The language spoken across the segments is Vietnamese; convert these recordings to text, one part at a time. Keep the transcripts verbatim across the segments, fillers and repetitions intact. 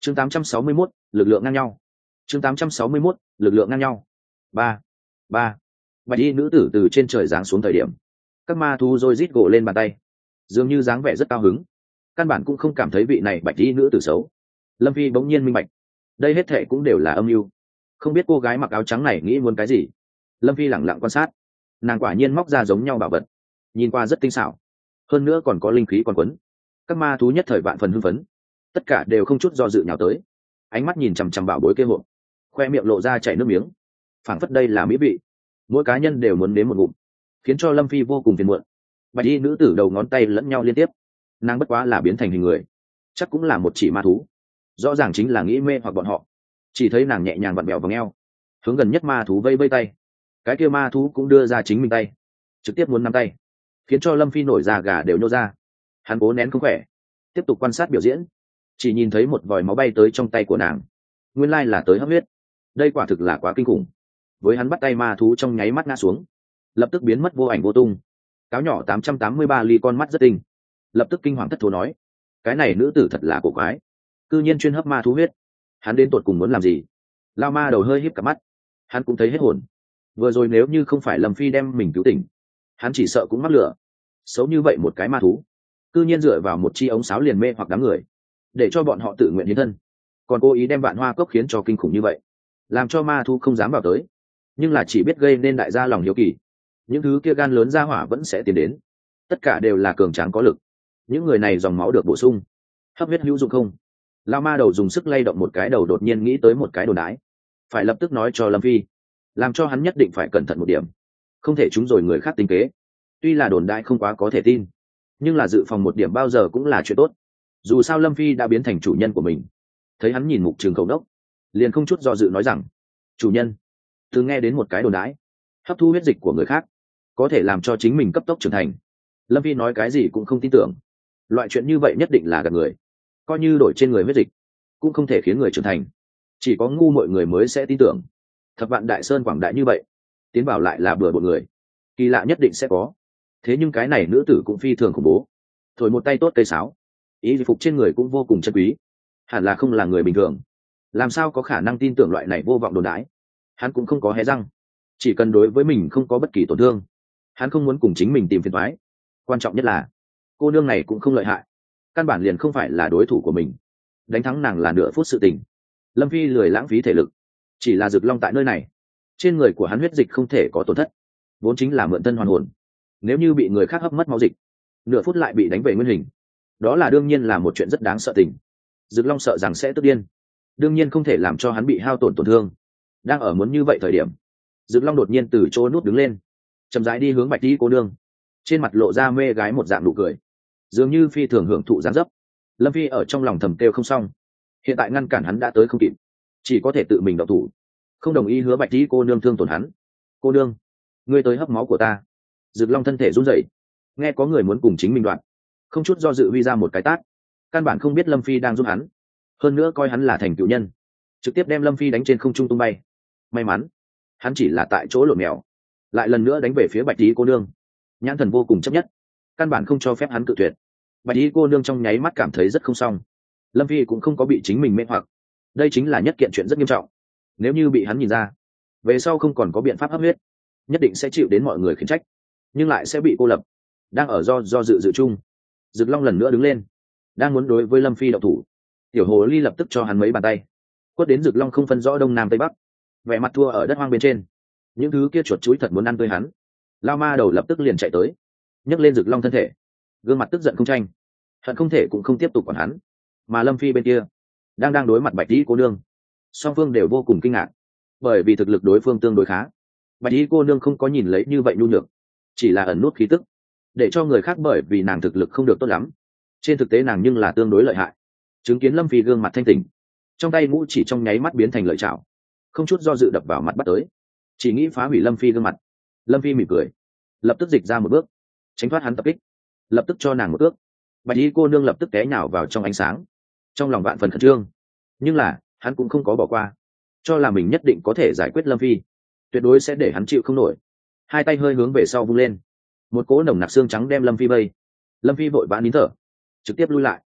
chương tám trăm sáu mươi mốt, lực lượng ngang nhau. chương tám trăm sáu mươi mốt, lực lượng ngang nhau. ba ba bạch y nữ tử từ trên trời giáng xuống thời điểm, các ma thú rồi rít gỗ lên bàn tay, dường như dáng vẻ rất cao hứng, căn bản cũng không cảm thấy vị này bạch y nữ tử xấu. Lâm phi bỗng nhiên minh bạch, đây hết thệ cũng đều là âm mưu. Không biết cô gái mặc áo trắng này nghĩ muốn cái gì. Lâm phi lẳng lặng quan sát, nàng quả nhiên móc ra giống nhau bảo vật, nhìn qua rất tinh xảo, hơn nữa còn có linh khí còn quấn. Các ma thú nhất thời vạn phần hưng phấn, tất cả đều không chút do dự nhào tới, ánh mắt nhìn chằm chằm bảo bối kia hộp, khoe miệng lộ ra chảy nước miếng, phảng phất đây là mỹ vị, mỗi cá nhân đều muốn nếm một ngụm, khiến cho Lâm phi vô cùng phiền muộn. Bạch y nữ tử đầu ngón tay lẫn nhau liên tiếp, nàng bất quá là biến thành hình người, chắc cũng là một chỉ ma thú, rõ ràng chính là nghĩ mê hoặc bọn họ. Chỉ thấy nàng nhẹ nhàng vặn bẹo vào eo, hướng gần nhất ma thú vây vây tay, cái kia ma thú cũng đưa ra chính mình tay, trực tiếp muốn nắm tay, khiến cho Lâm phi nổi da gà đều nhô ra. Hắn cố nén không khỏe, tiếp tục quan sát biểu diễn, chỉ nhìn thấy một vòi máu bay tới trong tay của nàng, nguyên lai là tới hấp huyết. Đây quả thực là quá kinh khủng. Với hắn bắt tay ma thú trong nháy mắt ngã xuống, lập tức biến mất vô ảnh vô tung. Cáo nhỏ tám trăm tám mươi ba ly con mắt rất tinh, lập tức kinh hoàng thất thố nói, cái này nữ tử thật là cổ quái, cư nhiên chuyên hấp ma thú huyết. Hắn đến tột cùng muốn làm gì? Lao ma đầu hơi híp cả mắt, hắn cũng thấy hết hồn. Vừa rồi nếu như không phải Lâm phi đem mình cứu tỉnh, hắn chỉ sợ cũng mắc lửa. Xấu như vậy một cái ma thú, cư nhiên dựa vào một chi ống sáo liền mê hoặc đám người, để cho bọn họ tự nguyện hiến thân, còn cố ý đem vạn hoa cốc khiến cho kinh khủng như vậy, làm cho ma thú không dám vào tới, nhưng là chỉ biết gây nên đại gia lòng hiếu kỳ. Những thứ kia gan lớn ra hỏa vẫn sẽ tiến đến, tất cả đều là cường tráng có lực. Những người này dòng máu được bổ sung, hấp huyết hữu dụng không? Lao ma đầu dùng sức lay động một cái đầu, đột nhiên nghĩ tới một cái đồn đái, phải lập tức nói cho Lâm phi, làm cho hắn nhất định phải cẩn thận một điểm, không thể trúng rồi người khác tính kế. Tuy là đồn đái không quá có thể tin, nhưng là dự phòng một điểm bao giờ cũng là chuyện tốt. Dù sao Lâm phi đã biến thành chủ nhân của mình. Thấy hắn nhìn mục trường khẩu đốc, liền không chút do dự nói rằng, chủ nhân, từ nghe đến một cái đồn đái, hấp thu huyết dịch của người khác có thể làm cho chính mình cấp tốc trưởng thành. Lâm phi nói cái gì cũng không tin tưởng, loại chuyện như vậy nhất định là gạt người. Coi như đổi trên người huyết dịch cũng không thể khiến người trưởng thành, chỉ có ngu mọi người mới sẽ tin tưởng. Thập vạn đại sơn quảng đại như vậy, tiến bảo lại là bừa bộn người, kỳ lạ nhất định sẽ có. Thế nhưng cái này nữ tử cũng phi thường khủng bố, thổi một tay tốt cây sáo, ý phục trên người cũng vô cùng chân quý, hẳn là không là người bình thường. Làm sao có khả năng tin tưởng loại này vô vọng đồn đái? Hắn cũng không có hé răng, chỉ cần đối với mình không có bất kỳ tổn thương, hắn không muốn cùng chính mình tìm phiền toái. Quan trọng nhất là cô nương này cũng không lợi hại, căn bản liền không phải là đối thủ của mình, đánh thắng nàng là nửa phút sự tình. Lâm phi lười lãng phí thể lực, chỉ là Dực Long tại nơi này, trên người của hắn huyết dịch không thể có tổn thất, vốn chính là mượn thân hoàn hồn. Nếu như bị người khác hấp mất máu dịch, nửa phút lại bị đánh về nguyên hình, đó là đương nhiên là một chuyện rất đáng sợ tình. Dực Long sợ rằng sẽ tức điên, đương nhiên không thể làm cho hắn bị hao tổn tổn thương. Đang ở muốn như vậy thời điểm, Dực Long đột nhiên từ chỗ nút đứng lên, chậm rãi đi hướng bạch tí cô nương, trên mặt lộ ra mê gái một dạng nụ cười, dường như phi thường hưởng thụ dáng dấp. Lâm phi ở trong lòng thầm kêu không xong, hiện tại ngăn cản hắn đã tới không kịp, chỉ có thể tự mình động thủ, không đồng ý hứa bạch tí cô nương thương tổn hắn. Cô nương, ngươi tới hấp máu của ta. Dực Long thân thể run rẩy, nghe có người muốn cùng chính mình đoạn, không chút do dự huy ra một cái tát, căn bản không biết Lâm phi đang giúp hắn, hơn nữa coi hắn là thành cựu nhân, trực tiếp đem Lâm phi đánh trên không trung tung bay. May mắn hắn chỉ là tại chỗ lộn mèo, lại lần nữa đánh về phía bạch tí cô nương, nhãn thần vô cùng chấp nhất, căn bản không cho phép hắn cự tuyệt. Bạch tí cô nương trong nháy mắt cảm thấy rất không xong, Lâm phi cũng không có bị chính mình mê hoặc, đây chính là nhất kiện chuyện rất nghiêm trọng. Nếu như bị hắn nhìn ra, về sau không còn có biện pháp hấp huyết, nhất định sẽ chịu đến mọi người khiển trách, nhưng lại sẽ bị cô lập. Đang ở do do dự dự chung, Dực Long lần nữa đứng lên, đang muốn đối với Lâm phi động thủ. Tiểu hồ ly lập tức cho hắn mấy bàn tay, quất đến Dực Long không phân rõ đông nam tây bắc, vẻ mặt thua ở đất hoang bên trên. Những thứ kia chuột chuối thật muốn ăn tươi hắn. Lao ma đầu lập tức liền chạy tới, nhấc lên Dực Long thân thể, gương mặt tức giận không tranh, hận không thể cũng không tiếp tục quản hắn. Mà Lâm phi bên kia đang đang đối mặt bạch tí cô nương, song phương đều vô cùng kinh ngạc, bởi vì thực lực đối phương tương đối khá. Bạch tí cô nương không có nhìn lấy như vậy nhu nhược, chỉ là ẩn nút khí tức, để cho người khác bởi vì nàng thực lực không được tốt lắm, trên thực tế nàng nhưng là tương đối lợi hại. Chứng kiến Lâm phi gương mặt thanh tỉnh, trong tay ngũ chỉ trong nháy mắt biến thành lợi chảo, không chút do dự đập vào mặt bắt tới, chỉ nghĩ phá hủy Lâm phi gương mặt. Lâm phi mỉm cười, lập tức dịch ra một bước, tránh thoát hắn tập kích, lập tức cho nàng một ước. Bạch y cô nương lập tức té nhào vào trong ánh sáng, trong lòng vạn phần khẩn trương, nhưng là hắn cũng không có bỏ qua, cho là mình nhất định có thể giải quyết Lâm phi, tuyệt đối sẽ để hắn chịu không nổi. Hai tay hơi hướng về sau vung lên, một cỗ nồng nặc xương trắng đem Lâm phi vây. Lâm phi vội vã nín thở, trực tiếp lui lại.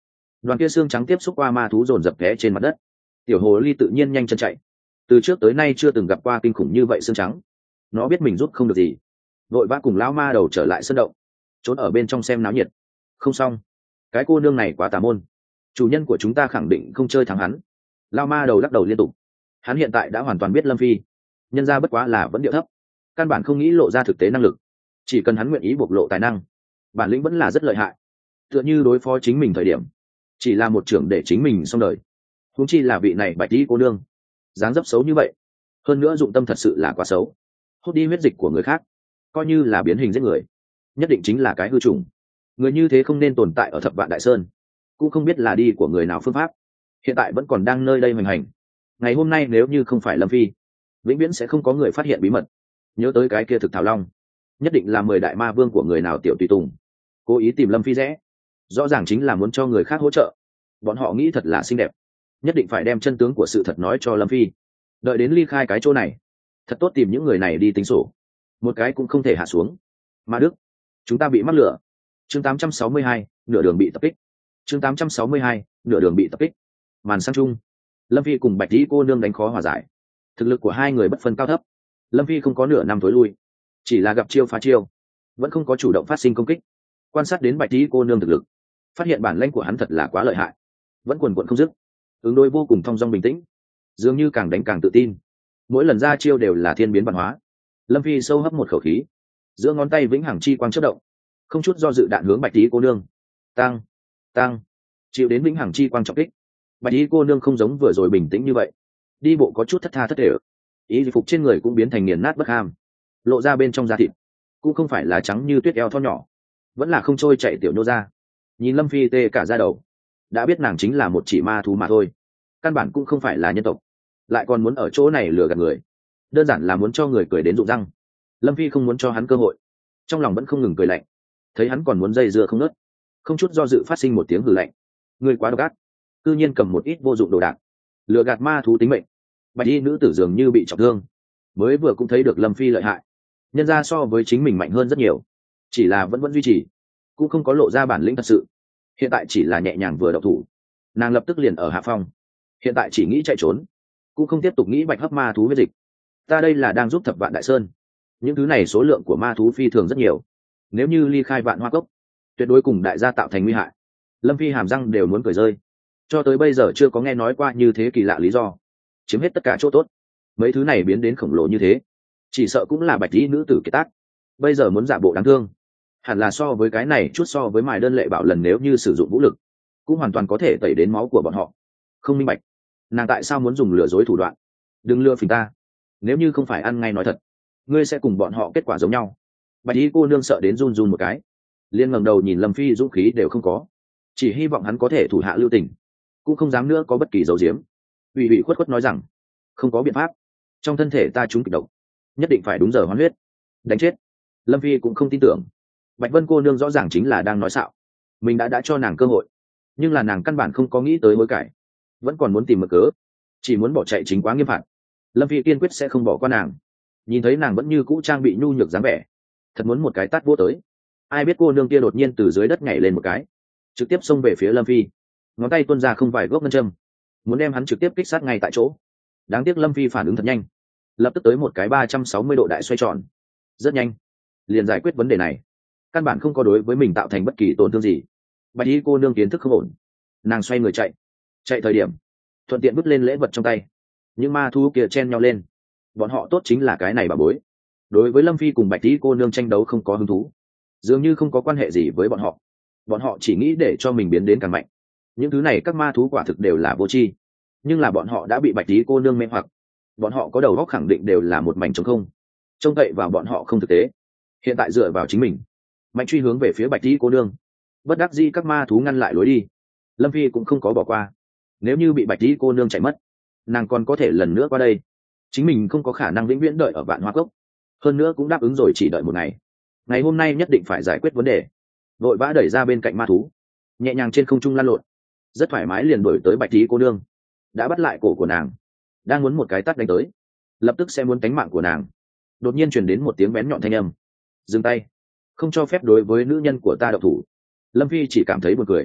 Đoàn kia xương trắng tiếp xúc qua ma thú dồn dập té trên mặt đất. Tiểu hồ ly tự nhiên nhanh chân chạy, từ trước tới nay chưa từng gặp qua kinh khủng như vậy xương trắng. Nó biết mình rút không được gì, vội vã cùng lão ma đầu trở lại sân động, trốn ở bên trong xem náo nhiệt. Không xong, cái cô nương này quá tà môn, chủ nhân của chúng ta khẳng định không chơi thắng hắn. Lão ma đầu lắc đầu liên tục. Hắn hiện tại đã hoàn toàn biết Lâm Phi nhân ra bất quá là vẫn điệu thấp, căn bản không nghĩ lộ ra thực tế năng lực. Chỉ cần hắn nguyện ý bộc lộ tài năng, bản lĩnh vẫn là rất lợi hại. Tựa như đối phó chính mình thời điểm, chỉ là một trưởng để chính mình xong đời. Huống chi là vị này bạch tí cô nương, dáng dấp xấu như vậy, hơn nữa dụng tâm thật sự là quá xấu, hút đi huyết dịch của người khác, coi như là biến hình giết người, nhất định chính là cái hư trùng. Người như thế không nên tồn tại ở Thập Vạn Đại Sơn, cũng không biết là đi của người nào phương pháp, hiện tại vẫn còn đang nơi đây hoành hành. Ngày hôm nay nếu như không phải Lâm Phi, vĩnh viễn sẽ không có người phát hiện bí mật. Nhớ tới cái kia thực thảo long, nhất định là mười đại ma vương của người nào tiểu tùy tùng, cố ý tìm Lâm Phi rẽ, rõ ràng chính là muốn cho người khác hỗ trợ. Bọn họ nghĩ thật là xinh đẹp, nhất định phải đem chân tướng của sự thật nói cho Lâm Phi, đợi đến ly khai cái chỗ này, thật tốt tìm những người này đi tính sổ, một cái cũng không thể hạ xuống. Ma Đức, chúng ta bị mắc lửa. Chương tám trăm sáu mươi hai, nửa đường bị tập kích. Chương tám trăm sáu mươi hai, nửa đường bị tập kích. Màn sang chung, Lâm Phi cùng Bạch Tí cô nương đánh khó hòa giải, thực lực của hai người bất phân cao thấp. Lâm Phi không có nửa năm tối lui, chỉ là gặp chiêu phá chiêu, vẫn không có chủ động phát sinh công kích. Quan sát đến Bạch Tí cô nương thực lực, phát hiện bản lãnh của hắn thật là quá lợi hại, vẫn quần quận không dứt, ứng đối vô cùng thong dong bình tĩnh, dường như càng đánh càng tự tin, mỗi lần ra chiêu đều là thiên biến văn hóa. Lâm Phi sâu hấp một khẩu khí, giữa ngón tay vĩnh hằng chi quang chớp động, không chút do dự đạn hướng Bạch Tí cô nương. Tăng, tăng, chịu đến vĩnh hằng chi quang trọng kích. Bạch Tí cô nương không giống vừa rồi bình tĩnh như vậy, đi bộ có chút thất tha thất thể, ý phục trên người cũng biến thành nghiền nát bất ham, lộ ra bên trong da thịt cũng không phải là trắng như tuyết eo thon nhỏ, vẫn là không trôi chạy tiểu nô ra. Nhìn Lâm Phi tê cả da đầu, đã biết nàng chính là một chỉ ma thú mà thôi, căn bản cũng không phải là nhân tộc, lại còn muốn ở chỗ này lừa gạt người, đơn giản là muốn cho người cười đến rụng răng. Lâm Phi không muốn cho hắn cơ hội, trong lòng vẫn không ngừng cười lạnh, thấy hắn còn muốn dây dưa không nớt, không chút do dự phát sinh một tiếng hừ lạnh. Người quá độc ác, cư nhiên cầm một ít vô dụng đồ đạc lừa gạt ma thú tính mệnh. Bạch y nữ tử dường như bị trọng thương, mới vừa cũng thấy được Lâm Phi lợi hại, nhân ra so với chính mình mạnh hơn rất nhiều, chỉ là vẫn vẫn duy trì, cũng không có lộ ra bản lĩnh thật sự. Hiện tại chỉ là nhẹ nhàng vừa đậu thủ, nàng lập tức liền ở hạ phong, hiện tại chỉ nghĩ chạy trốn, cũng không tiếp tục nghĩ bạch hấp ma thú huyết dịch. Ta đây là đang giúp Thập Vạn Đại Sơn, những thứ này số lượng của ma thú phi thường rất nhiều, nếu như ly khai Vạn Hoa Cốc, tuyệt đối cùng đại gia tạo thành nguy hại. Lâm Phi hàm răng đều muốn cười rơi, cho tới bây giờ chưa có nghe nói qua như thế kỳ lạ lý do, chiếm hết tất cả chỗ tốt, mấy thứ này biến đến khổng lồ như thế, chỉ sợ cũng là bạch y nữ tử kiệt tác. Bây giờ muốn giả bộ đáng thương, hẳn là so với cái này chút so với mài đơn lệ bảo lần nếu như sử dụng vũ lực, cũng hoàn toàn có thể tẩy đến máu của bọn họ. Không minh bạch, nàng tại sao muốn dùng lừa dối thủ đoạn? Đừng lừa phình ta, nếu như không phải ăn ngay nói thật, ngươi sẽ cùng bọn họ kết quả giống nhau. Bạch y cô nương sợ đến run run một cái, liên ngẩng đầu nhìn Lâm Phi dũng khí đều không có, chỉ hy vọng hắn có thể thủ hạ lưu tình, cũng không dám nữa có bất kỳ dấu diếm. Ủy ủy khuất khuất nói rằng, không có biện pháp, trong thân thể ta trúng kịch độc, nhất định phải đúng giờ hoán huyết. Đánh chết. Lâm Phi cũng không tin tưởng, Bạch Vân cô nương rõ ràng chính là đang nói xạo, mình đã đã cho nàng cơ hội, nhưng là nàng căn bản không có nghĩ tới hối cải, vẫn còn muốn tìm mực cớ, chỉ muốn bỏ chạy chính quá nghiêm phạt. Lâm Phi kiên quyết sẽ không bỏ qua nàng. Nhìn thấy nàng vẫn như cũ trang bị nhu nhược dáng vẻ, thật muốn một cái tát vô tới. Ai biết cô nương kia đột nhiên từ dưới đất nhảy lên một cái, trực tiếp xông về phía Lâm Phi, ngón tay tuôn ra không vài gốc ngân châm, muốn đem hắn trực tiếp kích sát ngay tại chỗ. Đáng tiếc Lâm Phi phản ứng thật nhanh, lập tức tới một cái ba trăm sáu mươi độ đại xoay tròn, rất nhanh liền giải quyết vấn đề này, căn bản không có đối với mình tạo thành bất kỳ tổn thương gì. Bạch y cô nương kiến thức không ổn, nàng xoay người chạy, chạy thời điểm thuận tiện vứt lên lễ vật trong tay, những ma thú kia chen nhau lên, bọn họ tốt chính là cái này bà bối, đối với Lâm Phi cùng Bạch y cô nương tranh đấu không có hứng thú, dường như không có quan hệ gì với bọn họ, bọn họ chỉ nghĩ để cho mình biến đến càng mạnh. Những thứ này các ma thú quả thực đều là vô tri, nhưng là bọn họ đã bị Bạch y cô nương mê hoặc, bọn họ có đầu óc khẳng định đều là một mảnh trống không, trông cậy vào bọn họ không thực tế. Hiện tại dựa vào chính mình mạnh truy hướng về phía Bạch y cô nương, bất đắc dĩ các ma thú ngăn lại lối đi, Lâm Phi cũng không có bỏ qua. Nếu như bị Bạch y cô nương chạy mất, nàng còn có thể lần nữa qua đây, chính mình không có khả năng vĩnh viễn đợi ở Vạn Hoa Cốc, hơn nữa cũng đáp ứng rồi chỉ đợi một ngày, ngày hôm nay nhất định phải giải quyết vấn đề. Vội vã đẩy ra bên cạnh ma thú, nhẹ nhàng trên không trung lăn lộn, rất thoải mái liền đuổi tới Bạch y cô nương, đã bắt lại cổ của nàng, đang muốn một cái tát đánh tới, lập tức sẽ muốn tánh mạng của nàng. Đột nhiên truyền đến một tiếng bén nhọn thanh âm, dừng tay, không cho phép đối với nữ nhân của ta động thủ. Lâm Phi chỉ cảm thấy buồn cười,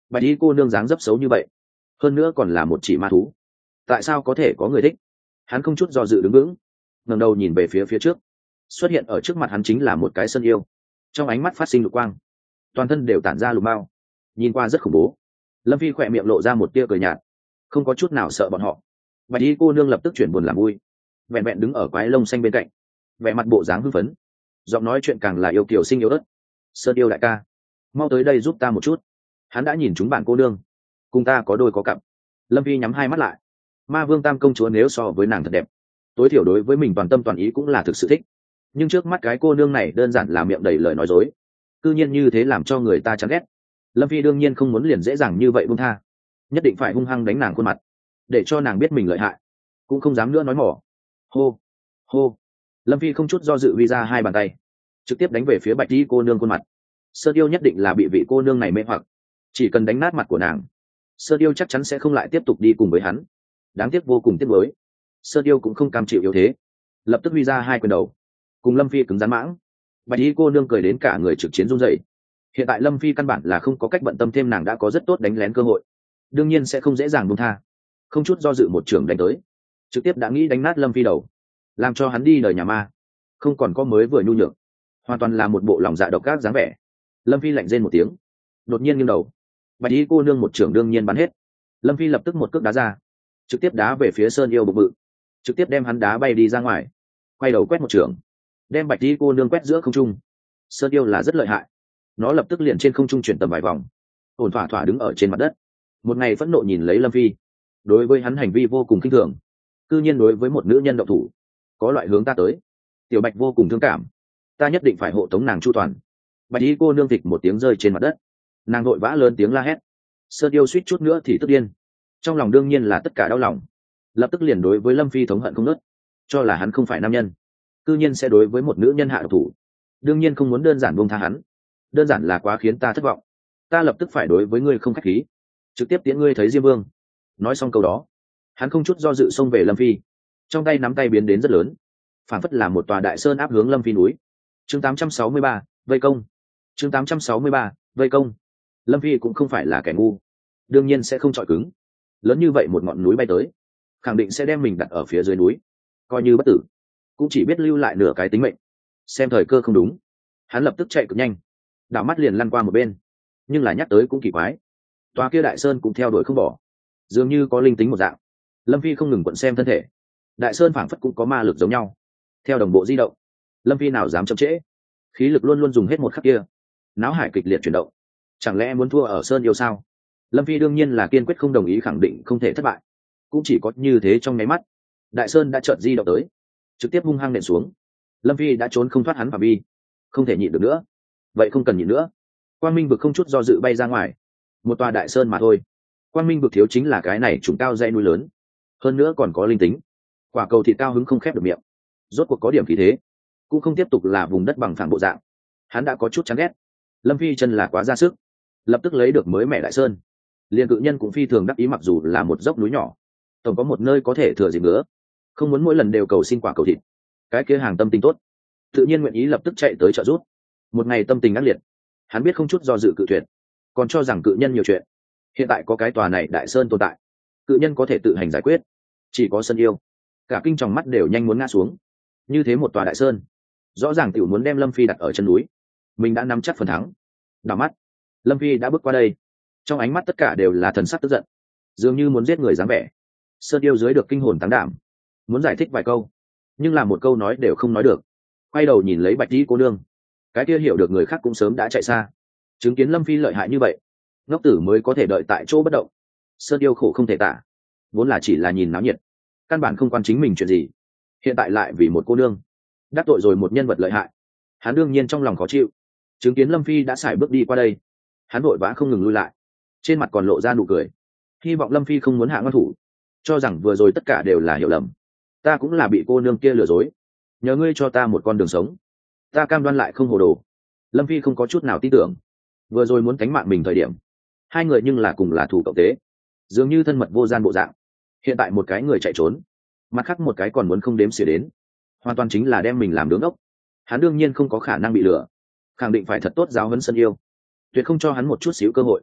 bạch y cô nương dáng dấp xấu như vậy, hơn nữa còn là một chỉ ma thú, tại sao có thể có người thích? Hắn không chút do dự đứng vững, ngẩng đầu nhìn về phía phía trước. Xuất hiện ở trước mặt hắn chính là một cái sơn yêu, trong ánh mắt phát sinh lục quang, toàn thân đều tản ra lục mao, nhìn qua rất khủng bố. Lâm Phi khỏe miệng lộ ra một tia cười nhạt, không có chút nào sợ bọn họ. Bạch y cô nương lập tức chuyển buồn làm vui, vẹn vẹn đứng ở quái lông xanh bên cạnh, vẻ mặt bộ dáng hưng phấn, giọng nói chuyện càng là yêu kiều sinh yêu ớt. Sơn yêu đại ca, mau tới đây giúp ta một chút. Hắn đã nhìn chúng bạn cô nương, cùng ta có đôi có cặp. Lâm Phi nhắm hai mắt lại. Ma vương tam công chúa nếu so với nàng thật đẹp, tối thiểu đối với mình toàn tâm toàn ý cũng là thực sự thích. Nhưng trước mắt cái cô nương này đơn giản là miệng đầy lời nói dối, cư nhiên như thế làm cho người ta chán ghét. Lâm Phi đương nhiên không muốn liền dễ dàng như vậy buông tha, nhất định phải hung hăng đánh nàng khuôn mặt, để cho nàng biết mình lợi hại, cũng không dám nữa nói mỏ. Hô hô. Lâm Phi không chút do dự huy ra hai bàn tay, trực tiếp đánh về phía bạch y cô nương khuôn mặt. Sơn yêu nhất định là bị vị cô nương này mê hoặc, chỉ cần đánh nát mặt của nàng, Sơn yêu chắc chắn sẽ không lại tiếp tục đi cùng với hắn. Đáng tiếc vô cùng tiếc nuối, Sơn yêu cũng không cam chịu yếu thế, lập tức huy ra hai quyền đầu, cùng Lâm Phi cứng rắn mãng. Bạch y cô nương cười đến cả người trực chiến run rẩy. Hiện tại Lâm Phi căn bản là không có cách bận tâm thêm, nàng đã có rất tốt đánh lén cơ hội, đương nhiên sẽ không dễ dàng buông tha. Không chút do dự một trường đánh tới, trực tiếp đã nghĩ đánh nát Lâm Phi đầu, làm cho hắn đi đời nhà ma, không còn có mới vừa nhu nhược, hoàn toàn là một bộ lòng dạ độc ác dáng vẻ. Lâm Phi lạnh rên một tiếng, đột nhiên nghiêng đầu. Bạch y cô nương một trưởng đương nhiên bắn hết. Lâm Phi lập tức một cước đá ra, trực tiếp đá về phía Sơn yêu bụng bự, trực tiếp đem hắn đá bay đi ra ngoài. Quay đầu quét một trưởng, đem bạch y cô nương quét giữa không trung. Sơn yêu là rất lợi hại, nó lập tức liền trên không trung chuyển tầm vài vòng, ổn thỏa thỏa đứng ở trên mặt đất. Một ngày phẫn nộ nhìn lấy Lâm Phi, đối với hắn hành vi vô cùng khinh thường, cư nhiên đối với một nữ nhân động thủ, có loại hướng ta tới. Tiểu Bạch vô cùng thương cảm, ta nhất định phải hộ tống nàng chu toàn. Bạch y cô nương thịch một tiếng rơi trên mặt đất, nàng vội vã lớn tiếng la hét. Sơn yêu suýt chút nữa thì tức điên, trong lòng đương nhiên là tất cả đau lòng, lập tức liền đối với Lâm Phi thống hận không nớt, cho là hắn không phải nam nhân, cư nhiên sẽ đối với một nữ nhân hạ độc thủ, đương nhiên không muốn đơn giản buông tha hắn, đơn giản là quá khiến ta thất vọng, ta lập tức phải đối với ngươi không khách khí, trực tiếp tiễn ngươi thấy Diêm Vương. Nói xong câu đó, hắn không chút do dự xông về Lâm Phi, trong tay nắm tay biến đến rất lớn, phản phất là một tòa đại sơn áp hướng Lâm Phi núi. Chương tám trăm sáu mươi ba, vây công. Chương tám trăm sáu mươi ba, vây công. Lâm Phi cũng không phải là kẻ ngu, đương nhiên sẽ không chọi cứng. Lớn như vậy một ngọn núi bay tới, khẳng định sẽ đem mình đặt ở phía dưới núi, coi như bất tử, cũng chỉ biết lưu lại nửa cái tính mệnh. Xem thời cơ không đúng, hắn lập tức chạy cực nhanh, đảo mắt liền lăn qua một bên. Nhưng là nhắc tới cũng kỳ quái, tòa kia đại sơn cũng theo đuổi không bỏ, dường như có linh tính một dạng. Lâm Phi không ngừng quận xem thân thể, đại sơn phảng phất cũng có ma lực giống nhau, theo đồng bộ di động. Lâm Phi nào dám chậm trễ, khí lực luôn luôn dùng hết một khắc kia, náo hải kịch liệt chuyển động. Chẳng lẽ muốn thua ở sơn yêu sao? Lâm Phi đương nhiên là kiên quyết không đồng ý, khẳng định không thể thất bại. Cũng chỉ có như thế trong nháy mắt, đại sơn đã chợt di động tới, trực tiếp hung hăng nện xuống. Lâm Phi đã trốn không thoát hắn phạm vi, không thể nhịn được nữa, vậy không cần nhịn nữa. Quang Minh vực không chút do dự bay ra ngoài, một tòa đại sơn mà thôi. Quang Minh vực thiếu chính là cái này trùng cao dãy núi lớn, hơn nữa còn có linh tính. Quả cầu thịt cao hứng không khép được miệng, rốt cuộc có điểm khí thế, cũng không tiếp tục là vùng đất bằng phẳng bộ dạng. Hắn đã có chút chán ghét. Lâm Phi chân là quá ra sức, lập tức lấy được mới mẻ đại sơn. Liên cự nhân cũng phi thường đắc ý, mặc dù là một dốc núi nhỏ, tổng có một nơi có thể thừa dịp nữa, không muốn mỗi lần đều cầu xin quả cầu thịt. Cái kia hàng tâm tình tốt, tự nhiên nguyện ý lập tức chạy tới trợ giúp. Một ngày tâm tình ác liệt, hắn biết không chút do dự cự tuyệt, còn cho rằng cự nhân nhiều chuyện. Hiện tại có cái tòa này đại sơn tồn tại, cự nhân có thể tự hành giải quyết, chỉ có Sơn yêu, cả kinh tròng mắt đều nhanh muốn ngã xuống. Như thế một tòa đại sơn, rõ ràng tiểu muốn đem Lâm Phi đặt ở chân núi, mình đã nắm chắc phần thắng. Đảo mắt, Lâm Phi đã bước qua đây, trong ánh mắt tất cả đều là thần sắc tức giận, dường như muốn giết người dáng vẻ. Sơn yêu dưới được kinh hồn táng đảm, muốn giải thích vài câu, nhưng là một câu nói đều không nói được. Quay đầu nhìn lấy bạch tí cô nương, cái kia hiểu được người khác cũng sớm đã chạy xa. Chứng kiến Lâm Phi lợi hại như vậy, ngốc tử mới có thể đợi tại chỗ bất động. Sơn yêu khổ không thể tả, vốn là chỉ là nhìn náo nhiệt, căn bản không quan chính mình chuyện gì, hiện tại lại vì một cô nương đắc tội rồi một nhân vật lợi hại, hắn đương nhiên trong lòng khó chịu. Chứng kiến Lâm Phi đã sải bước đi qua đây, hắn vội vã không ngừng lui lại, trên mặt còn lộ ra nụ cười, hy vọng Lâm Phi không muốn hạ ngăn thủ, cho rằng vừa rồi tất cả đều là hiểu lầm. Ta cũng là bị cô nương kia lừa dối, nhờ ngươi cho ta một con đường sống, ta cam đoan lại không hồ đồ. Lâm Phi không có chút nào tin tưởng, vừa rồi muốn cánh mạng mình thời điểm, hai người nhưng là cùng là thủ cộng tế, dường như thân mật vô gian bộ dạng. Hiện tại một cái người chạy trốn, mặt khác một cái còn muốn không đếm xỉa đến, hoàn toàn chính là đem mình làm đứng ốc. Hắn đương nhiên không có khả năng bị lừa, khẳng định phải thật tốt giáo huấn Sơn yêu, tuyệt không cho hắn một chút xíu cơ hội.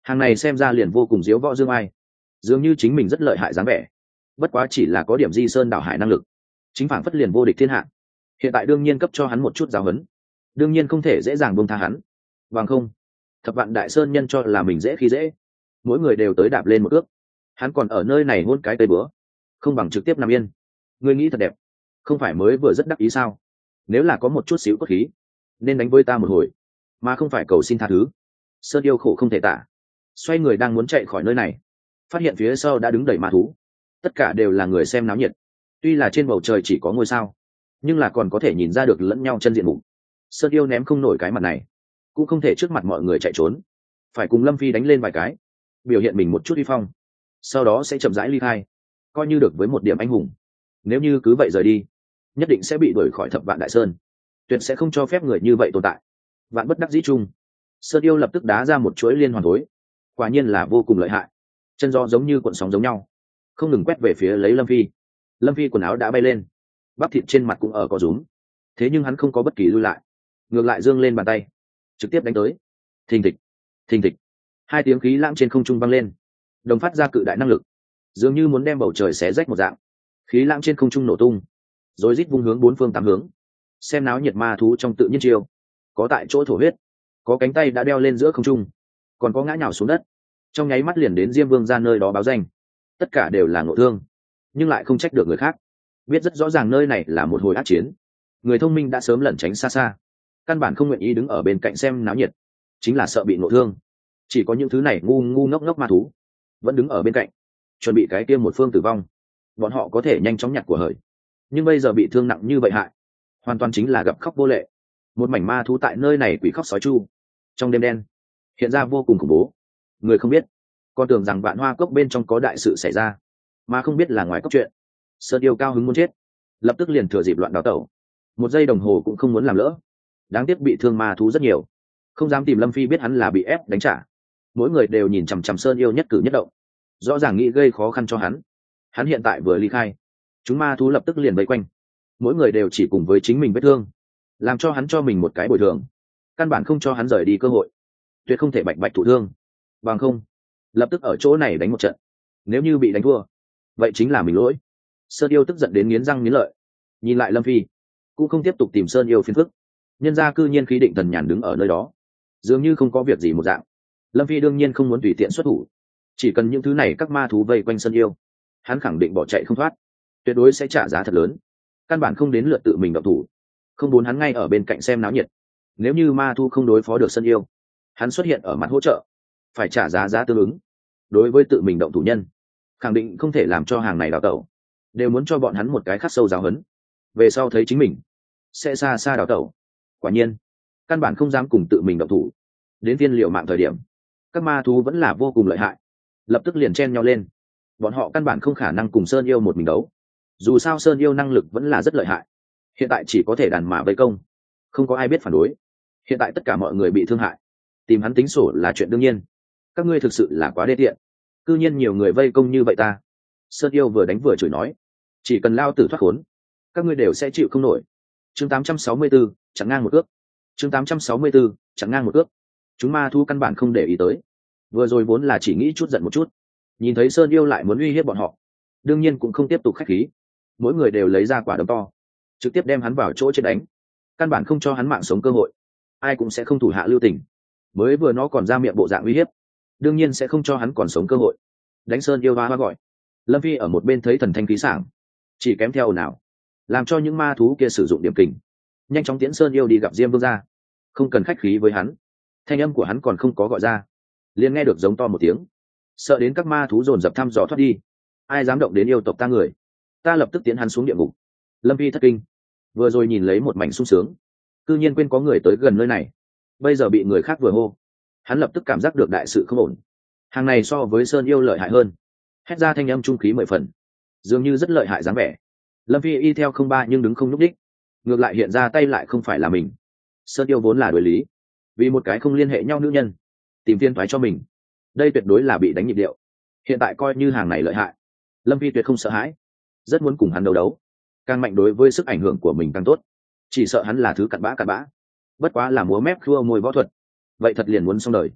Hàng này xem ra liền vô cùng diếu võ dương ai, dường như chính mình rất lợi hại dáng vẻ, bất quá chỉ là có điểm di sơn đảo hải năng lực, chính phản phất liền vô địch thiên hạ. Hiện tại đương nhiên cấp cho hắn một chút giáo huấn, đương nhiên không thể dễ dàng buông tha hắn. Bằng không, thập vạn đại sơn nhân cho là mình dễ khi dễ, mỗi người đều tới đạp lên một cước. Hắn còn ở nơi này hôn cái tây bữa, không bằng trực tiếp nằm yên. Ngươi nghĩ thật đẹp, không phải mới vừa rất đắc ý sao? Nếu là có một chút xíu cốt khí, nên đánh với ta một hồi, mà không phải cầu xin tha thứ. Sơn yêu khổ không thể tả, xoay người đang muốn chạy khỏi nơi này, phát hiện phía sau đã đứng đầy ma thú, tất cả đều là người xem náo nhiệt. Tuy là trên bầu trời chỉ có ngôi sao, nhưng là còn có thể nhìn ra được lẫn nhau chân diện mục. Sơn yêu ném không nổi cái mặt này, cũng không thể trước mặt mọi người chạy trốn, phải cùng Lâm Phi đánh lên vài cái, biểu hiện mình một chút uy phong, sau đó sẽ chậm rãi ly khai, coi như được với một điểm anh hùng. Nếu như cứ vậy rời đi, nhất định sẽ bị đuổi khỏi thập vạn đại sơn, tuyệt sẽ không cho phép người như vậy tồn tại. Vạn bất đắc dĩ chung, Sơn yêu lập tức đá ra một chuỗi liên hoàn thối, quả nhiên là vô cùng lợi hại, chân gió giống như cuộn sóng giống nhau, không ngừng quét về phía lấy Lâm Phi. Lâm Phi quần áo đã bay lên, bắp thịt trên mặt cũng ở có rúm, thế nhưng hắn không có bất kỳ lui lại, ngược lại giương lên bàn tay, trực tiếp đánh tới. Thình thịch, thình thịch, hai tiếng khí lãng trên không trung vang lên, đồng phát ra cự đại năng lực, dường như muốn đem bầu trời xé rách một dạng. Khí lãng trên không trung nổ tung, rồi rít vung hướng bốn phương tám hướng. Xem náo nhiệt ma thú trong tự nhiên chiêu, có tại chỗ thổ huyết, có cánh tay đã đeo lên giữa không trung, còn có ngã nhào xuống đất, trong nháy mắt liền đến Diêm Vương ra nơi đó báo danh. Tất cả đều là ngộ thương, nhưng lại không trách được người khác, biết rất rõ ràng nơi này là một hồi ác chiến. Người thông minh đã sớm lẩn tránh xa xa, căn bản không nguyện ý đứng ở bên cạnh xem náo nhiệt, chính là sợ bị ngộ thương. Chỉ có những thứ này ngu ngu ngốc ngốc ma thú vẫn đứng ở bên cạnh, chuẩn bị cái tiêm một phương tử vong. Bọn họ có thể nhanh chóng nhặt của hời, nhưng bây giờ bị thương nặng như vậy hại, hoàn toàn chính là gặp khóc vô lệ. Một mảnh ma thú tại nơi này quỷ khóc sói chu, trong đêm đen hiện ra vô cùng khủng bố. Người không biết còn tưởng rằng Vạn Hoa Cốc bên trong có đại sự xảy ra, mà không biết là ngoài cốc chuyện. Sơn yêu cao hứng muốn chết, lập tức liền thừa dịp loạn đào tẩu, một giây đồng hồ cũng không muốn làm lỡ. Đáng tiếc bị thương ma thú rất nhiều, không dám tìm Lâm Phi, biết hắn là bị ép đánh trả. Mỗi người đều nhìn chằm chằm Sơn yêu nhất cử nhất động, rõ ràng nghĩ gây khó khăn cho hắn. Hắn hiện tại vừa ly khai, chúng ma thú lập tức liền vây quanh, mỗi người đều chỉ cùng với chính mình vết thương, làm cho hắn cho mình một cái bồi thường, căn bản không cho hắn rời đi cơ hội, tuyệt không thể bạch bạch thụ thương. Bằng không, lập tức ở chỗ này đánh một trận. Nếu như bị đánh thua, vậy chính là mình lỗi. Sơn yêu tức giận đến nghiến răng nghiến lợi, nhìn lại Lâm Phi cũng không tiếp tục tìm Sơn yêu phiền phức. Nhân gia cư nhiên khí định thần nhàn đứng ở nơi đó, dường như không có việc gì một dạng. Lâm Phi đương nhiên không muốn tùy tiện xuất thủ, chỉ cần những thứ này các ma thú vây quanh Sơn yêu, hắn khẳng định bỏ chạy không thoát, tuyệt đối sẽ trả giá thật lớn, căn bản không đến lượt tự mình động thủ. Không muốn hắn ngay ở bên cạnh xem náo nhiệt. Nếu như ma thu không đối phó được Sơn yêu, hắn xuất hiện ở mặt hỗ trợ, phải trả giá giá tương ứng. Đối với tự mình động thủ nhân, khẳng định không thể làm cho hàng này đào tẩu, đều muốn cho bọn hắn một cái khắc sâu giáo huấn, về sau thấy chính mình sẽ xa xa đào tẩu. Quả nhiên căn bản không dám cùng tự mình động thủ. Đến viên liệu mạng thời điểm, các ma thú vẫn là vô cùng lợi hại, lập tức liền chen nhau lên. Bọn họ căn bản không khả năng cùng Sơn yêu một mình đấu, dù sao Sơn yêu năng lực vẫn là rất lợi hại. Hiện tại chỉ có thể đàn mã vây công, không có ai biết phản đối. Hiện tại tất cả mọi người bị thương hại, tìm hắn tính sổ là chuyện đương nhiên. Các ngươi thực sự là quá đê tiện, cư nhiên nhiều người vây công như vậy ta. Sơn yêu vừa đánh vừa chửi nói, chỉ cần lao tử thoát khốn, các ngươi đều sẽ chịu không nổi. Chương tám trăm sáu mươi tư, chặn ngang một ước. Chương tám trăm sáu mươi tư, chặn ngang một ước. Chúng ma thu căn bản không để ý tới, vừa rồi vốn là chỉ nghĩ chút giận một chút, nhìn thấy Sơn yêu lại muốn uy hiếp bọn họ, đương nhiên cũng không tiếp tục khách khí. Mỗi người đều lấy ra quả đấm to, trực tiếp đem hắn vào chỗ chết đánh, căn bản không cho hắn mạng sống cơ hội. Ai cũng sẽ không thủ hạ lưu tình, mới vừa nó còn ra miệng bộ dạng uy hiếp, đương nhiên sẽ không cho hắn còn sống cơ hội. Đánh Sơn yêu hoa hoa gọi. Lâm Phi ở một bên thấy thần thanh khí sảng, chỉ kém theo ồn ào, làm cho những ma thú kia sử dụng điểm kình, nhanh chóng tiễn Sơn yêu đi gặp Diêm Vương ra. Không cần khách khí với hắn, thanh âm của hắn còn không có gọi ra, liền nghe được giống to một tiếng, sợ đến các ma thú dồn dập thăm dò thoát đi. Ai dám động đến yêu tộc ta người, ta lập tức tiến hắn xuống địa ngục. Lâm Phi thất kinh, vừa rồi nhìn lấy một mảnh sung sướng, cư nhiên quên có người tới gần nơi này, bây giờ bị người khác vừa hô, hắn lập tức cảm giác được đại sự không ổn. Hàng này so với Sơn yêu lợi hại hơn, hét ra thanh âm trung khí mười phần, dường như rất lợi hại dáng vẻ. Lâm Phi y theo không ba nhưng đứng không nhúc đích, ngược lại hiện ra tay lại không phải là mình. Sơn yêu vốn là đối lý, vì một cái không liên hệ nhau nữ nhân tìm phiên thoái cho mình, đây tuyệt đối là bị đánh nhịp điệu. Hiện tại coi như hàng này lợi hại, Lâm Phi tuyệt không sợ hãi, rất muốn cùng hắn đấu đấu, càng mạnh đối với sức ảnh hưởng của mình càng tốt. Chỉ sợ hắn là thứ cặn bã cặn bã, bất quá là múa mép khua môi võ thuật, vậy thật liền muốn xong đời.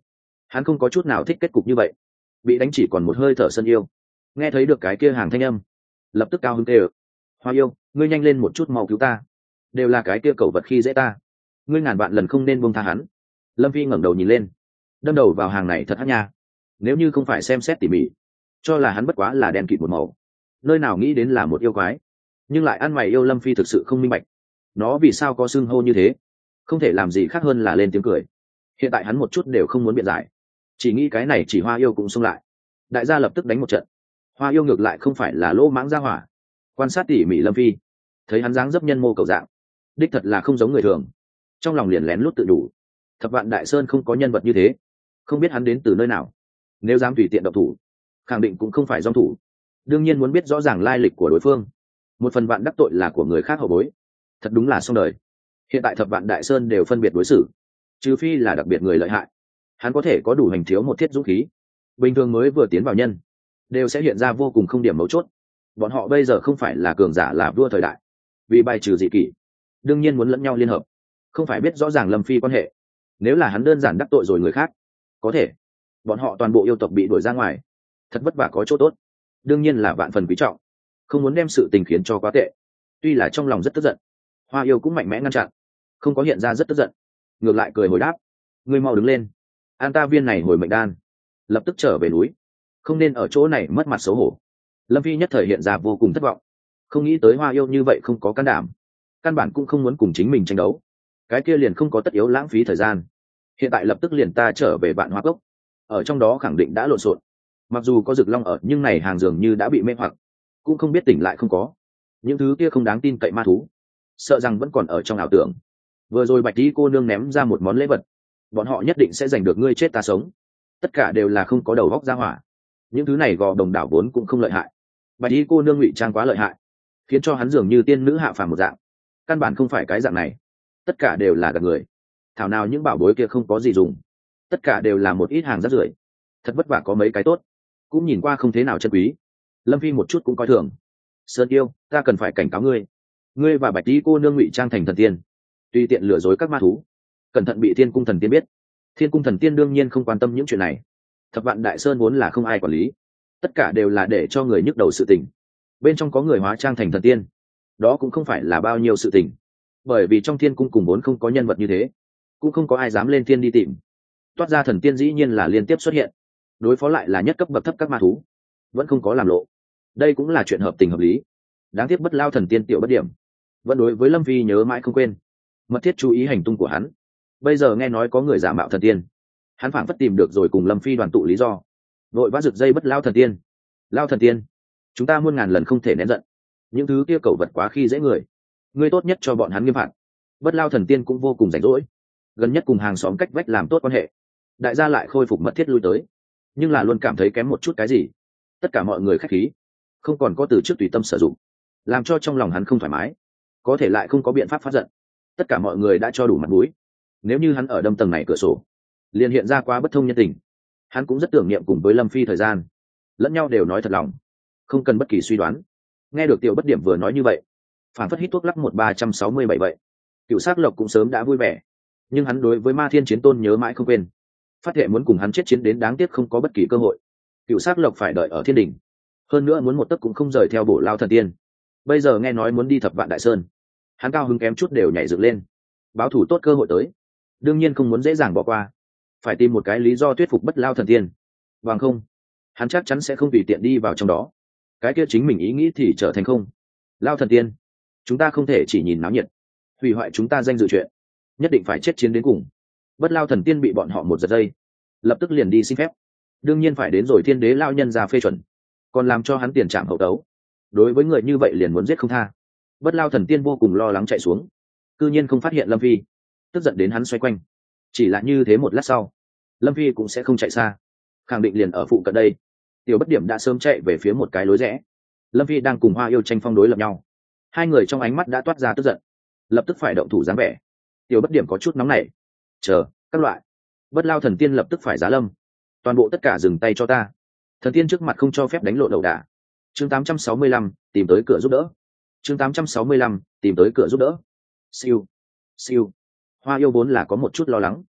hắn không có chút nào thích kết cục như vậy, bị đánh chỉ còn một hơi thở sân yêu. Nghe thấy được cái kia hàng thanh âm, lập tức cao hứng tê ự. Hoa yêu, ngươi nhanh lên một chút mau cứu ta, đều là cái kia cẩu vật khi dễ ta, ngươi ngàn vạn lần không nên buông tha hắn. Lâm Phi ngẩng đầu nhìn lên, đâm đầu vào hàng này thật hắc nha, nếu như không phải xem xét tỉ mỉ, cho là hắn bất quá là đèn kịt một màu, nơi nào nghĩ đến là một yêu quái. Nhưng lại ăn mày yêu Lâm Phi thực sự không minh bạch, nó vì sao có xưng hô như thế, không thể làm gì khác hơn là lên tiếng cười. Hiện tại hắn một chút đều không muốn biện giải, chỉ nghĩ cái này chỉ Hoa yêu cũng xông lại, đại gia lập tức đánh một trận. Hoa yêu ngược lại không phải là lỗ mãng ra hỏa, quan sát tỉ mỉ Lâm Phi, thấy hắn dáng dấp nhân mô cầu dạng, đích thật là không giống người thường, trong lòng liền lén lút tự đủ. Thập Vạn Đại Sơn không có nhân vật như thế, không biết hắn đến từ nơi nào, nếu dám tùy tiện động thủ, khẳng định cũng không phải dòng thủ. Đương nhiên muốn biết rõ ràng lai lịch của đối phương, một phần vạn đắc tội là của người khác hậu bối, thật đúng là xong đời. Hiện tại Thập Vạn Đại Sơn đều phân biệt đối xử, trừ phi là đặc biệt người lợi hại, hắn có thể có đủ hành thiếu một thiết dũng khí. Bình thường mới vừa tiến vào nhân, đều sẽ hiện ra vô cùng không điểm mấu chốt. Bọn họ bây giờ không phải là cường giả là vua thời đại, vì bài trừ dị kỷ, đương nhiên muốn lẫn nhau liên hợp, không phải biết rõ ràng Lâm Phi quan hệ. Nếu là hắn đơn giản đắc tội rồi người khác, có thể bọn họ toàn bộ yêu tộc bị đuổi ra ngoài, thật vất vả có chỗ tốt, đương nhiên là vạn phần quý trọng, không muốn đem sự tình khiến cho quá tệ. Tuy là trong lòng rất tức giận, Hoa yêu cũng mạnh mẽ ngăn chặn, không có hiện ra rất tức giận, ngược lại cười hồi đáp: ngươi mau đứng lên, an ta viên này hồi mệnh đan, lập tức trở về núi, không nên ở chỗ này mất mặt xấu hổ. Lâm Phi nhất thời hiện ra vô cùng thất vọng, không nghĩ tới Hoa yêu như vậy không có can đảm, căn bản cũng không muốn cùng chính mình tranh đấu, cái kia liền không có tất yếu lãng phí thời gian. Hiện tại lập tức liền ta trở về Vạn Hoa Cốc, ở trong đó khẳng định đã lộn xộn, mặc dù có Dực Long ở nhưng này hàng dường như đã bị mê hoặc, cũng không biết tỉnh lại không có. Những thứ kia không đáng tin cậy ma thú, sợ rằng vẫn còn ở trong ảo tưởng. Vừa rồi Bạch Tí cô nương ném ra một món lễ vật, bọn họ nhất định sẽ giành được ngươi chết ta sống, tất cả đều là không có đầu óc ra hỏa. Những thứ này gò đồng đảo vốn cũng không lợi hại, Bạch Tí cô nương ngụy trang quá lợi hại, khiến cho hắn dường như tiên nữ hạ phàm một dạng, căn bản không phải cái dạng này, tất cả đều là gạt người. Thảo nào những bảo bối kia không có gì dùng, tất cả đều là một ít hàng rác rưởi, thật vất vả có mấy cái tốt, cũng nhìn qua không thế nào chân quý. Lâm Phi một chút cũng coi thường. Sơn yêu, ta cần phải cảnh cáo ngươi, ngươi và Bạch Tí cô nương ngụy trang thành thần tiên, tùy tiện lừa dối các ma thú, cẩn thận bị Thiên Cung thần tiên biết. Thiên Cung thần tiên đương nhiên không quan tâm những chuyện này, Thập Vạn Đại Sơn vốn là không ai quản lý, tất cả đều là để cho người nhức đầu sự tình. Bên trong có người hóa trang thành thần tiên, đó cũng không phải là bao nhiêu sự tình, bởi vì trong Thiên Cung cùng vốn không có nhân vật như thế, cũng không có ai dám lên thiên đi tìm. Toát ra thần tiên dĩ nhiên là liên tiếp xuất hiện, đối phó lại là nhất cấp bậc thấp các ma thú, vẫn không có làm lộ, đây cũng là chuyện hợp tình hợp lý. Đáng tiếc Bất Lao thần tiên tiểu bất điểm, vẫn đối với Lâm Phi nhớ mãi không quên, mật thiết chú ý hành tung của hắn. Bây giờ nghe nói có người giả mạo thần tiên, hắn phảng phất tìm được rồi cùng Lâm Phi đoàn tụ lý do, vội vã rực dây Bất Lao thần tiên. Lao thần tiên, chúng ta muôn ngàn lần không thể nén giận, những thứ kia cẩu vật quá khi dễ người, ngươi tốt nhất cho bọn hắn nghiêm phạt. Bất Lao thần tiên cũng vô cùng rảnh rỗi, gần nhất cùng hàng xóm cách vách làm tốt quan hệ, đại gia lại khôi phục mật thiết lui tới, nhưng là luôn cảm thấy kém một chút cái gì. Tất cả mọi người khách khí, không còn có từ trước tùy tâm sử dụng, làm cho trong lòng hắn không thoải mái, có thể lại không có biện pháp phát giận. Tất cả mọi người đã cho đủ mặt mũi, nếu như hắn ở đâm tầng này cửa sổ, liền hiện ra quá bất thông nhân tình. Hắn cũng rất tưởng niệm cùng với Lâm Phi thời gian, lẫn nhau đều nói thật lòng, không cần bất kỳ suy đoán. Nghe được Tiểu Bất Điểm vừa nói như vậy, phản phất hít thuốc lắc một ba trăm sáu mươi bảy vậy. Cựu Sắc Lộc cũng sớm đã vui vẻ, nhưng hắn đối với Ma Thiên Chiến Tôn nhớ mãi không quên, phát thệ muốn cùng hắn chết chiến đến đáng tiếc không có bất kỳ cơ hội. Cựu Sắc Lộc phải đợi ở thiên đình, hơn nữa muốn một tấc cũng không rời theo Bổ Lao thần tiên. Bây giờ nghe nói muốn đi Thập Vạn Đại Sơn, hắn cao hứng kém chút đều nhảy dựng lên. Báo thủ tốt cơ hội tới, đương nhiên không muốn dễ dàng bỏ qua, phải tìm một cái lý do thuyết phục Bất Lao thần tiên, bằng không hắn chắc chắn sẽ không tùy tiện đi vào trong đó. Cái kia chính mình ý nghĩ thì trở thành không. Lao thần tiên, chúng ta không thể chỉ nhìn náo nhiệt, hủy hoại chúng ta danh dự chuyện, nhất định phải chết chiến đến cùng. Bất Lao thần tiên bị bọn họ một giật dây, lập tức liền đi xin phép, đương nhiên phải đến rồi Thiên Đế lao nhân ra phê chuẩn, còn làm cho hắn tiền trảm hậu tấu. Đối với người như vậy liền muốn giết không tha. Bất Lao thần tiên vô cùng lo lắng chạy xuống, cư nhiên không phát hiện Lâm Phi, tức giận đến hắn xoay quanh. Chỉ là như thế một lát sau, Lâm Phi cũng sẽ không chạy xa, khẳng định liền ở phụ cận đây. Tiểu Bất Điểm đã sớm chạy về phía một cái lối rẽ, Lâm Phi đang cùng Hoa yêu tranh phong đối lập nhau, hai người trong ánh mắt đã toát ra tức giận, lập tức phải động thủ dáng vẻ. Tiểu Bất Điểm có chút nóng nảy, chờ các loại. Bất Lao thần tiên lập tức phải giá lâm, toàn bộ tất cả dừng tay cho ta. Thần tiên trước mặt không cho phép đánh lộ đầu đà. Chương tám trăm sáu mươi lăm, tìm tới cửa giúp đỡ. Chương tám trăm sáu mươi lăm, tìm tới cửa giúp đỡ. Siêu, siêu. Hoa yêu vốn là có một chút lo lắng,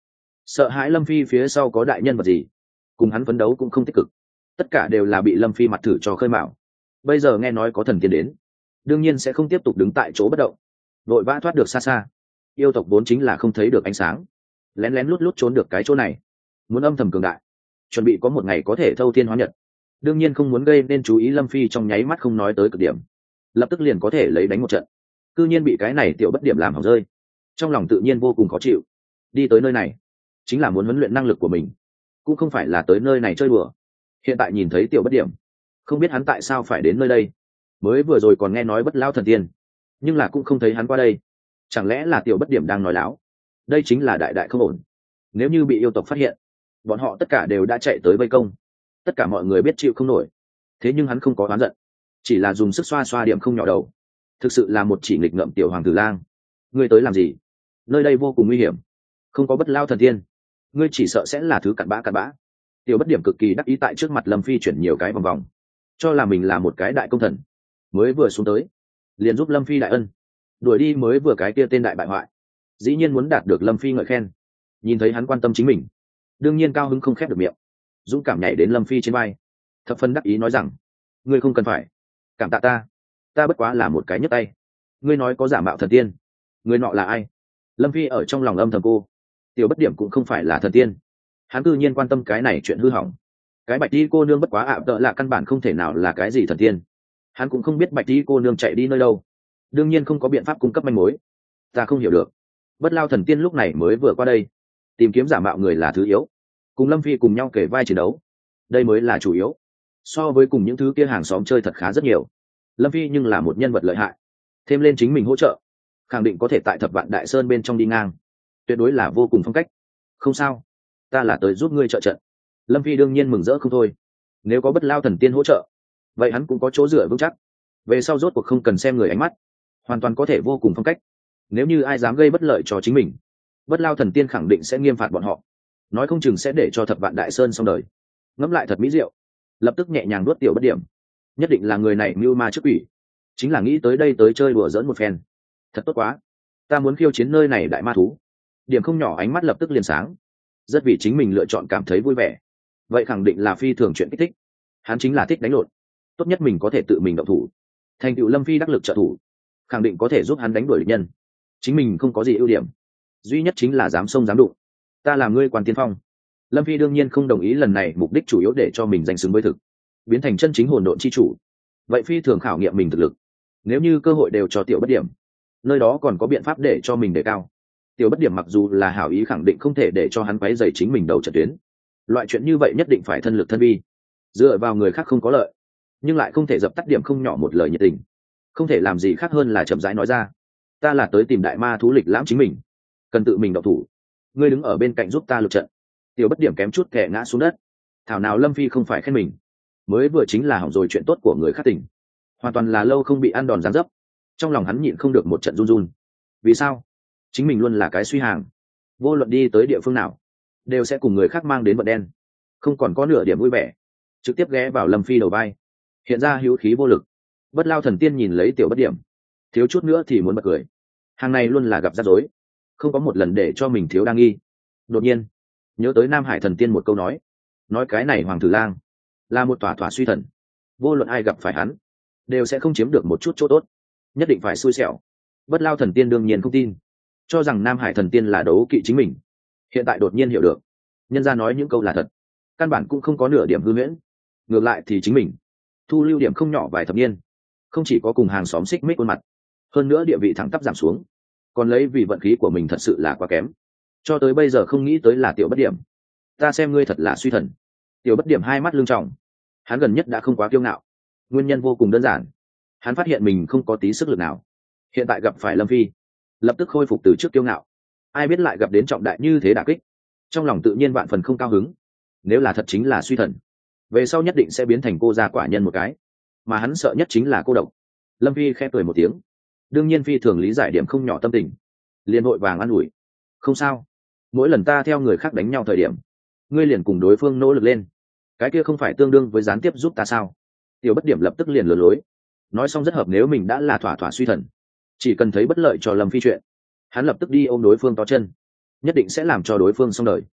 sợ hãi lâm phi phía sau có đại nhân vật gì, cùng hắn phấn đấu cũng không tích cực, tất cả đều là bị lâm phi mặt thử cho khơi mạo. Bây giờ nghe nói có thần tiên đến, đương nhiên sẽ không tiếp tục đứng tại chỗ bất động, vội vã thoát được xa xa. Yêu tộc vốn chính là không thấy được ánh sáng, lén lén lút lút trốn được cái chỗ này, muốn âm thầm cường đại, chuẩn bị có một ngày có thể thâu thiên hóa nhật, đương nhiên không muốn gây nên chú ý lâm phi trong nháy mắt không nói tới cực điểm, lập tức liền có thể lấy đánh một trận. Cư nhiên bị cái này tiểu bất điểm làm hỏng rơi, trong lòng tự nhiên vô cùng khó chịu. Đi tới nơi này chính là muốn huấn luyện năng lực của mình, cũng không phải là tới nơi này chơi đùa. Hiện tại nhìn thấy tiểu bất điểm, không biết hắn tại sao phải đến nơi đây. Mới vừa rồi còn nghe nói bất lao thần tiên, nhưng là cũng không thấy hắn qua đây. Chẳng lẽ là tiểu bất điểm đang nói láo? Đây chính là đại đại không ổn. Nếu như bị yêu tộc phát hiện, bọn họ tất cả đều đã chạy tới vây công, tất cả mọi người biết chịu không nổi. Thế nhưng hắn không có oán giận, chỉ là dùng sức xoa xoa điểm không nhỏ đầu. Thực sự là một chỉ nghịch ngợm tiểu hoàng tử lang. Ngươi tới làm gì? Nơi đây vô cùng nguy hiểm, không có bất lao thần tiên, ngươi chỉ sợ sẽ là thứ cặn bã cặn bã. Tiểu bất điểm cực kỳ đắc ý tại trước mặt lâm phi chuyển nhiều cái vòng vòng, cho là mình là một cái đại công thần. Mới vừa xuống tới liền giúp lâm phi đại ân, đuổi đi mới vừa cái kia tên đại bại hoại, dĩ nhiên muốn đạt được lâm phi ngợi khen. Nhìn thấy hắn quan tâm chính mình, đương nhiên cao hứng không khép được miệng, dũng cảm nhảy đến lâm phi trên vai, thập phân đắc ý nói rằng: ngươi không cần phải cảm tạ ta, ta bất quá là một cái nhấc tay. Ngươi nói có giả mạo thần tiên, người nọ là ai? Lâm phi ở trong lòng âm thầm cô, tiểu bất điểm cũng không phải là thần tiên, hắn cư nhiên quan tâm cái này chuyện hư hỏng. Cái bạch đi cô nương bất quá ạ tợ là căn bản không thể nào là cái gì thần tiên, hắn cũng không biết bạch đi cô nương chạy đi nơi đâu, đương nhiên không có biện pháp cung cấp manh mối. Ta không hiểu được, bất lao thần tiên lúc này mới vừa qua đây, tìm kiếm giả mạo người là thứ yếu, cùng lâm phi cùng nhau kể vai chiến đấu, đây mới là chủ yếu. So với cùng những thứ kia hàng xóm chơi thật khá rất nhiều. Lâm phi nhưng là một nhân vật lợi hại, thêm lên chính mình hỗ trợ, khẳng định có thể tại thập vạn đại sơn bên trong đi ngang, tuyệt đối là vô cùng phong cách. Không sao, ta là tới giúp ngươi trợ trận. Lâm phi đương nhiên mừng rỡ không thôi, nếu có bất lao thần tiên hỗ trợ, vậy hắn cũng có chỗ dựa vững chắc, về sau rốt cuộc không cần xem người ánh mắt, hoàn toàn có thể vô cùng phong cách. Nếu như ai dám gây bất lợi cho chính mình, bất lao thần tiên khẳng định sẽ nghiêm phạt bọn họ, nói không chừng sẽ để cho thập vạn đại sơn xong đời. Ngẫm lại thật mỹ diệu, lập tức nhẹ nhàng nuốt tiểu bất điểm. Nhất định là người này mưu ma trước quỷ, chính là nghĩ tới đây tới chơi đùa giỡn một phen. Thật tốt quá, ta muốn khiêu chiến nơi này đại ma thú. Điểm không nhỏ ánh mắt lập tức liền sáng, rất vì chính mình lựa chọn cảm thấy vui vẻ. Vậy khẳng định là phi thường chuyện kích thích, hắn chính là thích đánh lộn, tốt nhất mình có thể tự mình động thủ, thành tựu lâm phi đắc lực trợ thủ, khẳng định có thể giúp hắn đánh đuổi địch nhân. Chính mình không có gì ưu điểm, duy nhất chính là dám xông dám đụng. Ta làm ngươi quan tiên phong. Lâm phi đương nhiên không đồng ý, lần này mục đích chủ yếu để cho mình danh xứng với thực, biến thành chân chính hồn độn chi chủ. Vậy phi thường khảo nghiệm mình thực lực, nếu như cơ hội đều cho tiểu bất điểm, nơi đó còn có biện pháp để cho mình đề cao. Tiểu bất điểm mặc dù là hảo ý, khẳng định không thể để cho hắn quấy rầy chính mình đầu trận tuyến. Loại chuyện như vậy nhất định phải thân lực thân vi, dựa vào người khác không có lợi, nhưng lại không thể dập tắt điểm không nhỏ một lời nhiệt tình. Không thể làm gì khác hơn là chậm rãi nói ra: ta là tới tìm đại ma thú lịch lãm chính mình, cần tự mình động thủ, ngươi đứng ở bên cạnh giúp ta lực trận. Tiểu bất điểm kém chút kẻ ngã xuống đất. Thảo nào lâm phi không phải khen mình, mới vừa chính là hỏng rồi chuyện tốt của người khác tỉnh, hoàn toàn là lâu không bị ăn đòn gián dấp. Trong lòng hắn nhịn không được một trận run run. Vì sao? Chính mình luôn là cái suy hàng, vô luận đi tới địa phương nào đều sẽ cùng người khác mang đến vận đen, không còn có nửa điểm vui vẻ, trực tiếp ghé vào lâm phi đầu vai, hiện ra hữu khí vô lực. Bất lao thần tiên nhìn lấy tiểu bất điểm, thiếu chút nữa thì muốn bật cười. Hàng này luôn là gặp rắc rối, không có một lần để cho mình thiếu đa nghi. Đột nhiên nhớ tới Nam Hải thần tiên một câu nói, nói cái này hoàng tử lang là một tòa thỏa suy thần, vô luận ai gặp phải hắn đều sẽ không chiếm được một chút chỗ tốt, nhất định phải xui xẻo. Bất lao thần tiên đương nhiên không tin, cho rằng Nam Hải thần tiên là đấu kỵ chính mình. Hiện tại đột nhiên hiểu được, nhân ra nói những câu là thật, căn bản cũng không có nửa điểm hư huyễn. Ngược lại thì chính mình thu lưu điểm không nhỏ vài thập niên, không chỉ có cùng hàng xóm xích mích khuôn mặt, hơn nữa địa vị thẳng tắp giảm xuống, còn lấy vì vận khí của mình thật sự là quá kém, cho tới bây giờ không nghĩ tới là tiểu bất điểm. Ta xem ngươi thật là suy thần. Tiểu bất điểm hai mắt lưng trọng, hắn gần nhất đã không quá kiêu ngạo, nguyên nhân vô cùng đơn giản, hắn phát hiện mình không có tí sức lực nào. Hiện tại gặp phải lâm phi, lập tức khôi phục từ trước kiêu ngạo, ai biết lại gặp đến trọng đại như thế đả kích, trong lòng tự nhiên vạn phần không cao hứng. Nếu là thật chính là suy thần, về sau nhất định sẽ biến thành cô gia quả nhân một cái, mà hắn sợ nhất chính là cô độc. Lâm phi khẽ cười một tiếng, đương nhiên phi thường lý giải điểm không nhỏ tâm tình, liền vội vàng an ủi: không sao, mỗi lần ta theo người khác đánh nhau thời điểm, ngươi liền cùng đối phương nỗ lực lên, cái kia không phải tương đương với gián tiếp giúp ta sao? Tiểu bất điểm lập tức liền lừa lối, nói xong rất hợp, nếu mình đã là thỏa thỏa suy thần, chỉ cần thấy bất lợi cho lâm phi chuyện, hắn lập tức đi ôm đối phương to chân, nhất định sẽ làm cho đối phương xong đời.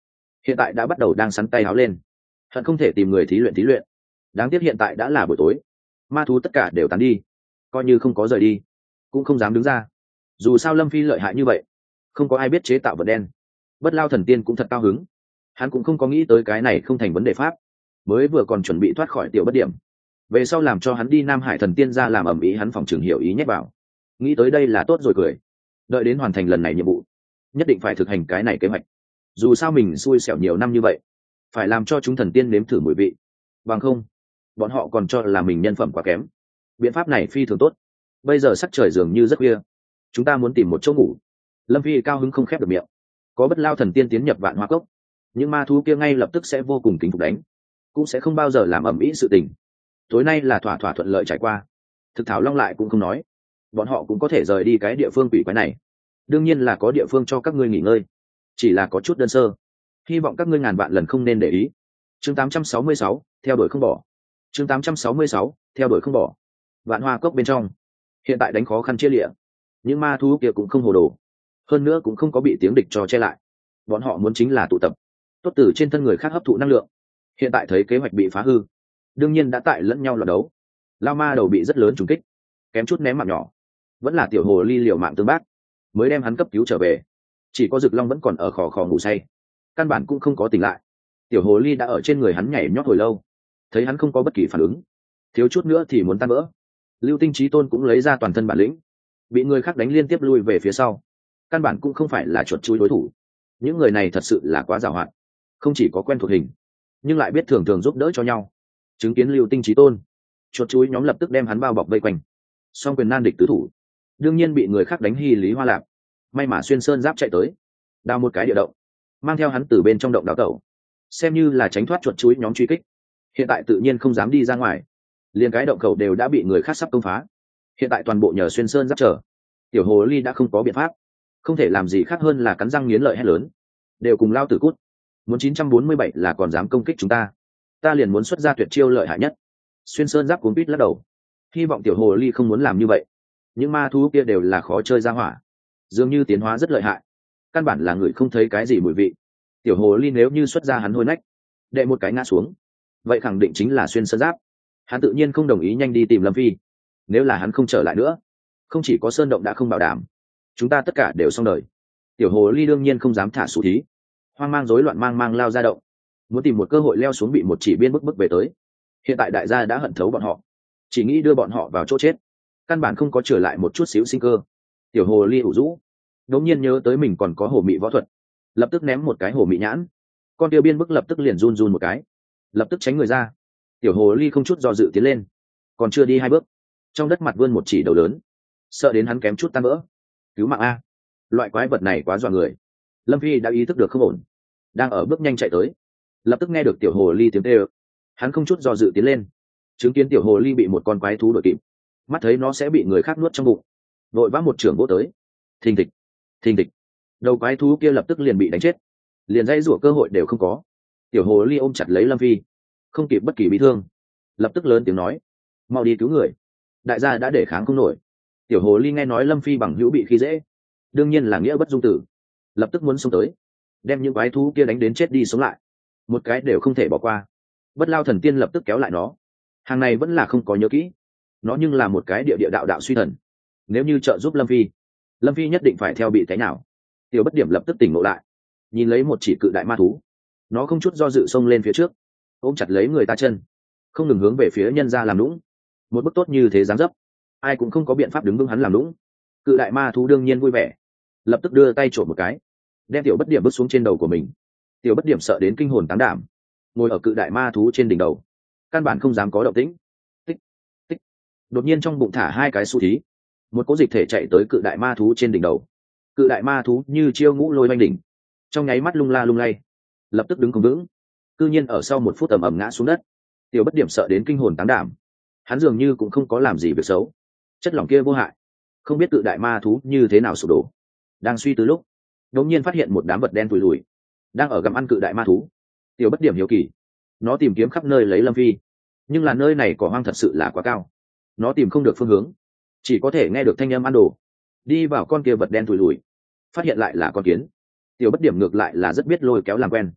hiện tại đã bắt đầu đang sắn tay áo lên, hận không thể tìm người thí luyện thí luyện. Đáng tiếc hiện tại đã là buổi tối, ma thú tất cả đều tán đi, coi như không có rời đi cũng không dám đứng ra. Dù sao Lâm Phi lợi hại như vậy, không có ai biết chế tạo vật đen. Bất Lao thần tiên cũng thật cao hứng, hắn cũng không có nghĩ tới cái này không thành vấn đề pháp, mới vừa còn chuẩn bị thoát khỏi tiểu bất điểm, về sau làm cho hắn đi Nam Hải thần tiên ra làm ầm ĩ, hắn phòng trường hiểu ý nhét vào, nghĩ tới đây là tốt rồi cười. Đợi đến hoàn thành lần này nhiệm vụ, nhất định phải thực hành cái này kế hoạch. Dù sao mình xui xẻo nhiều năm như vậy, phải làm cho chúng thần tiên nếm thử mùi vị, bằng không bọn họ còn cho là mình nhân phẩm quá kém. Biện pháp này phi thường tốt. Bây giờ sắc trời dường như rất khuya, chúng ta muốn tìm một chỗ ngủ. Lâm Phi cao hứng không khép được miệng. Có Bất Lao thần tiên tiến nhập Vạn Hoa Cốc, những ma thú kia ngay lập tức sẽ vô cùng kính phục đánh, cũng sẽ không bao giờ làm ẩm ĩ sự tình. Tối nay là thỏa thỏa thuận lợi trải qua. Thực Thảo Long lại cũng không nói, bọn họ cũng có thể rời đi cái địa phương quỷ quái này. Đương nhiên là có địa phương cho các ngươi nghỉ ngơi, chỉ là có chút đơn sơ, hy vọng các ngươi ngàn vạn lần không nên để ý. Chương tám trăm sáu mươi sáu, theo đuổi không bỏ. Chương tám trăm sáu mươi sáu, theo đuổi không bỏ. Vạn Hoa Cốc bên trong, hiện tại đánh khó khăn chia lịa, những ma thú kia cũng không hồ đồ, hơn nữa cũng không có bị tiếng địch cho che lại. Bọn họ muốn chính là tụ tập, tốt từ trên thân người khác hấp thụ năng lượng. Hiện tại thấy kế hoạch bị phá hư, đương nhiên đã tại lẫn nhau loạt đấu. Lao ma đầu bị rất lớn trùng kích, kém chút ném mạng nhỏ, vẫn là tiểu hồ ly liều mạng tương bác mới đem hắn cấp cứu trở về. Chỉ có Dực Long vẫn còn ở khò khò ngủ say, căn bản cũng không có tỉnh lại. Tiểu hồ ly đã ở trên người hắn nhảy nhót hồi lâu, thấy hắn không có bất kỳ phản ứng, thiếu chút nữa thì muốn tan vỡ. Lưu Tinh Chí Tôn cũng lấy ra toàn thân bản lĩnh, bị người khác đánh liên tiếp lui về phía sau, căn bản cũng không phải là chuột chui đối thủ. Những người này thật sự là quá giàu hạn, không chỉ có quen thuộc hình, nhưng lại biết thường thường giúp đỡ cho nhau. Chứng kiến Lưu Tinh Chí Tôn, chuột chui nhóm lập tức đem hắn bao bọc vây quanh, song quyền nan địch tứ thủ, đương nhiên bị người khác đánh hy lý hoa lạc. May mà Xuyên Sơn Giáp chạy tới, đào một cái địa động, mang theo hắn từ bên trong động đào tẩu, xem như là tránh thoát chuột chui nhóm truy kích. Hiện tại tự nhiên không dám đi ra ngoài, liền cái động khẩu đều đã bị người khác sắp công phá. Hiện tại toàn bộ nhờ Xuyên Sơn Giáp trở, tiểu hồ ly đã không có biện pháp, không thể làm gì khác hơn là cắn răng nghiến lợi hét lớn, đều cùng lao tử cút. Muốn chín trăm bốn mươi bảy là còn dám công kích chúng ta, ta liền muốn xuất ra tuyệt chiêu lợi hại nhất. Xuyên Sơn Giáp cuốn quýt lắc đầu, hy vọng tiểu hồ ly không muốn làm như vậy. Những ma thú kia đều là khó chơi ra hỏa, dường như tiến hóa rất lợi hại, căn bản là người không thấy cái gì mùi vị. Tiểu hồ ly nếu như xuất ra hắn hôi nách, đệ một cái ngã xuống, vậy khẳng định chính là Xuyên Sơn Giáp. Hắn tự nhiên không đồng ý nhanh đi tìm Lâm Phi, nếu là hắn không trở lại nữa, không chỉ có sơn động đã không bảo đảm, chúng ta tất cả đều xong đời. Tiểu hồ ly đương nhiên không dám thả sủ thí, hoang mang rối loạn mang mang lao ra động, muốn tìm một cơ hội leo xuống bị một chỉ biên bức bức về tới. Hiện tại đại gia đã hận thấu bọn họ, chỉ nghĩ đưa bọn họ vào chỗ chết, căn bản không có trở lại một chút xíu sinh cơ. Tiểu hồ ly ủ rũ, đống nhiên nhớ tới mình còn có hồ mị võ thuật, lập tức ném một cái hồ mị nhãn, con tiêu biên bức lập tức liền run run một cái, lập tức tránh người ra. Tiểu hồ ly không chút do dự tiến lên, còn chưa đi hai bước, trong đất mặt vươn một chỉ đầu lớn, sợ đến hắn kém chút tan vỡ. Cứu mạng a, loại quái vật này quá dọa người. Lâm Phi đã ý thức được không ổn, đang ở bước nhanh chạy tới, lập tức nghe được tiểu hồ ly tiếng kêu, hắn không chút do dự tiến lên, chứng kiến tiểu hồ ly bị một con quái thú đuổi kịp, mắt thấy nó sẽ bị người khác nuốt trong bụng, vội vã một trưởng vỗ tới. Thình thịch, thình thịch, đầu quái thú kia lập tức liền bị đánh chết, liền dãy rủa cơ hội đều không có. Tiểu hồ ly ôm chặt lấy Lâm Phi, không kịp bất kỳ bị thương, lập tức lớn tiếng nói, mau đi cứu người, đại gia đã để kháng không nổi. Tiểu hồ ly nghe nói Lâm Phi bằng hữu bị khi dễ, đương nhiên là nghĩa bất dung tử, lập tức muốn xông tới, đem những quái thú kia đánh đến chết đi sống lại, một cái đều không thể bỏ qua. Bất Lao thần tiên lập tức kéo lại nó, hàng này vẫn là không có nhớ kỹ, nó nhưng là một cái địa địa đạo đạo suy thần, nếu như trợ giúp Lâm Phi, Lâm Phi nhất định phải theo bị thế nào. Tiểu Bất Điểm lập tức tỉnh ngộ lại, nhìn lấy một chỉ cự đại ma thú, nó không chút do dự xông lên phía trước, ôm chặt lấy người ta chân, không ngừng hướng về phía nhân ra làm lũng. Một bức tốt như thế dáng dấp, ai cũng không có biện pháp đứng vững hắn làm lũng. Cự đại ma thú đương nhiên vui vẻ, lập tức đưa tay trộm một cái, đem Tiểu Bất Điểm bước xuống trên đầu của mình. Tiểu Bất Điểm sợ đến kinh hồn táng đảm, ngồi ở cự đại ma thú trên đỉnh đầu, căn bản không dám có động tĩnh. Tích tích, đột nhiên trong bụng thả hai cái xu thí, một cỗ dịch thể chạy tới cự đại ma thú trên đỉnh đầu. Cự đại ma thú như chiêu ngũ lôi oanh đỉnh, trong nháy mắt lung la lung lay, lập tức đứng không vững, cư nhiên ở sau một phút ầm ầm ngã xuống đất. Tiểu Bất Điểm sợ đến kinh hồn táng đảm, hắn dường như cũng không có làm gì việc xấu, chất lỏng kia vô hại, không biết cự đại ma thú như thế nào sụp đổ. Đang suy tư lúc, đột nhiên phát hiện một đám vật đen tủi lùi đang ở gặm ăn cự đại ma thú. Tiểu Bất Điểm hiếu kỳ, nó tìm kiếm khắp nơi lấy Lâm Phi, nhưng là nơi này cỏ hoang thật sự là quá cao, nó tìm không được phương hướng, chỉ có thể nghe được thanh âm ăn đồ. Đi vào con kia vật đen tủi lùi, phát hiện lại là con kiến. Tiểu Bất Điểm ngược lại là rất biết lôi kéo làm quen,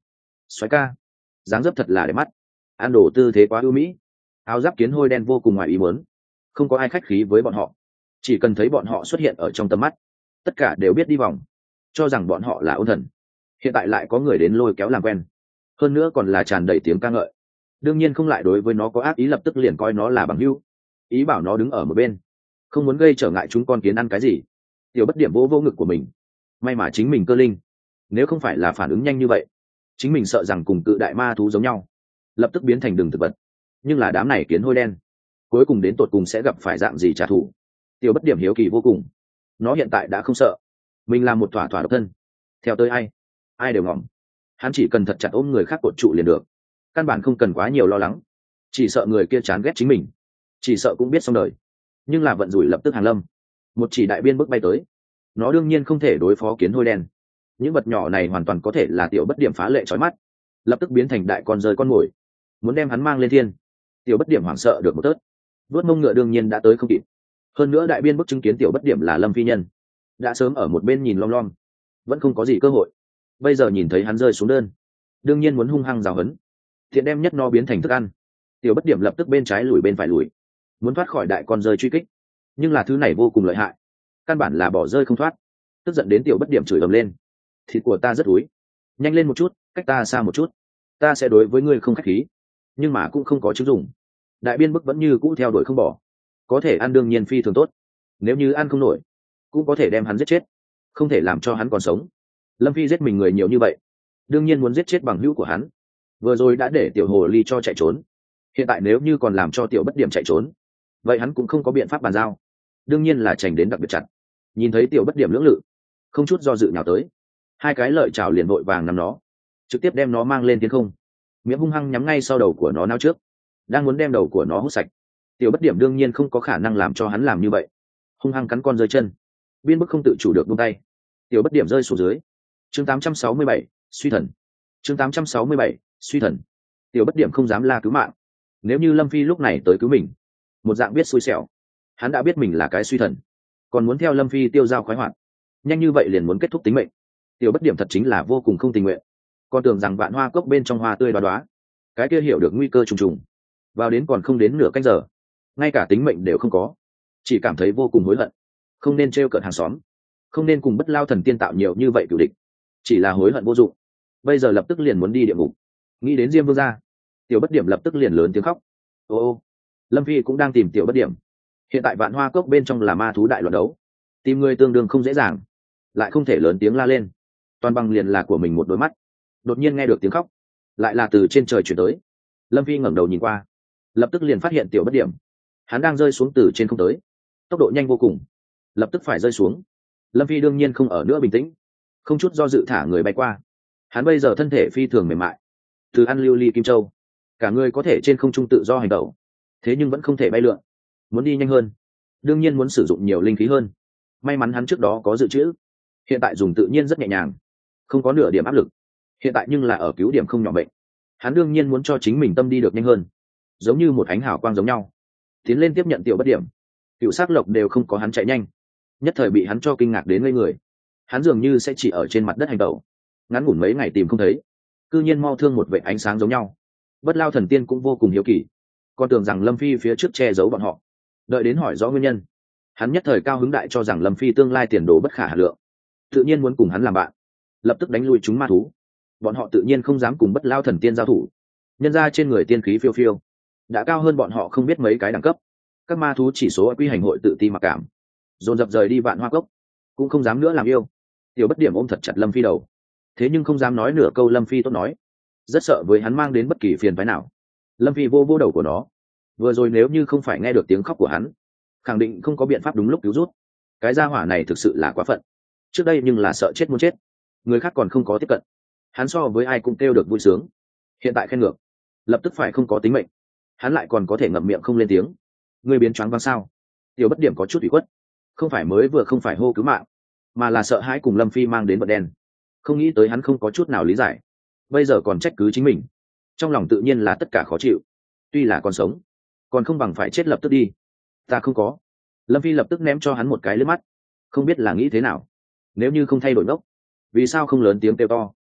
xoáy ca, dáng dấp thật là đẹp mắt, ăn đồ tư thế quá ưu mỹ. Áo giáp kiến hôi đen vô cùng ngoài ý muốn, không có ai khách khí với bọn họ, chỉ cần thấy bọn họ xuất hiện ở trong tầm mắt, tất cả đều biết đi vòng, cho rằng bọn họ là ôn thần. Hiện tại lại có người đến lôi kéo làm quen, hơn nữa còn là tràn đầy tiếng ca ngợi, đương nhiên không lại đối với nó có ác ý, lập tức liền coi nó là bằng hữu, ý bảo nó đứng ở một bên, không muốn gây trở ngại chúng con kiến ăn cái gì. Tiểu bất điểm vỗ vỗ ngực của mình, may mà chính mình cơ linh, nếu không phải là phản ứng nhanh như vậy, chính mình sợ rằng cùng cự đại ma thú giống nhau, lập tức biến thành đường thực vật. Nhưng là đám này kiến hôi đen, cuối cùng đến tột cùng sẽ gặp phải dạng gì trả thù. Tiểu bất điểm hiếu kỳ vô cùng, nó hiện tại đã không sợ, mình là một thỏa thỏa độc thân, theo tới ai ai đều ngỏm, hắn chỉ cần thật chặt ôm người khác cột trụ liền được, căn bản không cần quá nhiều lo lắng, chỉ sợ người kia chán ghét chính mình, chỉ sợ cũng biết xong đời. Nhưng là vận rủi lập tức hàng lâm, một chỉ đại biên bước bay tới, nó đương nhiên không thể đối phó kiến hôi đen, những vật nhỏ này hoàn toàn có thể là tiểu bất điểm phá lệ trói mắt, lập tức biến thành đại con rơi con mồi, muốn đem hắn mang lên thiên. Tiểu bất điểm hoảng sợ được một tớt, vớt mông ngựa đương nhiên đã tới không kịp, hơn nữa đại biên bức chứng kiến tiểu bất điểm là Lâm Phi Nhân, đã sớm ở một bên nhìn lom lom, vẫn không có gì cơ hội. Bây giờ nhìn thấy hắn rơi xuống đơn, đương nhiên muốn hung hăng rào hấn, thiện đem nhất no biến thành thức ăn. Tiểu bất điểm lập tức bên trái lùi bên phải lùi, muốn thoát khỏi đại con rơi truy kích, nhưng là thứ này vô cùng lợi hại, căn bản là bỏ rơi không thoát. Tức giận đến tiểu bất điểm chửi ầm lên, thịt của ta rất úi, nhanh lên một chút, cách ta xa một chút, ta sẽ đối với ngươi không khách khí. Nhưng mà cũng không có chứng dụng, đại biên bức vẫn như cũ theo đuổi không bỏ, có thể ăn đương nhiên phi thường tốt, nếu như ăn không nổi cũng có thể đem hắn giết chết, không thể làm cho hắn còn sống. Lâm Phi giết mình người nhiều như vậy, đương nhiên muốn giết chết bằng hữu của hắn, vừa rồi đã để tiểu hồ ly cho chạy trốn, hiện tại nếu như còn làm cho tiểu bất điểm chạy trốn, vậy hắn cũng không có biện pháp bàn giao, đương nhiên là chành đến đặc biệt chặt. Nhìn thấy tiểu bất điểm lưỡng lự, không chút do dự nhào tới, hai cái lợi chảo liền vội vàng nắm nó, trực tiếp đem nó mang lên thiên không, miệng hung hăng nhắm ngay sau đầu của nó nao trước, đang muốn đem đầu của nó hút sạch. Tiểu bất điểm đương nhiên không có khả năng làm cho hắn làm như vậy, hung hăng cắn con rơi chân, biên bức không tự chủ được buông tay, tiểu bất điểm rơi xuống dưới. Chương tám trăm sáu mươi bảy, suy thần. Chương tám trăm sáu mươi bảy, suy thần. Tiểu bất điểm không dám la cứu mạng, nếu như Lâm Phi lúc này tới cứu mình, một dạng biết xui xẻo, hắn đã biết mình là cái suy thần, còn muốn theo Lâm Phi tiêu dao khoái hoạt, nhanh như vậy liền muốn kết thúc tính mệnh. Tiểu bất điểm thật chính là vô cùng không tình nguyện, còn tưởng rằng vạn hoa cốc bên trong hoa tươi đoá đoá, cái kia hiểu được nguy cơ trùng trùng, vào đến còn không đến nửa canh giờ, ngay cả tính mệnh đều không có, chỉ cảm thấy vô cùng hối hận, không nên trêu cợt hàng xóm, không nên cùng Bất Lao Thần Tiên tạo nhiều như vậy cửu địch, chỉ là hối hận vô dụng. Bây giờ lập tức liền muốn đi địa ngục, nghĩ đến Diêm Vương gia, tiểu bất điểm lập tức liền lớn tiếng khóc. Ô ô, Lâm Phi cũng đang tìm tiểu bất điểm, hiện tại vạn hoa cốc bên trong là ma thú đại loạn đấu, tìm người tương đương không dễ dàng, lại không thể lớn tiếng la lên, toàn bằng liền là của mình một đôi mắt. Đột nhiên nghe được tiếng khóc, lại là từ trên trời chuyển tới. Lâm Phi ngẩng đầu nhìn qua, lập tức liền phát hiện tiểu bất điểm, hắn đang rơi xuống từ trên không tới, tốc độ nhanh vô cùng, lập tức phải rơi xuống. Lâm Phi đương nhiên không ở nữa bình tĩnh, không chút do dự thả người bay qua. Hắn bây giờ thân thể phi thường mềm mại, từ ăn lưu ly kim châu, cả người có thể trên không trung tự do hành động, thế nhưng vẫn không thể bay lượn, muốn đi nhanh hơn, đương nhiên muốn sử dụng nhiều linh khí hơn. May mắn hắn trước đó có dự trữ, hiện tại dùng tự nhiên rất nhẹ nhàng, không có nửa điểm áp lực. Hiện tại nhưng là ở cứu điểm không nhỏ bệnh, hắn đương nhiên muốn cho chính mình tâm đi được nhanh hơn, giống như một ánh hào quang giống nhau, tiến lên tiếp nhận tiểu bất điểm. Cựu sắc lộc đều không có hắn chạy nhanh, nhất thời bị hắn cho kinh ngạc đến ngây người. Hắn dường như sẽ chỉ ở trên mặt đất hành tẩu, ngắn ngủn mấy ngày tìm không thấy, cư nhiên mau thương một vệ ánh sáng giống nhau. Bất Lao Thần Tiên cũng vô cùng hiếu kỳ, còn tưởng rằng Lâm Phi phía trước che giấu bọn họ, đợi đến hỏi rõ nguyên nhân, hắn nhất thời cao hứng đại, cho rằng Lâm Phi tương lai tiền đồ bất khả hà lượng, tự nhiên muốn cùng hắn làm bạn, lập tức đánh lui chúng ma thú. Bọn họ tự nhiên không dám cùng Bất Lao Thần Tiên giao thủ, nhân ra trên người tiên khí phiêu phiêu, đã cao hơn bọn họ không biết mấy cái đẳng cấp. Các ma thú chỉ số quy hành hội tự ti mặc cảm, dồn dập rời đi vạn hoa cốc, cũng không dám nữa làm yêu. Tiểu bất điểm ôm thật chặt Lâm Phi đầu, thế nhưng không dám nói nửa câu Lâm Phi tốt nói, rất sợ với hắn mang đến bất kỳ phiền phái nào. Lâm Phi vô vô đầu của nó, vừa rồi nếu như không phải nghe được tiếng khóc của hắn, khẳng định không có biện pháp đúng lúc cứu rút. Cái gia hỏa này thực sự là quá phận, trước đây nhưng là sợ chết muốn chết, người khác còn không có tiếp cận, hắn so với ai cũng kêu được vui sướng, hiện tại khen ngược, lập tức phải không có tính mệnh, hắn lại còn có thể ngậm miệng không lên tiếng. Người biến choáng váng sao? Tiểu bất điểm có chút ủy khuất, không phải mới vừa không phải hô cứu mạng, mà là sợ hãi cùng Lâm Phi mang đến vật đen, không nghĩ tới hắn không có chút nào lý giải, bây giờ còn trách cứ chính mình, trong lòng tự nhiên là tất cả khó chịu. Tuy là còn sống, còn không bằng phải chết lập tức đi. Ta không có. Lâm Phi lập tức ném cho hắn một cái liếc mắt, không biết là nghĩ thế nào, nếu như không thay đổi ngốc, vì sao không lớn tiếng kêu to.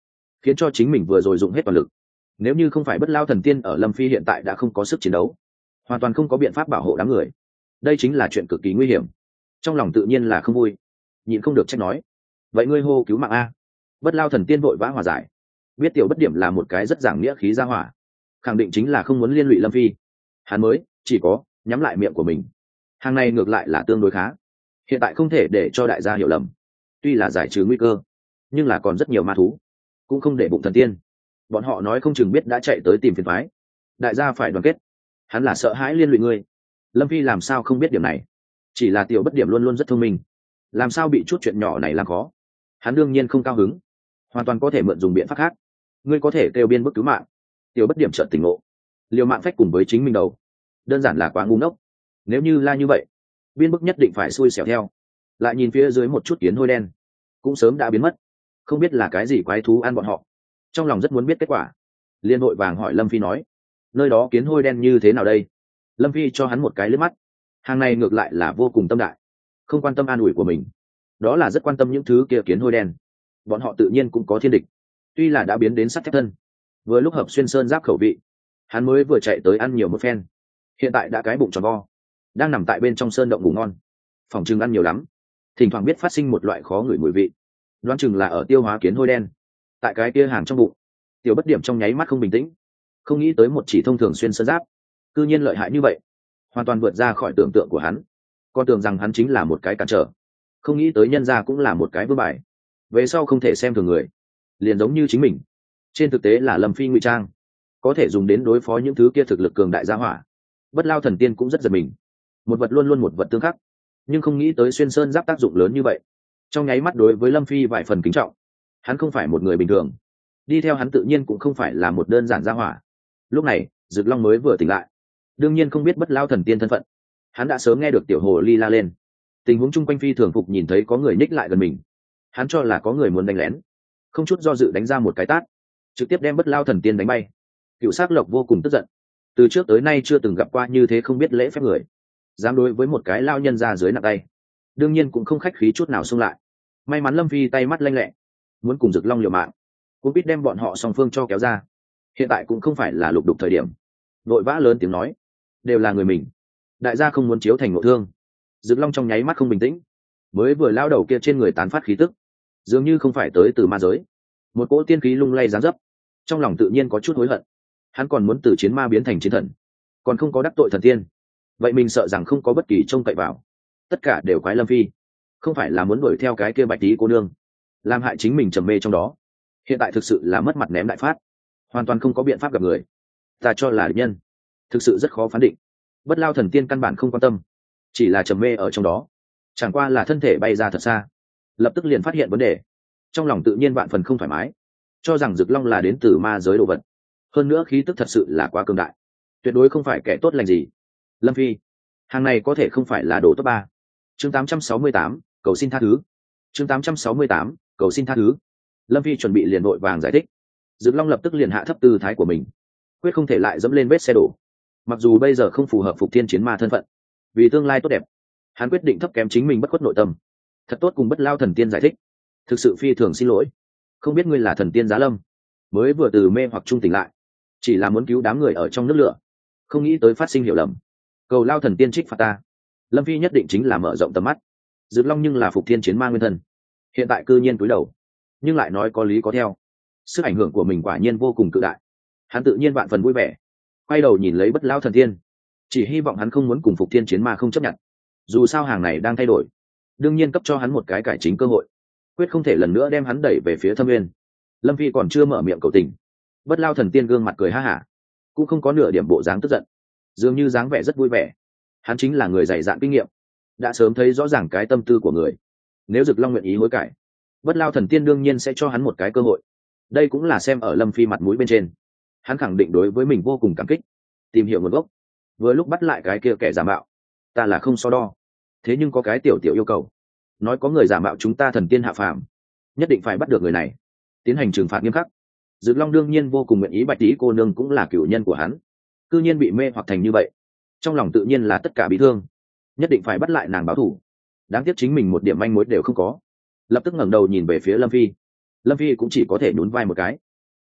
khiến cho chính mình vừa rồi dùng hết toàn lực. Nếu như không phải Bất Lao Thần Tiên ở Lâm Phi hiện tại đã không có sức chiến đấu, hoàn toàn không có biện pháp bảo hộ đám người, đây chính là chuyện cực kỳ nguy hiểm. Trong lòng tự nhiên là không vui, nhịn không được trách nói: vậy ngươi hô cứu mạng a. Bất Lao Thần Tiên vội vã hòa giải, biết tiểu bất điểm là một cái rất giảng nghĩa khí ra hỏa, khẳng định chính là không muốn liên lụy Lâm Phi, hắn mới chỉ có nhắm lại miệng của mình. Hàng này ngược lại là tương đối khá, hiện tại không thể để cho đại gia hiểu lầm, tuy là giải trừ nguy cơ nhưng là còn rất nhiều ma thú, cũng không để bụng thần tiên, bọn họ nói không chừng biết đã chạy tới tìm phiền thoái. Đại gia phải đoàn kết, hắn là sợ hãi liên lụy ngươi. Lâm Phi làm sao không biết điểm này, chỉ là tiểu bất điểm luôn luôn rất thông minh, làm sao bị chút chuyện nhỏ này làm khó. Hắn đương nhiên không cao hứng, hoàn toàn có thể mượn dùng biện pháp khác. Ngươi có thể kêu biên bức cứu mạng. Tiểu bất điểm chợt tỉnh ngộ, liều mạng phách cùng với chính mình đầu, đơn giản là quá ngu ngốc. Nếu như la như vậy, biên bức nhất định phải xui xẻo theo. Lại nhìn phía dưới một chút kiến hôi đen, cũng sớm đã biến mất, không biết là cái gì quái thú ăn bọn họ. Trong lòng rất muốn biết kết quả, liên hội vàng hỏi Lâm Phi nói: nơi đó kiến hôi đen như thế nào đây? Lâm Phi cho hắn một cái liếc mắt, hàng này ngược lại là vô cùng tâm đại, không quan tâm an ủi của mình, đó là rất quan tâm những thứ kia kiến hôi đen. Bọn họ tự nhiên cũng có thiên địch, tuy là đã biến đến sắt thép thân, vừa lúc hợp xuyên sơn giáp khẩu vị, hắn mới vừa chạy tới ăn nhiều một phen, hiện tại đã cái bụng tròn vo, đang nằm tại bên trong sơn động ngủ ngon. Phòng chừng ăn nhiều lắm, thỉnh thoảng biết phát sinh một loại khó ngửi mùi vị, đoán chừng là ở tiêu hóa kiến hôi đen. Tại cái kia hàng trong bụng, tiểu bất điểm trong nháy mắt không bình tĩnh, không nghĩ tới một chỉ thông thường xuyên sơn giáp cư nhiên lợi hại như vậy, hoàn toàn vượt ra khỏi tưởng tượng của hắn. Con tưởng rằng hắn chính là một cái cản trở, không nghĩ tới nhân ra cũng là một cái vương bài, về sau không thể xem thường người, liền giống như chính mình. Trên thực tế là Lâm Phi ngụy trang, có thể dùng đến đối phó những thứ kia thực lực cường đại gia hỏa. Bất Lao Thần Tiên cũng rất giật mình, một vật luôn luôn một vật tương khắc, nhưng không nghĩ tới xuyên sơn giáp tác dụng lớn như vậy. Trong nháy mắt đối với Lâm Phi vài phần kính trọng, hắn không phải một người bình thường, đi theo hắn tự nhiên cũng không phải là một đơn giản gia hỏa. Lúc này Dực Long mới vừa tỉnh lại, đương nhiên không biết Bất Lao Thần Tiên thân phận, hắn đã sớm nghe được tiểu hồ ly la lên. Tình huống chung quanh phi thường phục, nhìn thấy có người nhích lại gần mình, hắn cho là có người muốn đánh lén, không chút do dự đánh ra một cái tát, trực tiếp đem Bất Lao Thần Tiên đánh bay. Cựu Sắc Lộc vô cùng tức giận, từ trước tới nay chưa từng gặp qua như thế không biết lễ phép người, dám đối với một cái lao nhân ra dưới nặng tay, đương nhiên cũng không khách khí chút nào xông lại. May mắn Lâm Phi tay mắt lanh lẹ, muốn cùng Dực Long liều mạng, cũng biết đem bọn họ song phương cho kéo ra. Hiện tại cũng không phải là lục đục thời điểm, vội vã lớn tiếng nói: đều là người mình, đại gia không muốn chiếu thành ngộ thương. Dực Long trong nháy mắt không bình tĩnh, mới vừa lao đầu kia trên người tán phát khí tức, dường như không phải tới từ ma giới, một cỗ tiên khí lung lay dáng dấp, trong lòng tự nhiên có chút hối hận. Hắn còn muốn từ chiến ma biến thành chiến thần, còn không có đắc tội thần tiên, vậy mình sợ rằng không có bất kỳ trông cậy vào. Tất cả đều quái Lâm Phi, không phải là muốn đuổi theo cái kia bạch tí cô nương, làm hại chính mình trầm mê trong đó. Hiện tại thực sự là mất mặt ném đại phát, hoàn toàn không có biện pháp gặp người. Ta cho là địch nhân, thực sự rất khó phán định. Bất Lao Thần Tiên căn bản không quan tâm, chỉ là trầm mê ở trong đó, chẳng qua là thân thể bay ra thật xa, lập tức liền phát hiện vấn đề, trong lòng tự nhiên vạn phần không thoải mái, cho rằng Dực Long là đến từ ma giới đồ vật, hơn nữa khí tức thật sự là quá cường đại, tuyệt đối không phải kẻ tốt lành gì. Lâm Phi, hàng này có thể không phải là đồ top ba. Chương tám trăm sáu mươi tám, cầu xin tha thứ. Chương tám trăm sáu mươi tám, cầu xin tha thứ. Lâm Phi chuẩn bị liền vội vàng giải thích, Dực Long lập tức liền hạ thấp tư thái của mình, quyết không thể lại dẫm lên vết xe đổ. Mặc dù bây giờ không phù hợp Phục Thiên chiến ma thân phận, vì tương lai tốt đẹp, hắn quyết định thấp kém chính mình bất khuất nội tâm, thật tốt cùng Bất Lao Thần Tiên giải thích. Thực sự phi thường xin lỗi, không biết ngươi là thần tiên Giá Lâm, mới vừa từ mê hoặc trung tỉnh lại, chỉ là muốn cứu đám người ở trong nước lửa, không nghĩ tới phát sinh hiểu lầm, cầu Lao Thần Tiên trích phạt ta. Lâm Phi nhất định chính là mở rộng tầm mắt. Dực Long nhưng là Phục Thiên chiến ma nguyên thân, hiện tại cư nhiên cúi đầu, nhưng lại nói có lý có theo, sức ảnh hưởng của mình quả nhiên vô cùng cự đại. Hắn tự nhiên vạn phần vui vẻ, quay đầu nhìn lấy Bất Lao Thần Tiên, chỉ hy vọng hắn không muốn cùng Phục Thiên chiến ma không chấp nhận. Dù sao hàng này đang thay đổi, đương nhiên cấp cho hắn một cái cải chính cơ hội, quyết không thể lần nữa đem hắn đẩy về phía thâm nguyên. Lâm Phi còn chưa mở miệng cầu tình, Bất Lao Thần Tiên gương mặt cười ha hả, cũng không có nửa điểm bộ dáng tức giận, dường như dáng vẻ rất vui vẻ. Hắn chính là người dày dạn kinh nghiệm, đã sớm thấy rõ ràng cái tâm tư của người. Nếu Dực Long nguyện ý hối cải, Bất Lao Thần Tiên đương nhiên sẽ cho hắn một cái cơ hội. Đây cũng là xem ở Lâm Phi mặt mũi bên trên, hắn khẳng định đối với mình vô cùng cảm kích. Tìm hiểu nguồn gốc, vừa lúc bắt lại cái kia kẻ giả mạo, ta là không so đo, thế nhưng có cái tiểu tiểu yêu cầu, nói có người giả mạo chúng ta thần tiên hạ phàm, nhất định phải bắt được người này, tiến hành trừng phạt nghiêm khắc. Dực Long đương nhiên vô cùng nguyện ý, bạch tí cô nương cũng là cửu nhân của hắn, cư nhiên bị mê hoặc thành như vậy, trong lòng tự nhiên là tất cả bị thương, nhất định phải bắt lại nàng báo thù. Đáng tiếc chính mình một điểm manh mối đều không có, lập tức ngẩng đầu nhìn về phía Lâm Phi. Lâm Phi cũng chỉ có thể nhún vai một cái,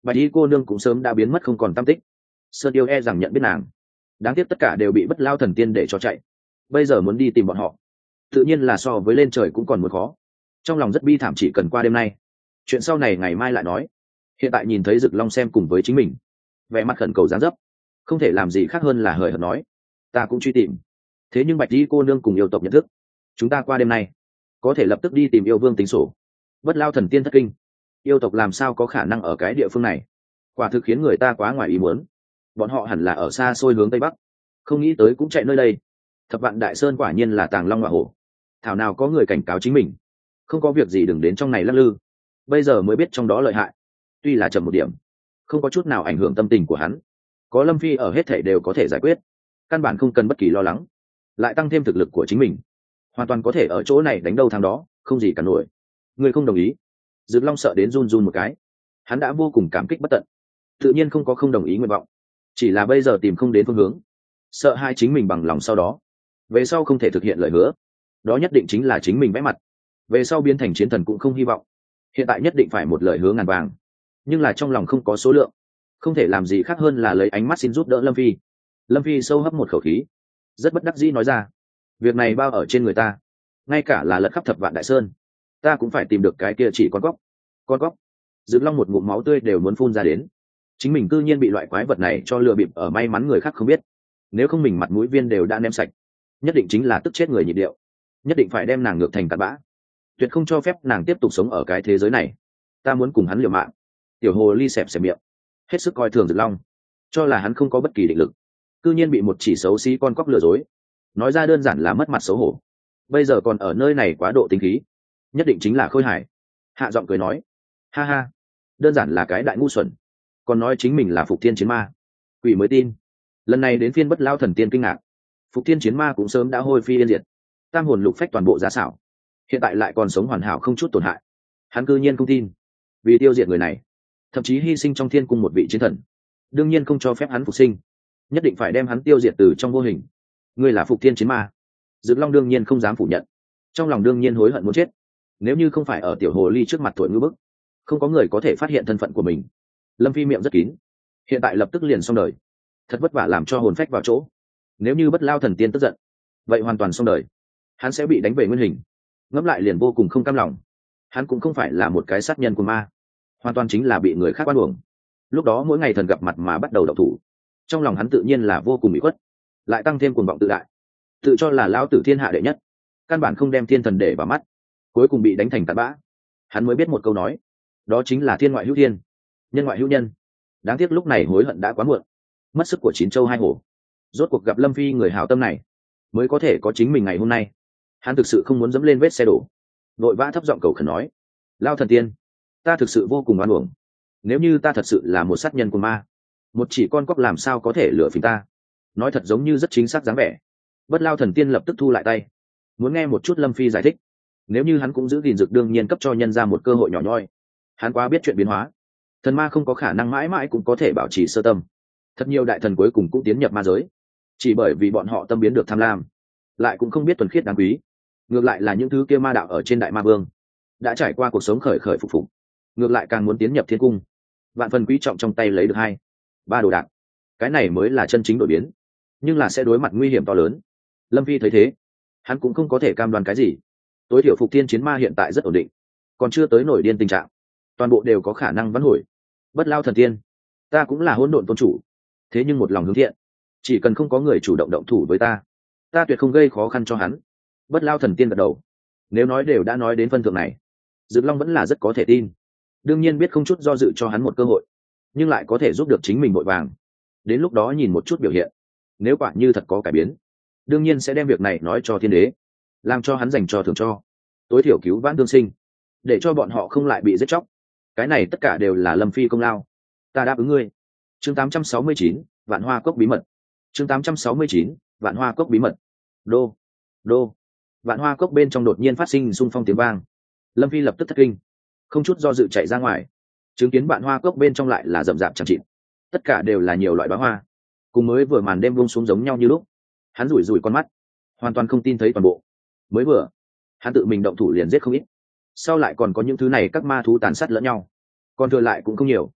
bạch y cô nương cũng sớm đã biến mất không còn tăm tích. Sơn yêu e rằng nhận biết nàng, đáng tiếc tất cả đều bị bất lao thần tiên để cho chạy. Bây giờ muốn đi tìm bọn họ, tự nhiên là so với lên trời cũng còn muốn khó. Trong lòng rất bi thảm, chỉ cần qua đêm nay, chuyện sau này ngày mai lại nói. Hiện tại nhìn thấy Dực Long xem cùng với chính mình, vẻ mặt khẩn cầu dáng dấp, không thể làm gì khác hơn là hời hợt nói: ta cũng truy tìm. Thế nhưng bạch y cô nương cùng yêu tộc nhận thức, chúng ta qua đêm nay có thể lập tức đi tìm yêu vương tính sổ. Bất lao thần tiên thất kinh, yêu tộc làm sao có khả năng ở cái địa phương này, quả thực khiến người ta quá ngoài ý muốn. Bọn họ hẳn là ở xa xôi hướng tây bắc, không nghĩ tới cũng chạy nơi đây. Thập vạn đại sơn quả nhiên là tàng long họa hổ, thảo nào có người cảnh cáo chính mình không có việc gì đừng đến trong này lắc lư. Bây giờ mới biết trong đó lợi hại. Tuy là chậm một điểm, không có chút nào ảnh hưởng tâm tình của hắn. Có Lâm Phi ở hết thảy đều có thể giải quyết, căn bản không cần bất kỳ lo lắng. Lại tăng thêm thực lực của chính mình, hoàn toàn có thể ở chỗ này đánh đâu thắng đó, không gì cả nổi. Người không đồng ý? Dực Long sợ đến run run một cái. Hắn đã vô cùng cảm kích bất tận, tự nhiên không có không đồng ý nguyện vọng, chỉ là bây giờ tìm không đến phương hướng, sợ hai chính mình bằng lòng sau đó về sau không thể thực hiện lời hứa. Đó nhất định chính là chính mình vẽ mặt, về sau biến thành chiến thần cũng không hy vọng. Hiện tại nhất định phải một lời hứa ngàn vàng, nhưng là trong lòng không có số lượng, không thể làm gì khác hơn là lấy ánh mắt xin giúp đỡ Lâm Phi. Lâm Phi sâu hấp một khẩu khí, rất bất đắc dĩ nói ra: việc này bao ở trên người ta, ngay cả là lật khắp thập vạn đại sơn, ta cũng phải tìm được cái kia chỉ con góc. Con góc? Dực Long một ngụm máu tươi đều muốn phun ra đến. Chính mình cư nhiên bị loại quái vật này cho lừa bịp, ở may mắn người khác không biết, nếu không mình mặt mũi viên đều đã ném sạch. Nhất định chính là tức chết người nhịp điệu, nhất định phải đem nàng ngược thành cặn bã, tuyệt không cho phép nàng tiếp tục sống ở cái thế giới này. Ta muốn cùng hắn liều mạng. Tiểu hồ ly xẹp xẹp miệng, hết sức coi thường Dực Long, cho là hắn không có bất kỳ định lực, cư nhiên bị một chỉ xấu xí con cóc lừa dối. Nói ra đơn giản là mất mặt xấu hổ, bây giờ còn ở nơi này quá độ tính khí, nhất định chính là Khôi Hải. Hạ giọng cười nói: ha ha, đơn giản là cái đại ngu xuẩn, còn nói chính mình là Phục Thiên Chiến Ma, quỷ mới tin. Lần này đến phiên bất lao thần tiên kinh ngạc, Phục Thiên Chiến Ma cũng sớm đã hôi phi yên diệt, tam hồn lục phách toàn bộ giá xảo, hiện tại lại còn sống hoàn hảo không chút tổn hại. Hắn cư nhiên không tin, vì tiêu diệt người này thậm chí hy sinh trong thiên cung một vị chiến thần, đương nhiên không cho phép hắn phục sinh, nhất định phải đem hắn tiêu diệt từ trong vô hình. Ngươi là Phục Thiên Chiến Ma? Dực Long đương nhiên không dám phủ nhận, trong lòng đương nhiên hối hận muốn chết. Nếu như không phải ở tiểu hồ ly trước mặt thổi ngư bức, không có người có thể phát hiện thân phận của mình. Lâm Phi miệng rất kín, hiện tại lập tức liền xong đời, thật vất vả làm cho hồn phách vào chỗ. Nếu như bất lao thần tiên tức giận, vậy hoàn toàn xong đời, hắn sẽ bị đánh về nguyên hình. Ngẫm lại liền vô cùng không cam lòng. Hắn cũng không phải là một cái sát nhân của ma, hoàn toàn chính là bị người khác oan uổng. Lúc đó mỗi ngày thần gặp mặt mà bắt đầu độc thủ, trong lòng hắn tự nhiên là vô cùng bị khuất, lại tăng thêm cuồng vọng tự đại, tự cho là lão tử thiên hạ đệ nhất, căn bản không đem thiên thần để vào mắt, cuối cùng bị đánh thành tạt bã. Hắn mới biết một câu nói, đó chính là thiên ngoại hữu thiên, nhân ngoại hữu nhân. Đáng tiếc lúc này hối hận đã quá muộn, mất sức của chín châu hai hổ. Rốt cuộc gặp Lâm Phi người hảo tâm này, mới có thể có chính mình ngày hôm nay. Hắn thực sự không muốn dẫm lên vết xe đổ, vội vã thấp giọng cầu khẩn nói: lao thần tiên, ta thực sự vô cùng oan uổng. Nếu như ta thật sự là một sát nhân của ma, một chỉ con cóc làm sao có thể lừa phỉnh ta? Nói thật giống như rất chính xác dáng vẻ. Bất lao thần tiên lập tức thu lại tay, muốn nghe một chút Lâm Phi giải thích. Nếu như hắn cũng giữ gìn Dực, đương nhiên cấp cho nhân ra một cơ hội nhỏ nhoi. Hắn quá biết chuyện biến hóa, thần ma không có khả năng mãi mãi cũng có thể bảo trì sơ tâm. Thật nhiều đại thần cuối cùng cũng tiến nhập ma giới, chỉ bởi vì bọn họ tâm biến được tham lam, lại cũng không biết thuần khiết đáng quý. Ngược lại là những thứ kia ma đạo ở trên đại ma vương, đã trải qua cuộc sống khởi khởi phục phục, ngược lại càng muốn tiến nhập thiên cung, vạn phần quý trọng trong tay lấy được hai ba đồ đạc. Cái này mới là chân chính đổi biến, nhưng là sẽ đối mặt nguy hiểm to lớn. Lâm Phi thấy thế, hắn cũng không có thể cam đoan cái gì. Tối thiểu Phục Thiên Chiến Ma hiện tại rất ổn định, còn chưa tới nổi điên tình trạng, toàn bộ đều có khả năng vãn hồi. Bất lao thần tiên, ta cũng là hỗn độn tôn chủ, thế nhưng một lòng hướng thiện, chỉ cần không có người chủ động động thủ với ta, ta tuyệt không gây khó khăn cho hắn. Bất lao thần tiên gật đầu, nếu nói đều đã nói đến phân thượng này, Dực Long vẫn là rất có thể tin. Đương nhiên biết không chút do dự cho hắn một cơ hội, nhưng lại có thể giúp được chính mình vội vàng. Đến lúc đó nhìn một chút biểu hiện, nếu quả như thật có cải biến, đương nhiên sẽ đem việc này nói cho thiên đế, làm cho hắn dành cho thưởng cho, tối thiểu cứu vãn tương sinh, để cho bọn họ không lại bị giết chóc. Cái này tất cả đều là Lâm Phi công lao, ta đáp ứng ngươi. Chương tám trăm sáu mươi chín, Vạn Hoa Cốc bí mật. Chương tám trăm sáu mươi chín, Vạn Hoa Cốc bí mật. Đô, đô. Vạn Hoa Cốc bên trong đột nhiên phát sinh xung phong tiếng vang. Lâm Phi lập tức thất kinh, không chút do dự chạy ra ngoài, chứng kiến Vạn Hoa Cốc bên trong lại là rậm rạp chẳng chịt, tất cả đều là nhiều loại bá hoa, cùng mới vừa màn đêm buông xuống giống nhau như lúc. Hắn rủi rủi con mắt, hoàn toàn không tin thấy toàn bộ. Mới vừa hắn tự mình động thủ liền giết không ít, sau lại còn có những thứ này các ma thú tàn sát lẫn nhau, còn thừa lại cũng không nhiều.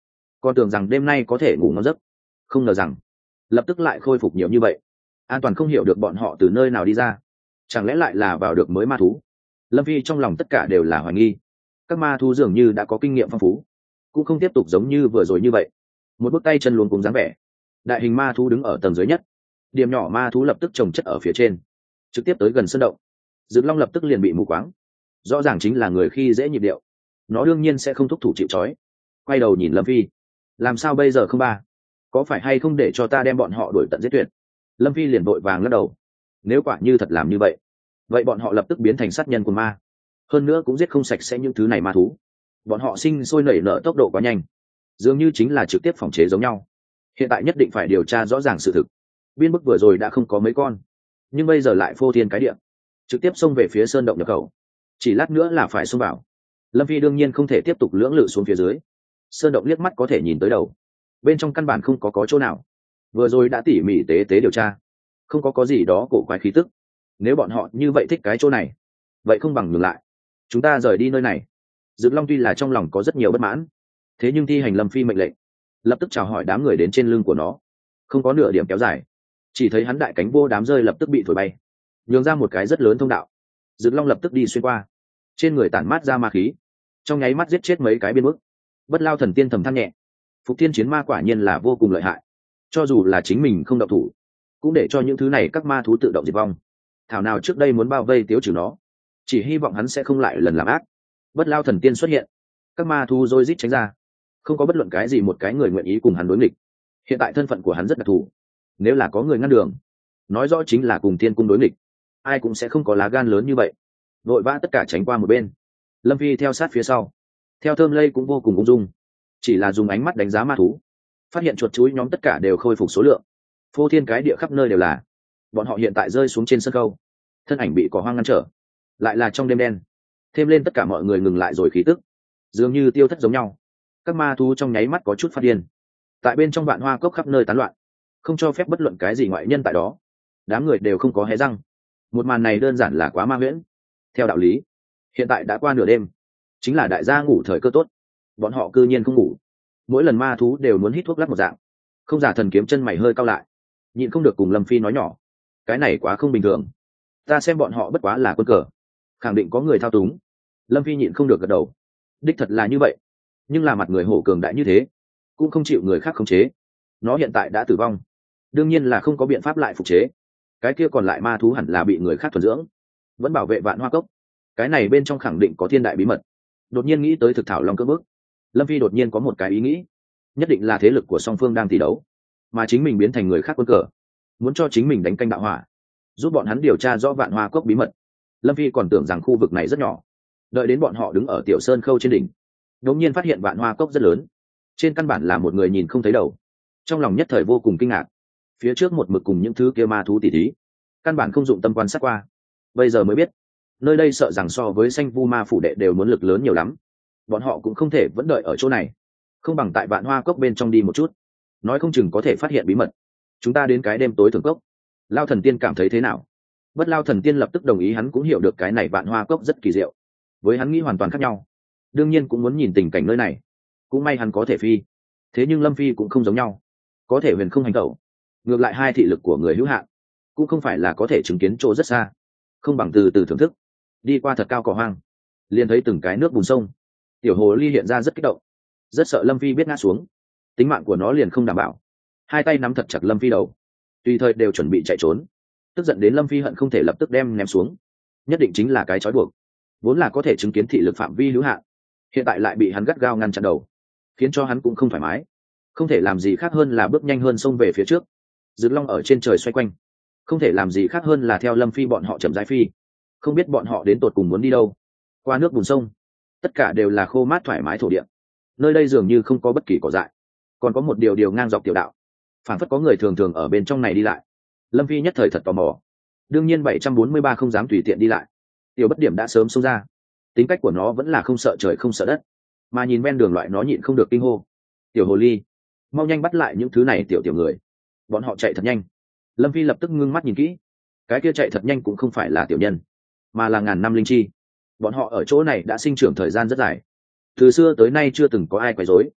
Con tưởng rằng đêm nay có thể ngủ ngon giấc, không ngờ rằng lập tức lại khôi phục nhiều như vậy. An toàn không hiểu được bọn họ từ nơi nào đi ra, chẳng lẽ lại là vào được mới ma thú. Lâm Phi trong lòng tất cả đều là hoài nghi. Các ma thú dường như đã có kinh nghiệm phong phú, cũng không tiếp tục giống như vừa rồi như vậy một bước tay chân luống cuống dáng vẻ. Đại hình ma thú đứng ở tầng dưới nhất, điểm nhỏ ma thú lập tức chồng chất ở phía trên, trực tiếp tới gần sân động. Dực Long lập tức liền bị mù quáng, rõ ràng chính là người khi dễ nhịp điệu, nó đương nhiên sẽ không thúc thủ chịu trói. Quay đầu nhìn Lâm Phi, làm sao bây giờ không ba, có phải hay không để cho ta đem bọn họ đuổi tận giết tuyệt. Lâm Phi liền vội vàng lắc đầu, nếu quả như thật làm như vậy vậy bọn họ lập tức biến thành sát nhân của ma, hơn nữa cũng giết không sạch sẽ những thứ này ma thú. Bọn họ sinh sôi nảy nở tốc độ quá nhanh, dường như chính là trực tiếp phòng chế giống nhau. Hiện tại nhất định phải điều tra rõ ràng sự thực. Biên bức vừa rồi đã không có mấy con, nhưng bây giờ lại phô thiên cái địa, trực tiếp xông về phía sơn động nhập khẩu, chỉ lát nữa là phải xông vào. Lâm Phi đương nhiên không thể tiếp tục lưỡng lự xuống phía dưới. Sơn động liếc mắt có thể nhìn tới đầu, bên trong căn bản không có có chỗ nào, vừa rồi đã tỉ mỉ tế tế điều tra, không có có gì đó cổ quái khí tức. Nếu bọn họ như vậy thích cái chỗ này, vậy không bằng ngừng lại, chúng ta rời đi nơi này. Dực Long tuy là trong lòng có rất nhiều bất mãn, thế nhưng thi hành Lâm Phi mệnh lệnh, lập tức chào hỏi đám người đến trên lưng của nó, không có nửa điểm kéo dài. Chỉ thấy hắn đại cánh vô đám rơi lập tức bị thổi bay, nhường ra một cái rất lớn thông đạo. Dực Long lập tức đi xuyên qua, trên người tản mát ra ma khí, trong nháy mắt giết chết mấy cái biên bức. Bất Lao thần tiên thầm than nhẹ, Phục Thiên chiến ma quả nhiên là vô cùng lợi hại, cho dù là chính mình không động thủ, cũng để cho những thứ này các ma thú tự động diệt vong. Thảo nào trước đây muốn bao vây tiêu trừ nó, chỉ hy vọng hắn sẽ không lại lần làm ác. Bất Lao thần tiên xuất hiện, các ma thú rối rít tránh ra, không có bất luận cái gì một cái người nguyện ý cùng hắn đối nghịch. Hiện tại thân phận của hắn rất đặc thù, nếu là có người ngăn đường, nói rõ chính là cùng tiên cung đối nghịch, ai cũng sẽ không có lá gan lớn như vậy, vội vã tất cả tránh qua một bên. Lâm Phi theo sát phía sau, theo Thơm Lây cũng vô cùng ung dung, chỉ là dùng ánh mắt đánh giá ma thú, phát hiện chuột chuối nhóm tất cả đều khôi phục số lượng, phô thiên cái địa khắp nơi đều là. Bọn họ hiện tại rơi xuống trên sân khấu, thân ảnh bị cỏ hoang ngăn trở, lại là trong đêm đen, thêm lên tất cả mọi người ngừng lại rồi khí tức, dường như tiêu thất giống nhau. Các ma thú trong nháy mắt có chút phát điên, tại bên trong vạn hoa cốc khắp nơi tán loạn, không cho phép bất luận cái gì ngoại nhân tại đó. Đám người đều không có hé răng, một màn này đơn giản là quá ma huyễn. Theo đạo lý, hiện tại đã qua nửa đêm, chính là đại gia ngủ thời cơ tốt, bọn họ cư nhiên không ngủ. Mỗi lần ma thú đều muốn hít thuốc lắc một dạng. Không giả thần kiếm chân mày hơi cau lại, nhịn không được cùng Lâm Phi nói nhỏ, cái này quá không bình thường, ta xem bọn họ bất quá là quân cờ, khẳng định có người thao túng. Lâm Phi nhịn không được gật đầu, đích thật là như vậy, nhưng là mặt người hổ cường đại như thế, cũng không chịu người khác khống chế. Nó hiện tại đã tử vong, đương nhiên là không có biện pháp lại phục chế. Cái kia còn lại ma thú hẳn là bị người khác thuần dưỡng, vẫn bảo vệ vạn hoa cốc. Cái này bên trong khẳng định có thiên đại bí mật. Đột nhiên nghĩ tới thực thảo long cơ bước, Lâm Phi đột nhiên có một cái ý nghĩ, nhất định là thế lực của song phương đang tỷ đấu, mà chính mình biến thành người khác quân cờ, muốn cho chính mình đánh canh đạo hỏa, giúp bọn hắn điều tra rõ vạn hoa cốc bí mật. Lâm Phi còn tưởng rằng khu vực này rất nhỏ, đợi đến bọn họ đứng ở tiểu sơn khâu trên đỉnh, đột nhiên phát hiện vạn hoa cốc rất lớn, trên căn bản là một người nhìn không thấy đầu. Trong lòng nhất thời vô cùng kinh ngạc, phía trước một mực cùng những thứ kia ma thú tỉ thí, căn bản không dụng tâm quan sát qua, bây giờ mới biết nơi đây sợ rằng so với Xanh Vu Ma phủ đệ đều muốn lực lớn nhiều lắm. Bọn họ cũng không thể vẫn đợi ở chỗ này, không bằng tại vạn hoa cốc bên trong đi một chút, nói không chừng có thể phát hiện bí mật. Chúng ta đến cái đêm tối thường cốc. Lao thần tiên cảm thấy thế nào? Bất Lao thần tiên lập tức đồng ý, hắn cũng hiểu được cái này vạn hoa cốc rất kỳ diệu, với hắn nghĩ hoàn toàn khác nhau, đương nhiên cũng muốn nhìn tình cảnh nơi này. Cũng may hắn có thể phi, thế nhưng Lâm Phi cũng không giống nhau, có thể huyền không hành tẩu, ngược lại hai thị lực của người hữu hạn, cũng không phải là có thể chứng kiến chỗ rất xa, không bằng từ từ thưởng thức. Đi qua thật cao cỏ hoang, liền thấy từng cái nước bùn sông. Tiểu hồ ly hiện ra rất kích động, rất sợ Lâm Phi biết ngã xuống, tính mạng của nó liền không đảm bảo, hai tay nắm thật chặt Lâm Phi đầu, tùy thời đều chuẩn bị chạy trốn. Tức giận đến Lâm Phi hận không thể lập tức đem ném xuống, nhất định chính là cái trói buộc, vốn là có thể chứng kiến thị lực phạm vi hữu hạn, hiện tại lại bị hắn gắt gao ngăn chặn đầu, khiến cho hắn cũng không thoải mái, không thể làm gì khác hơn là bước nhanh hơn xông về phía trước. Dực Long ở trên trời xoay quanh, không thể làm gì khác hơn là theo Lâm Phi bọn họ chậm rãi phi, không biết bọn họ đến tột cùng muốn đi đâu. Qua nước bùn sông, tất cả đều là khô mát thoải mái thổ địa, nơi đây dường như không có bất kỳ cỏ dại, còn có một điều điều ngang dọc tiểu đạo, phản phất có người thường thường ở bên trong này đi lại. Lâm Phi nhất thời thật tò mò, đương nhiên bảy trăm bốn mươi ba không dám tùy tiện đi lại. Tiểu bất điểm đã sớm xông ra, tính cách của nó vẫn là không sợ trời không sợ đất, mà nhìn ven đường loại nó nhịn không được kinh hô, tiểu hồ ly, mau nhanh bắt lại những thứ này tiểu tiểu người, bọn họ chạy thật nhanh. Lâm Phi lập tức ngưng mắt nhìn kỹ, cái kia chạy thật nhanh cũng không phải là tiểu nhân, mà là ngàn năm linh chi. Bọn họ ở chỗ này đã sinh trưởng thời gian rất dài, từ xưa tới nay chưa từng có ai quấy rối,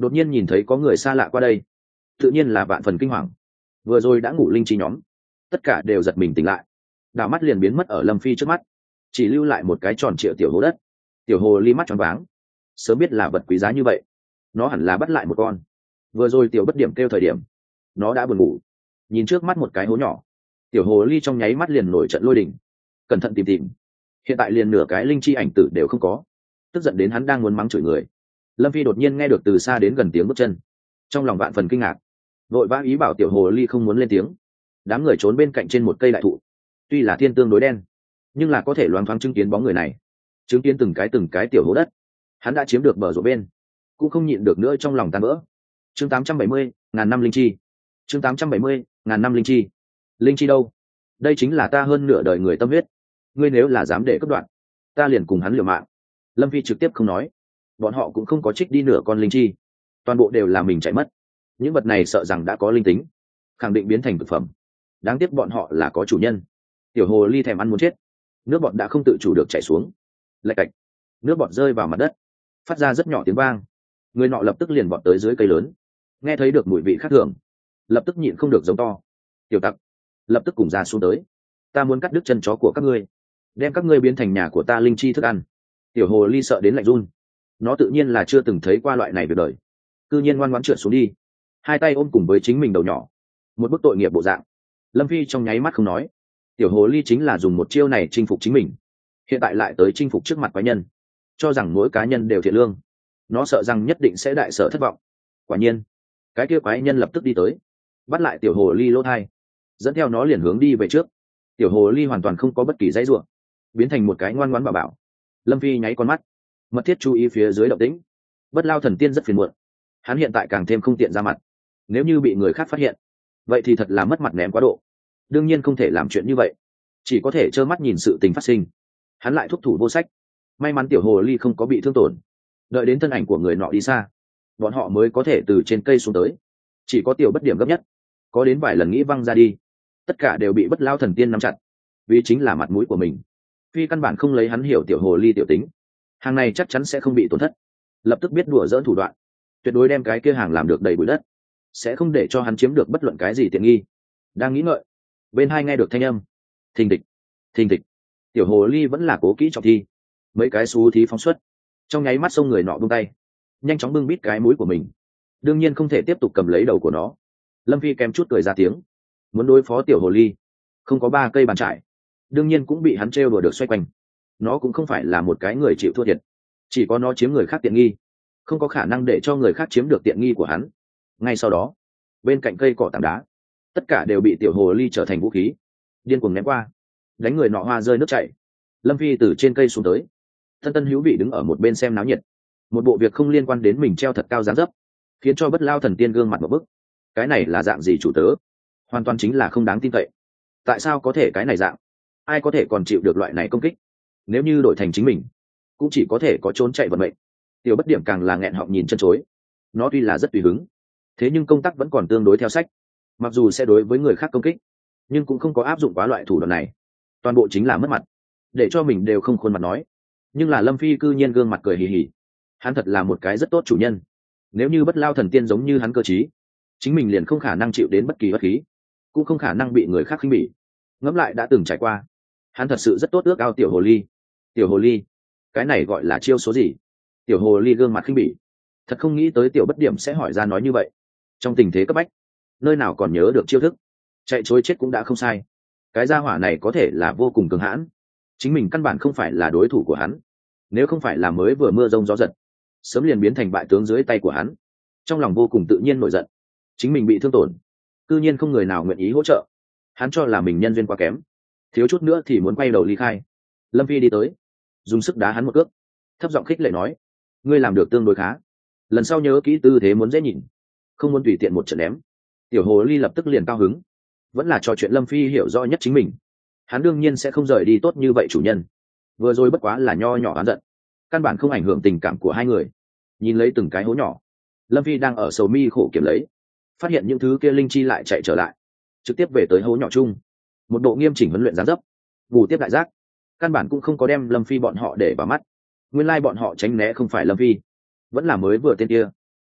đột nhiên nhìn thấy có người xa lạ qua đây, tự nhiên là vạn phần kinh hoàng. Vừa rồi đã ngủ linh chi nhóm tất cả đều giật mình tỉnh lại, đảo mắt liền biến mất ở Lâm Phi trước mắt, chỉ lưu lại một cái tròn trịa tiểu hố đất. Tiểu hồ ly mắt tròn váng, sớm biết là vật quý giá như vậy nó hẳn là bắt lại một con. Vừa rồi tiểu bất điểm kêu thời điểm nó đã buồn ngủ, nhìn trước mắt một cái hố nhỏ, tiểu hồ ly trong nháy mắt liền nổi trận lôi đình, cẩn thận tìm tìm, hiện tại liền nửa cái linh chi ảnh tử đều không có, tức giận đến hắn đang muốn mắng chửi người. Lâm Phi đột nhiên nghe được từ xa đến gần tiếng bước chân, trong lòng vạn phần kinh ngạc, vội vã ý bảo tiểu hồ ly không muốn lên tiếng. Đám người trốn bên cạnh trên một cây đại thụ, tuy là thiên tương đối đen nhưng là có thể loáng thoáng chứng kiến bóng người này, chứng kiến từng cái từng cái tiểu hố đất. Hắn đã chiếm được bờ rổ bên, cũng không nhịn được nữa trong lòng tan vỡ. Chương tám trăm bảy mươi, ngàn năm linh chi. Chương tám trăm bảy mươi, ngàn năm linh chi. Linh chi đâu? Đây chính là ta hơn nửa đời người tâm huyết, ngươi nếu là dám để cướp đoạn, ta liền cùng hắn liều mạng. Lâm Phi trực tiếp không nói, bọn họ cũng không có trích đi nửa con linh chi, toàn bộ đều là mình chạy mất. Những vật này sợ rằng đã có linh tính, khẳng định biến thành thực phẩm, đáng tiếc bọn họ là có chủ nhân. Tiểu hồ ly thèm ăn muốn chết, nước bọt đã không tự chủ được chảy xuống, lạch cạch, nước bọt rơi vào mặt đất, phát ra rất nhỏ tiếng vang. Người nọ lập tức liền bọt tới dưới cây lớn, nghe thấy được mùi vị khác thường, lập tức nhịn không được giống to: tiểu tặc, lập tức cùng ra xuống tới, ta muốn cắt đứt chân chó của các ngươi, đem các ngươi biến thành nhà của ta linh chi thức ăn. Tiểu hồ ly sợ đến lạnh run, nó tự nhiên là chưa từng thấy qua loại này việc đời, cư nhiên ngoan ngoãn trượt xuống đi, hai tay ôm cùng với chính mình đầu nhỏ, một bức tội nghiệp bộ dạng. Lâm Phi trong nháy mắt không nói, tiểu hồ ly chính là dùng một chiêu này chinh phục chính mình, hiện tại lại tới chinh phục trước mặt quái nhân, cho rằng mỗi cá nhân đều thiện lương, nó sợ rằng nhất định sẽ đại sở thất vọng. Quả nhiên cái kia quái nhân lập tức đi tới, bắt lại tiểu hồ ly lỗ thai, dẫn theo nó liền hướng đi về trước. Tiểu hồ ly hoàn toàn không có bất kỳ dãy ruộng, biến thành một cái ngoan ngoãn bảo bảo. Lâm Phi nháy con mắt, mật thiết chú ý phía dưới động tĩnh. Bất Lao thần tiên rất phiền muộn, hắn hiện tại càng thêm không tiện ra mặt, nếu như bị người khác phát hiện vậy thì thật là mất mặt ném quá độ, đương nhiên không thể làm chuyện như vậy, chỉ có thể trơ mắt nhìn sự tình phát sinh. Hắn lại thúc thủ vô sách, may mắn tiểu hồ ly không có bị thương tổn, đợi đến thân ảnh của người nọ đi xa, bọn họ mới có thể từ trên cây xuống tới. Chỉ có tiểu bất điểm gấp nhất, có đến vài lần nghĩ văng ra đi, tất cả đều bị Bất Lao thần tiên nắm chặt, vì chính là mặt mũi của mình. Phi căn bản không lấy hắn hiểu tiểu hồ ly tiểu tính, hàng này chắc chắn sẽ không bị tổn thất, lập tức biết đùa dỡn thủ đoạn, tuyệt đối đem cái kia hàng làm được đầy bụi đất, sẽ không để cho hắn chiếm được bất luận cái gì tiện nghi. Đang nghĩ ngợi, bên hai nghe được thanh âm thình thịch thình thịch, tiểu hồ ly vẫn là cố kỹ trọng thi, mấy cái xú thí phóng xuất, trong nháy mắt xông người nọ buông tay, nhanh chóng bưng bít cái mũi của mình, đương nhiên không thể tiếp tục cầm lấy đầu của nó. Lâm Phi kém chút cười ra tiếng, muốn đối phó tiểu hồ ly, không có ba cây bàn trải, đương nhiên cũng bị hắn trêu đùa được xoay quanh. Nó cũng không phải là một cái người chịu thua thiệt, chỉ có nó chiếm người khác tiện nghi, không có khả năng để cho người khác chiếm được tiện nghi của hắn. Ngay sau đó, bên cạnh cây cỏ tảng đá, tất cả đều bị tiểu hồ ly trở thành vũ khí, điên cuồng ném qua, đánh người nọ hoa rơi nước chảy. Lâm Phi từ trên cây xuống tới, thân tân hữu vị đứng ở một bên xem náo nhiệt, một bộ việc không liên quan đến mình treo thật cao dáng dấp, khiến cho Bất Lao thần tiên gương mặt một bức. Cái này là dạng gì chủ tớ, hoàn toàn chính là không đáng tin cậy. Tại sao có thể cái này dạng, ai có thể còn chịu được loại này công kích? Nếu như đổi thành chính mình, cũng chỉ có thể có trốn chạy vận mệnh. Tiểu bất điểm càng là nghẹn họng nhìn chân chối, nó tuy là rất tùy hứng, thế nhưng công tác vẫn còn tương đối theo sách, mặc dù sẽ đối với người khác công kích, nhưng cũng không có áp dụng quá loại thủ đoạn này, toàn bộ chính là mất mặt, để cho mình đều không khuôn mặt nói. Nhưng là Lâm Phi cư nhiên gương mặt cười hì hì, hắn thật là một cái rất tốt chủ nhân. Nếu như Bất Lao thần tiên giống như hắn cơ trí, chính mình liền không khả năng chịu đến bất kỳ bất khí, cũng không khả năng bị người khác khinh bỉ. Ngẫm lại đã từng trải qua, hắn thật sự rất tốt ước ao tiểu hồ ly. Tiểu hồ ly, cái này gọi là chiêu số gì? Tiểu hồ ly gương mặt khinh bỉ, thật không nghĩ tới tiểu bất điểm sẽ hỏi ra nói như vậy. Trong tình thế cấp bách, nơi nào còn nhớ được chiêu thức, chạy chối chết cũng đã không sai. Cái gia hỏa này có thể là vô cùng cường hãn, chính mình căn bản không phải là đối thủ của hắn, nếu không phải là mới vừa mưa rông gió giật, sớm liền biến thành bại tướng dưới tay của hắn. Trong lòng vô cùng tự nhiên nổi giận, chính mình bị thương tổn, cư nhiên không người nào nguyện ý hỗ trợ, hắn cho là mình nhân duyên quá kém, thiếu chút nữa thì muốn quay đầu ly khai. Lâm Phi đi tới, dùng sức đá hắn một cước, thấp giọng khích lệ nói: ngươi làm được tương đối khá, lần sau nhớ kỹ tư thế muốn dễ nhìn, không muốn tùy tiện một trận ném. Tiểu hồ ly lập tức liền cao hứng, vẫn là trò chuyện Lâm Phi hiểu rõ nhất chính mình, hắn đương nhiên sẽ không rời đi tốt như vậy chủ nhân. Vừa rồi bất quá là nho nhỏ oán giận, căn bản không ảnh hưởng tình cảm của hai người. Nhìn lấy từng cái hố nhỏ, Lâm Phi đang ở sầu mi khổ kiểm lấy, phát hiện những thứ kia linh chi lại chạy trở lại, trực tiếp về tới hố nhỏ chung, một bộ nghiêm chỉnh huấn luyện gián dấp, ngủ tiếp đại giác, căn bản cũng không có đem Lâm Phi bọn họ để vào mắt. Nguyên lai bọn họ tránh né không phải Lâm Phi, vẫn là mới vừa tên kia.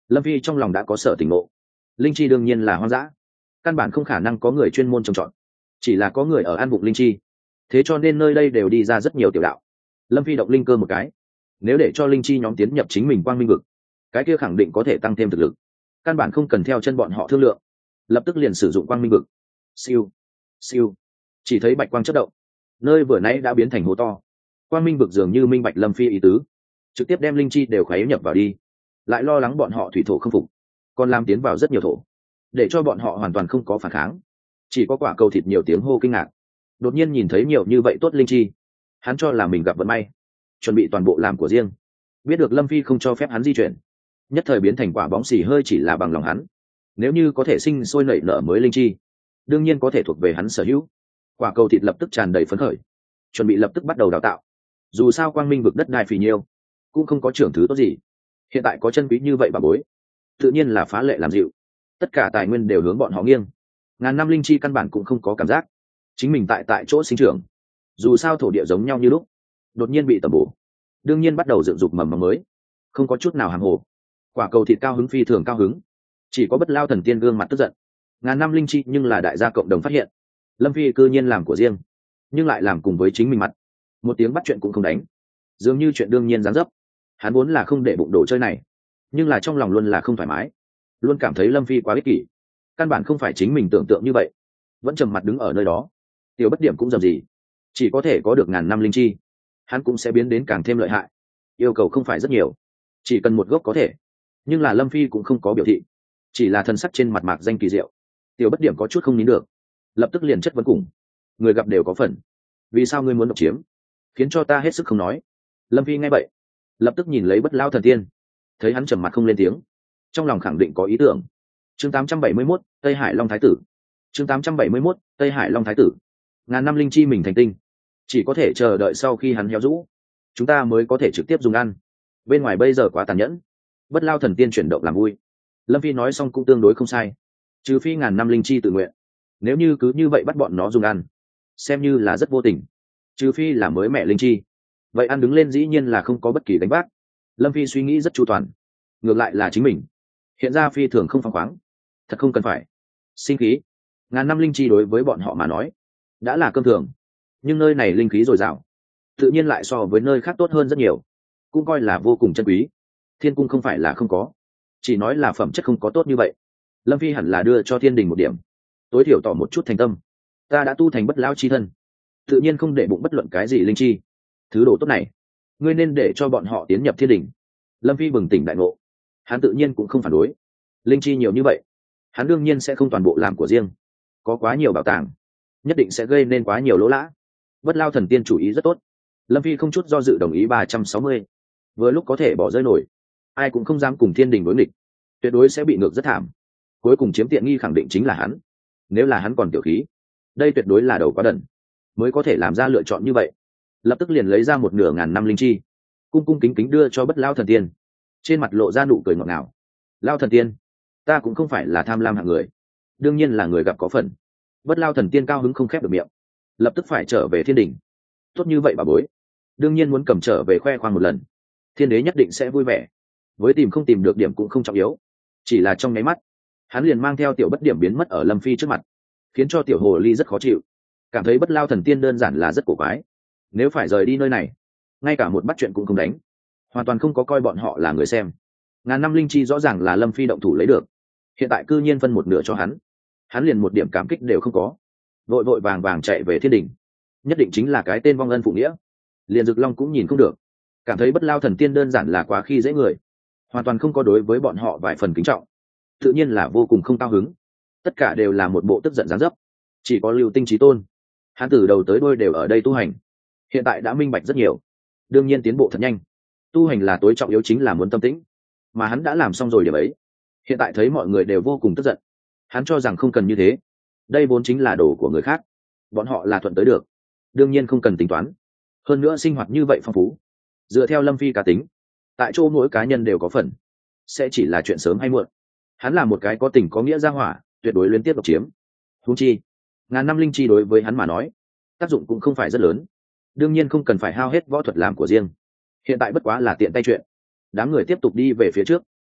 Lâm Phi trong lòng đã có sở tỉnh ngộ. Linh chi đương nhiên là hoang dã, căn bản không khả năng có người chuyên môn trồng trọt, chỉ là có người ở ăn vụng linh chi, thế cho nên nơi đây đều đi ra rất nhiều tiểu đạo. Lâm Phi động linh cơ một cái, nếu để cho linh chi nhóm tiến nhập chính mình quang minh vực, cái kia khẳng định có thể tăng thêm thực lực, căn bản không cần theo chân bọn họ thương lượng, lập tức liền sử dụng quang minh vực. Siêu siêu, chỉ thấy bạch quang chất động, nơi vừa nãy đã biến thành hố to. Quang minh vực dường như minh bạch Lâm Phi ý tứ, trực tiếp đem linh chi đều khuấy nhập vào đi, lại lo lắng bọn họ thủy thổ không phục, còn làm tiến vào rất nhiều thổ, để cho bọn họ hoàn toàn không có phản kháng. Chỉ có quả cầu thịt nhiều tiếng hô kinh ngạc, đột nhiên nhìn thấy nhiều như vậy tốt linh chi, hắn cho là mình gặp vận may, chuẩn bị toàn bộ làm của riêng. Biết được Lâm Phi không cho phép hắn di chuyển, nhất thời biến thành quả bóng xì hơi chỉ là bằng lòng hắn. Nếu như có thể sinh sôi nảy nở mới linh chi, đương nhiên có thể thuộc về hắn sở hữu. Quả cầu thịt lập tức tràn đầy phấn khởi, chuẩn bị lập tức bắt đầu đào tạo. Dù sao quang minh vực đất đai phì nhiêu, cũng không có trưởng thứ tốt gì, hiện tại có chân quý như vậy bà bối, tự nhiên là phá lệ làm dịu. Tất cả tài nguyên đều hướng bọn họ nghiêng, ngàn năm linh chi căn bản cũng không có cảm giác chính mình tại tại chỗ sinh trưởng. Dù sao thổ địa giống nhau như lúc, đột nhiên bị tầm bổ, đương nhiên bắt đầu dựng dục mầm mầm mới, không có chút nào hàng hồ. Quả cầu thịt cao hứng phi thường cao hứng, chỉ có Bất Lao Thần Tiên gương mặt tức giận. Ngàn năm linh chi nhưng là đại gia cộng đồng phát hiện, Lâm Phi cư nhiên làm của riêng, nhưng lại làm cùng với chính mình mặt, một tiếng bắt chuyện cũng không đánh, dường như chuyện đương nhiên dáng dấp. Hắn vốn là không để bụng đồ chơi này, nhưng là trong lòng luôn là không thoải mái, luôn cảm thấy Lâm Phi quá ích kỷ, căn bản không phải chính mình tưởng tượng như vậy, vẫn trầm mặt đứng ở nơi đó. Tiểu Bất Điểm cũng dầm gì, chỉ có thể có được ngàn năm linh chi, hắn cũng sẽ biến đến càng thêm lợi hại. Yêu cầu không phải rất nhiều, chỉ cần một gốc có thể. Nhưng là Lâm Phi cũng không có biểu thị, chỉ là thân sắc trên mặt mạc danh kỳ diệu. Tiểu Bất Điểm có chút không nín được, lập tức liền chất vấn cùng: người gặp đều có phần, vì sao ngươi muốn độc chiếm, khiến cho ta hết sức không nói. Lâm Phi nghe vậy, lập tức nhìn lấy Bất Lao Thần Tiên, thấy hắn trầm mặt không lên tiếng, trong lòng khẳng định có ý tưởng. Chương tám trăm bảy mươi mốt, Tây Hải Long Thái Tử. Chương tám trăm bảy mươi mốt, Tây Hải Long Thái Tử. Ngàn năm linh chi mình thành tinh, chỉ có thể chờ đợi sau khi hắn héo rũ, chúng ta mới có thể trực tiếp dùng ăn. Bên ngoài bây giờ quá tàn nhẫn. Bất Lao Thần Tiên chuyển động làm vui. Lâm Phi nói xong cũng tương đối không sai, trừ phi ngàn năm linh chi tự nguyện, nếu như cứ như vậy bắt bọn nó dùng ăn, xem như là rất vô tình. Trừ phi là mới mẹ linh chi, vậy ăn đứng lên dĩ nhiên là không có bất kỳ đánh bác. Lâm Phi suy nghĩ rất chu toàn, ngược lại là chính mình hiện ra phi thường không phăng khoáng, thật không cần phải sinh khí. Ngàn năm linh chi đối với bọn họ mà nói đã là cơm thường, nhưng nơi này linh khí dồi dào, tự nhiên lại so với nơi khác tốt hơn rất nhiều, cũng coi là vô cùng chân quý. Thiên cung không phải là không có, chỉ nói là phẩm chất không có tốt như vậy. Lâm Phi hẳn là đưa cho thiên đình một điểm, tối thiểu tỏ một chút thành tâm. Ta đã tu thành bất lão chi thân, tự nhiên không để bụng bất luận cái gì linh chi, thứ đồ tốt này ngươi nên để cho bọn họ tiến nhập thiên đình. Lâm Phi bừng tỉnh đại ngộ, hắn tự nhiên cũng không phản đối. Linh chi nhiều như vậy, hắn đương nhiên sẽ không toàn bộ làm của riêng, có quá nhiều bảo tàng, nhất định sẽ gây nên quá nhiều lỗ lã. Bất Lao Thần Tiên chủ ý rất tốt, Lâm Phi không chút do dự đồng ý. Ba trăm sáu mươi, vừa lúc có thể bỏ rơi nổi, ai cũng không dám cùng thiên đình đối nghịch, tuyệt đối sẽ bị ngược rất thảm. Cuối cùng chiếm tiện nghi khẳng định chính là hắn, nếu là hắn còn tiểu khí, đây tuyệt đối là đầu quá đần, mới có thể làm ra lựa chọn như vậy. Lập tức liền lấy ra một nửa ngàn năm linh chi, cung cung kính kính đưa cho Bất Lao Thần Tiên, trên mặt lộ ra nụ cười ngọt ngào. Lao Thần Tiên, ta cũng không phải là tham lam hạng người, đương nhiên là người gặp có phần. Bất Lao Thần Tiên cao hứng không khép được miệng, lập tức phải trở về thiên đình. Tốt như vậy bà bối, đương nhiên muốn cầm trở về khoe khoang một lần, thiên đế nhất định sẽ vui vẻ. Với tìm không tìm được điểm cũng không trọng yếu, chỉ là trong nháy mắt hắn liền mang theo Tiểu Bất Điểm biến mất ở Lâm Phi trước mặt, khiến cho Tiểu Hồ Ly rất khó chịu, cảm thấy Bất Lao Thần Tiên đơn giản là rất cổ quái. Nếu phải rời đi nơi này, ngay cả một bắt chuyện cũng không đánh, hoàn toàn không có coi bọn họ là người xem. Ngàn năm linh chi rõ ràng là Lâm Phi động thủ lấy được, hiện tại cư nhiên phân một nửa cho hắn, hắn liền một điểm cảm kích đều không có, vội vội vàng vàng chạy về thiên đình. Nhất định chính là cái tên vong ân phụ nghĩa. Liền Dực Long cũng nhìn không được, cảm thấy Bất Lao Thần Tiên đơn giản là quá khi dễ người, hoàn toàn không có đối với bọn họ vài phần kính trọng, tự nhiên là vô cùng không cao hứng. Tất cả đều là một bộ tức giận gián dấp. Chỉ có Lưu Tinh Chí Tôn, hắn từ đầu tới đuôi đều ở đây tu hành, hiện tại đã minh bạch rất nhiều, đương nhiên tiến bộ thật nhanh. Tu hành là tối trọng yếu, chính là muốn tâm tĩnh, mà hắn đã làm xong rồi điểm ấy. Hiện tại thấy mọi người đều vô cùng tức giận, hắn cho rằng không cần như thế, đây vốn chính là đồ của người khác, bọn họ là thuận tới được, đương nhiên không cần tính toán. Hơn nữa sinh hoạt như vậy phong phú, dựa theo Lâm Phi cá tính, tại chỗ mỗi cá nhân đều có phần, sẽ chỉ là chuyện sớm hay muộn. Hắn là một cái có tình có nghĩa gia hỏa, tuyệt đối liên tiếp độc chiếm. Huống chi ngàn năm linh chi đối với hắn mà nói tác dụng cũng không phải rất lớn, đương nhiên không cần phải hao hết võ thuật làm của riêng, hiện tại bất quá là tiện tay chuyện. Đám người tiếp tục đi về phía trước,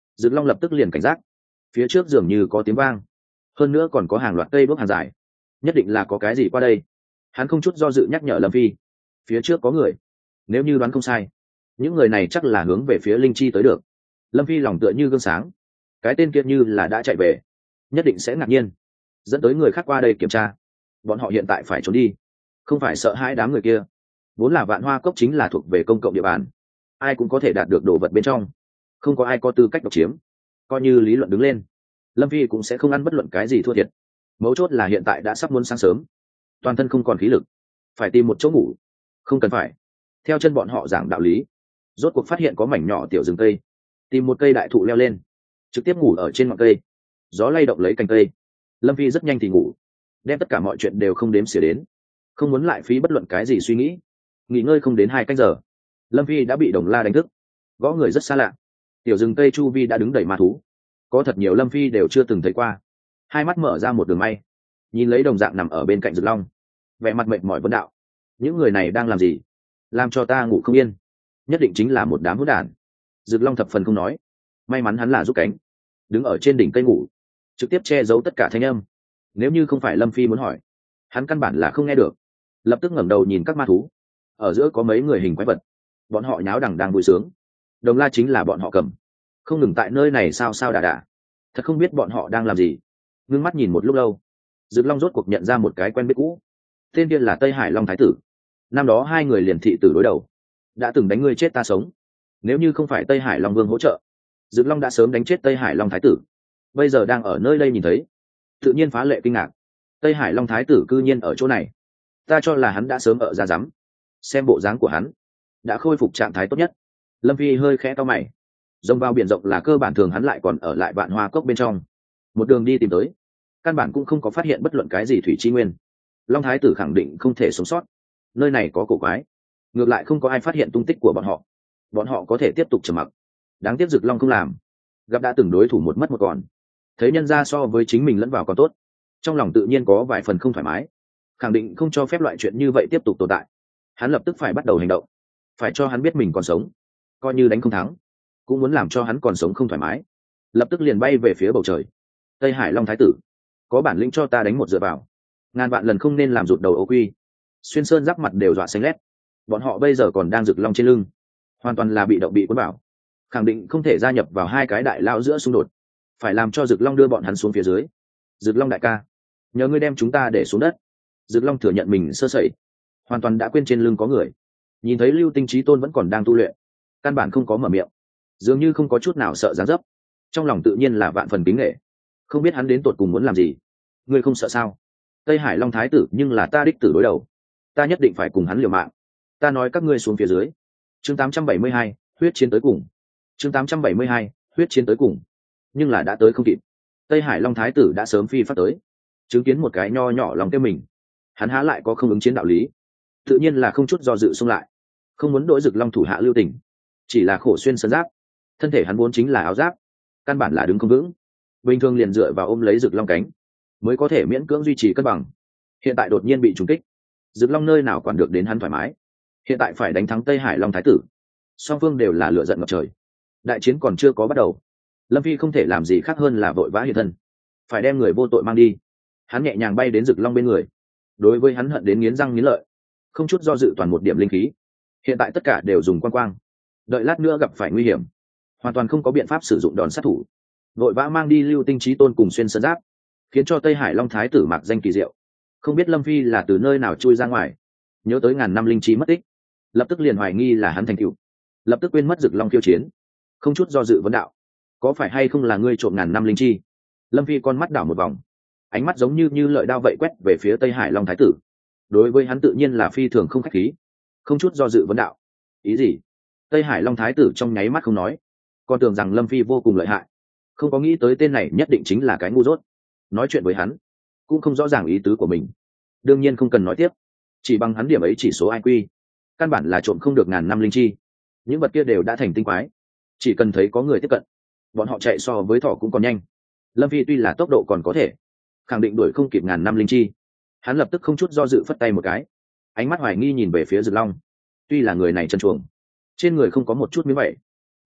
Dực Long lập tức liền cảnh giác, phía trước dường như có tiếng vang, hơn nữa còn có hàng loạt cây đuốc hàng dài, nhất định là có cái gì qua đây. Hắn không chút do dự nhắc nhở Lâm Phi, phía trước có người, nếu như đoán không sai, những người này chắc là hướng về phía linh chi tới được. Lâm Phi lòng tựa như gương sáng, cái tên kia như là đã chạy về, nhất định sẽ ngạc nhiên dẫn tới người khác qua đây kiểm tra. Bọn họ hiện tại phải trốn đi, không phải sợ hãi đám người kia, vốn là Vạn Hoa Cốc chính là thuộc về công cộng địa bàn, ai cũng có thể đạt được đồ vật bên trong, không có ai có tư cách độc chiếm. Coi như lý luận đứng lên, Lâm Phi cũng sẽ không ăn bất luận cái gì thua thiệt. Mấu chốt là hiện tại đã sắp muốn sáng sớm, toàn thân không còn khí lực, phải tìm một chỗ ngủ. Không cần phải theo chân bọn họ giảng đạo lý, rốt cuộc phát hiện có mảnh nhỏ tiểu rừng cây, tìm một cây đại thụ leo lên, trực tiếp ngủ ở trên ngọn cây, gió lay động lấy cành cây. Lâm Phi rất nhanh thì ngủ, đem tất cả mọi chuyện đều không đếm xỉa đến, không muốn lại phí bất luận cái gì suy nghĩ. Nghỉ ngơi không đến hai canh giờ, Lâm Phi đã bị Đồng La đánh thức, gõ người rất xa lạ. Tiểu rừng cây chu vi đã đứng đầy ma thú, có thật nhiều Lâm Phi đều chưa từng thấy qua. Hai mắt mở ra một đường may, nhìn lấy đồng dạng nằm ở bên cạnh Dực Long, vẻ mặt mệt mỏi vấn đạo: những người này đang làm gì, làm cho ta ngủ không yên, nhất định chính là một đám hỗn đản. Dực Long thập phần không nói, may mắn hắn là giúp cánh, đứng ở trên đỉnh cây ngủ, trực tiếp che giấu tất cả thanh âm. Nếu như không phải Lâm Phi muốn hỏi, hắn căn bản là không nghe được. Lập tức ngẩng đầu nhìn các ma thú, ở giữa có mấy người hình quái vật, bọn họ nháo đằng đang vui sướng. Đồng La chính là bọn họ cầm, không ngừng tại nơi này sao sao đà đà, thật không biết bọn họ đang làm gì. Ngưng mắt nhìn một lúc lâu, Dực Long rốt cuộc nhận ra một cái quen biết cũ, tên kia là Tây Hải Long Thái tử. Năm đó hai người liền thị tử đối đầu, đã từng đánh ngươi chết ta sống. Nếu như không phải Tây Hải Long Vương hỗ trợ, Dực Long đã sớm đánh chết Tây Hải Long Thái tử. Bây giờ đang ở nơi đây nhìn thấy, tự nhiên phá lệ kinh ngạc. Tây Hải Long Thái tử cư nhiên ở chỗ này, ta cho là hắn đã sớm ở ra rắm. Xem bộ dáng của hắn, đã khôi phục trạng thái tốt nhất. Lâm Phi hơi khẽ cau mày, rồng vào biển rộng là cơ bản thường hắn lại còn ở lại Vạn Hoa Cốc bên trong, một đường đi tìm tới, căn bản cũng không có phát hiện bất luận cái gì thủy chi nguyên. Long Thái tử khẳng định không thể sống sót, nơi này có cổ quái, ngược lại không có ai phát hiện tung tích của bọn họ, bọn họ có thể tiếp tục trầm mặc. Đáng tiếc Dực Long không làm, gặp đã từng đối thủ một mất một còn, thấy nhân ra so với chính mình lẫn vào còn tốt, trong lòng tự nhiên có vài phần không thoải mái, khẳng định không cho phép loại chuyện như vậy tiếp tục tồn tại. Hắn lập tức phải bắt đầu hành động, phải cho hắn biết mình còn sống, coi như đánh không thắng cũng muốn làm cho hắn còn sống không thoải mái. Lập tức liền bay về phía bầu trời. Tây Hải Long Thái tử, có bản lĩnh cho ta đánh một dựa vào, ngàn vạn lần không nên làm rụt đầu ô quy. Xuyên Sơn giáp mặt đều dọa xanh lét, bọn họ bây giờ còn đang Dực Long trên lưng, hoàn toàn là bị động bị cuốn bảo, khẳng định không thể gia nhập vào hai cái đại lao giữa xung đột, phải làm cho Dực Long đưa bọn hắn xuống phía dưới. Dực Long đại ca, nhờ ngươi đem chúng ta để xuống đất. Dực Long thừa nhận mình sơ sẩy, hoàn toàn đã quên trên lưng có người. Nhìn thấy Lưu Tinh Chí Tôn vẫn còn đang tu luyện, căn bản không có mở miệng, dường như không có chút nào sợ dáng dấp, trong lòng tự nhiên là vạn phần kính nghệ. Không biết hắn đến tột cùng muốn làm gì. Ngươi không sợ sao? Tây Hải Long Thái tử nhưng là ta đích tử đối đầu, ta nhất định phải cùng hắn liều mạng. Ta nói các ngươi xuống phía dưới. Chương tám trăm bảy mươi hai, huyết chiến tới cùng. Chương tám trăm bảy mươi hai, huyết chiến tới cùng. Nhưng là đã tới không kịp. Tây Hải Long Thái tử đã sớm phi phát tới, chứng kiến một cái nho nhỏ lòng tiêu mình, hắn há lại có không ứng chiến đạo lý, tự nhiên là không chút do dự xông lại, không muốn đối Dực Long thủ hạ lưu tình. Chỉ là khổ xuyên sơn giáp, thân thể hắn vốn chính là áo giáp, căn bản là đứng không vững, bình thường liền dựa vào ôm lấy Dực Long cánh mới có thể miễn cưỡng duy trì cân bằng. Hiện tại đột nhiên bị trúng kích, Dực Long nơi nào quản được đến hắn thoải mái. Hiện tại phải đánh thắng Tây Hải Long Thái tử, song phương đều là lửa giận ngập trời. Đại chiến còn chưa có bắt đầu, Lâm Phi không thể làm gì khác hơn là vội vã hiện thân, phải đem người vô tội mang đi. Hắn nhẹ nhàng bay đến Dực Long bên người, đối với hắn hận đến nghiến răng nghiến lợi, không chút do dự toàn một điểm linh khí. Hiện tại tất cả đều dùng quang quang, đợi lát nữa gặp phải nguy hiểm, hoàn toàn không có biện pháp sử dụng đòn sát thủ, vội vã mang đi Lưu Tinh Chí Tôn cùng Xuyên Sơn Giáp, khiến cho Tây Hải Long Thái tử mạc danh kỳ diệu. Không biết Lâm Phi là từ nơi nào chui ra ngoài, nhớ tới ngàn năm linh trí mất tích, lập tức liền hoài nghi là hắn thành cựu, lập tức quên mất Dực Long khiêu chiến, không chút do dự vấn đạo: có phải hay không là ngươi trộm ngàn năm linh chi? Lâm Phi con mắt đảo một vòng, ánh mắt giống như như lợi đao vậy quét về phía Tây Hải Long Thái tử. Đối với hắn tự nhiên là phi thường không khách khí, không chút do dự vấn đạo: ý gì? Tây Hải Long Thái tử trong nháy mắt không nói, còn tưởng rằng Lâm Phi vô cùng lợi hại, không có nghĩ tới tên này nhất định chính là cái ngu dốt. Nói chuyện với hắn cũng không rõ ràng ý tứ của mình, đương nhiên không cần nói tiếp, chỉ bằng hắn điểm ấy chỉ số i kiu, căn bản là trộm không được ngàn năm linh chi. Những vật kia đều đã thành tinh quái, chỉ cần thấy có người tiếp cận, bọn họ chạy so với thỏ cũng còn nhanh. Lâm Phi tuy là tốc độ còn có thể, khẳng định đuổi không kịp ngàn năm linh chi. Hắn lập tức không chút do dự phất tay một cái, ánh mắt hoài nghi nhìn về phía Dực Long. Tuy là người này chân chuồng, trên người không có một chút miếng vậy,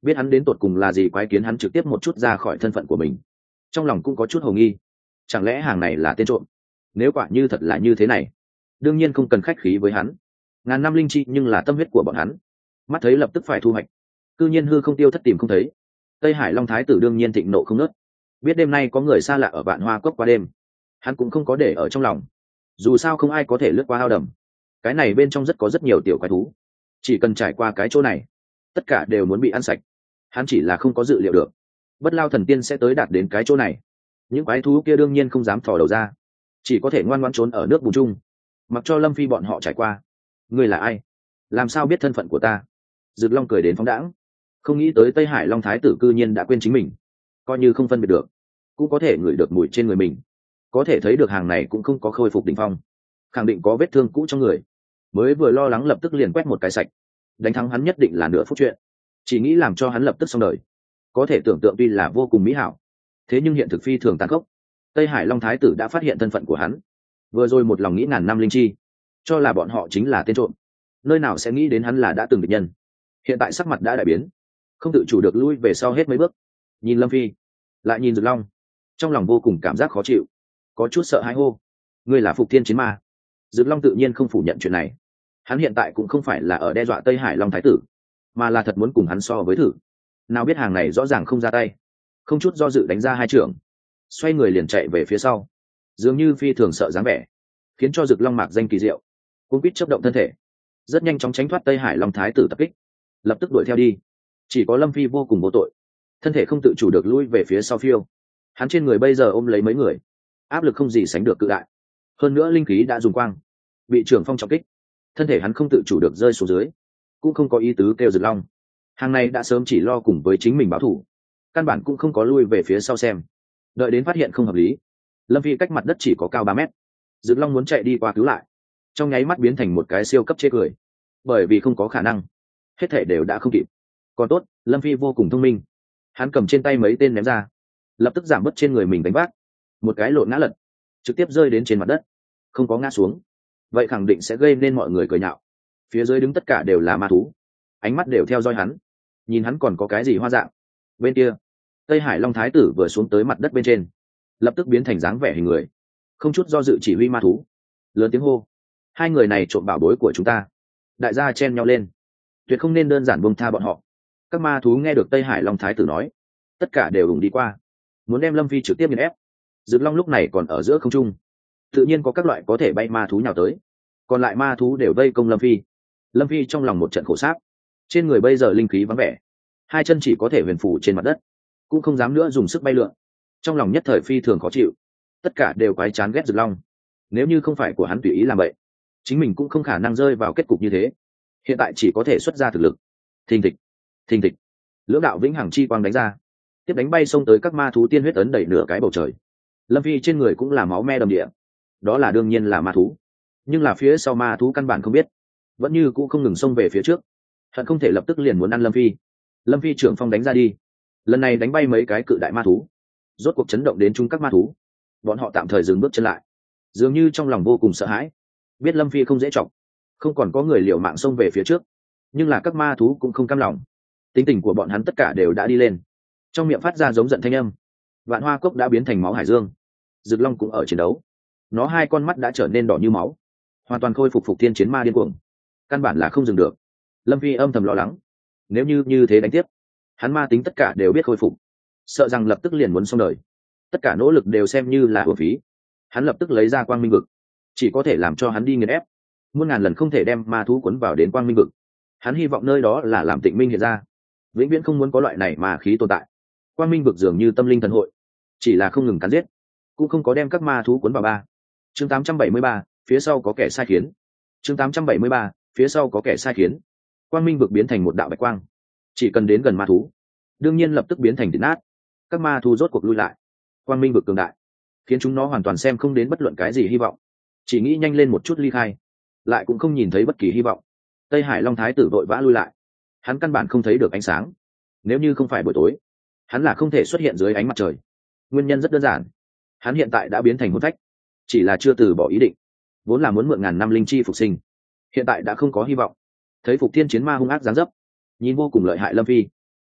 biết hắn đến tột cùng là gì quái kiến hắn trực tiếp một chút ra khỏi thân phận của mình, trong lòng cũng có chút hồ nghi. Chẳng lẽ hàng này là tên trộm? Nếu quả như thật là như thế này, đương nhiên không cần khách khí với hắn. Ngàn năm linh chi nhưng là tâm huyết của bọn hắn, mắt thấy lập tức phải thu hoạch, cư nhiên hư không tiêu thất tìm không thấy. Tây Hải Long Thái tử đương nhiên thịnh nộ không nớt, biết đêm nay có người xa lạ ở Vạn Hoa Cốc qua đêm, hắn cũng không có để ở trong lòng. Dù sao không ai có thể lướt qua ao đầm, cái này bên trong rất có rất nhiều tiểu quái thú, chỉ cần trải qua cái chỗ này, tất cả đều muốn bị ăn sạch. Hắn chỉ là không có dự liệu được Bất Lao thần tiên sẽ tới đạt đến cái chỗ này. Những quái thú kia đương nhiên không dám thò đầu ra, chỉ có thể ngoan ngoãn trốn ở nước bùn chung, mặc cho Lâm Phi bọn họ trải qua. Ngươi là ai? Làm sao biết thân phận của ta? Dực Long cười đến phóng đãng, không nghĩ tới Tây Hải Long Thái tử cư nhiên đã quên chính mình, coi như không phân biệt được, cũng có thể ngửi được mùi trên người mình, có thể thấy được hàng này cũng không có khôi phục đỉnh phong, khẳng định có vết thương cũ trong người. Mới vừa lo lắng lập tức liền quét một cái sạch, đánh thắng hắn nhất định là nửa phút chuyện, chỉ nghĩ làm cho hắn lập tức xong đời. Có thể tưởng tượng tuy là vô cùng mỹ hảo, thế nhưng hiện thực phi thường tàn khốc. Tây Hải Long Thái tử đã phát hiện thân phận của hắn, vừa rồi một lòng nghĩ ngàn năm linh chi, cho là bọn họ chính là tên trộm, nơi nào sẽ nghĩ đến hắn là đã từng địch nhân. Hiện tại sắc mặt đã đại biến, không tự chủ được lui về sau hết mấy bước, nhìn Lâm Phi lại nhìn Dực Long, trong lòng vô cùng cảm giác khó chịu, có chút sợ hãi hô: ngươi là Phục Thiên Chiến Ma? Dực Long tự nhiên không phủ nhận chuyện này, hắn hiện tại cũng không phải là ở đe dọa Tây Hải Long Thái tử, mà là thật muốn cùng hắn so với thử. Nào biết hàng này rõ ràng không ra tay, không chút do dự đánh ra hai trưởng, xoay người liền chạy về phía sau, dường như phi thường sợ dáng vẻ, khiến cho Dực Long mạc danh kỳ diệu, cũng biết chấp động thân thể, rất nhanh chóng tránh thoát Tây Hải Long Thái tử tập kích, lập tức đuổi theo đi. Chỉ có Lâm Phi vô cùng vô tội, thân thể không tự chủ được lui về phía sau phiêu. Hắn trên người bây giờ ôm lấy mấy người, áp lực không gì sánh được cự đại, hơn nữa linh khí đã dùng quang, bị trưởng phong trọng kích, thân thể hắn không tự chủ được rơi xuống dưới, cũng không có ý tứ kêu Dực Long. Hàng này đã sớm chỉ lo cùng với chính mình báo thù, căn bản cũng không có lui về phía sau xem. Đợi đến phát hiện không hợp lý, Lâm Phi cách mặt đất chỉ có cao ba mét, Dực Long muốn chạy đi qua cứu lại, trong nháy mắt biến thành một cái siêu cấp chê cười, bởi vì không có khả năng, hết thể đều đã không kịp. Còn tốt Lâm Phi vô cùng thông minh, hắn cầm trên tay mấy tên ném ra, lập tức giảm bớt trên người mình đánh vác, một cái lộn ngã lật, trực tiếp rơi đến trên mặt đất, không có ngã xuống, vậy khẳng định sẽ gây nên mọi người cười nhạo. Phía dưới đứng tất cả đều là ma thú, ánh mắt đều theo dõi hắn, nhìn hắn còn có cái gì hoa dạng. Bên kia Tây Hải Long Thái tử vừa xuống tới mặt đất bên trên, lập tức biến thành dáng vẻ hình người, không chút do dự chỉ huy ma thú, lớn tiếng hô: hai người này trộm bảo bối của chúng ta. Đại gia chen nhau lên, tuyệt không nên đơn giản buông tha bọn họ. Các ma thú nghe được Tây Hải Long Thái tử nói, tất cả đều ủng đi qua, muốn đem Lâm Phi trực tiếp nghiền ép. Dực Long lúc này còn ở giữa không trung, tự nhiên có các loại có thể bay ma thú nhào tới, còn lại ma thú đều vây công Lâm Phi. Lâm Phi trong lòng một trận khổ sáp, trên người bây giờ linh khí vắng vẻ, hai chân chỉ có thể huyền phủ trên mặt đất, cũng không dám nữa dùng sức bay lượn, trong lòng nhất thời phi thường khó chịu. Tất cả đều quái chán ghét Dực Long, nếu như không phải của hắn tùy ý làm vậy, chính mình cũng không khả năng rơi vào kết cục như thế. Hiện tại chỉ có thể xuất ra thực lực. Thình thịch, thình thịch, lưỡng đạo vĩnh hằng chi quang đánh ra, tiếp đánh bay xông tới các ma thú tiên huyết ấn đẩy nửa cái bầu trời. Lâm Phi trên người cũng là máu me đầm địa, đó là đương nhiên là ma thú, nhưng là phía sau ma thú căn bản không biết, vẫn như cũng không ngừng xông về phía trước, hận không thể lập tức liền muốn ăn Lâm Phi. Lâm Phi trưởng phong đánh ra đi, lần này đánh bay mấy cái cự đại ma thú, rốt cuộc chấn động đến chung các ma thú, bọn họ tạm thời dừng bước chân lại, dường như trong lòng vô cùng sợ hãi, biết Lâm Phi không dễ chọc, không còn có người liều mạng xông về phía trước. Nhưng là các ma thú cũng không cam lòng, tính tình của bọn hắn tất cả đều đã đi lên, trong miệng phát ra giống giận thanh âm. Vạn Hoa Cốc đã biến thành máu hải dương, Dực Long cũng ở chiến đấu, nó hai con mắt đã trở nên đỏ như máu, hoàn toàn khôi phục Phục Thiên Chiến Ma điên cuồng, căn bản là không dừng được. Lâm Phi âm thầm lo lắng, nếu như như thế đánh tiếp, hắn ma tính tất cả đều biết khôi phục, sợ rằng lập tức liền muốn xong đời, tất cả nỗ lực đều xem như là uổng phí. Hắn lập tức lấy ra quang minh vực, chỉ có thể làm cho hắn đi nghiền ép, muôn ngàn lần không thể đem ma thú cuốn vào đến quang minh vực. Hắn hy vọng nơi đó là làm tịnh minh hiện ra, vĩnh viễn không muốn có loại này mà khí tồn tại. Quang minh vực dường như tâm linh thần hội, chỉ là không ngừng cắn giết, cũng không có đem các ma thú cuốn vào. Ba chương tám trăm bảy mươi ba, phía sau có kẻ sai khiến. Chương tám trăm bảy mươi ba, phía sau có kẻ sai khiến. Quang minh vực biến thành một đạo bạch quang, chỉ cần đến gần ma thú, đương nhiên lập tức biến thành thịt nát. Các ma thú rốt cuộc lui lại. Quang minh vực cường đại, khiến chúng nó hoàn toàn xem không đến bất luận cái gì hy vọng, chỉ nghĩ nhanh lên một chút ly khai, lại cũng không nhìn thấy bất kỳ hy vọng. Tây Hải Long Thái tử vội vã lui lại, hắn căn bản không thấy được ánh sáng, nếu như không phải buổi tối, hắn là không thể xuất hiện dưới ánh mặt trời. Nguyên nhân rất đơn giản, hắn hiện tại đã biến thành hồn phách, chỉ là chưa từ bỏ ý định, vốn là muốn mượn ngàn năm linh chi phục sinh, hiện tại đã không có hy vọng. Thấy Phục Thiên Chiến Ma hung ác giáng dấp, nhìn vô cùng lợi hại Lâm Phi,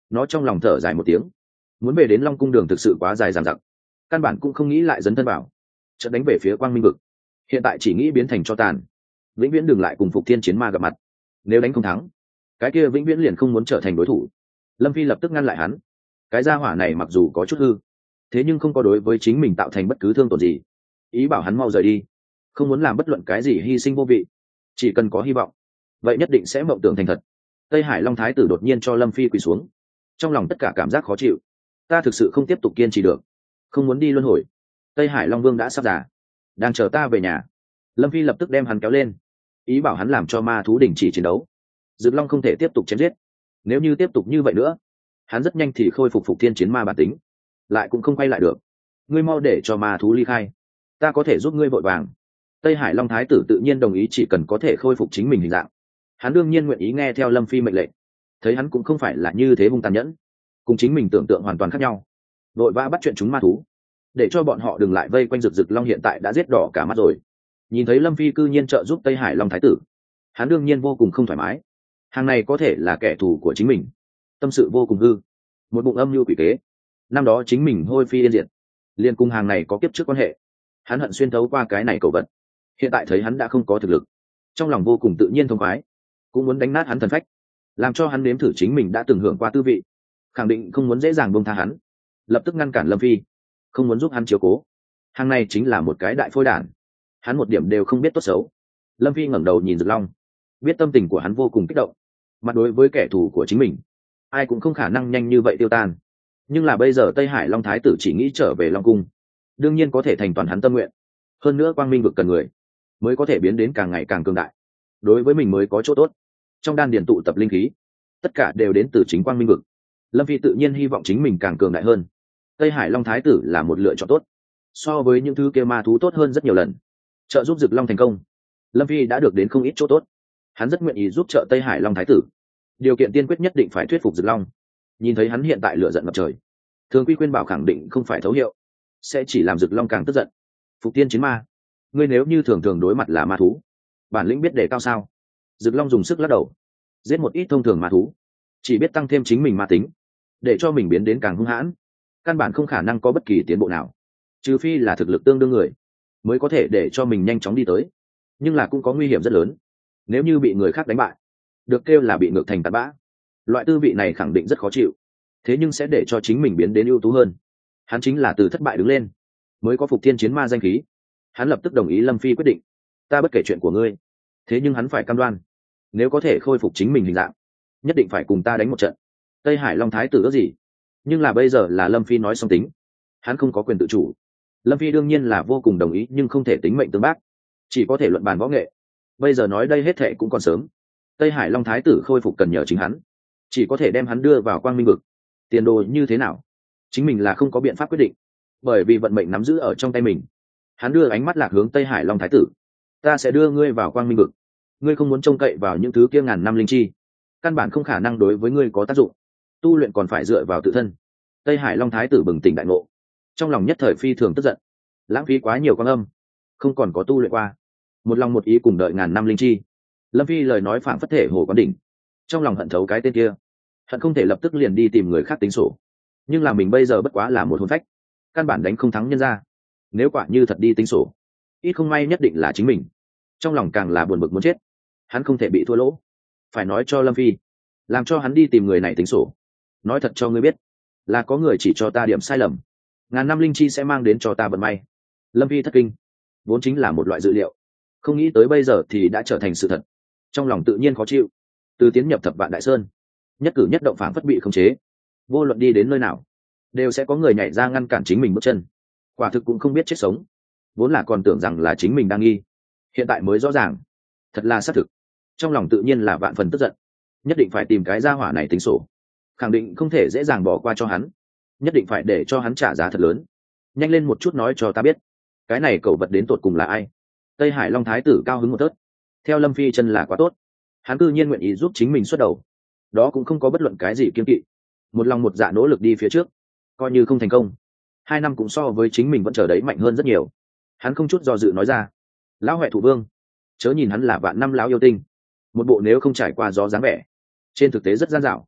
nó trong lòng thở dài một tiếng. Muốn về đến Long cung đường thực sự quá dài dằng dặc, căn bản cũng không nghĩ lại dấn thân vào, chợt đánh về phía quang minh vực. Hiện tại chỉ nghĩ biến thành cho tàn, vĩnh viễn đừng lại cùng Phục Thiên chiến ma gặp mặt. Nếu đánh không thắng, cái kia vĩnh viễn liền không muốn trở thành đối thủ. Lâm Phi lập tức ngăn lại hắn. Cái gia hỏa này mặc dù có chút hư, thế nhưng không có đối với chính mình tạo thành bất cứ thương tổn gì, ý bảo hắn mau rời đi, không muốn làm bất luận cái gì hy sinh vô vị. Chỉ cần có hy vọng, vậy nhất định sẽ mộng tưởng thành thật. Tây Hải Long Thái tử đột nhiên cho Lâm Phi quỳ xuống, trong lòng tất cả cảm giác khó chịu. Ta thực sự không tiếp tục kiên trì được, không muốn đi luân hồi. Tây Hải Long Vương đã sắp già, đang chờ ta về nhà. Lâm Phi lập tức đem hắn kéo lên, ý bảo hắn làm cho ma thú đình chỉ chiến đấu. Dực Long không thể tiếp tục chém giết, nếu như tiếp tục như vậy nữa, hắn rất nhanh thì khôi phục Phục Thiên chiến ma bản tính, lại cũng không quay lại được. Ngươi mau để cho ma thú ly khai, ta có thể giúp ngươi vội vàng. Tây Hải Long Thái tử tự nhiên đồng ý, chỉ cần có thể khôi phục chính mình hình dạng, hắn đương nhiên nguyện ý nghe theo Lâm Phi mệnh lệnh. Thấy hắn cũng không phải là như thế hung tàn nhẫn, cùng chính mình tưởng tượng hoàn toàn khác nhau, vội vã bắt chuyện chúng ma thú, để cho bọn họ đừng lại vây quanh Rực Rực Long hiện tại đã giết đỏ cả mắt rồi. Nhìn thấy Lâm Phi cư nhiên trợ giúp Tây Hải Long Thái tử, hắn đương nhiên vô cùng không thoải mái. Hàng này có thể là kẻ thù của chính mình, tâm sự vô cùng hư, một bụng âm mưu quỷ kế. Năm đó chính mình hôi phi yên diệt, liên cùng hàng này có kiếp trước quan hệ. Hắn hận xuyên thấu qua cái này cầu vật, hiện tại thấy hắn đã không có thực lực, trong lòng vô cùng tự nhiên thông khoái, cũng muốn đánh nát hắn thần phách, làm cho hắn nếm thử chính mình đã từng hưởng qua tư vị. Khẳng định không muốn dễ dàng buông tha hắn, lập tức ngăn cản Lâm Phi, không muốn giúp hắn chiếu cố. Hàng này chính là một cái đại phôi đản, hắn một điểm đều không biết tốt xấu. Lâm Phi ngẩng đầu nhìn Rực Long, biết tâm tình của hắn vô cùng kích động. Mặt đối với kẻ thù của chính mình, ai cũng không khả năng nhanh như vậy tiêu tan. Nhưng là bây giờ Tây Hải Long Thái tử chỉ nghĩ trở về Long cung, đương nhiên có thể thành toàn hắn tâm nguyện. Hơn nữa quang minh vực cần người, mới có thể biến đến càng ngày càng cường đại, đối với mình mới có chỗ tốt. Trong đan điền tụ tập linh khí, tất cả đều đến từ chính quang minh vực. Lâm Phi tự nhiên hy vọng chính mình càng cường đại hơn. Tây Hải Long Thái tử là một lựa chọn tốt, so với những thứ kia ma thú tốt hơn rất nhiều lần. Trợ giúp Rực Long thành công, Lâm Phi đã được đến không ít chỗ tốt. Hắn rất nguyện ý giúp trợ Tây Hải Long Thái tử, điều kiện tiên quyết nhất định phải thuyết phục Rực Long. Nhìn thấy hắn hiện tại lửa giận ngập trời, Thường Quy khuyên bảo khẳng định không phải thấu hiệu, sẽ chỉ làm Rực Long càng tức giận. Phục Tiên chiến ma, ngươi nếu như thường thường đối mặt là ma thú, bản lĩnh biết đề cao sao? Rực Long dùng sức lắc đầu. Giết một ít thông thường ma thú, chỉ biết tăng thêm chính mình ma tính, để cho mình biến đến càng hung hãn, căn bản không khả năng có bất kỳ tiến bộ nào. Trừ phi là thực lực tương đương người, mới có thể để cho mình nhanh chóng đi tới. Nhưng là cũng có nguy hiểm rất lớn, nếu như bị người khác đánh bại, được kêu là bị ngược thành tạt bã. Loại tư vị này khẳng định rất khó chịu, thế nhưng sẽ để cho chính mình biến đến ưu tú hơn. Hắn chính là từ thất bại đứng lên, mới có Phục Thiên chiến ma danh khí. Hắn lập tức đồng ý Lâm Phi quyết định. Ta bất kể chuyện của ngươi, thế nhưng hắn phải cam đoan, nếu có thể khôi phục chính mình hình dạng, nhất định phải cùng ta đánh một trận. Tây Hải Long Thái tử ước gì, nhưng là bây giờ là Lâm Phi nói xong tính, hắn không có quyền tự chủ. Lâm Phi đương nhiên là vô cùng đồng ý, nhưng không thể tính mệnh tương bác, chỉ có thể luận bàn võ nghệ. Bây giờ nói đây hết thệ cũng còn sớm. Tây Hải Long Thái tử khôi phục cần nhờ chính hắn, chỉ có thể đem hắn đưa vào quang minh vực. Tiền đồ như thế nào, chính mình là không có biện pháp quyết định, bởi vì vận mệnh nắm giữ ở trong tay mình. Hắn đưa ánh mắt lạc hướng Tây Hải Long Thái tử. Ta sẽ đưa ngươi vào quang minh vực, ngươi không muốn trông cậy vào những thứ kia ngàn năm linh chi, căn bản không khả năng đối với ngươi có tác dụng. Tu luyện còn phải dựa vào tự thân. Tây Hải Long Thái tử bừng tỉnh đại ngộ, trong lòng nhất thời phi thường tức giận, lãng phí quá nhiều quang âm, không còn có tu luyện qua, một lòng một ý cùng đợi ngàn năm linh chi. Lâm Phi lời nói phảng phất thể hồ quán đỉnh, trong lòng hận thấu cái tên kia, hận không thể lập tức liền đi tìm người khác tính sổ. Nhưng là mình bây giờ bất quá là một hồn phách, căn bản đánh không thắng nhân ra. Nếu quả như thật đi tính sổ, ít không may nhất định là chính mình. Trong lòng càng là buồn bực muốn chết. Hắn không thể bị thua lỗ, phải nói cho Lâm Phi, làm cho hắn đi tìm người này tính sổ. Nói thật cho ngươi biết, là có người chỉ cho ta điểm sai lầm, ngàn năm linh chi sẽ mang đến cho ta vận may. Lâm Phi thất kinh, vốn chính là một loại dự liệu, không nghĩ tới bây giờ thì đã trở thành sự thật. Trong lòng tự nhiên khó chịu. Từ tiến nhập Thập Vạn Đại Sơn, nhất cử nhất động phản phất bị khống chế, vô luận đi đến nơi nào đều sẽ có người nhảy ra ngăn cản chính mình bước chân. Quả thực cũng không biết chết sống, vốn là còn tưởng rằng là chính mình đang nghi, hiện tại mới rõ ràng, thật là xác thực. Trong lòng tự nhiên là vạn phần tức giận, nhất định phải tìm cái gia hỏa này tính sổ, khẳng định không thể dễ dàng bỏ qua cho hắn, nhất định phải để cho hắn trả giá thật lớn. Nhanh lên một chút nói cho ta biết, cái này cẩu vật đến tột cùng là ai? Tây Hải Long Thái tử cao hứng một tớt, theo Lâm Phi chân là quá tốt, hắn cư nhiên nguyện ý giúp chính mình xuất đầu, đó cũng không có bất luận cái gì kiêng kỵ, một lòng một dạ nỗ lực đi phía trước. Coi như không thành công, hai năm cũng so với chính mình vẫn chờ đấy mạnh hơn rất nhiều. Hắn không chút do dự nói ra. Lão Huệ Thủ Vương, chớ nhìn hắn là vạn năm lão yêu tinh, một bộ nếu không trải qua gió dáng vẻ, trên thực tế rất gian dảo.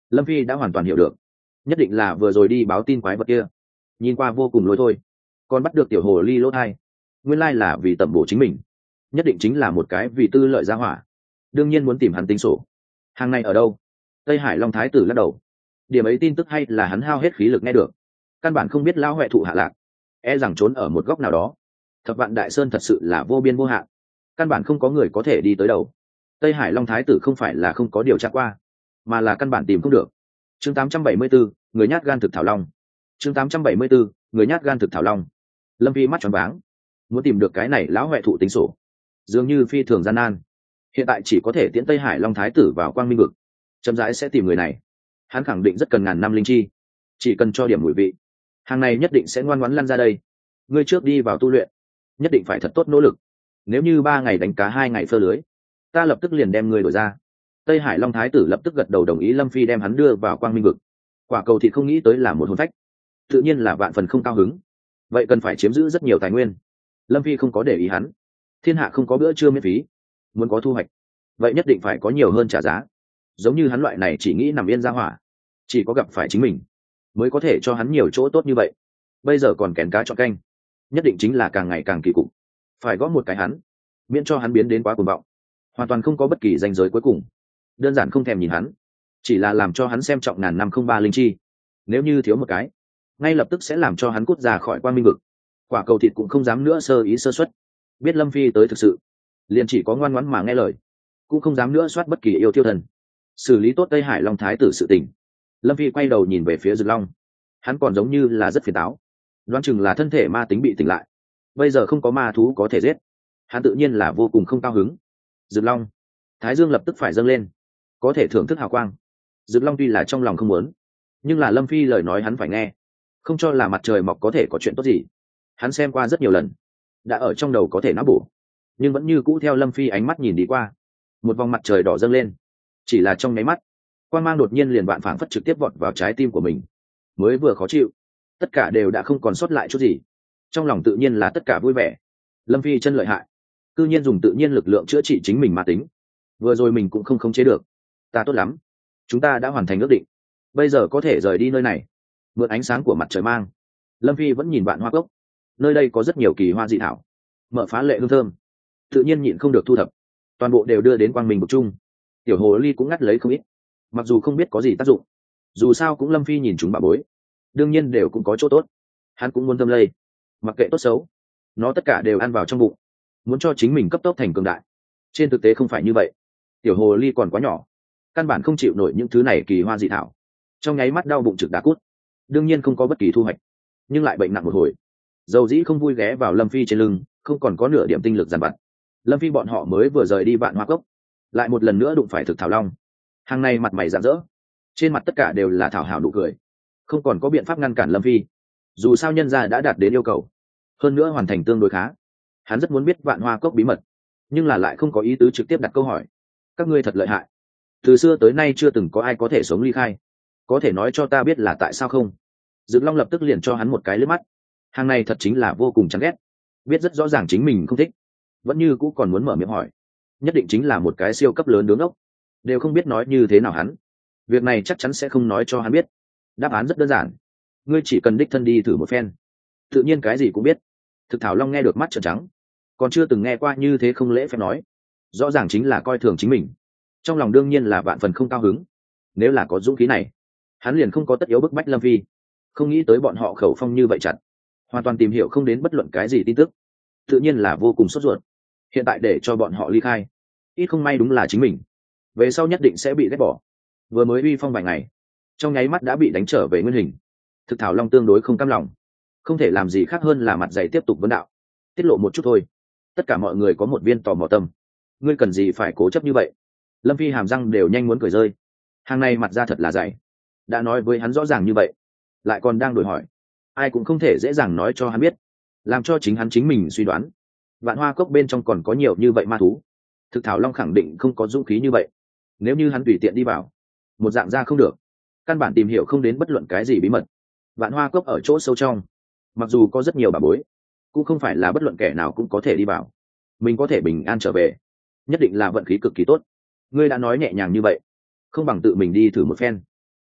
Lâm Phi đã hoàn toàn hiểu được, nhất định là vừa rồi đi báo tin quái vật kia, nhìn qua vô cùng lối thôi, còn bắt được tiểu hồ ly lỗ thai, nguyên lai là vì tẩm bổ chính mình, nhất định chính là một cái vì tư lợi gia hỏa, đương nhiên muốn tìm hắn tính sổ. Hàng này ở đâu? Tây Hải Long thái tử lắc đầu, điểm ấy tin tức hay là hắn hao hết khí lực nghe được, căn bản không biết lão huệ thụ hạ lạc, e rằng trốn ở một góc nào đó. Thập vạn đại sơn thật sự là vô biên vô hạn, căn bản không có người có thể đi tới đầu. Tây Hải Long thái tử không phải là không có điều tra qua, mà là căn bản tìm không được. Chương tám trăm bảy mươi bốn, người nhát gan thực thảo long. Chương tám trăm bảy mươi bốn, người nhát gan thực thảo long. Lâm Phi mắt tròn váng, muốn tìm được cái này lão huệ thụ tính sổ, dường như phi thường gian nan. Hiện tại chỉ có thể tiễn Tây Hải Long thái tử vào quang minh vực, chậm rãi sẽ tìm người này. Hắn khẳng định rất cần ngàn năm linh chi, chỉ cần cho điểm mùi vị, hàng này nhất định sẽ ngoan ngoãn lăn ra đây. Ngươi trước đi vào tu luyện, nhất định phải thật tốt nỗ lực, nếu như ba ngày đánh cá hai ngày phơ lưới, ta lập tức liền đem ngươi đổi ra. Tây Hải Long thái tử lập tức gật đầu đồng ý Lâm Phi đem hắn đưa vào quang minh vực. Quả cầu thì không nghĩ tới là một hồn phách, tự nhiên là vạn phần không cao hứng, vậy cần phải chiếm giữ rất nhiều tài nguyên. Lâm Phi không có để ý hắn, thiên hạ không có bữa trưa miễn phí, muốn có thu hoạch vậy nhất định phải có nhiều hơn trả giá. Giống như hắn loại này chỉ nghĩ nằm yên ra hỏa, chỉ có gặp phải chính mình mới có thể cho hắn nhiều chỗ tốt như vậy. Bây giờ còn kén cá chọn canh, nhất định chính là càng ngày càng kỳ cục, phải gõ một cái hắn, miễn cho hắn biến đến quá cuồng vọng, hoàn toàn không có bất kỳ ranh giới cuối cùng. Đơn giản không thèm nhìn hắn, chỉ là làm cho hắn xem trọng ngàn năm không ba linh chi, nếu như thiếu một cái ngay lập tức sẽ làm cho hắn cút ra khỏi quang minh vực. Quả cầu thịt cũng không dám nữa sơ ý sơ suất, biết Lâm Phi tới thực sự, liền chỉ có ngoan ngoãn mà nghe lời, cũng không dám nữa soát bất kỳ yêu tiêu thần. Xử lý tốt Tây Hải Long thái tử sự tình, Lâm Phi quay đầu nhìn về phía Dực Long, hắn còn giống như là rất phiền táo, đoán chừng là thân thể ma tính bị tỉnh lại, bây giờ không có ma thú có thể giết, hắn tự nhiên là vô cùng không cao hứng. Dực Long, Thái Dương lập tức phải dâng lên, có thể thưởng thức hào quang. Dực Long tuy là trong lòng không muốn, nhưng là Lâm Phi lời nói hắn phải nghe, không cho là mặt trời mọc có thể có chuyện tốt gì. Hắn xem qua rất nhiều lần, đã ở trong đầu có thể não bổ, nhưng vẫn như cũ theo Lâm Phi ánh mắt nhìn đi qua, một vòng mặt trời đỏ dâng lên, chỉ là trong nháy mắt, quang mang đột nhiên liền vạn phảng phất trực tiếp vọt vào trái tim của mình. Mới vừa khó chịu, tất cả đều đã không còn sót lại chút gì, trong lòng tự nhiên là tất cả vui vẻ. Lâm Phi chân lợi hại, cư nhiên dùng tự nhiên lực lượng chữa trị chính mình ma tính, vừa rồi mình cũng không khống chế được. Ta tốt lắm, chúng ta đã hoàn thành ước định, bây giờ có thể rời đi nơi này. Mượn ánh sáng của mặt trời mang, Lâm Phi vẫn nhìn vạn hoa cốc, nơi đây có rất nhiều kỳ hoa dị thảo, mở phá lệ hương thơm, tự nhiên nhịn không được thu thập, toàn bộ đều đưa đến quang minh bực chung. Tiểu hồ ly cũng ngắt lấy không ít, mặc dù không biết có gì tác dụng, dù sao cũng Lâm Phi nhìn chúng bà bối, đương nhiên đều cũng có chỗ tốt, hắn cũng muốn thâm lây, mặc kệ tốt xấu, nó tất cả đều ăn vào trong bụng, muốn cho chính mình cấp tốc thành cường đại. Trên thực tế không phải như vậy, tiểu hồ ly còn quá nhỏ, căn bản không chịu nổi những thứ này kỳ hoa dị thảo, trong nháy mắt đau bụng trực đá cút, đương nhiên không có bất kỳ thu hoạch, nhưng lại bệnh nặng một hồi. Dầu dĩ không vui ghé vào Lâm Phi trên lưng, không còn có nửa điểm tinh lực dằn vặt. Lâm Phi bọn họ mới vừa rời đi vạn hoa cốc, lại một lần nữa đụng phải thực thảo long. Hàng này mặt mày rạng rỡ, trên mặt tất cả đều là thảo hảo nụ cười, không còn có biện pháp ngăn cản Lâm Phi, dù sao nhân gia đã đạt đến yêu cầu, hơn nữa hoàn thành tương đối khá. Hắn rất muốn biết vạn hoa cốc bí mật, nhưng là lại không có ý tứ trực tiếp đặt câu hỏi. Các ngươi thật lợi hại, từ xưa tới nay chưa từng có ai có thể sống ly khai, có thể nói cho ta biết là tại sao không? Dực Long lập tức liền cho hắn một cái liếc mắt. Hàng này thật chính là vô cùng chán ghét, biết rất rõ ràng chính mình không thích, vẫn như cũ còn muốn mở miệng hỏi, nhất định chính là một cái siêu cấp lớn đứng ốc, đều không biết nói như thế nào. Hắn việc này chắc chắn sẽ không nói cho hắn biết. Đáp án rất đơn giản, ngươi chỉ cần đích thân đi thử một phen, tự nhiên cái gì cũng biết. Thực thảo long nghe được mắt trợn trắng, còn chưa từng nghe qua như thế không lễ phép nói, rõ ràng chính là coi thường chính mình, trong lòng đương nhiên là vạn phần không cao hứng. Nếu là có dũng khí này, hắn liền không có tất yếu bức bách Lâm Phi, không nghĩ tới bọn họ khẩu phong như vậy chặt, hoàn toàn tìm hiểu không đến bất luận cái gì tin tức, tự nhiên là vô cùng sốt ruột. Hiện tại để cho bọn họ ly khai, ít không may đúng là chính mình, về sau nhất định sẽ bị ghét bỏ. Vừa mới uy phong vài ngày, trong nháy mắt đã bị đánh trở về nguyên hình. Thực thảo long tương đối không cam lòng, không thể làm gì khác hơn là mặt dày tiếp tục vấn đạo, tiết lộ một chút thôi. Tất cả mọi người có một viên tò mò tâm, ngươi cần gì phải cố chấp như vậy? Lâm Phi hàm răng đều nhanh muốn cười rơi, hàng này mặt ra thật là dày, đã nói với hắn rõ ràng như vậy, lại còn đang đổi hỏi, ai cũng không thể dễ dàng nói cho hắn biết, làm cho chính hắn chính mình suy đoán. Vạn hoa cốc bên trong còn có nhiều như vậy ma thú, thực thảo long khẳng định không có dũng khí như vậy. Nếu như hắn tùy tiện đi vào, một dạng ra không được, căn bản tìm hiểu không đến bất luận cái gì bí mật. Vạn hoa cốc ở chỗ sâu trong, mặc dù có rất nhiều bà bối, cũng không phải là bất luận kẻ nào cũng có thể đi vào. Mình có thể bình an trở về, nhất định là vận khí cực kỳ tốt. Ngươi đã nói nhẹ nhàng như vậy, không bằng tự mình đi thử một phen.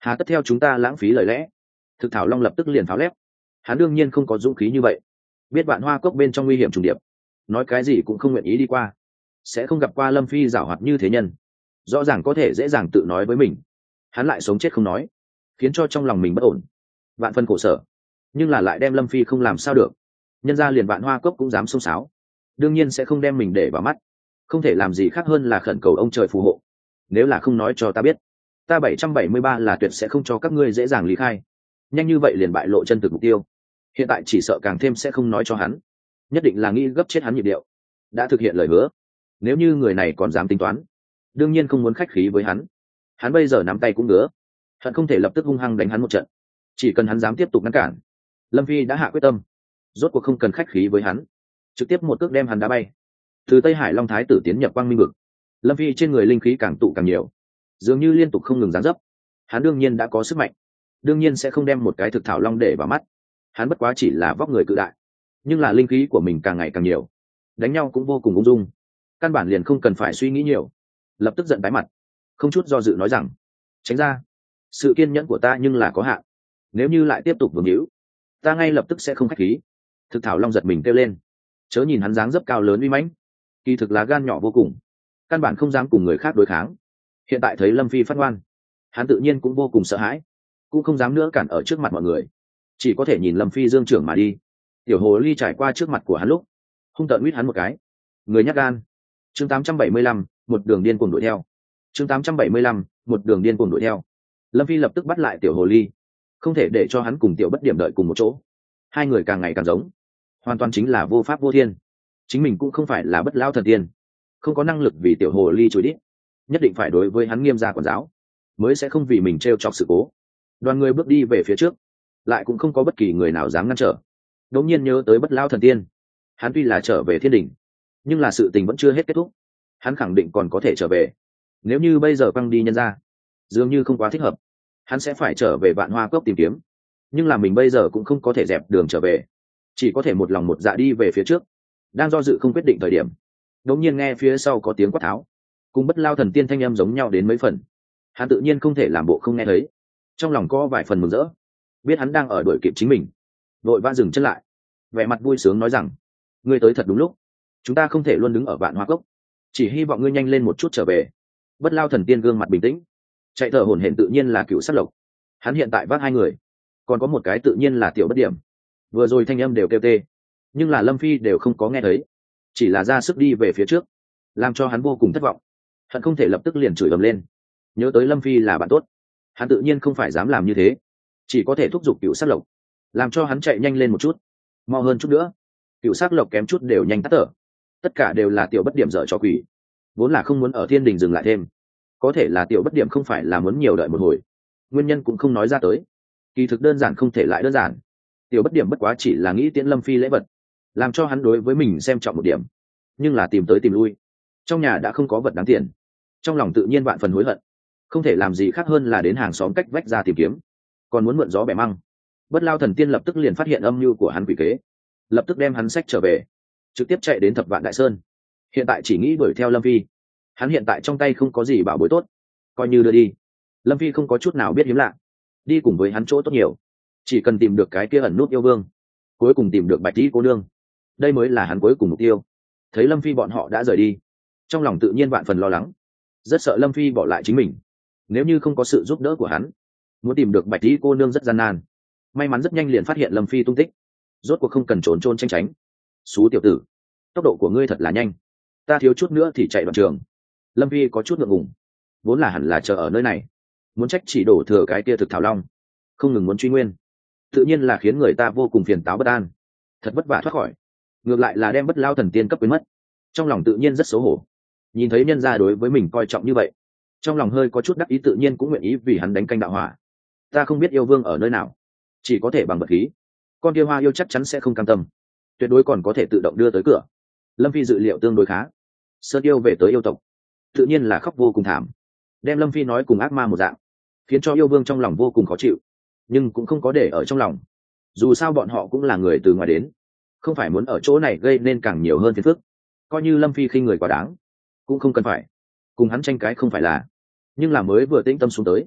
hà tất theo chúng ta lãng phí lời lẽ. Thực thảo long lập tức liền pháo lép. Hắn đương nhiên không có dũng khí như vậy, biết vạn hoa cốc bên trong nguy hiểm trùng điệp, nói cái gì cũng không nguyện ý đi qua, sẽ không gặp qua lâm phi giảo hoạt như thế nhân, rõ ràng có thể dễ dàng tự nói với mình, hắn lại sống chết không nói, khiến cho trong lòng mình bất ổn, vạn phân khổ sở. Nhưng là lại đem lâm phi không làm sao được, nhân ra liền vạn hoa cốc cũng dám xông xáo, đương nhiên sẽ không đem mình để vào mắt, không thể làm gì khác hơn là khẩn cầu ông trời phù hộ. Nếu là không nói cho ta biết, ta bảy trăm bảy mươi ba là tuyệt sẽ không cho các ngươi dễ dàng lý khai. Nhanh như vậy liền bại lộ chân thực mục tiêu, hiện tại chỉ sợ càng thêm sẽ không nói cho hắn, nhất định là nghĩ gấp chết hắn nhịp điệu, đã thực hiện lời hứa. Nếu như người này còn dám tính toán, đương nhiên không muốn khách khí với hắn. Hắn bây giờ nắm tay cũng ngứa, hận không thể lập tức hung hăng đánh hắn một trận. Chỉ cần hắn dám tiếp tục ngăn cản, lâm phi đã hạ quyết tâm, rốt cuộc không cần khách khí với hắn, trực tiếp một cước đem hắn đá bay. Từ Tây Hải Long Thái tử tiến nhập Quang Minh Vực, lâm phi trên người linh khí càng tụ càng nhiều, dường như liên tục không ngừng giáng dấp. Hắn đương nhiên đã có sức mạnh, đương nhiên sẽ không đem một cái thực thảo long để vào mắt. Hắn bất quá chỉ là vóc người cự đại, nhưng là linh khí của mình càng ngày càng nhiều, đánh nhau cũng vô cùng ung dung, căn bản liền không cần phải suy nghĩ nhiều. Lập tức giận tái mặt, không chút do dự nói rằng: tránh ra, sự kiên nhẫn của ta nhưng là có hạn, nếu như lại tiếp tục vương hữu, ta ngay lập tức sẽ không khách khí. Thực thảo long giật mình kêu lên, chớ nhìn hắn dáng dấp cao lớn uy mãnh, kỳ thực là gan nhỏ vô cùng, căn bản không dám cùng người khác đối kháng. Hiện tại thấy lâm phi phát ngoan, hắn tự nhiên cũng vô cùng sợ hãi, cũng không dám nữa cản ở trước mặt mọi người, chỉ có thể nhìn lâm phi dương trưởng mà đi. Tiểu hồ ly trải qua trước mặt của hắn lúc, hung tợn huýt hắn một cái, người nhát gan. Chương tám trăm bảy mươi lăm, một đường điên cuồng đuổi theo. Chương tám trăm bảy mươi lăm, một đường điên cuồng đuổi theo. Lâm phi lập tức bắt lại tiểu hồ ly, không thể để cho hắn cùng tiểu bất điểm đợi cùng một chỗ, hai người càng ngày càng giống, hoàn toàn chính là vô pháp vô thiên. Chính mình cũng không phải là bất lão thần tiên, không có năng lực vì tiểu hồ ly chối đít, nhất định phải đối với hắn nghiêm gia quản giáo, mới sẽ không vì mình trêu chọc sự cố. Đoàn người bước đi về phía trước, lại cũng không có bất kỳ người nào dám ngăn trở. Đống nhiên nhớ tới bất lão thần tiên, hắn tuy là trở về thiên đình, nhưng là sự tình vẫn chưa hết kết thúc, hắn khẳng định còn có thể trở về. Nếu như bây giờ quăng đi nhân ra, dường như không quá thích hợp, hắn sẽ phải trở về vạn hoa cốc tìm kiếm. Nhưng là mình bây giờ cũng không có thể dẹp đường trở về, chỉ có thể một lòng một dạ đi về phía trước. Đang do dự không quyết định thời điểm, đống nhiên nghe phía sau có tiếng quát tháo, cùng bất lao thần tiên thanh âm giống nhau đến mấy phần. Hắn tự nhiên không thể làm bộ không nghe thấy, trong lòng có vài phần mừng rỡ, biết hắn đang ở đuổi kịp chính mình, vội vã dừng chân lại, vẻ mặt vui sướng nói rằng: ngươi tới thật đúng lúc, chúng ta không thể luôn đứng ở vạn hoa cốc, chỉ hy vọng ngươi nhanh lên một chút trở về. Bất lao thần tiên gương mặt bình tĩnh, chạy thở hổn hển tự nhiên là cựu sát lộc. Hắn hiện tại vác hai người, còn có một cái tự nhiên là tiểu bất điểm. Vừa rồi thanh âm đều kêu tê, nhưng là lâm phi đều không có nghe thấy, chỉ là ra sức đi về phía trước, làm cho hắn vô cùng thất vọng, hận không thể lập tức liền chửi ầm lên. Nhớ tới lâm phi là bạn tốt, hắn tự nhiên không phải dám làm như thế, chỉ có thể thúc giục cựu sát lộc, làm cho hắn chạy nhanh lên một chút, mau hơn chút nữa. Cựu sát lộc kém chút đều nhanh tắt thở, tất cả đều là tiểu bất điểm dở cho quỷ, vốn là không muốn ở thiên đình dừng lại thêm, có thể là tiểu bất điểm không phải là muốn nhiều đợi một hồi, nguyên nhân cũng không nói ra tới, kỳ thực đơn giản không thể lại đơn giản. Tiểu bất điểm bất quá chỉ là nghĩ tiễn lâm phi lễ vật, làm cho hắn đối với mình xem trọng một điểm, nhưng là tìm tới tìm lui, trong nhà đã không có vật đáng tiền, trong lòng tự nhiên vạn phần hối hận, không thể làm gì khác hơn là đến hàng xóm cách vách ra tìm kiếm, còn muốn mượn gió bẻ măng. Bất lao thần tiên lập tức liền phát hiện âm mưu của hắn quỷ kế, lập tức đem hắn sách trở về, trực tiếp chạy đến thập vạn đại sơn. Hiện tại chỉ nghĩ đuổi theo lâm phi, hắn hiện tại trong tay không có gì bảo bối tốt, coi như đưa đi. Lâm phi không có chút nào biết hiếm lạ, đi cùng với hắn chỗ tốt nhiều, chỉ cần tìm được cái kia ẩn nút yêu vương, cuối cùng tìm được bạch tỷ cô nương, đây mới là hắn cuối cùng mục tiêu. Thấy lâm phi bọn họ đã rời đi, trong lòng tự nhiên vạn phần lo lắng, rất sợ lâm phi bỏ lại chính mình. Nếu như không có sự giúp đỡ của hắn, muốn tìm được bạch tỷ cô nương rất gian nan. May mắn rất nhanh liền phát hiện lâm phi tung tích, rốt cuộc không cần trốn trôn tranh tránh. Xú tiểu tử, tốc độ của ngươi thật là nhanh, ta thiếu chút nữa thì chạy đoạn trường. Lâm phi có chút ngượng ngùng, vốn là hẳn là chờ ở nơi này, muốn trách chỉ đổ thừa cái kia thực thảo long, không ngừng muốn truy nguyên, tự nhiên là khiến người ta vô cùng phiền táo bất an, thật vất vả thoát khỏi, ngược lại là đem bất lao thần tiên cấp quyến mất, trong lòng tự nhiên rất xấu hổ. Nhìn thấy nhân gia đối với mình coi trọng như vậy, trong lòng hơi có chút đắc ý, tự nhiên cũng nguyện ý vì hắn đánh canh đạo hỏa. Ta không biết yêu vương ở nơi nào, chỉ có thể bằng vật khí, con kia hoa yêu chắc chắn sẽ không cam tâm, tuyệt đối còn có thể tự động đưa tới cửa. Lâm phi dự liệu tương đối khá, sơn yêu về tới yêu tộc, tự nhiên là khóc vô cùng thảm, đem lâm phi nói cùng ác ma một dạng, khiến cho yêu vương trong lòng vô cùng khó chịu, nhưng cũng không có để ở trong lòng. Dù sao bọn họ cũng là người từ ngoài đến, không phải muốn ở chỗ này gây nên càng nhiều hơn phiền phức. Coi như lâm phi khinh người quá đáng, cũng không cần phải cùng hắn tranh cái không phải là. Nhưng là mới vừa tĩnh tâm xuống tới,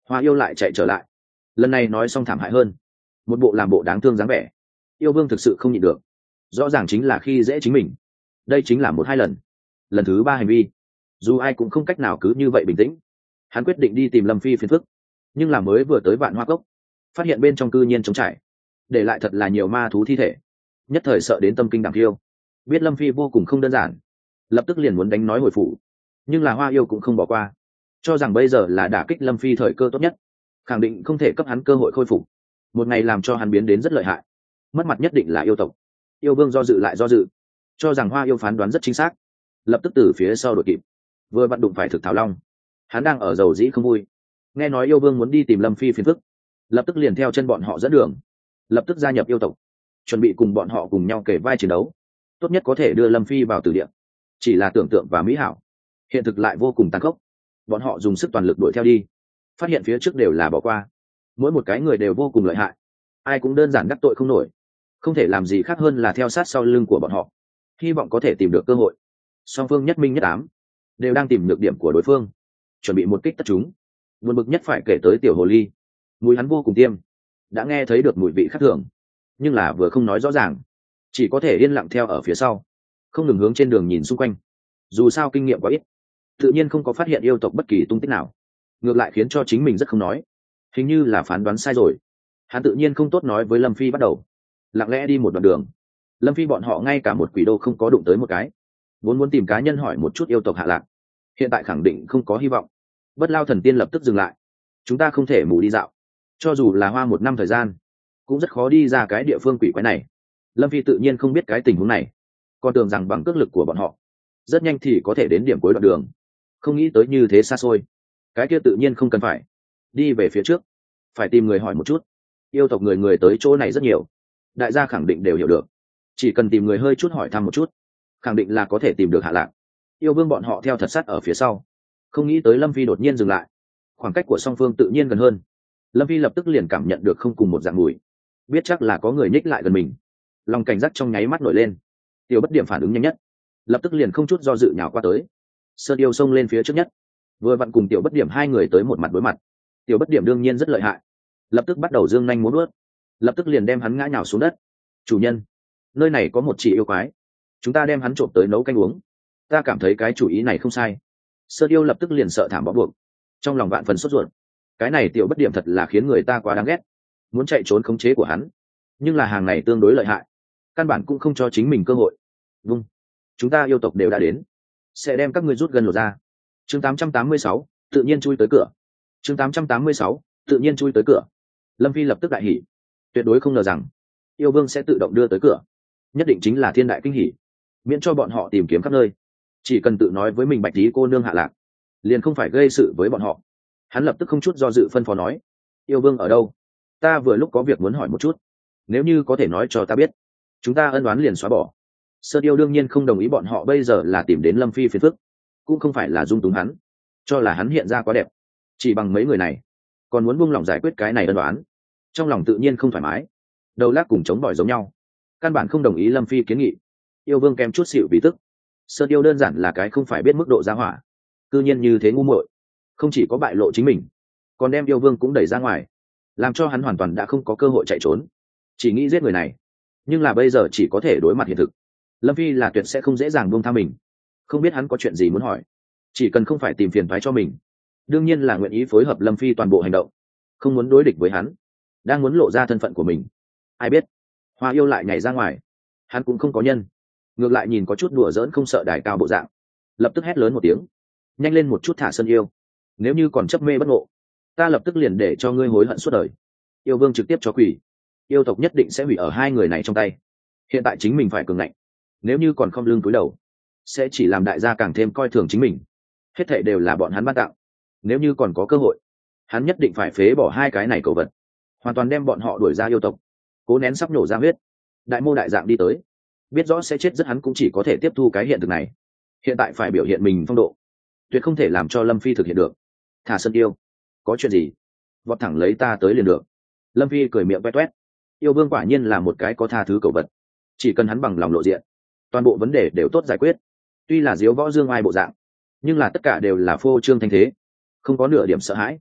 Hoa yêu lại chạy trở lại, lần này nói xong thảm hại hơn, một bộ làm bộ đáng thương dáng vẻ. Yêu vương thực sự không nhịn được, rõ ràng chính là khi dễ chính mình, đây chính là một hai lần, lần thứ ba hành vi, dù ai cũng không cách nào cứ như vậy bình tĩnh. Hắn quyết định đi tìm Lâm Phi phiền phức, nhưng là mới vừa tới Vạn Hoa Cốc, phát hiện bên trong cư nhiên trống trải, để lại thật là nhiều ma thú thi thể, nhất thời sợ đến tâm kinh đảm khiêu. Biết Lâm Phi vô cùng không đơn giản, lập tức liền muốn đánh nói hồi phủ, nhưng là Hoa yêu cũng không bỏ qua, cho rằng bây giờ là đả kích Lâm Phi thời cơ tốt nhất, khẳng định không thể cấp hắn cơ hội khôi phục, một ngày làm cho hắn biến đến rất lợi hại, mất mặt nhất định là yêu tộc. Yêu vương do dự lại do dự, cho rằng Hoa yêu phán đoán rất chính xác, lập tức từ phía sau đuổi kịp, vừa vặn đụng phải Thực Thảo Long. Hắn đang ở dầu dĩ không vui, nghe nói yêu vương muốn đi tìm Lâm Phi phiền phức, lập tức liền theo chân bọn họ dẫn đường, lập tức gia nhập yêu tộc, chuẩn bị cùng bọn họ cùng nhau kể vai chiến đấu, tốt nhất có thể đưa Lâm Phi vào tử địa. Chỉ là tưởng tượng và mỹ hảo, hiện thực lại vô cùng tàn khốc. Bọn họ dùng sức toàn lực đuổi theo đi, phát hiện phía trước đều là bỏ qua, mỗi một cái người đều vô cùng lợi hại, ai cũng đơn giản đắc tội không nổi, không thể làm gì khác hơn là theo sát sau lưng của bọn họ, hy vọng có thể tìm được cơ hội. Song phương nhất minh nhất ám, đều đang tìm nhược điểm của đối phương, chuẩn bị một kích tất chúng. Buồn bực nhất phải kể tới tiểu hồ ly, mùi hắn vô cùng tiêm, đã nghe thấy được mùi vị khác thường, nhưng là vừa không nói rõ ràng, chỉ có thể yên lặng theo ở phía sau, không ngừng hướng trên đường nhìn xung quanh. Dù sao kinh nghiệm quá ít, tự nhiên không có phát hiện yêu tộc bất kỳ tung tích nào, ngược lại khiến cho chính mình rất không nói, hình như là phán đoán sai rồi. Hắn tự nhiên không tốt nói với Lâm Phi, bắt đầu lặng lẽ đi một đoạn đường. Lâm Phi bọn họ ngay cả một quỷ đô không có đụng tới một cái, vốn muốn tìm cá nhân hỏi một chút yêu tộc hạ lạc, hiện tại khẳng định không có hy vọng. Bất Lao thần tiên lập tức dừng lại, chúng ta không thể mù đi dạo, cho dù là hoa một năm thời gian cũng rất khó đi ra cái địa phương quỷ quái này. Lâm Phi tự nhiên không biết cái tình huống này, còn tưởng rằng bằng cước lực của bọn họ rất nhanh thì có thể đến điểm cuối đoạn đường, không nghĩ tới như thế xa xôi. Cái kia tự nhiên không cần phải đi về phía trước, phải tìm người hỏi một chút. Yêu tộc người người tới chỗ này rất nhiều, đại gia khẳng định đều hiểu được, chỉ cần tìm người hơi chút hỏi thăm một chút, khẳng định là có thể tìm được hạ lạc. Yêu vương bọn họ theo thật sát ở phía sau, không nghĩ tới Lâm Phi đột nhiên dừng lại, khoảng cách của song phương tự nhiên gần hơn. Lâm Phi lập tức liền cảm nhận được không cùng một dạng mùi, biết chắc là có người nhích lại gần mình, lòng cảnh giác trong nháy mắt nổi lên. Tiểu Bất Điểm phản ứng nhanh nhất, lập tức liền không chút do dự nhào qua tới. Sơn yêu xông lên phía trước nhất, vừa vặn cùng Tiểu Bất Điểm hai người tới một mặt đối mặt. Tiểu Bất Điểm đương nhiên rất lợi hại, lập tức bắt đầu giương nhanh múa vuốt, lập tức liền đem hắn ngã nhào xuống đất. Chủ nhân, nơi này có một chỉ yêu quái, chúng ta đem hắn trộm tới nấu canh uống. Ta cảm thấy cái chủ ý này không sai. Sơn yêu lập tức liền sợ thảm bó buộc, trong lòng vạn phần sốt ruột. Cái này Tiểu Bất Điểm thật là khiến người ta quá đáng ghét, muốn chạy trốn khống chế của hắn, nhưng là hàng này tương đối lợi hại, căn bản cũng không cho chính mình cơ hội. Vâng, chúng ta yêu tộc đều đã đến, sẽ đem các ngươi rút gần lột ra. Chương tám trăm tám mươi sáu, tự nhiên chui tới cửa. Chương tám trăm tám mươi sáu, tự nhiên chui tới cửa. Lâm Phi lập tức đại hỉ, tuyệt đối không ngờ rằng yêu vương sẽ tự động đưa tới cửa, nhất định chính là thiên đại kinh hỉ, miễn cho bọn họ tìm kiếm khắp nơi, chỉ cần tự nói với mình Bạch Tí cô nương hạ lạc, liền không phải gây sự với bọn họ. Hắn lập tức không chút do dự phân phó nói, yêu vương ở đâu? Ta vừa lúc có việc muốn hỏi một chút, nếu như có thể nói cho ta biết, chúng ta ân oán liền xóa bỏ. Sơn yêu đương nhiên không đồng ý bọn họ bây giờ là tìm đến Lâm Phi phiền phức, cũng không phải là dung túng hắn, cho là hắn hiện ra quá đẹp, chỉ bằng mấy người này còn muốn buông lòng giải quyết cái này ân oán, trong lòng tự nhiên không thoải mái, đầu lắc cùng chống bỏi giống nhau, căn bản không đồng ý Lâm Phi kiến nghị. Yêu vương kèm chút xịu vì tức, Sơn yêu đơn giản là cái không phải biết mức độ ra hỏa, cư nhiên như thế ngu muội, không chỉ có bại lộ chính mình, còn đem yêu vương cũng đẩy ra ngoài, làm cho hắn hoàn toàn đã không có cơ hội chạy trốn, chỉ nghĩ giết người này. Nhưng là bây giờ chỉ có thể đối mặt hiện thực, Lâm Phi là tuyệt sẽ không dễ dàng buông tha mình. Không biết hắn có chuyện gì muốn hỏi, chỉ cần không phải tìm phiền toái cho mình, đương nhiên là nguyện ý phối hợp Lâm Phi toàn bộ hành động, không muốn đối địch với hắn, đang muốn lộ ra thân phận của mình. Ai biết Hoa yêu lại nhảy ra ngoài, hắn cũng không có nhân, ngược lại nhìn có chút đùa giỡn không sợ đài cao bộ dạng, lập tức hét lớn một tiếng, nhanh lên một chút thả Sơn yêu, nếu như còn chấp mê bất ngộ, ta lập tức liền để cho ngươi hối hận suốt đời. Yêu vương trực tiếp cho quỷ, yêu tộc nhất định sẽ hủy ở hai người này trong tay. Hiện tại chính mình phải cường ngạnh, nếu như còn không lưng cúi đầu, sẽ chỉ làm đại gia càng thêm coi thường chính mình. Hết thảy đều là bọn hắn ban tặng, nếu như còn có cơ hội, hắn nhất định phải phế bỏ hai cái này cầu vật, hoàn toàn đem bọn họ đuổi ra yêu tộc. Cố nén sắp nổ ra huyết, đại mô đại dạng đi tới, biết rõ sẽ chết rất hắn cũng chỉ có thể tiếp thu cái hiện thực này. Hiện tại phải biểu hiện mình phong độ, tuyệt không thể làm cho Lâm Phi thực hiện được. Thả Sơn yêu, có chuyện gì vọt thẳng lấy ta tới liền được. Lâm Phi cười miệng toét toét, yêu vương quả nhiên là một cái có tha thứ cầu vật, chỉ cần hắn bằng lòng lộ diện, toàn bộ vấn đề đều tốt giải quyết. Tuy là diếu võ dương ai bộ dạng, nhưng là tất cả đều là phô trương thanh thế, không có nửa điểm sợ hãi.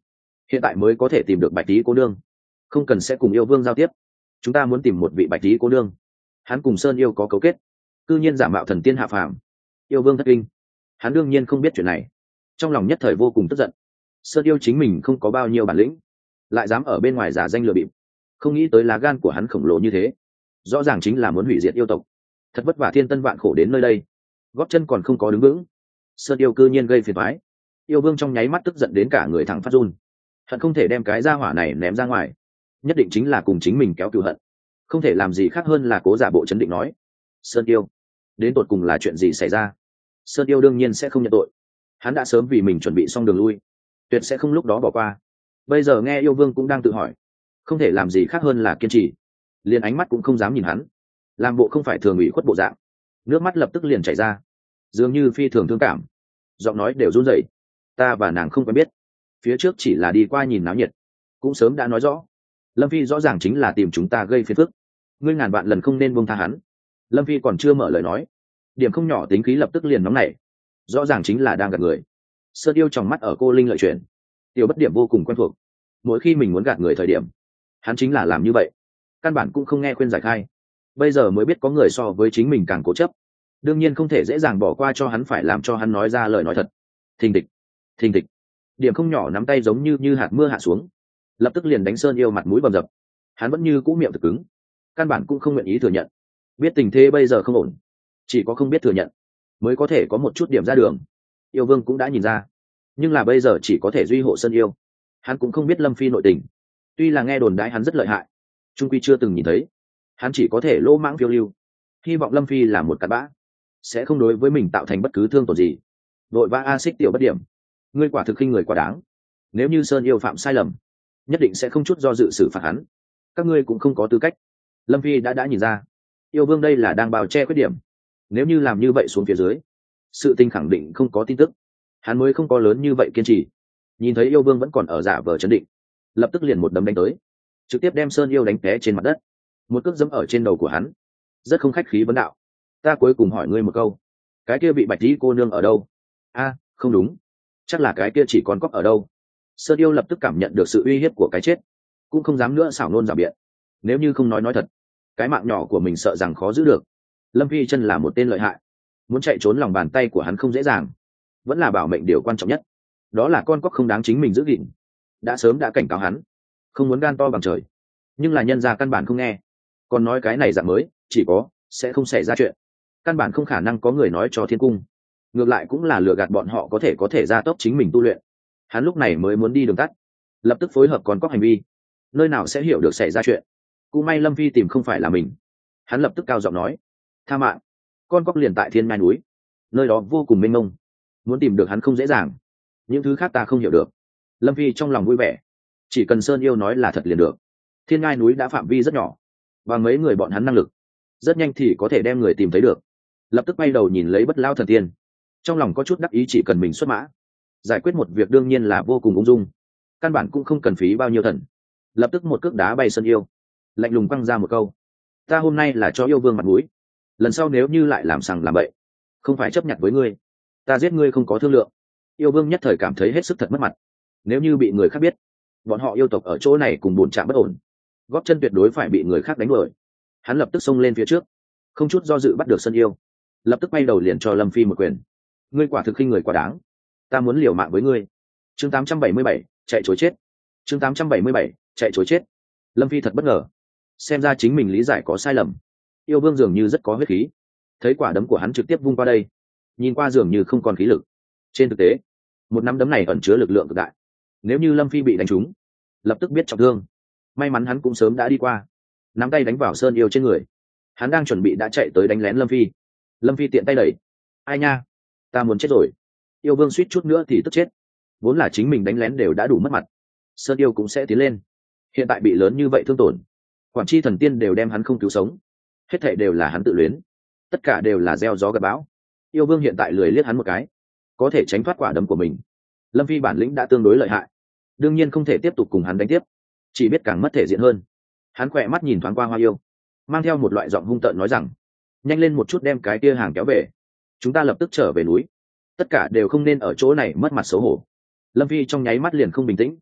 hiện tại mới có thể tìm được bạch tý cô nương, không cần sẽ cùng yêu vương giao tiếp. Chúng ta muốn tìm một vị bạch tý cô nương, hắn cùng sơn yêu có cấu kết, cư nhiên giả mạo thần tiên hạ phàm. Yêu vương thất kinh, hắn đương nhiên không biết chuyện này, trong lòng nhất thời vô cùng tức giận. Sơn yêu chính mình không có bao nhiêu bản lĩnh, lại dám ở bên ngoài giả danh lừa bịp, không nghĩ tới lá gan của hắn khổng lồ như thế, rõ ràng chính là muốn hủy diệt yêu tộc. Thật vất vả thiên tân vạn khổ đến nơi đây, gót chân còn không có đứng vững, Sơn yêu cư nhiên gây phiền toái. Yêu vương trong nháy mắt tức giận đến cả người thẳng phát run, hận không thể đem cái gia hỏa này ném ra ngoài, nhất định chính là cùng chính mình kéo cừu hận, không thể làm gì khác hơn là cố giả bộ chấn định nói: Sơn yêu, đến tột cùng là chuyện gì xảy ra? Sơn yêu đương nhiên sẽ không nhận tội, hắn đã sớm vì mình chuẩn bị xong đường lui, tuyệt sẽ không lúc đó bỏ qua. Bây giờ nghe yêu vương cũng đang tự hỏi, không thể làm gì khác hơn là kiên trì, liền ánh mắt cũng không dám nhìn hắn, làm bộ không phải thường ủy khuất bộ dạng, nước mắt lập tức liền chảy ra, dường như phi thường thương cảm, giọng nói đều run rẩy. Ta và nàng không quen biết, phía trước chỉ là đi qua nhìn náo nhiệt, cũng sớm đã nói rõ, Lâm Phi rõ ràng chính là tìm chúng ta gây phiền phức, ngươi ngàn vạn lần không nên buông tha hắn. Lâm Phi còn chưa mở lời nói, điểm không nhỏ tính khí lập tức liền nóng nảy, rõ ràng chính là đang gạt người. Sơn yêu trong mắt ở cô linh lợi chuyển, Tiểu Bất Điểm vô cùng quen thuộc, mỗi khi mình muốn gạt người thời điểm, hắn chính là làm như vậy, căn bản cũng không nghe khuyên giải khai. Bây giờ mới biết có người so với chính mình càng cố chấp, đương nhiên không thể dễ dàng bỏ qua cho hắn, phải làm cho hắn nói ra lời nói thật. Thình thịch, thình thịch, điểm không nhỏ nắm tay giống như như hạt mưa hạ xuống, lập tức liền đánh Sơn yêu mặt mũi bầm dập. Hắn vẫn như cũ miệng thực cứng, căn bản cũng không nguyện ý thừa nhận, biết tình thế bây giờ không ổn, chỉ có không biết thừa nhận mới có thể có một chút điểm ra đường. Yêu vương cũng đã nhìn ra, nhưng là bây giờ chỉ có thể duy hộ Sơn yêu, hắn cũng không biết Lâm Phi nội tình, tuy là nghe đồn đãi hắn rất lợi hại, trung quy chưa từng nhìn thấy, hắn chỉ có thể lỗ mãng phiêu lưu, hy vọng Lâm Phi là một cặn bã, sẽ không đối với mình tạo thành bất cứ thương tổn gì. Đội vã a xích Tiểu Bất Điểm, ngươi quả thực khinh người quá đáng, nếu như Sơn yêu phạm sai lầm, nhất định sẽ không chút do dự xử phạt hắn, các ngươi cũng không có tư cách. Lâm Phi đã đã nhìn ra, yêu vương đây là đang bào che khuyết điểm, nếu như làm như vậy xuống phía dưới, sự tình khẳng định không có tin tức, hắn mới không có lớn như vậy kiên trì. Nhìn thấy yêu vương vẫn còn ở giả vờ chấn định, lập tức liền một đấm đánh tới, trực tiếp đem Sơn yêu đánh té trên mặt đất, một cước dẫm ở trên đầu của hắn, rất không khách khí vấn đạo: ta cuối cùng hỏi ngươi một câu, cái kia bị bạch tí cô nương ở đâu? A, không đúng, chắc là cái kia chỉ còn cóc ở đâu. Sơn yêu lập tức cảm nhận được sự uy hiếp của cái chết, cũng không dám nữa xảo nôn rảo biện, nếu như không nói nói thật, cái mạng nhỏ của mình sợ rằng khó giữ được. Lâm Phi chân là một tên lợi hại, muốn chạy trốn lòng bàn tay của hắn không dễ dàng, vẫn là bảo mệnh điều quan trọng nhất, đó là con cóc không đáng chính mình giữ gìn, đã sớm đã cảnh cáo hắn không muốn gan to bằng trời, nhưng là nhân gia căn bản không nghe, còn nói cái này dạng mới chỉ có sẽ không xảy ra chuyện, căn bản không khả năng có người nói cho thiên cung, ngược lại cũng là lừa gạt bọn họ có thể có thể gia tốc chính mình tu luyện. Hắn lúc này mới muốn đi đường tắt, lập tức phối hợp con cóc hành vi, nơi nào sẽ hiểu được xảy ra chuyện. Cũng may Lâm Phi tìm không phải là mình, hắn lập tức cao giọng nói: tha mạng, con cóc liền tại thiên ngai núi, nơi đó vô cùng mênh mông, muốn tìm được hắn không dễ dàng, những thứ khác ta không hiểu được. Lâm Phi trong lòng vui vẻ, chỉ cần Sơn yêu nói là thật liền được. Thiên ngai núi đã phạm vi rất nhỏ, và mấy người bọn hắn năng lực rất nhanh thì có thể đem người tìm thấy được. Lập tức bay đầu nhìn lấy Bất Lao thần tiên, trong lòng có chút đắc ý, chỉ cần mình xuất mã giải quyết một việc đương nhiên là vô cùng ung dung, căn bản cũng không cần phí bao nhiêu thần. Lập tức một cước đá bay Sơn yêu, lạnh lùng quăng ra một câu: ta hôm nay là cho yêu vương mặt mũi, lần sau nếu như lại làm sằng làm bậy, không phải chấp nhận với ngươi, ta giết ngươi không có thương lượng. Yêu vương nhất thời cảm thấy hết sức thật mất mặt, nếu như bị người khác biết bọn họ yêu tộc ở chỗ này cùng bổn trạm bất ổn, góp chân tuyệt đối phải bị người khác đánh đuổi. Hắn lập tức xông lên phía trước, không chút do dự bắt được Sơn yêu, lập tức bay đầu liền cho Lâm Phi một quyền: ngươi quả thực khinh người quá đáng, ta muốn liều mạng với ngươi. Chương tám trăm bảy mươi bảy, chạy chối chết. Chương tám trăm bảy mươi bảy, chạy chối chết. Lâm Phi thật bất ngờ, xem ra chính mình lý giải có sai lầm, yêu vương dường như rất có huyết khí, thấy quả đấm của hắn trực tiếp vung qua đây, nhìn qua dường như không còn khí lực, trên thực tế một nắm đấm này ẩn chứa lực lượng cực đại, nếu như Lâm Phi bị đánh trúng lập tức biết trọng thương. May mắn hắn cũng sớm đã đi qua, nắm tay đánh vào Sơn yêu trên người, hắn đang chuẩn bị đã chạy tới đánh lén Lâm Phi. Lâm Phi tiện tay đẩy: ai nha, ta muốn chết rồi. Yêu vương suýt chút nữa thì tức chết, vốn là chính mình đánh lén đều đã đủ mất mặt, Sơn yêu cũng sẽ tiến lên, hiện tại bị lớn như vậy thương tổn, quản chi thần tiên đều đem hắn không cứu sống, hết thảy đều là hắn tự luyến, tất cả đều là gieo gió gặt bão. Yêu vương hiện tại lười liếc hắn một cái, có thể tránh thoát quả đấm của mình. Lâm Phi bản lĩnh đã tương đối lợi hại, đương nhiên không thể tiếp tục cùng hắn đánh tiếp, chỉ biết càng mất thể diện hơn. Hắn khỏe mắt nhìn thoáng qua Hoa Yêu, mang theo một loại giọng hung tợn nói rằng: nhanh lên một chút đem cái kia hàng kéo về, chúng ta lập tức trở về núi, tất cả đều không nên ở chỗ này mất mặt xấu hổ. Lâm Phi trong nháy mắt liền không bình tĩnh,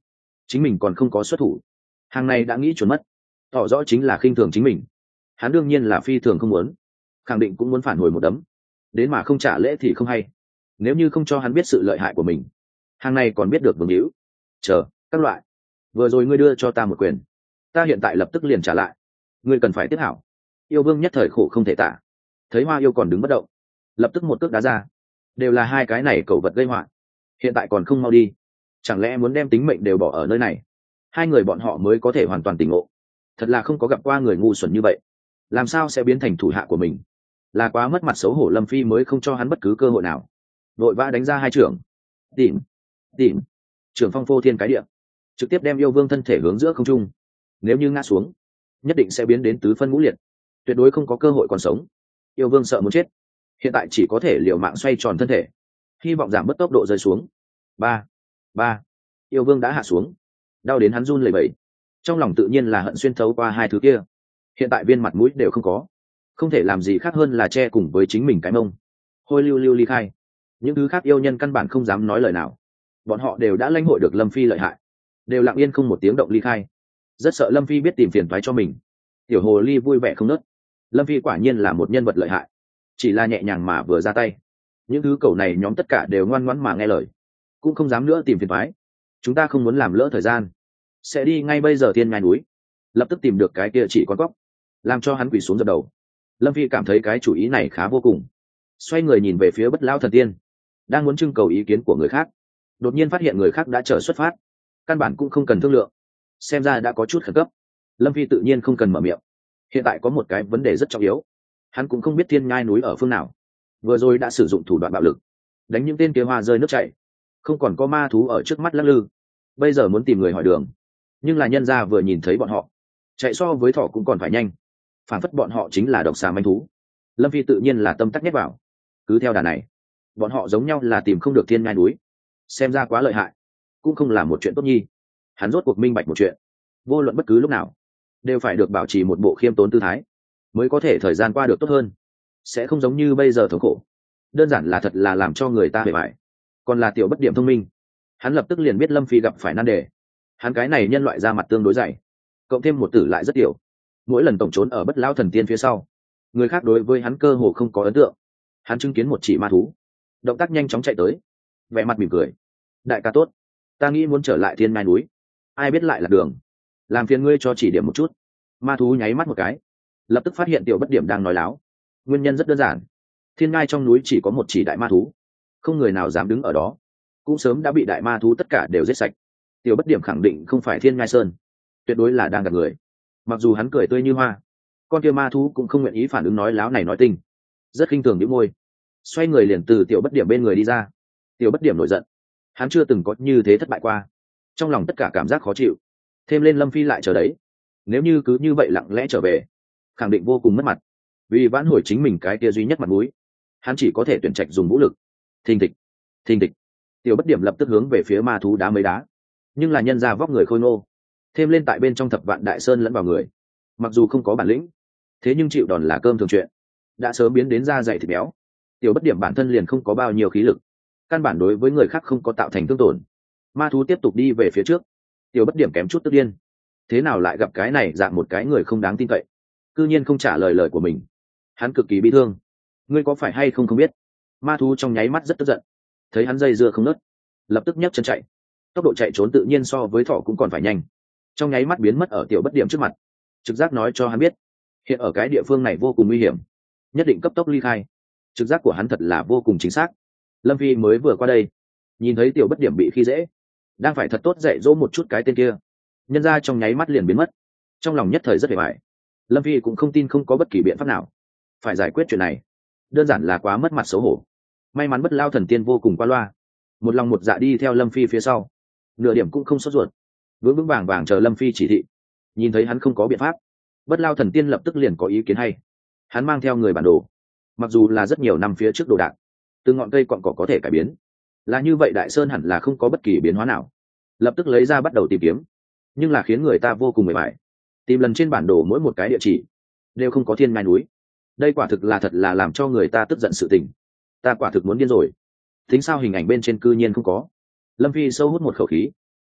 chính mình còn không có xuất thủ. Hàng này đã nghĩ chuẩn mất, tỏ rõ chính là khinh thường chính mình. Hắn đương nhiên là phi thường không muốn, khẳng định cũng muốn phản hồi một đấm, đến mà không trả lễ thì không hay. Nếu như không cho hắn biết sự lợi hại của mình, hàng này còn biết được vương hữu. Chờ các loại, vừa rồi ngươi đưa cho ta một quyền, ta hiện tại lập tức liền trả lại, ngươi cần phải tiếp hảo. Yêu vương nhất thời khổ không thể tả, thấy Hoa Yêu còn đứng bất động, lập tức một cước đá ra. Đều là hai cái này cẩu vật gây họa, hiện tại còn không mau đi, chẳng lẽ muốn đem tính mệnh đều bỏ ở nơi này? Hai người bọn họ mới có thể hoàn toàn tỉnh ngộ. Thật là không có gặp qua người ngu xuẩn như vậy, làm sao sẽ biến thành thủ hạ của mình? Là quá mất mặt xấu hổ, Lâm Phi mới không cho hắn bất cứ cơ hội nào, vội vã đánh ra hai trưởng. Tìm, tìm, trưởng phong phô thiên cái địa, trực tiếp đem yêu vương thân thể hướng giữa không trung. Nếu như ngã xuống, nhất định sẽ biến đến tứ phân ngũ liệt, tuyệt đối không có cơ hội còn sống. Yêu vương sợ muốn chết, hiện tại chỉ có thể liều mạng xoay tròn thân thể, hy vọng giảm bớt tốc độ rơi xuống. Ba, ba, yêu vương đã hạ xuống, đau đến hắn run lẩy bẩy, trong lòng tự nhiên là hận xuyên thấu qua hai thứ kia. Hiện tại viên mặt mũi đều không có, không thể làm gì khác hơn là che cùng với chính mình cái mông, hôi lưu lưu ly khai. Những thứ khác yêu nhân căn bản không dám nói lời nào, bọn họ đều đã lãnh hội được Lâm Phi lợi hại, đều lặng yên không một tiếng động ly khai, rất sợ Lâm Phi biết tìm phiền toái cho mình. Tiểu hồ ly vui vẻ không nớt, Lâm Phi quả nhiên là một nhân vật lợi hại, chỉ là nhẹ nhàng mà vừa ra tay, những thứ cầu này nhóm tất cả đều ngoan ngoãn mà nghe lời, cũng không dám nữa tìm phiền toái. Chúng ta không muốn làm lỡ thời gian, sẽ đi ngay bây giờ thiên ngai núi, lập tức tìm được cái kia chỉ con cóc, làm cho hắn quỳ xuống dập đầu. Lâm Phi cảm thấy cái chủ ý này khá vô cùng, xoay người nhìn về phía Bất Lão Thần Tiên, đang muốn trưng cầu ý kiến của người khác, đột nhiên phát hiện người khác đã chờ xuất phát, căn bản cũng không cần thương lượng, xem ra đã có chút khẩn cấp. Lâm Phi tự nhiên không cần mở miệng, hiện tại có một cái vấn đề rất trọng yếu, hắn cũng không biết thiên nhai núi ở phương nào, vừa rồi đã sử dụng thủ đoạn bạo lực đánh những tên kia hoa rơi nước chảy, không còn có ma thú ở trước mắt lắc lư, bây giờ muốn tìm người hỏi đường, nhưng là nhân gia vừa nhìn thấy bọn họ chạy so với thỏ cũng còn phải nhanh, phản phất bọn họ chính là độc xà manh thú. Lâm Phi tự nhiên là tâm tắc nhét vào, cứ theo đà này bọn họ giống nhau là tìm không được thiên nhai núi, xem ra quá lợi hại, cũng không là một chuyện tốt nhi. Hắn rốt cuộc minh bạch một chuyện, vô luận bất cứ lúc nào đều phải được bảo trì một bộ khiêm tốn tư thái, mới có thể thời gian qua được tốt hơn, sẽ không giống như bây giờ thống khổ. Đơn giản là thật là làm cho người ta bề bại. Còn là Tiểu Bất Điểm thông minh, hắn lập tức liền biết Lâm Phi gặp phải nan đề. Hắn cái này nhân loại ra mặt tương đối dày, cộng thêm một tử lại rất tiểu, mỗi lần tổng trốn ở Bất Lão Thần Tiên phía sau, người khác đối với hắn cơ hồ không có ấn tượng. Hắn chứng kiến một chỉ ma thú, động tác nhanh chóng chạy tới, vẻ mặt mỉm cười: đại ca tốt, ta nghĩ muốn trở lại thiên ngai núi, ai biết lại là đường, làm phiền ngươi cho chỉ điểm một chút. Ma thú nháy mắt một cái, lập tức phát hiện Tiểu Bất Điểm đang nói láo. Nguyên nhân rất đơn giản, thiên ngai trong núi chỉ có một chỉ đại ma thú, không người nào dám đứng ở đó, cũng sớm đã bị đại ma thú tất cả đều giết sạch. Tiểu Bất Điểm khẳng định không phải thiên ngai sơn, tuyệt đối là đang gạt người. Mặc dù hắn cười tươi như hoa, con kia ma thú cũng không nguyện ý phản ứng nói láo này nói tinh, rất khinh thường nhíu môi, xoay người liền từ Tiểu Bất Điểm bên người đi ra. Tiểu Bất Điểm nổi giận, hắn chưa từng có như thế thất bại qua, trong lòng tất cả cảm giác khó chịu, thêm lên Lâm Phi lại chờ đấy, nếu như cứ như vậy lặng lẽ trở về, khẳng định vô cùng mất mặt. Vì vãn hồi chính mình cái kia duy nhất mặt mũi, hắn chỉ có thể tuyển trạch dùng vũ lực. Thình thịch, thình thịch, Tiểu Bất Điểm lập tức hướng về phía ma thú đá mấy đá, nhưng là nhân ra vóc người khôi ngô, thêm lên tại bên trong Thập Vạn Đại Sơn lẫn vào người, mặc dù không có bản lĩnh, thế nhưng chịu đòn là cơm thường chuyện, đã sớm biến đến da dày thịt béo. Tiểu Bất Điểm bản thân liền không có bao nhiêu khí lực, căn bản đối với người khác không có tạo thành thương tổn. Ma thú tiếp tục đi về phía trước, Tiểu Bất Điểm kém chút tức điên, thế nào lại gặp cái này dạng một cái người không đáng tin cậy, cư nhiên không trả lời lời của mình. Hắn cực kỳ bi thương. Ngươi có phải hay không không biết? Ma thú trong nháy mắt rất tức giận, thấy hắn dây dưa không nớt, lập tức nhấc chân chạy, tốc độ chạy trốn tự nhiên so với thỏ cũng còn phải nhanh, trong nháy mắt biến mất ở Tiểu Bất Điểm trước mặt. Trực giác nói cho hắn biết, hiện ở cái địa phương này vô cùng nguy hiểm, nhất định cấp tốc ly khai. Trực giác của hắn thật là vô cùng chính xác. Lâm Phi mới vừa qua đây, nhìn thấy Tiểu Bất Điểm bị khi dễ, đang phải thật tốt dạy dỗ một chút cái tên kia, nhân ra trong nháy mắt liền biến mất, trong lòng nhất thời rất hề bại. Lâm Phi cũng không tin không có bất kỳ biện pháp nào phải giải quyết chuyện này, đơn giản là quá mất mặt xấu hổ. May mắn Bất Lao Thần Tiên vô cùng qua loa, một lòng một dạ đi theo Lâm Phi phía sau, nửa điểm cũng không sốt ruột, vững vững vàng vàng chờ Lâm Phi chỉ thị. Nhìn thấy hắn không có biện pháp, Bất Lao Thần Tiên lập tức liền có ý kiến hay. Hắn mang theo người bản đồ, mặc dù là rất nhiều năm phía trước đồ đạc, từ ngọn cây cọn cỏ có thể cải biến, là như vậy Đại Sơn hẳn là không có bất kỳ biến hóa nào. Lập tức lấy ra bắt đầu tìm kiếm, nhưng là khiến người ta vô cùng mệt mỏi. Tìm lần trên bản đồ mỗi một cái địa chỉ đều không có thiên ngai núi, đây quả thực là thật là làm cho người ta tức giận sự tình. Ta quả thực muốn điên rồi, tính sao hình ảnh bên trên cư nhiên không có. Lâm Phi sâu hút một khẩu khí,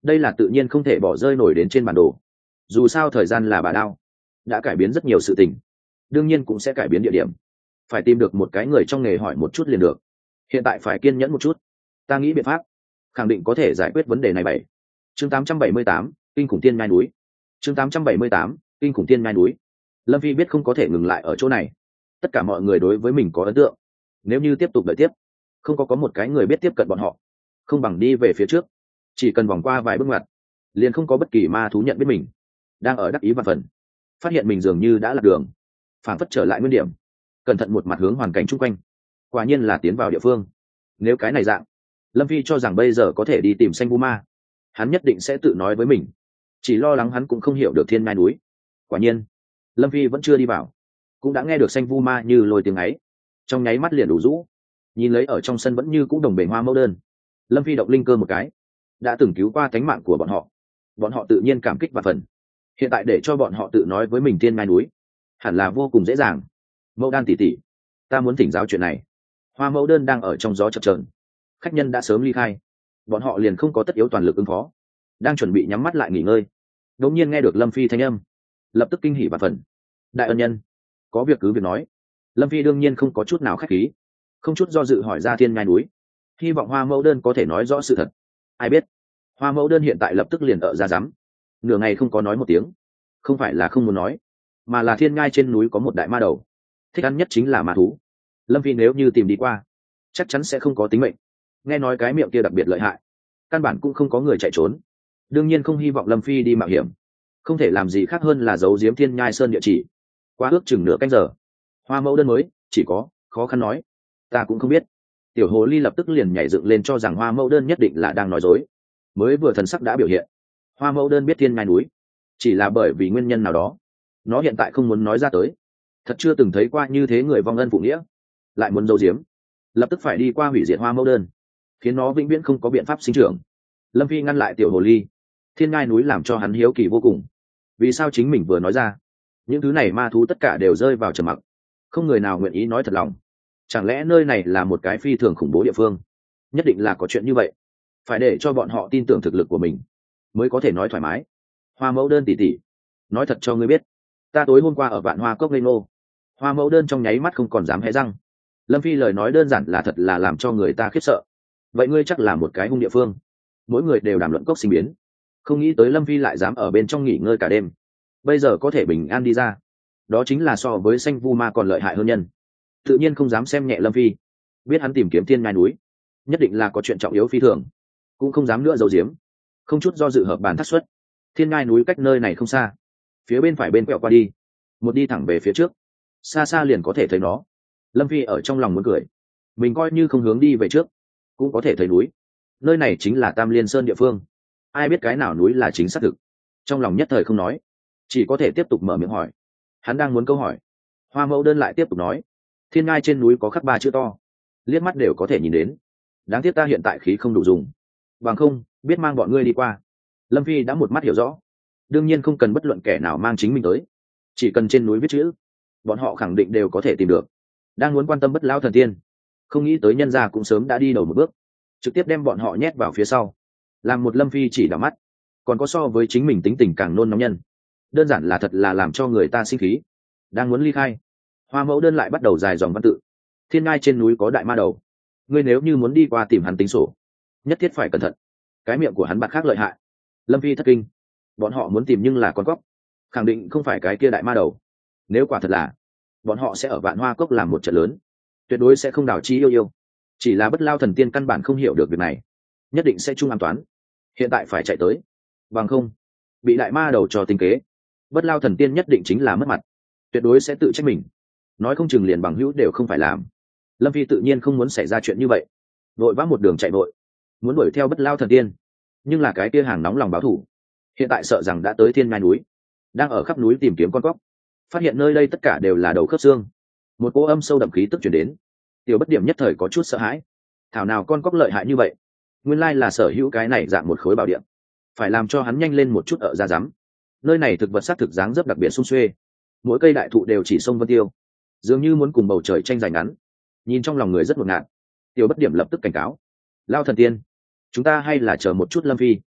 đây là tự nhiên không thể bỏ rơi nổi đến trên bản đồ. Dù sao thời gian là bà đao, đã cải biến rất nhiều sự tình, đương nhiên cũng sẽ cải biến địa điểm. Phải tìm được một cái người trong nghề hỏi một chút liền được. Hiện tại phải kiên nhẫn một chút, ta nghĩ biện pháp khẳng định có thể giải quyết vấn đề này. Bảy chương tám trăm bảy mươi tám, kinh khủng tiên ngai núi. chương tám trăm bảy mươi tám, kinh khủng tiên ngai núi. Lâm Phi biết không có thể ngừng lại ở chỗ này, tất cả mọi người đối với mình có ấn tượng, nếu như tiếp tục đợi tiếp, không có có một cái người biết tiếp cận bọn họ, không bằng đi về phía trước. Chỉ cần vòng qua vài bước ngoặt, liền không có bất kỳ ma thú nhận biết mình đang ở đắc ý vạn phần, phát hiện mình dường như đã lạc đường, phản phất trở lại nguyên điểm, cẩn thận một mặt hướng hoàn cảnh chung quanh, quả nhiên là tiến vào địa phương. Nếu cái này dạng, Lâm Phi cho rằng bây giờ có thể đi tìm xanh vu ma, hắn nhất định sẽ tự nói với mình, chỉ lo lắng hắn cũng không hiểu được thiên ngai núi. Quả nhiên Lâm Phi vẫn chưa đi vào, cũng đã nghe được xanh vu ma như lôi tiếng ấy, trong nháy mắt liền đủ rũ. Nhìn lấy ở trong sân vẫn như cũng đồng bể hoa mẫu đơn, Lâm Phi động linh cơ một cái, đã từng cứu qua cánh mạng của bọn họ, bọn họ tự nhiên cảm kích và phần. Hiện tại để cho bọn họ tự nói với mình thiên ngai núi, hẳn là vô cùng dễ dàng. Mẫu đan tỷ tỷ, ta muốn thỉnh giáo chuyện này. Hoa mẫu đơn đang ở trong gió chập chờn, khách nhân đã sớm ly khai, bọn họ liền không có tất yếu toàn lực ứng phó, đang chuẩn bị nhắm mắt lại nghỉ ngơi. Đột nhiên nghe được Lâm Phi thanh âm, lập tức kinh hỉ và phần. Đại ân nhân, có việc cứ việc nói. Lâm Phi đương nhiên không có chút nào khách khí, không chút do dự hỏi ra thiên ngai núi, hy vọng hoa mẫu đơn có thể nói rõ sự thật. Ai biết hoa mẫu đơn hiện tại lập tức liền ở ra rắm, nửa ngày không có nói một tiếng. Không phải là không muốn nói, mà là thiên ngai trên núi có một đại ma đầu, thích ăn nhất chính là ma thú. Lâm Phi nếu như tìm đi qua, chắc chắn sẽ không có tính mệnh. Nghe nói cái miệng kia đặc biệt lợi hại, căn bản cũng không có người chạy trốn, đương nhiên không hy vọng Lâm Phi đi mạo hiểm, không thể làm gì khác hơn là giấu giếm thiên nhai sơn địa chỉ. Qua ước chừng nửa canh giờ, hoa mẫu đơn mới chỉ có khó khăn nói, ta cũng không biết. Tiểu hồ ly lập tức liền nhảy dựng lên cho rằng hoa mẫu đơn nhất định là đang nói dối, mới vừa thần sắc đã biểu hiện. Hoa mẫu đơn biết thiên nhai núi, chỉ là bởi vì nguyên nhân nào đó, nó hiện tại không muốn nói ra tới. Thật chưa từng thấy qua như thế người vong ân phụ nghĩa, lại muốn giấu giếm, lập tức phải đi qua hủy diệt hoa mẫu đơn, khiến nó vĩnh viễn không có biện pháp sinh trưởng. Lâm Phi ngăn lại tiểu hồ ly, thiên ngai núi làm cho hắn hiếu kỳ vô cùng. Vì sao chính mình vừa nói ra, những thứ này ma thú tất cả đều rơi vào trầm mặc, không người nào nguyện ý nói thật lòng? Chẳng lẽ nơi này là một cái phi thường khủng bố địa phương? Nhất định là có chuyện như vậy, phải để cho bọn họ tin tưởng thực lực của mình mới có thể nói thoải mái. Hoa mẫu đơn tỉ tỉ, nói thật cho ngươi biết, ta tối hôm qua ở vạn hoa cốc ngây ngô. Hoa mẫu đơn trong nháy mắt không còn dám hé răng. Lâm Phi lời nói đơn giản là thật là làm cho người ta khiếp sợ. Vậy ngươi chắc là một cái hung địa phương, mỗi người đều đàm luận cốc sinh biến. Không nghĩ tới Lâm Phi lại dám ở bên trong nghỉ ngơi cả đêm, bây giờ có thể bình an đi ra, đó chính là so với xanh vu ma còn lợi hại hơn nhân. Tự nhiên không dám xem nhẹ Lâm Phi, biết hắn tìm kiếm thiên ngai núi nhất định là có chuyện trọng yếu phi thường, cũng không dám nữa giấu giếm, không chút do dự hợp bàn thắt xuất. Thiên ngai núi cách nơi này không xa, phía bên phải bên quẹo qua đi, một đi thẳng về phía trước, xa xa liền có thể thấy nó. Lâm Phi ở trong lòng muốn cười, mình coi như không hướng đi về trước cũng có thể thấy núi. Nơi này chính là Tam Liên Sơn địa phương, ai biết cái nào núi là chính xác thực. Trong lòng nhất thời không nói, chỉ có thể tiếp tục mở miệng hỏi. Hắn đang muốn câu hỏi, hoa mẫu đơn lại tiếp tục nói, thiên ngai trên núi có khắc ba chữ to, liếc mắt đều có thể nhìn đến. Đáng tiếc ta hiện tại khí không đủ dùng, bằng không biết mang bọn ngươi đi qua. Lâm Phi đã một mắt hiểu rõ, đương nhiên không cần bất luận kẻ nào mang chính mình tới, chỉ cần trên núi viết chữ, bọn họ khẳng định đều có thể tìm được. Đang muốn quan tâm Bất Lão Thần Tiên, không nghĩ tới nhân gia cũng sớm đã đi đầu một bước, trực tiếp đem bọn họ nhét vào phía sau, làm một Lâm Phi chỉ đảo mắt. Còn có so với chính mình tính tình càng nôn nóng nhân, đơn giản là thật là làm cho người ta sinh khí. Đang muốn ly khai, hoa mẫu đơn lại bắt đầu dài dòng văn tự. Thiên ngai trên núi có đại ma đầu, ngươi nếu như muốn đi qua tìm hắn tính sổ, nhất thiết phải cẩn thận, cái miệng của hắn bạc khác lợi hại. Lâm Phi thất kinh, bọn họ muốn tìm nhưng là con cóc, khẳng định không phải cái kia đại ma đầu. Nếu quả thật là, bọn họ sẽ ở Vạn Hoa Cốc làm một trận lớn, tuyệt đối sẽ không đảo chi yêu yêu. Chỉ là Bất Lao Thần Tiên căn bản không hiểu được việc này, nhất định sẽ chung an toán. Hiện tại phải chạy tới, bằng không bị đại ma đầu cho tinh kế, Bất Lao Thần Tiên nhất định chính là mất mặt, tuyệt đối sẽ tự trách mình, nói không chừng liền bằng hữu đều không phải làm. Lâm Phi tự nhiên không muốn xảy ra chuyện như vậy, vội vã một đường chạy vội, muốn đuổi theo Bất Lao Thần Tiên. Nhưng là cái kia hàng nóng lòng báo thù, hiện tại sợ rằng đã tới thiên ngai núi, đang ở khắp núi tìm kiếm con cóc, phát hiện nơi đây tất cả đều là đầu khớp xương, một cỗ âm sâu đậm khí tức chuyển đến. Tiểu Bất Điểm nhất thời có chút sợ hãi, thảo nào con cóc lợi hại như vậy, nguyên lai là sở hữu cái này dạng một khối bảo điện, phải làm cho hắn nhanh lên một chút ở ra rắm. Nơi này thực vật sắc thực dáng dấp đặc biệt sung xuê, mỗi cây đại thụ đều chỉ sông vân tiêu, dường như muốn cùng bầu trời tranh giành ngắn, nhìn trong lòng người rất ngột ngạt. Tiểu Bất Điểm lập tức cảnh cáo, Lao Thần Tiên, chúng ta hay là chờ một chút Lâm Phi.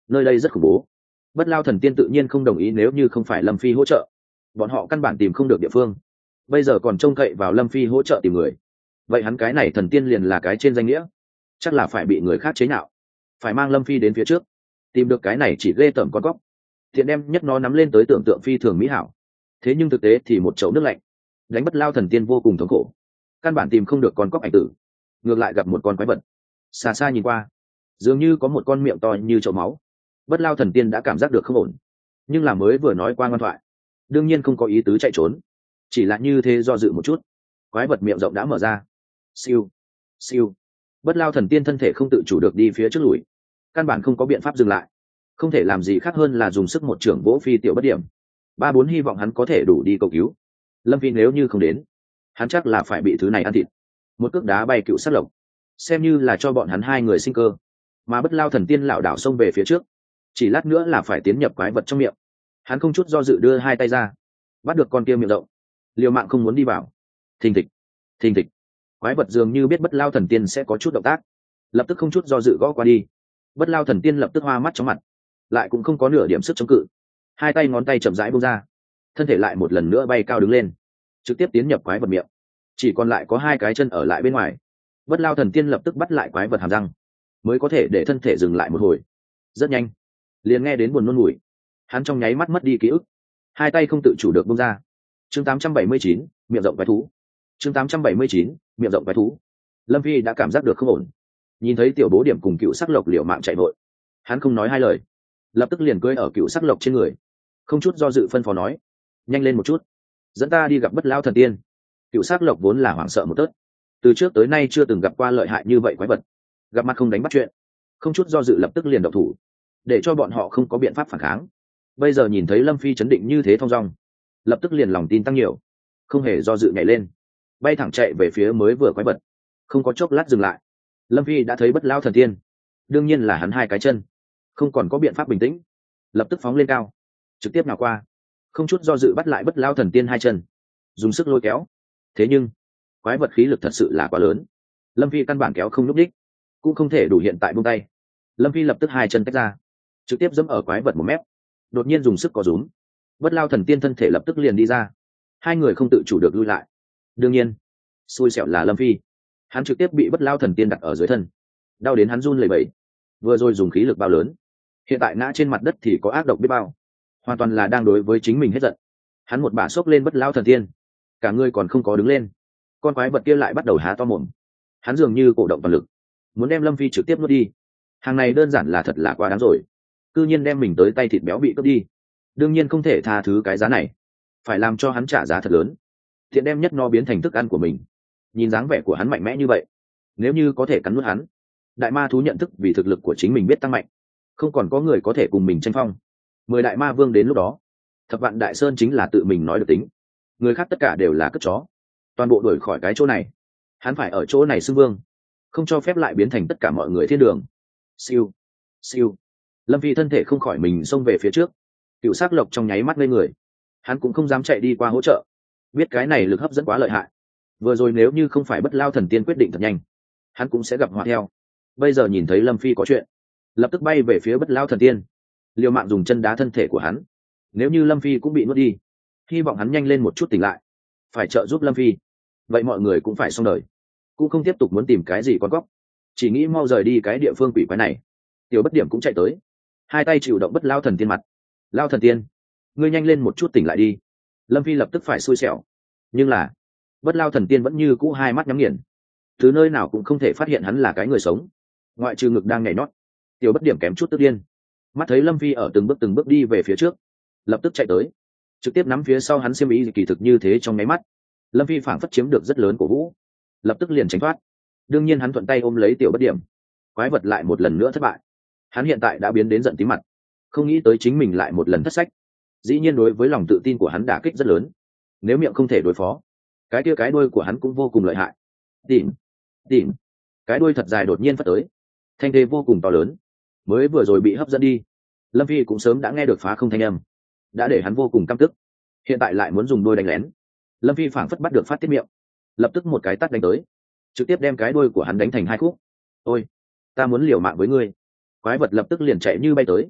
nơi đây rất khủng bố. Bất Lao Thần Tiên tự nhiên không đồng ý, nếu như không phải Lâm Phi hỗ trợ bọn họ căn bản tìm không được địa phương, bây giờ còn trông cậy vào Lâm Phi hỗ trợ tìm người, vậy hắn cái này thần tiên liền là cái trên danh nghĩa, chắc là phải bị người khác chế nhạo. Phải mang Lâm Phi đến phía trước tìm được cái này chỉ ghê tởm con cóc, thiện đem nhất nó nắm lên tới tưởng tượng phi thường mỹ hảo. Thế nhưng thực tế thì một chậu nước lạnh đánh Bất Lao Thần Tiên vô cùng thống khổ, căn bản tìm không được con cóc ảnh tử, ngược lại gặp một con quái vật. Xa xa nhìn qua dường như có một con miệng to như chậu máu. Bất Lao Thần Tiên đã cảm giác được không ổn, nhưng là mới vừa nói qua ngoan thoại, đương nhiên không có ý tứ chạy trốn, chỉ là như thế do dự một chút, quái vật miệng rộng đã mở ra. Siêu siêu, Bất Lao Thần Tiên thân thể không tự chủ được đi phía trước lùi, căn bản không có biện pháp dừng lại, không thể làm gì khác hơn là dùng sức một trưởng vỗ phi tiểu bất điểm. Ba bốn hy vọng hắn có thể đủ đi cầu cứu Lâm Phi, nếu như không đến hắn chắc là phải bị thứ này ăn thịt. Một cước đá bay cựu sát lộc, xem như là cho bọn hắn hai người sinh cơ, mà Bất Lao Thần Tiên lảo đảo xông về phía trước, chỉ lát nữa là phải tiến nhập quái vật trong miệng. Hắn không chút do dự đưa hai tay ra bắt được con kia miệng rộng, liều mạng không muốn đi vào. Thình thịch thình thịch, quái vật dường như biết Bất Lao Thần Tiên sẽ có chút động tác, lập tức không chút do dự gõ qua đi. Bất Lao Thần Tiên lập tức hoa mắt chóng mặt, lại cũng không có nửa điểm sức chống cự, hai tay ngón tay chậm rãi buông ra, thân thể lại một lần nữa bay cao đứng lên, trực tiếp tiến nhập quái vật miệng, chỉ còn lại có hai cái chân ở lại bên ngoài. Bất Lao Thần Tiên lập tức bắt lại quái vật hàm răng, mới có thể để thân thể dừng lại một hồi. Rất nhanh liền nghe đến buồn nôn mùi, hắn trong nháy mắt mất đi ký ức, hai tay không tự chủ được buông ra. Chương tám trăm bảy mươi chín, miệng rộng quái thú. Chương tám trăm bảy mươi chín, miệng rộng quái thú. Lâm Phi đã cảm giác được không ổn, nhìn thấy tiểu bố điểm cùng cựu sắc lộc liều mạng chạy vội, hắn không nói hai lời, lập tức liền cưỡi ở cựu sắc lộc trên người, không chút do dự phân phó nói: nhanh lên một chút, dẫn ta đi gặp Bất Lao Thần Tiên. Cựu sắc lộc vốn là hoảng sợ một tớt, từ trước tới nay chưa từng gặp qua lợi hại như vậy quái vật, gặp mặt không đánh bắt chuyện, không chút do dự lập tức liền động thủ, để cho bọn họ không có biện pháp phản kháng. Bây giờ nhìn thấy Lâm Phi chấn định như thế thong dong, lập tức liền lòng tin tăng nhiều, không hề do dự nhảy lên, bay thẳng chạy về phía mới vừa quái vật. Không có chốc lát dừng lại, Lâm Phi đã thấy Bất Lao Thần Tiên, đương nhiên là hắn hai cái chân, không còn có biện pháp bình tĩnh, lập tức phóng lên cao, trực tiếp nào qua, không chút do dự bắt lại Bất Lao Thần Tiên hai chân, dùng sức lôi kéo. Thế nhưng quái vật khí lực thật sự là quá lớn, Lâm Phi căn bản kéo không lúc đích, cũng không thể đủ hiện tại buông tay. Lâm Phi lập tức hai chân tách ra, trực tiếp dẫm ở quái vật một mép, đột nhiên dùng sức có rúm, Bất Lao Thần Tiên thân thể lập tức liền đi ra, hai người không tự chủ được lui lại. Đương nhiên xui xẻo là Lâm Phi, hắn trực tiếp bị Bất Lao Thần Tiên đặt ở dưới thân, đau đến hắn run lẩy bẩy. Vừa rồi dùng khí lực bao lớn, hiện tại ngã trên mặt đất thì có ác độc biết bao, hoàn toàn là đang đối với chính mình hết giận. Hắn một bà xốc lên Bất Lao Thần Tiên, cả người còn không có đứng lên, con quái vật kia lại bắt đầu há to mồm, hắn dường như cổ động toàn lực muốn đem Lâm Phi trực tiếp nuốt đi. Hàng này đơn giản là thật là quá đáng rồi, cư nhiên đem mình tới tay thịt béo bị cướp đi, đương nhiên không thể tha thứ cái giá này, phải làm cho hắn trả giá thật lớn, thiện đem nhất no biến thành thức ăn của mình. Nhìn dáng vẻ của hắn mạnh mẽ như vậy, nếu như có thể cắn nuốt hắn, đại ma thú nhận thức vì thực lực của chính mình biết tăng mạnh, không còn có người có thể cùng mình tranh phong. Mười đại ma vương đến lúc đó, thập vạn đại sơn chính là tự mình nói được tính, người khác tất cả đều là cất chó, toàn bộ đuổi khỏi cái chỗ này. Hắn phải ở chỗ này xưng vương, không cho phép lại biến thành tất cả mọi người thiên đường. Siêu siêu, Lâm Phi thân thể không khỏi mình xông về phía trước, cựu sắc lộc trong nháy mắt lên người, hắn cũng không dám chạy đi qua hỗ trợ, biết cái này lực hấp dẫn quá lợi hại. Vừa rồi nếu như không phải Bất Lao Thần Tiên quyết định thật nhanh, hắn cũng sẽ gặp họa theo. Bây giờ nhìn thấy Lâm Phi có chuyện, lập tức bay về phía Bất Lao Thần Tiên, liều mạng dùng chân đá thân thể của hắn. Nếu như Lâm Phi cũng bị nuốt đi, hy vọng hắn nhanh lên một chút tỉnh lại, phải trợ giúp Lâm Phi, vậy mọi người cũng phải xong đời, cũng không tiếp tục muốn tìm cái gì con góc, chỉ nghĩ mau rời đi cái địa phương quỷ quái này. Tiểu Bất Điểm cũng chạy tới, hai tay chịu động Bất Lao Thần Tiên mặt. Lao Thần Tiên, ngươi nhanh lên một chút tỉnh lại đi. Lâm Phi lập tức phải xui xẻo, nhưng là Bất Lao Thần Tiên vẫn như cũ hai mắt nhắm nghiền, từ nơi nào cũng không thể phát hiện hắn là cái người sống, ngoại trừ ngực đang nhảy nót. Tiểu Bất Điểm kém chút tức điên, mắt thấy Lâm Phi ở từng bước từng bước đi về phía trước, lập tức chạy tới, trực tiếp nắm phía sau hắn xiêm ý kỳ thực như thế trong nháy mắt. Lâm Phi phảng phất chiếm được rất lớn của vũ, lập tức liền tránh thoát. Đương nhiên hắn thuận tay ôm lấy Tiểu Bất Điểm, quái vật lại một lần nữa thất bại. Hắn hiện tại đã biến đến giận tím mặt, không nghĩ tới chính mình lại một lần thất sách. Dĩ nhiên đối với lòng tự tin của hắn đả kích rất lớn, nếu miệng không thể đối phó, cái kia cái đuôi của hắn cũng vô cùng lợi hại. Tìm tìm, cái đuôi thật dài đột nhiên phất tới, thanh thế vô cùng to lớn, mới vừa rồi bị hấp dẫn đi. Lâm Phi cũng sớm đã nghe được phá không thanh âm, đã để hắn vô cùng căm tức, hiện tại lại muốn dùng đuôi đánh lén. Lâm Phi phảng phất bắt được phát tiết miệng, lập tức một cái tát đánh tới, trực tiếp đem cái đuôi của hắn đánh thành hai khúc. Ôi, ta muốn liều mạng với ngươi. Quái vật lập tức liền chạy như bay tới,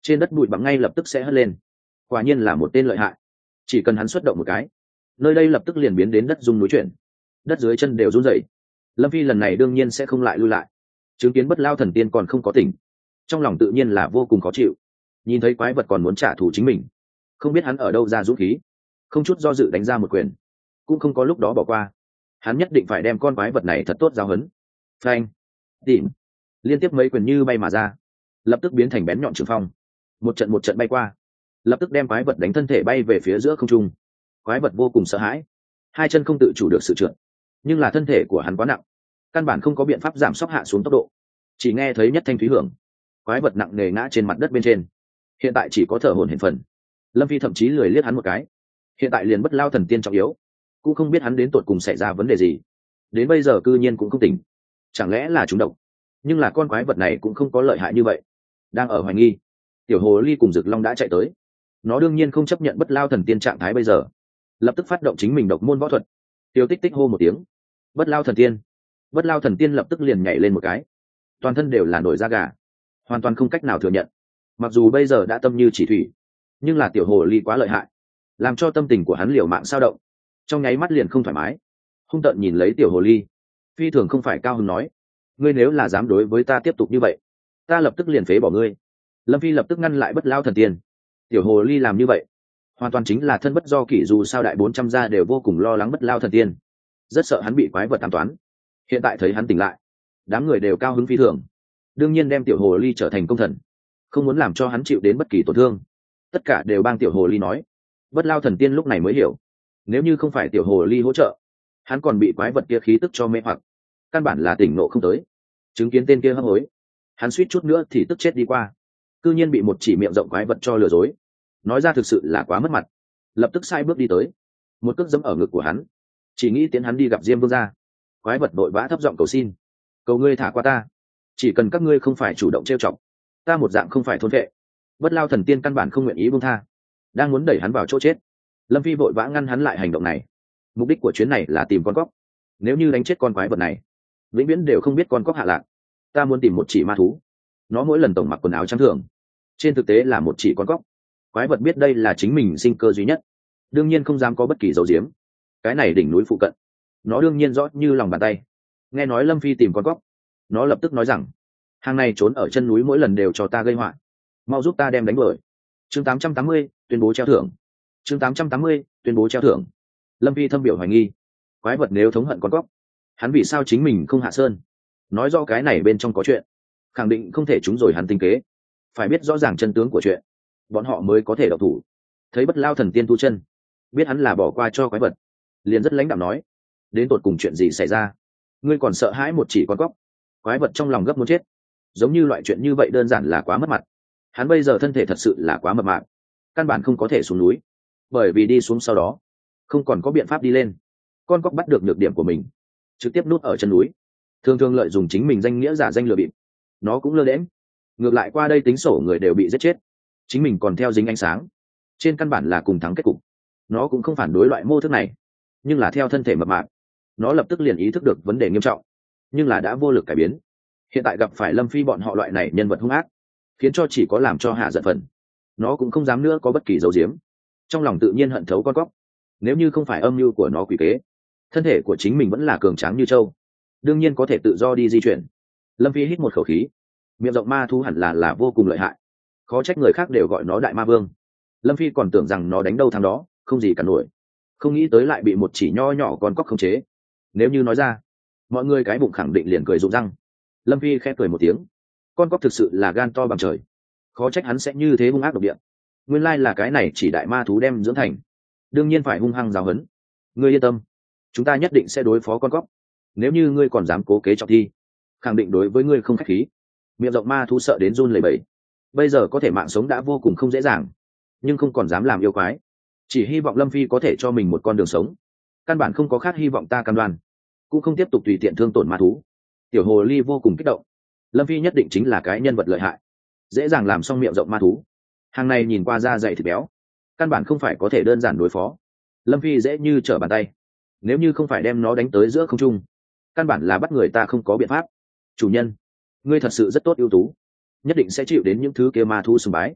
trên đất bụi bặm ngay lập tức sẽ hất lên. Quả nhiên là một tên lợi hại, chỉ cần hắn xuất động một cái, nơi đây lập tức liền biến đến đất rung núi chuyển, đất dưới chân đều run rẩy. Lâm Phi lần này đương nhiên sẽ không lại lui lại, chứng kiến Bất Lao Thần Tiên còn không có tỉnh, trong lòng tự nhiên là vô cùng khó chịu. Nhìn thấy quái vật còn muốn trả thù chính mình, không biết hắn ở đâu ra dũng khí, không chút do dự đánh ra một quyền, cũng không có lúc đó bỏ qua. Hắn nhất định phải đem con quái vật này thật tốt giáo huấn. Phanh, tìm, liên tiếp mấy quyền như bay mà ra, lập tức biến thành bén nhọn trường phong, một trận một trận bay qua, lập tức đem quái vật đánh thân thể bay về phía giữa không trung. Quái vật vô cùng sợ hãi, hai chân không tự chủ được sự trượt, nhưng là thân thể của hắn quá nặng, căn bản không có biện pháp giảm sóc hạ xuống tốc độ. Chỉ nghe thấy nhất thanh thúy hưởng, quái vật nặng nề ngã trên mặt đất bên trên, hiện tại chỉ có thở hổn hển phần. Lâm Phi thậm chí lười liếc hắn một cái, hiện tại liền Bất Lao Thần Tiên trọng yếu, cũng không biết hắn đến tột cùng xảy ra vấn đề gì, đến bây giờ cư nhiên cũng không tỉnh, chẳng lẽ là trúng độc? Nhưng là con quái vật này cũng không có lợi hại như vậy. Đang ở hoài nghi, tiểu hồ ly cùng Dực Long đã chạy tới, nó đương nhiên không chấp nhận Bất Lao Thần Tiên trạng thái bây giờ, lập tức phát động chính mình độc môn võ thuật. Tiêu Tích Tích hô một tiếng, Bất Lao Thần Tiên. Bất Lao Thần Tiên lập tức liền nhảy lên một cái, toàn thân đều là nổi da gà, hoàn toàn không cách nào thừa nhận. Mặc dù bây giờ đã tâm như chỉ thủy, nhưng là tiểu hồ ly quá lợi hại, làm cho tâm tình của hắn liều mạng sao động, trong nháy mắt liền không thoải mái. Hung tợn nhìn lấy tiểu hồ ly, phi thường không phải cao hứng nói, ngươi nếu là dám đối với ta tiếp tục như vậy, ta lập tức liền phế bỏ ngươi. Lâm Phi lập tức ngăn lại Bất Lao Thần Tiên. Tiểu hồ ly làm như vậy hoàn toàn chính là thân bất do kỷ, dù sao đại bốn trăm gia đều vô cùng lo lắng Bất Lao Thần Tiên, rất sợ hắn bị quái vật ám toán. Hiện tại thấy hắn tỉnh lại, đám người đều cao hứng phi thường, đương nhiên đem tiểu hồ ly trở thành công thần, không muốn làm cho hắn chịu đến bất kỳ tổn thương. Tất cả đều bang tiểu hồ ly nói. Bất Lao Thần Tiên lúc này mới hiểu, nếu như không phải tiểu hồ ly hỗ trợ, hắn còn bị quái vật kia khí tức cho mê hoặc, căn bản là tỉnh nộ không tới. Chứng kiến tên kia hấp hối, hắn suýt chút nữa thì tức chết đi qua, cư nhiên bị một chỉ miệng rộng quái vật cho lừa dối, nói ra thực sự là quá mất mặt. Lập tức sai bước đi tới, một cước dẫm ở ngực của hắn, chỉ nghĩ tiến hắn đi gặp Diêm Vương gia. Quái vật vội vã thấp giọng cầu xin, cầu ngươi thả qua ta, chỉ cần các ngươi không phải chủ động trêu chọc, ta một dạng không phải thôn vệ. Bất Lao Thần Tiên căn bản không nguyện ý buông tha, đang muốn đẩy hắn vào chỗ chết. Lâm Phi vội vã ngăn hắn lại hành động này. Mục đích của chuyến này là tìm con cóc, nếu như đánh chết con quái vật này, vĩnh viễn đều không biết con cóc hạ lạc. Ta muốn tìm một chỉ ma thú, nó mỗi lần tổng mặc quần áo trắng thường, trên thực tế là một chỉ con cóc. Quái vật biết đây là chính mình sinh cơ duy nhất, đương nhiên không dám có bất kỳ dấu diếm. Cái này đỉnh núi phụ cận, nó đương nhiên rõ như lòng bàn tay. Nghe nói Lâm Phi tìm con cóc, nó lập tức nói rằng, hàng này trốn ở chân núi mỗi lần đều cho ta gây họa, mau giúp ta đem đánh đuổi. Chương tám trăm tám mươi, tuyên bố treo thưởng. Chương tám trăm tám mươi, tuyên bố treo thưởng. Lâm Phi thâm biểu hoài nghi, quái vật nếu thống hận con cóc, hắn vì sao chính mình không hạ sơn? Nói rõ cái này bên trong có chuyện, khẳng định không thể trúng rồi hắn tinh kế, phải biết rõ ràng chân tướng của chuyện, bọn họ mới có thể độc thủ. Thấy Bất Lao Thần Tiên tu chân, biết hắn là bỏ qua cho quái vật, liền rất lãnh đạm nói, đến tột cùng chuyện gì xảy ra, ngươi còn sợ hãi một chỉ con cóc? Quái vật trong lòng gấp muốn chết, giống như loại chuyện như vậy đơn giản là quá mất mặt. Hắn bây giờ thân thể thật sự là quá mập mạp, căn bản không có thể xuống núi, bởi vì đi xuống sau đó không còn có biện pháp đi lên. Con cóc bắt được nhược điểm của mình, trực tiếp nút ở chân núi, thường thường lợi dụng chính mình danh nghĩa giả danh lừa bịp. Nó cũng lơ đễm, ngược lại qua đây tính sổ người đều bị giết chết, chính mình còn theo dính ánh sáng, trên căn bản là cùng thắng kết cục. Nó cũng không phản đối loại mô thức này, nhưng là theo thân thể mập mạp, nó lập tức liền ý thức được vấn đề nghiêm trọng, nhưng là đã vô lực cải biến. Hiện tại gặp phải Lâm Phi bọn họ loại này nhân vật hung ác, khiến cho chỉ có làm cho hạ giận phần. Nó cũng không dám nữa có bất kỳ dấu diếm, trong lòng tự nhiên hận thấu con cóc. Nếu như không phải âm mưu của nó quỷ kế, thân thể của chính mình vẫn là cường tráng như trâu, đương nhiên có thể tự do đi di chuyển. Lâm Phi hít một khẩu khí, miệng rộng ma thú hẳn là là vô cùng lợi hại, khó trách người khác đều gọi nó đại ma vương. Lâm Phi còn tưởng rằng nó đánh đâu thắng đó, không gì cả nổi, không nghĩ tới lại bị một chỉ nho nhỏ con cóc khống chế. Nếu như nói ra, mọi người cái bụng khẳng định liền cười rụng răng. Lâm Phi khẽ cười một tiếng, con cóc thực sự là gan to bằng trời, khó trách hắn sẽ như thế hung ác độc địa. Nguyên lai là cái này chỉ đại ma thú đem dưỡng thành, đương nhiên phải hung hăng giáo huấn. Ngươi yên tâm, chúng ta nhất định sẽ đối phó con cóc, nếu như ngươi còn dám cố kế trọng thi, khẳng định đối với ngươi không khách khí. Miệng rộng ma thú sợ đến run lẩy bẩy, bây giờ có thể mạng sống đã vô cùng không dễ dàng, nhưng không còn dám làm yêu quái, chỉ hy vọng Lâm Phi có thể cho mình một con đường sống, căn bản không có khác hy vọng. Ta cam đoan cũng không tiếp tục tùy tiện thương tổn ma thú. Tiểu hồ ly vô cùng kích động, Lâm Phi nhất định chính là cái nhân vật lợi hại, dễ dàng làm xong miệng rộng ma thú. Hàng này nhìn qua da dày thịt béo, căn bản không phải có thể đơn giản đối phó. Lâm Phi dễ như trở bàn tay, nếu như không phải đem nó đánh tới giữa không trung, căn bản là bắt người ta không có biện pháp. Chủ nhân, ngươi thật sự rất tốt, ưu tú, nhất định sẽ chịu đến những thứ kia ma thú sùng bái.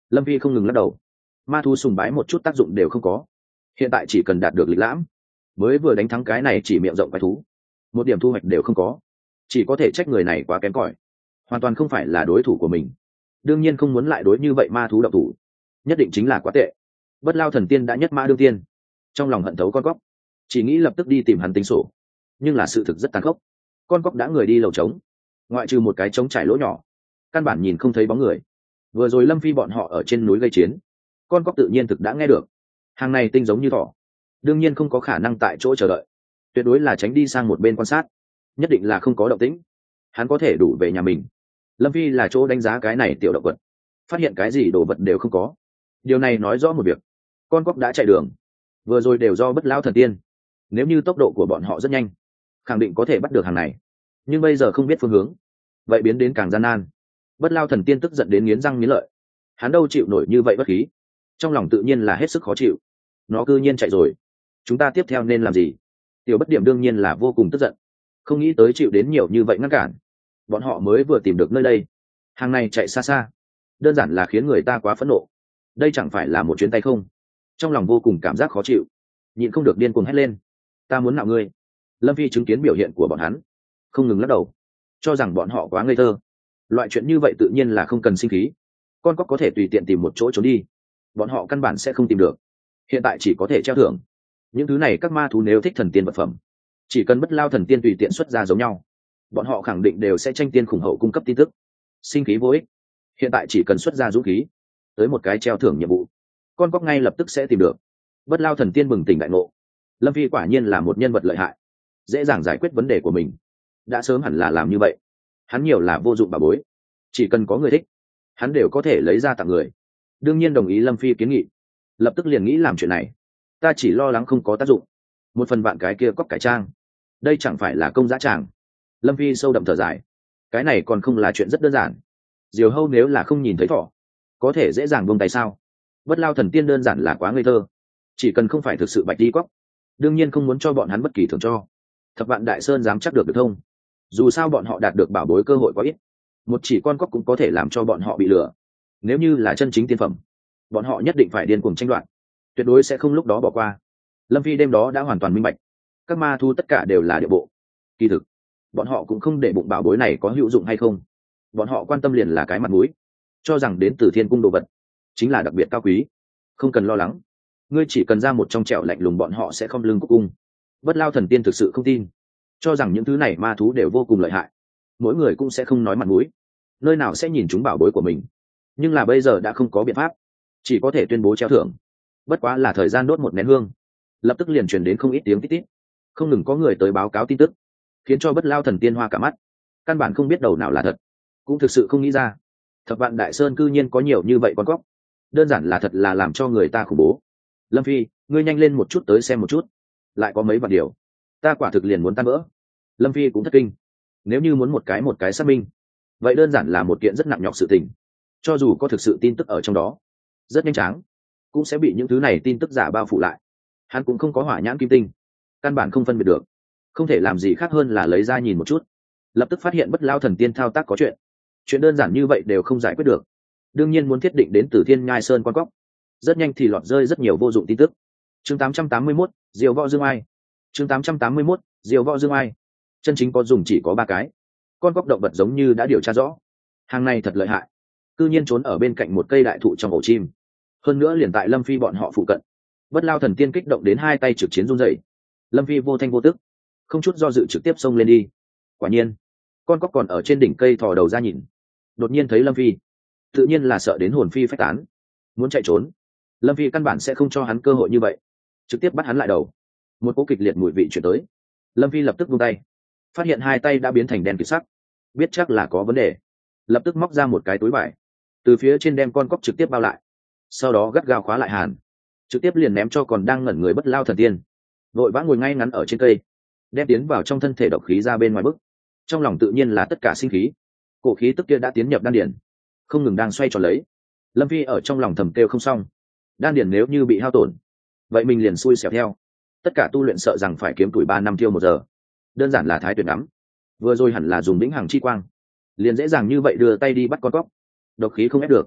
Lâm Vi không ngừng lắc đầu. Ma thú sùng bái một chút tác dụng đều không có, hiện tại chỉ cần đạt được lịch lãm, mới vừa đánh thắng cái này chỉ miệng rộng quái thú, một điểm thu hoạch đều không có, chỉ có thể trách người này quá kém cỏi, hoàn toàn không phải là đối thủ của mình. Đương nhiên không muốn lại đối như vậy ma thú độc thủ, nhất định chính là quá tệ. Bất Lao thần tiên đã nhất mã đương tiên, trong lòng hận thấu con cóc, chỉ nghĩ lập tức đi tìm hắn tính sổ. Nhưng là sự thực rất tàn khốc, con cóc đã người đi lầu trống, ngoại trừ một cái trống trải lỗ nhỏ, căn bản nhìn không thấy bóng người. Vừa rồi Lâm Phi bọn họ ở trên núi gây chiến, con cóc tự nhiên thực đã nghe được. Hàng này tinh giống như thỏ, đương nhiên không có khả năng tại chỗ chờ đợi, tuyệt đối là tránh đi sang một bên quan sát, nhất định là không có động tĩnh, hắn có thể đủ về nhà mình. Lâm Phi là chỗ đánh giá cái này tiểu động vật, phát hiện cái gì đồ vật đều không có. Điều này nói rõ một việc, con cóc đã chạy đường, vừa rồi đều do Bất Lão thần tiên. Nếu như tốc độ của bọn họ rất nhanh, khẳng định có thể bắt được hàng này, nhưng bây giờ không biết phương hướng, vậy biến đến càng gian nan. Bất Lão thần tiên tức giận đến nghiến răng nghiến lợi, hắn đâu chịu nổi như vậy bất khí, trong lòng tự nhiên là hết sức khó chịu. Nó cư nhiên chạy rồi, chúng ta tiếp theo nên làm gì? Tiểu Bất Điểm đương nhiên là vô cùng tức giận, không nghĩ tới chịu đến nhiều như vậy ngăn cản. Bọn họ mới vừa tìm được nơi đây, hàng này chạy xa xa, đơn giản là khiến người ta quá phẫn nộ. Đây chẳng phải là một chuyến tay không? Trong lòng vô cùng cảm giác khó chịu, nhịn không được điên cuồng hét lên, ta muốn nạo ngươi. Lâm Phi chứng kiến biểu hiện của bọn hắn, không ngừng lắc đầu, cho rằng bọn họ quá ngây thơ. Loại chuyện như vậy tự nhiên là không cần sinh khí, con cóc có thể tùy tiện tìm một chỗ trốn đi, bọn họ căn bản sẽ không tìm được. Hiện tại chỉ có thể treo thưởng. Những thứ này các ma thú nếu thích thần tiên vật phẩm, chỉ cần Bất Lao thần tiên tùy tiện xuất ra giống nhau, bọn họ khẳng định đều sẽ tranh tiên khủng hậu cung cấp tin tức. Sinh khí vô ích, hiện tại chỉ cần xuất ra dũng khí, tới một cái treo thưởng nhiệm vụ, con cóc ngay lập tức sẽ tìm được. Bất Lao thần tiên bừng tỉnh đại ngộ, Lâm Phi quả nhiên là một nhân vật lợi hại, dễ dàng giải quyết vấn đề của mình. Đã sớm hẳn là làm như vậy, hắn nhiều là vô dụng bà bối, chỉ cần có người thích, hắn đều có thể lấy ra tặng người. Đương nhiên đồng ý Lâm Phi kiến nghị, lập tức liền nghĩ làm chuyện này. Ta chỉ lo lắng không có tác dụng, một phần bạn cái kia cóc cải trang, đây chẳng phải là công dã tràng. Lâm Phi sâu đậm thở dài, cái này còn không là chuyện rất đơn giản. Diều hâu nếu là không nhìn thấy thỏ, có thể dễ dàng buông tay sao? Bất Lao thần tiên đơn giản là quá ngây thơ, chỉ cần không phải thực sự bạch đi cóc, đương nhiên không muốn cho bọn hắn bất kỳ thưởng cho. Thập Vạn Đại Sơn dám chắc được được thông, dù sao bọn họ đạt được bảo bối cơ hội quá ít, một chỉ con cóc cũng có thể làm cho bọn họ bị lừa. Nếu như là chân chính tiên phẩm, bọn họ nhất định phải điên cuồng tranh đoạt, tuyệt đối sẽ không lúc đó bỏ qua. Lâm Phi đêm đó đã hoàn toàn minh bạch, các ma thu tất cả đều là địa bộ. Kỳ thực bọn họ cũng không để bụng bảo bối này có hữu dụng hay không, bọn họ quan tâm liền là cái mặt mũi, cho rằng đến từ thiên cung đồ vật chính là đặc biệt cao quý. Không cần lo lắng, ngươi chỉ cần ra một trong trẻo lạnh lùng, bọn họ sẽ không lưng cúc cung. Bất Lao thần tiên thực sự không tin, cho rằng những thứ này ma thú đều vô cùng lợi hại, mỗi người cũng sẽ không nói mặt mũi, nơi nào sẽ nhìn chúng bảo bối của mình. Nhưng là bây giờ đã không có biện pháp, chỉ có thể tuyên bố treo thưởng. Bất quá là thời gian đốt một nén hương, lập tức liền truyền đến không ít tiếng tít tít, không ngừng có người tới báo cáo tin tức, khiến cho Bất Lao thần tiên hoa cả mắt. Căn bản không biết đầu nào là thật, cũng thực sự không nghĩ ra Thập Vạn Đại Sơn cư nhiên có nhiều như vậy con cóc, đơn giản là thật là làm cho người ta khủng bố. Lâm Phi, ngươi nhanh lên một chút tới xem một chút, lại có mấy vạn điều, ta quả thực liền muốn tan vỡ. Lâm Phi cũng thất kinh, nếu như muốn một cái một cái xác minh, vậy đơn giản là một kiện rất nặng nhọc sự tình. Cho dù có thực sự tin tức ở trong đó, rất nhanh chóng cũng sẽ bị những thứ này tin tức giả bao phủ lại. Hắn cũng không có hỏa nhãn kim tinh, căn bản không phân biệt được, không thể làm gì khác hơn là lấy ra nhìn một chút. Lập tức phát hiện Bất Lao thần tiên thao tác có chuyện, chuyện đơn giản như vậy đều không giải quyết được, đương nhiên muốn thiết định đến từ Thiên Nhai Sơn quan cóc. Rất nhanh thì lọt rơi rất nhiều vô dụng tin tức. Chương tám trăm tám mươi mốt, Diều Võ Dương Ai. Chương tám trăm tám mươi mốt, Diều Võ Dương Ai. Chân chính có dùng chỉ có ba cái. Con cóc động vật giống như đã điều tra rõ, hàng này thật lợi hại, cư nhiên trốn ở bên cạnh một cây đại thụ trong ổ chim, hơn nữa liền tại Lâm Phi bọn họ phụ cận. Bất Lao thần tiên kích động đến hai tay trực chiến run rẩy. Lâm Phi vô thanh vô tức, không chút do dự trực tiếp xông lên đi. Quả nhiên, con cóc còn ở trên đỉnh cây thò đầu ra nhìn, đột nhiên thấy Lâm Phi, tự nhiên là sợ đến hồn phi phách tán, muốn chạy trốn. Lâm Phi căn bản sẽ không cho hắn cơ hội như vậy, trực tiếp bắt hắn lại đầu. Một cỗ kịch liệt mùi vị chuyển tới, Lâm Phi lập tức buông tay, phát hiện hai tay đã biến thành đen kịt sắc, biết chắc là có vấn đề, lập tức móc ra một cái túi vải, từ phía trên đem con cóc trực tiếp bao lại, sau đó gắt gao khóa lại hàn, trực tiếp liền ném cho còn đang ngẩn người Bất Lao thần tiên. Vội vã ngồi ngay ngắn ở trên cây, đem tiến vào trong thân thể độc khí ra bên ngoài bức. Trong lòng tự nhiên là tất cả sinh khí, cổ khí tức kia đã tiến nhập đan điển, không ngừng đang xoay tròn lấy. Lâm Phi ở trong lòng thầm kêu không xong, đan điển nếu như bị hao tổn, vậy mình liền xui xẻo theo. Tất cả tu luyện sợ rằng phải kiếm tuổi ba năm tiêu một giờ, đơn giản là thái tuyệt lắm. Vừa rồi hẳn là dùng vĩnh hằng chi quang, liền dễ dàng như vậy đưa tay đi bắt con cóc, độc khí không ép được.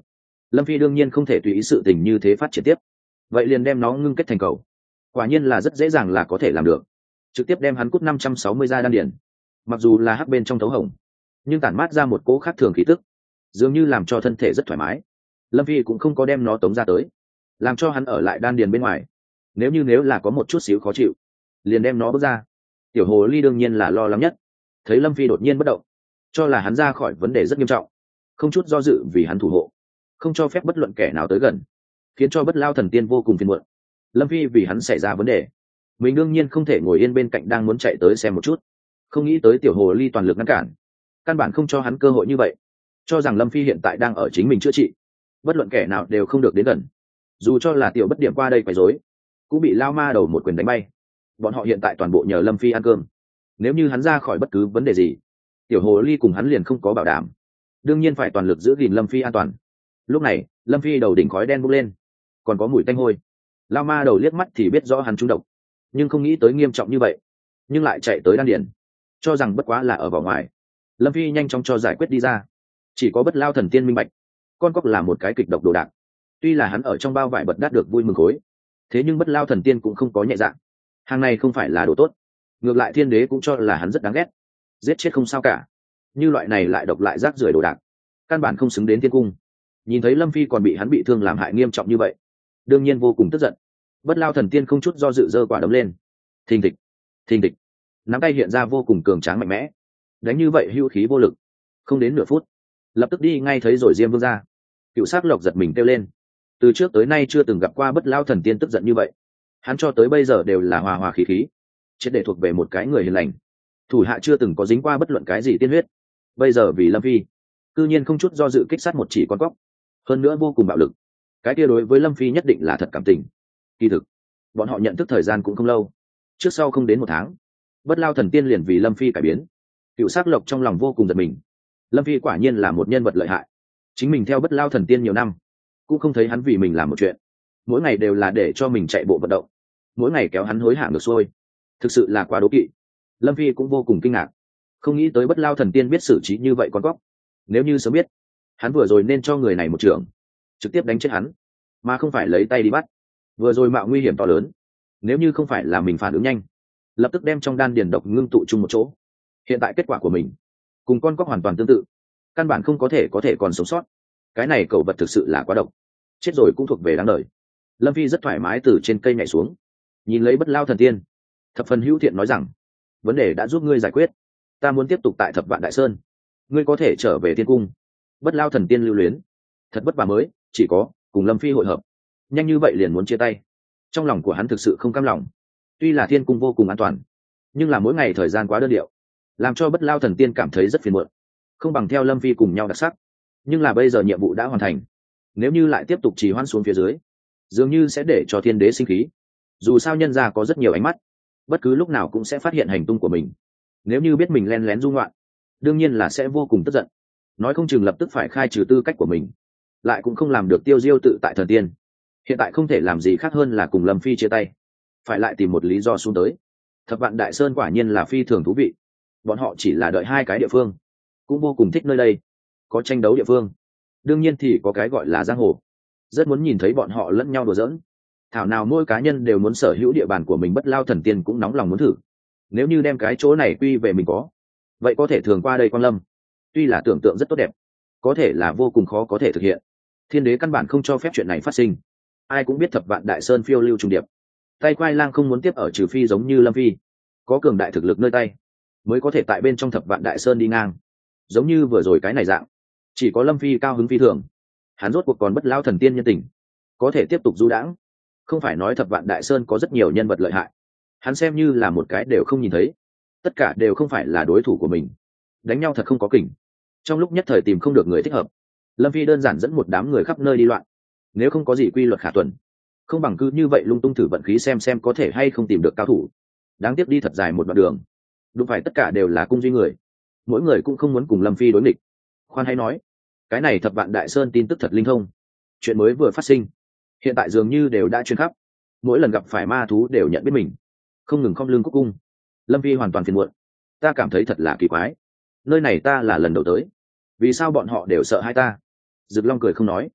Lâm Phi đương nhiên không thể tùy ý sự tình như thế phát triển tiếp, vậy liền đem nó ngưng kết thành cầu. Quả nhiên là rất dễ dàng là có thể làm được, trực tiếp đem hắn cút năm trăm sáu mươi ra đan điển. Mặc dù là hắc bên trong thấu hồng, nhưng tản mát ra một cỗ khác thường khí tức, dường như làm cho thân thể rất thoải mái. Lâm Phi cũng không có đem nó tống ra tới, làm cho hắn ở lại đan điền bên ngoài. Nếu như nếu là có một chút xíu khó chịu, liền đem nó bước ra. Tiểu hồ ly đương nhiên là lo lắng nhất, thấy Lâm Phi đột nhiên bất động, cho là hắn ra khỏi vấn đề rất nghiêm trọng, không chút do dự vì hắn thủ hộ, không cho phép bất luận kẻ nào tới gần, khiến cho Bất Lao Thần Tiên vô cùng phiền muộn. Lâm Phi vì hắn xảy ra vấn đề, mình đương nhiên không thể ngồi yên bên cạnh đang muốn chạy tới xem một chút, không nghĩ tới tiểu hồ ly toàn lực ngăn cản, căn bản không cho hắn cơ hội như vậy, cho rằng Lâm Phi hiện tại đang ở chính mình chữa trị, bất luận kẻ nào đều không được đến gần. Dù cho là tiểu bất điểm qua đây quấy rối, cũng bị lao ma đầu một quyền đánh bay. Bọn họ hiện tại toàn bộ nhờ Lâm Phi ăn cơm, nếu như hắn ra khỏi bất cứ vấn đề gì, tiểu hồ ly cùng hắn liền không có bảo đảm, đương nhiên phải toàn lực giữ gìn Lâm Phi an toàn. Lúc này Lâm Phi đầu đỉnh khói đen bốc lên, còn có mùi tanh hôi. Lao ma đầu liếc mắt thì biết rõ hắn trúng độc, nhưng không nghĩ tới nghiêm trọng như vậy, nhưng lại chạy tới đan điển, cho rằng bất quá là ở vỏ ngoài. Lâm Phi nhanh chóng cho giải quyết đi ra. Chỉ có Bất Lao Thần Tiên minh bạch, con cóc là một cái kịch độc đồ đạc. Tuy là hắn ở trong bao vải bật đắt được vui mừng khối, thế nhưng Bất Lao Thần Tiên cũng không có nhẹ dạng. Hàng này không phải là đồ tốt, ngược lại thiên đế cũng cho là hắn rất đáng ghét, giết chết không sao cả. Như loại này lại độc lại rác rưởi đồ đạc, căn bản không xứng đến thiên cung. Nhìn thấy Lâm Phi còn bị hắn bị thương làm hại nghiêm trọng như vậy, đương nhiên vô cùng tức giận. Bất Lao Thần Tiên không chút do dự giơ quả đấm lên, thình thịch, thình thịch, nắm tay hiện ra vô cùng cường tráng mạnh mẽ, đánh như vậy hữu khí vô lực. Không đến nửa phút, lập tức đi ngay thấy rồi Diêm Vương ra. Cựu Sắc Lộc giật mình kêu lên, từ trước tới nay chưa từng gặp qua Bất Lao Thần Tiên tức giận như vậy. Hắn cho tới bây giờ đều là hòa hòa khí khí, triệt để thuộc về một cái người hiền lành, thủ hạ chưa từng có dính qua bất luận cái gì tiên huyết. Bây giờ vì Lâm Phi, cư nhiên không chút do dự kích sát một chỉ con cóc, hơn nữa vô cùng bạo lực. Cái kia đối với Lâm Phi nhất định là thật cảm tình. Kỳ thực bọn họ nhận thức thời gian cũng không lâu, trước sau không đến một tháng, Bất Lao Thần Tiên liền vì Lâm Phi cải biến. Cựu Sắc Lộc trong lòng vô cùng giật mình. Lâm Phi quả nhiên là một nhân vật lợi hại, chính mình theo Bất Lao Thần Tiên nhiều năm, cũng không thấy hắn vì mình làm một chuyện, mỗi ngày đều là để cho mình chạy bộ vận động, mỗi ngày kéo hắn hối hả ngược xuôi, thực sự là quá đố kỵ. Lâm Phi cũng vô cùng kinh ngạc, không nghĩ tới Bất Lao Thần Tiên biết xử trí như vậy con cóc. Nếu như sớm biết, hắn vừa rồi nên cho người này một trưởng, trực tiếp đánh chết hắn, mà không phải lấy tay đi bắt. Vừa rồi mạo nguy hiểm to lớn, nếu như không phải là mình phản ứng nhanh, lập tức đem trong đan điền độc ngưng tụ chung một chỗ, hiện tại kết quả của mình cùng con cóc hoàn toàn tương tự, căn bản không có thể có thể còn sống sót. Cái này cẩu vật thực sự là quá độc, chết rồi cũng thuộc về đáng đời. Lâm Phi rất thoải mái từ trên cây nhảy xuống, nhìn lấy Bất Lao Thần Tiên, thập phần hữu thiện nói rằng, vấn đề đã giúp ngươi giải quyết, ta muốn tiếp tục tại Thập Vạn Đại Sơn, ngươi có thể trở về thiên cung. Bất Lao Thần Tiên lưu luyến, thật vất vả mới chỉ có cùng Lâm Phi hội hợp, nhanh như vậy liền muốn chia tay, trong lòng của hắn thực sự không cam lòng. Tuy là thiên cung vô cùng an toàn, nhưng là mỗi ngày thời gian quá đơn điệu, làm cho Bất Lao Thần Tiên cảm thấy rất phiền muộn, không bằng theo Lâm Phi cùng nhau đặc sắc. Nhưng là bây giờ nhiệm vụ đã hoàn thành, nếu như lại tiếp tục trì hoãn xuống phía dưới, dường như sẽ để cho thiên đế sinh khí. Dù sao nhân gia có rất nhiều ánh mắt, bất cứ lúc nào cũng sẽ phát hiện hành tung của mình. Nếu như biết mình len lén du ngoạn, đương nhiên là sẽ vô cùng tức giận, nói không chừng lập tức phải khai trừ tư cách của mình, lại cũng không làm được tiêu diêu tự tại thần tiên. Hiện tại không thể làm gì khác hơn là cùng Lâm Phi chia tay, phải lại tìm một lý do xuống tới. Thập Vạn Đại Sơn quả nhiên là phi thường thú vị, bọn họ chỉ là đợi hai cái địa phương, cũng vô cùng thích nơi đây. Có tranh đấu địa phương, đương nhiên thì có cái gọi là giang hồ, rất muốn nhìn thấy bọn họ lẫn nhau đùa giỡn. Thảo nào mỗi cá nhân đều muốn sở hữu địa bàn của mình. Bất Lao Thần Tiên cũng nóng lòng muốn thử, nếu như đem cái chỗ này quy về mình có, vậy có thể thường qua đây quan lâm. Tuy là tưởng tượng rất tốt đẹp, có thể là vô cùng khó có thể thực hiện. Thiên đế căn bản không cho phép chuyện này phát sinh. Ai cũng biết Thập Vạn Đại Sơn phiêu lưu trùng điệp, tay quai lang không muốn tiếp ở, trừ phi giống như Lâm Phi có cường đại thực lực nơi tay, mới có thể tại bên trong Thập Vạn Đại Sơn đi ngang. Giống như vừa rồi cái này dạng, chỉ có Lâm Phi cao hứng phi thường, hắn rốt cuộc còn Bất Lao Thần Tiên nhân tình, có thể tiếp tục du đãng. Không phải nói Thập Vạn Đại Sơn có rất nhiều nhân vật lợi hại, hắn xem như là một cái đều không nhìn thấy, tất cả đều không phải là đối thủ của mình, đánh nhau thật không có kỉnh. Trong lúc nhất thời tìm không được người thích hợp, Lâm Phi đơn giản dẫn một đám người khắp nơi đi loạn. Nếu không có gì quy luật khả tuần, không bằng cứ như vậy lung tung thử vận khí xem xem có thể hay không tìm được cao thủ. Đáng tiếc đi thật dài một đoạn đường, đúng phải tất cả đều là cung duy người, mỗi người cũng không muốn cùng Lâm Phi đối nghịch. Khoan hay nói, cái này Thập Vạn Đại Sơn tin tức thật linh thông, chuyện mới vừa phát sinh, hiện tại dường như đều đã truyền khắp, mỗi lần gặp phải ma thú đều nhận biết mình, không ngừng khom lưng cúc cung. Lâm Phi hoàn toàn phiền muộn, ta cảm thấy thật là kỳ quái, nơi này ta là lần đầu tới, vì sao bọn họ đều sợ hai ta? Dực Long cười không nói,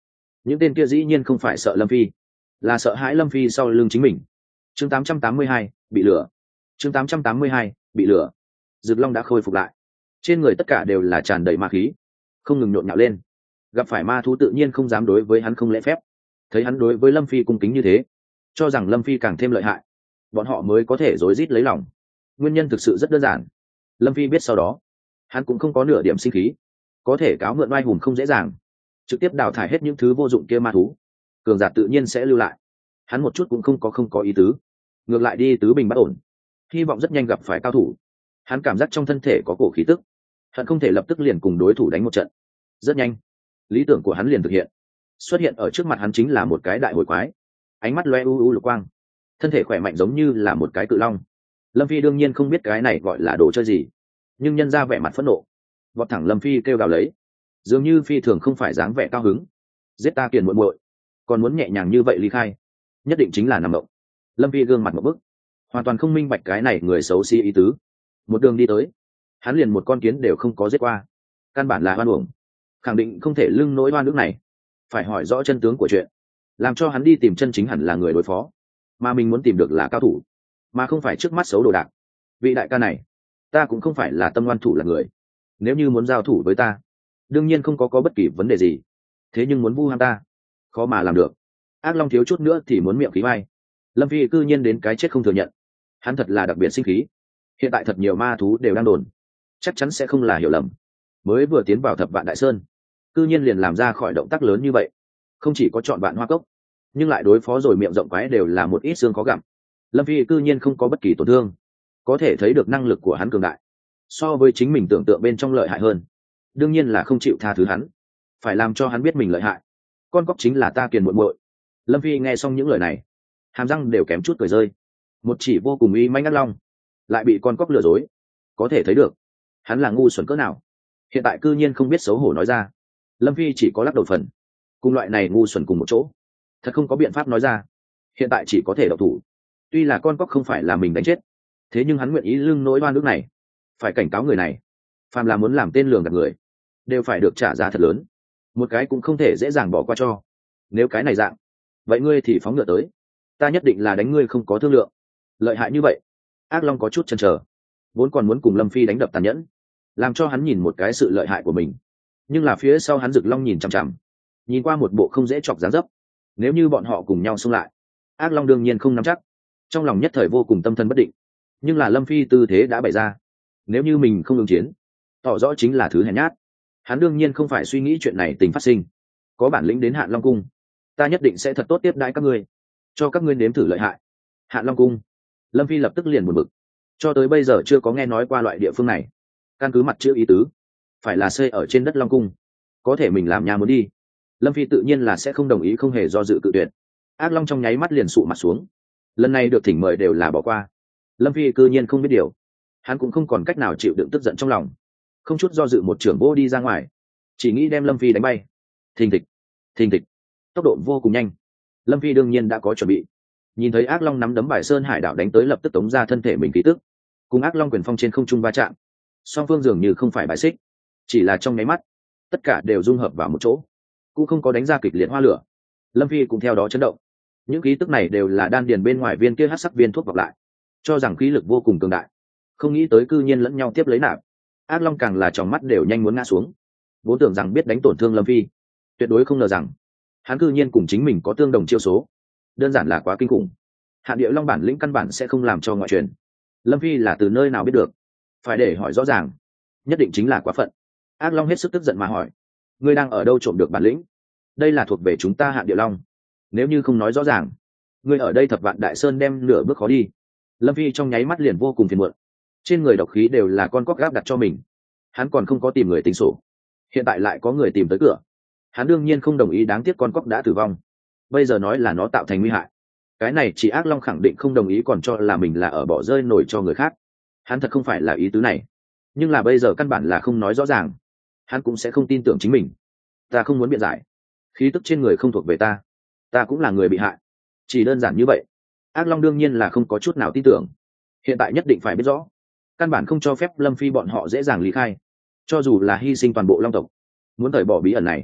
những tên kia dĩ nhiên không phải sợ lâm phi, là sợ hãi lâm phi sau lưng chính mình. Chương tám trăm tám mươi hai, bị lửa. Chương tám trăm tám mươi hai, bị lửa. Dực Long đã khôi phục lại, trên người tất cả đều là tràn đầy ma khí, không ngừng nhộn nhạo lên. Gặp phải ma thú tự nhiên không dám đối với hắn không lễ phép, thấy hắn đối với lâm phi cung kính như thế, cho rằng lâm phi càng thêm lợi hại, bọn họ mới có thể rối rít lấy lòng. Nguyên nhân thực sự rất đơn giản, lâm phi biết sau đó hắn cũng không có nửa điểm sinh khí, có thể cáo mượn oai hùng không dễ dàng, trực tiếp đào thải hết những thứ vô dụng kia ma thú, cường giả tự nhiên sẽ lưu lại. Hắn một chút cũng không có không có ý tứ, ngược lại đi tứ bình bất ổn, hy vọng rất nhanh gặp phải cao thủ. Hắn cảm giác trong thân thể có cổ khí tức, hắn không thể lập tức liền cùng đối thủ đánh một trận. Rất nhanh lý tưởng của hắn liền thực hiện, xuất hiện ở trước mặt hắn chính là một cái đại hồi quái, ánh mắt loe u u lục quang, thân thể khỏe mạnh giống như là một cái cự long. Lâm phi đương nhiên không biết cái này gọi là đồ chơi gì, nhưng nhân ra vẻ mặt phẫn nộ, vọt thẳng lâm phi kêu gào lấy, dường như phi thường không phải dáng vẻ cao hứng. Giết ta kiền muội muội, còn muốn nhẹ nhàng như vậy ly khai, nhất định chính là nằm mộng. Lâm phi gương mặt một bức, hoàn toàn không minh bạch cái này người xấu xí ý tứ. Một đường đi tới, hắn liền một con kiến đều không có giết qua, căn bản là oan uổng, khẳng định không thể lưng nỗi oan nước này. Phải hỏi rõ chân tướng của chuyện, làm cho hắn đi tìm chân chính hẳn là người đối phó, mà mình muốn tìm được là cao thủ, mà không phải trước mắt xấu đồ đạc. Vị đại ca này, ta cũng không phải là tâm ngoan thủ là người, nếu như muốn giao thủ với ta, đương nhiên không có có bất kỳ vấn đề gì, thế nhưng muốn vu ham ta, khó mà làm được. Ác Long thiếu chút nữa thì muốn miệng khí bay. Lâm phi cư nhiên đến cái chết không thừa nhận, hắn thật là đặc biệt sinh khí. Hiện tại thật nhiều ma thú đều đang đồn, chắc chắn sẽ không là hiểu lầm. Mới vừa tiến vào thập vạn đại sơn, cư nhiên liền làm ra khỏi động tác lớn như vậy, không chỉ có chọn vạn hoa cốc, nhưng lại đối phó rồi miệng rộng quái đều là một ít xương khó gặm. Lâm phi cư nhiên không có bất kỳ tổn thương, có thể thấy được năng lực của hắn cường đại, so với chính mình tưởng tượng bên trong lợi hại hơn. Đương nhiên là không chịu tha thứ hắn, phải làm cho hắn biết mình lợi hại. Con cóc chính là ta kiền muội muội. Lâm phi nghe xong những lời này, hàm răng đều kém chút cười rơi. Một chỉ vô cùng uy manh ác long lại bị con cóc lừa dối, có thể thấy được hắn là ngu xuẩn cỡ nào. Hiện tại cư nhiên không biết xấu hổ nói ra. Lâm phi chỉ có lắc đầu phần, cùng loại này ngu xuẩn cùng một chỗ, thật không có biện pháp nói ra. Hiện tại chỉ có thể độc thủ. Tuy là con cóc không phải là mình đánh chết, thế nhưng hắn nguyện ý lưng nỗi oan nước này. Phải cảnh cáo người này, phàm là muốn làm tên lường gạt người, đều phải được trả giá thật lớn, một cái cũng không thể dễ dàng bỏ qua cho. Nếu cái này dạng, vậy ngươi thì phóng ngựa tới, ta nhất định là đánh ngươi không có thương lượng. Lợi hại như vậy, ác long có chút chần chờ, vốn còn muốn cùng lâm phi đánh đập tàn nhẫn, làm cho hắn nhìn một cái sự lợi hại của mình. Nhưng là phía sau hắn Dực Long nhìn chằm chằm, nhìn qua một bộ không dễ chọc dáng dấp. Nếu như bọn họ cùng nhau xông lại, ác long đương nhiên không nắm chắc, trong lòng nhất thời vô cùng tâm thần bất định. Nhưng là lâm phi tư thế đã bày ra, nếu như mình không ứng chiến, tỏ rõ chính là thứ hèn nhát. Hắn đương nhiên không phải suy nghĩ chuyện này tình phát sinh. Có bản lĩnh đến Hạn Long cung, ta nhất định sẽ thật tốt tiếp đãi các ngươi, cho các ngươi nếm thử lợi hại. Hạn Long cung, lâm phi lập tức liền buồn bực, cho tới bây giờ chưa có nghe nói qua loại địa phương này. Căn cứ mặt chữ ý tứ, phải là xây ở trên đất Long cung, có thể mình làm nhà muốn đi, lâm phi tự nhiên là sẽ không đồng ý, không hề do dự cự tuyệt. Ác long trong nháy mắt liền sụ mặt xuống, lần này được thỉnh mời đều là bỏ qua. Lâm phi cư nhiên không biết điều, hắn cũng không còn cách nào chịu đựng tức giận trong lòng, không chút do dự một trưởng vô đi ra ngoài, chỉ nghĩ đem lâm phi đánh bay. Thình thịch, thình thịch, tốc độ vô cùng nhanh. Lâm phi đương nhiên đã có chuẩn bị, nhìn thấy ác long nắm đấm bài sơn hải đảo đánh tới, lập tức tống ra thân thể mình khí tức, cùng ác long quyền phong trên không trung va chạm. Song phương dường như không phải bài xích, chỉ là trong nháy mắt tất cả đều dung hợp vào một chỗ, cũng không có đánh ra kịch liệt hoa lửa. Lâm phi cũng theo đó chấn động, những khí tức này đều là đan điền bên ngoài viên kia hắc sắc viên thuốc vọng lại, cho rằng khí lực vô cùng cường đại, không nghĩ tới cư nhiên lẫn nhau tiếp lấy nạp. Ác long càng là tròng mắt đều nhanh muốn ngã xuống, vốn tưởng rằng biết đánh tổn thương lâm phi, tuyệt đối không ngờ rằng hắn cư nhiên cùng chính mình có tương đồng chiêu số, đơn giản là quá kinh khủng. Hạn Địa Long bản lĩnh căn bản sẽ không làm cho ngoại truyền, lâm phi là từ nơi nào biết được, phải để hỏi rõ ràng, nhất định chính là quá phận. Ác long hết sức tức giận mà hỏi, ngươi đang ở đâu trộm được bản lĩnh? Đây là thuộc về chúng ta Hạn Địa Long, nếu như không nói rõ ràng, ngươi ở đây thập vạn đại sơn đem nửa bước khó đi. Lâm phi trong nháy mắt liền vô cùng phiền muộn, trên người độc khí đều là con cóc gáp đặt cho mình, hắn còn không có tìm người tính sổ, hiện tại lại có người tìm tới cửa, hắn đương nhiên không đồng ý. Đáng tiếc con cóc đã tử vong, bây giờ nói là nó tạo thành nguy hại, cái này chỉ ác long khẳng định không đồng ý, còn cho là mình là ở bỏ rơi nổi cho người khác. Hắn thật không phải là ý tứ này, nhưng là bây giờ căn bản là không nói rõ ràng, hắn cũng sẽ không tin tưởng chính mình. Ta không muốn biện giải, khí tức trên người không thuộc về ta, ta cũng là người bị hại, chỉ đơn giản như vậy. Ác long đương nhiên là không có chút nào tin tưởng, hiện tại nhất định phải biết rõ, căn bản không cho phép lâm phi bọn họ dễ dàng lý khai, cho dù là hy sinh toàn bộ long tộc, muốn thời bỏ bí ẩn này,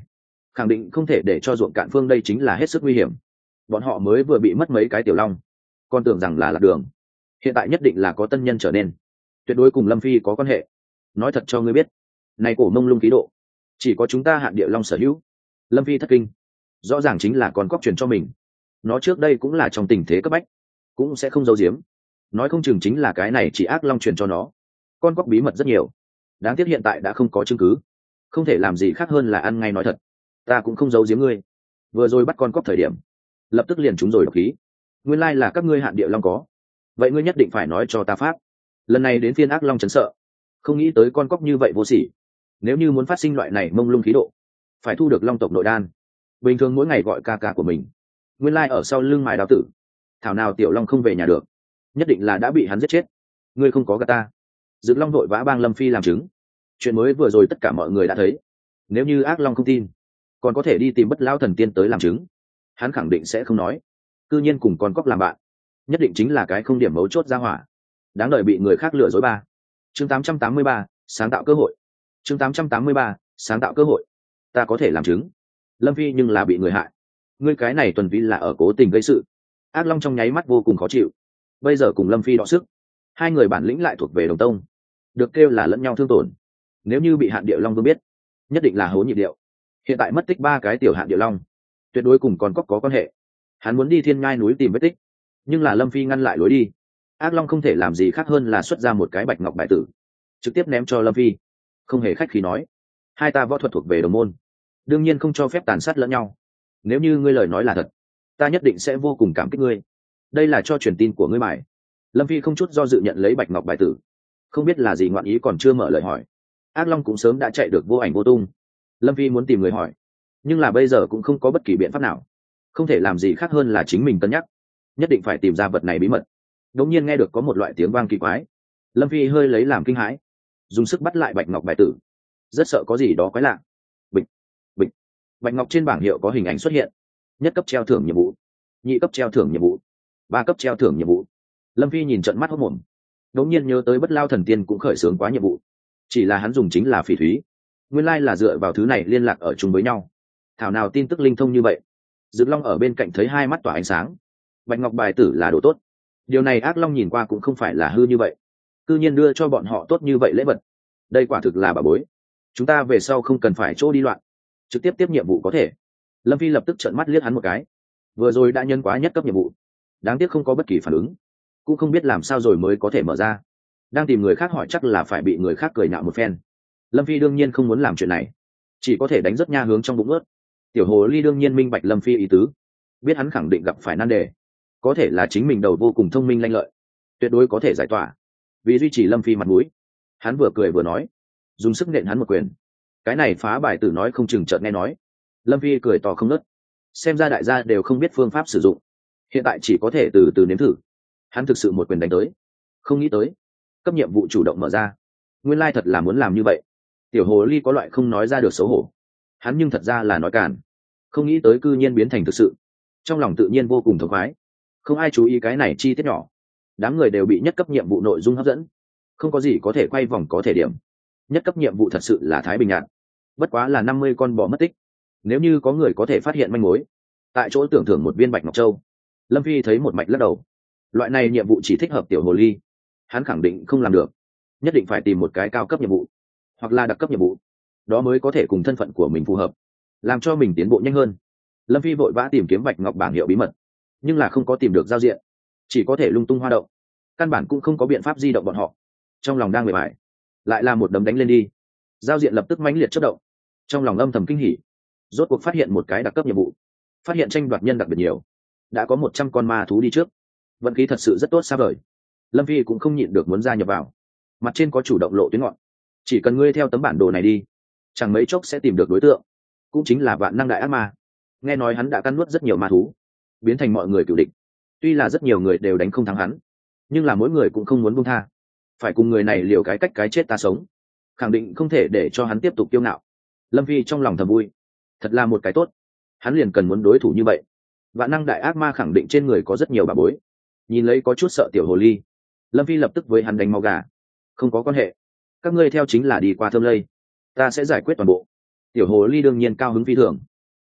khẳng định không thể để cho ruộng cạn phương đây chính là hết sức nguy hiểm. Bọn họ mới vừa bị mất mấy cái tiểu long, con tưởng rằng là lạc đường, hiện tại nhất định là có tân nhân trở nên, tuyệt đối cùng Lâm Phi có quan hệ. Nói thật cho ngươi biết, này cổ mông lung khí độ chỉ có chúng ta hạn địa long sở hữu. Lâm Phi thất kinh, rõ ràng chính là con cóc truyền cho mình. Nó trước đây cũng là trong tình thế cấp bách, cũng sẽ không giấu giếm, nói không chừng chính là cái này chỉ ác long truyền cho nó. Con cóc bí mật rất nhiều, đáng tiếc hiện tại đã không có chứng cứ, không thể làm gì khác hơn là ăn ngay nói thật. Ta cũng không giấu giếm ngươi, vừa rồi bắt con cóc thời điểm lập tức liền trúng rồi độc khí, nguyên lai là các ngươi hạn địa long có, vậy ngươi nhất định phải nói cho ta pháp. Lần này đến phiên ác long chấn sợ, không nghĩ tới con cóc như vậy vô sỉ, nếu như muốn phát sinh loại này mông lung khí độ phải thu được long tộc nội đan, bình thường mỗi ngày gọi ca ca của mình, nguyên lai ở sau lưng mài đao tử, thảo nào tiểu long không về nhà được, nhất định là đã bị hắn giết chết. Ngươi không có gà ta. Dựng long vội vã bang Lâm Phi làm chứng, chuyện mới vừa rồi tất cả mọi người đã thấy, nếu như ác long không tin còn có thể đi tìm Bất Lão Thần Tiên tới làm chứng, hắn khẳng định sẽ không nói. Cư nhiên cùng con cóc làm bạn, nhất định chính là cái không điểm mấu chốt ra hỏa, đáng đợi bị người khác lừa dối. Ba chương tám trăm tám mươi ba sáng tạo cơ hội. Chương tám trăm tám mươi ba sáng tạo cơ hội. Ta có thể làm chứng, Lâm Phi nhưng là bị người hại, ngươi cái này tuần vi là ở cố tình gây sự. Ác long trong nháy mắt vô cùng khó chịu, bây giờ cùng Lâm Phi đọ sức, hai người bản lĩnh lại thuộc về đồng tông, được kêu là lẫn nhau thương tổn. Nếu như bị hạn địa long vương biết, nhất định là hố nhịp điệu. Hiện tại mất tích ba cái tiểu hạn địa long, tuyệt đối cùng con cóc có quan hệ. Hắn muốn đi thiên ngai núi tìm vết tích, nhưng là Lâm Phi ngăn lại lối đi. Ác long không thể làm gì khác hơn là xuất ra một cái bạch ngọc bài tử, trực tiếp ném cho Lâm Phi, không hề khách khí nói, hai ta võ thuật thuộc về đồng môn, đương nhiên không cho phép tàn sát lẫn nhau. Nếu như ngươi lời nói là thật, ta nhất định sẽ vô cùng cảm kích ngươi. Đây là cho truyền tin của ngươi mải. Lâm Phi không chút do dự nhận lấy bạch ngọc bài tử, không biết là gì ngoạn ý còn chưa mở lời hỏi. Ác long cũng sớm đã chạy được vô ảnh vô tung. Lâm Phi muốn tìm người hỏi, nhưng là bây giờ cũng không có bất kỳ biện pháp nào, không thể làm gì khác hơn là chính mình cân nhắc, nhất định phải tìm ra vật này bí mật. Đống nhiên nghe được có một loại tiếng vang kỳ quái, Lâm Phi hơi lấy làm kinh hãi, dùng sức bắt lại bạch ngọc bài tử, rất sợ có gì đó quái lạ. Bịch bịch, bạch ngọc trên bảng hiệu có hình ảnh xuất hiện: nhất cấp treo thưởng nhiệm vụ, nhị cấp treo thưởng nhiệm vụ, ba cấp treo thưởng nhiệm vụ. Lâm Phi nhìn trận mắt hốt mồm, đống nhiên nhớ tới Bất Lao Thần Tiên cũng khởi xướng quá nhiệm vụ, chỉ là hắn dùng chính là phỉ thúy, nguyên lai là dựa vào thứ này liên lạc ở chung với nhau. Thảo nào tin tức linh thông như vậy. Dực long ở bên cạnh thấy hai mắt tỏa ánh sáng, bạch ngọc bài tử là đồ tốt, điều này ác long nhìn qua cũng không phải là hư như vậy, cư nhiên đưa cho bọn họ tốt như vậy lễ vật, đây quả thực là bà bối. Chúng ta về sau không cần phải chỗ đi loạn, trực tiếp tiếp nhiệm vụ có thể. Lâm Phi lập tức trợn mắt liếc hắn một cái, vừa rồi đã nhân quá nhất cấp nhiệm vụ, đáng tiếc không có bất kỳ phản ứng, cũng không biết làm sao rồi mới có thể mở ra, đang tìm người khác hỏi chắc là phải bị người khác cười nhạo một phen. Lâm Phi đương nhiên không muốn làm chuyện này, chỉ có thể đánh rất nha hướng trong bụng ướt. Tiểu hồ ly đương nhiên minh bạch Lâm Phi ý tứ, biết hắn khẳng định gặp phải nan đề, có thể là chính mình đầu vô cùng thông minh lanh lợi, tuyệt đối có thể giải tỏa. Vì duy trì Lâm Phi mặt mũi, hắn vừa cười vừa nói, dùng sức nện hắn một quyền. Cái này phá bài tử nói không chừng chợt nghe nói. Lâm Phi cười to không nớt, xem ra đại gia đều không biết phương pháp sử dụng, hiện tại chỉ có thể từ từ nếm thử. Hắn thực sự một quyền đánh tới, không nghĩ tới cấp nhiệm vụ chủ động mở ra, nguyên lai thật là muốn làm như vậy. Tiểu hồ ly có loại không nói ra được xấu hổ, hắn nhưng thật ra là nói càn, không nghĩ tới cư nhiên biến thành thực sự, trong lòng tự nhiên vô cùng thống khoái. Không ai chú ý cái này chi tiết nhỏ, đám người đều bị nhất cấp nhiệm vụ nội dung hấp dẫn, không có gì có thể quay vòng có thể điểm. Nhất cấp nhiệm vụ thật sự là thái bình nhạt, bất quá là năm mươi con bò mất tích, nếu như có người có thể phát hiện manh mối, tại chỗ tưởng thưởng một viên bạch ngọc châu. Lâm Phi thấy một mạch lắc đầu, loại này nhiệm vụ chỉ thích hợp tiểu hồ ly, hắn khẳng định không làm được, nhất định phải tìm một cái cao cấp nhiệm vụ hoặc là đặc cấp nhiệm vụ, đó mới có thể cùng thân phận của mình phù hợp, làm cho mình tiến bộ nhanh hơn. Lâm Phi vội vã tìm kiếm bạch ngọc bảng hiệu bí mật, nhưng là không có tìm được giao diện, chỉ có thể lung tung hoa động, căn bản cũng không có biện pháp di động bọn họ. Trong lòng đang bề bài, lại là một đấm đánh lên đi, giao diện lập tức mãnh liệt chớp động, trong lòng âm thầm kinh hỉ, rốt cuộc phát hiện một cái đặc cấp nhiệm vụ, phát hiện tranh đoạt nhân đặc biệt nhiều, đã có một trăm con ma thú đi trước, vận khí thật sự rất tốt xa vời. Lâm Phi cũng không nhịn được muốn gia nhập vào, mặt trên có chủ động lộ tuyến ngọn, chỉ cần ngươi theo tấm bản đồ này đi, chẳng mấy chốc sẽ tìm được đối tượng, cũng chính là vạn năng đại ác ma. Nghe nói hắn đã cắn nuốt rất nhiều ma thú, biến thành mọi người cựu địch, tuy là rất nhiều người đều đánh không thắng hắn, nhưng là mỗi người cũng không muốn buông tha, phải cùng người này liều cái cách cái chết ta sống, khẳng định không thể để cho hắn tiếp tục kiêu ngạo. Lâm Phi trong lòng thầm vui, thật là một cái tốt, hắn liền cần muốn đối thủ như vậy. Vạn năng đại ác ma khẳng định trên người có rất nhiều bà bối. Nhìn lấy có chút sợ tiểu hồ ly, Lâm Phi lập tức với hắn đánh máu gà. Không có quan hệ, các ngươi theo chính là đi qua thơm lây, ta sẽ giải quyết toàn bộ. Tiểu hồ ly đương nhiên cao hứng phi thường,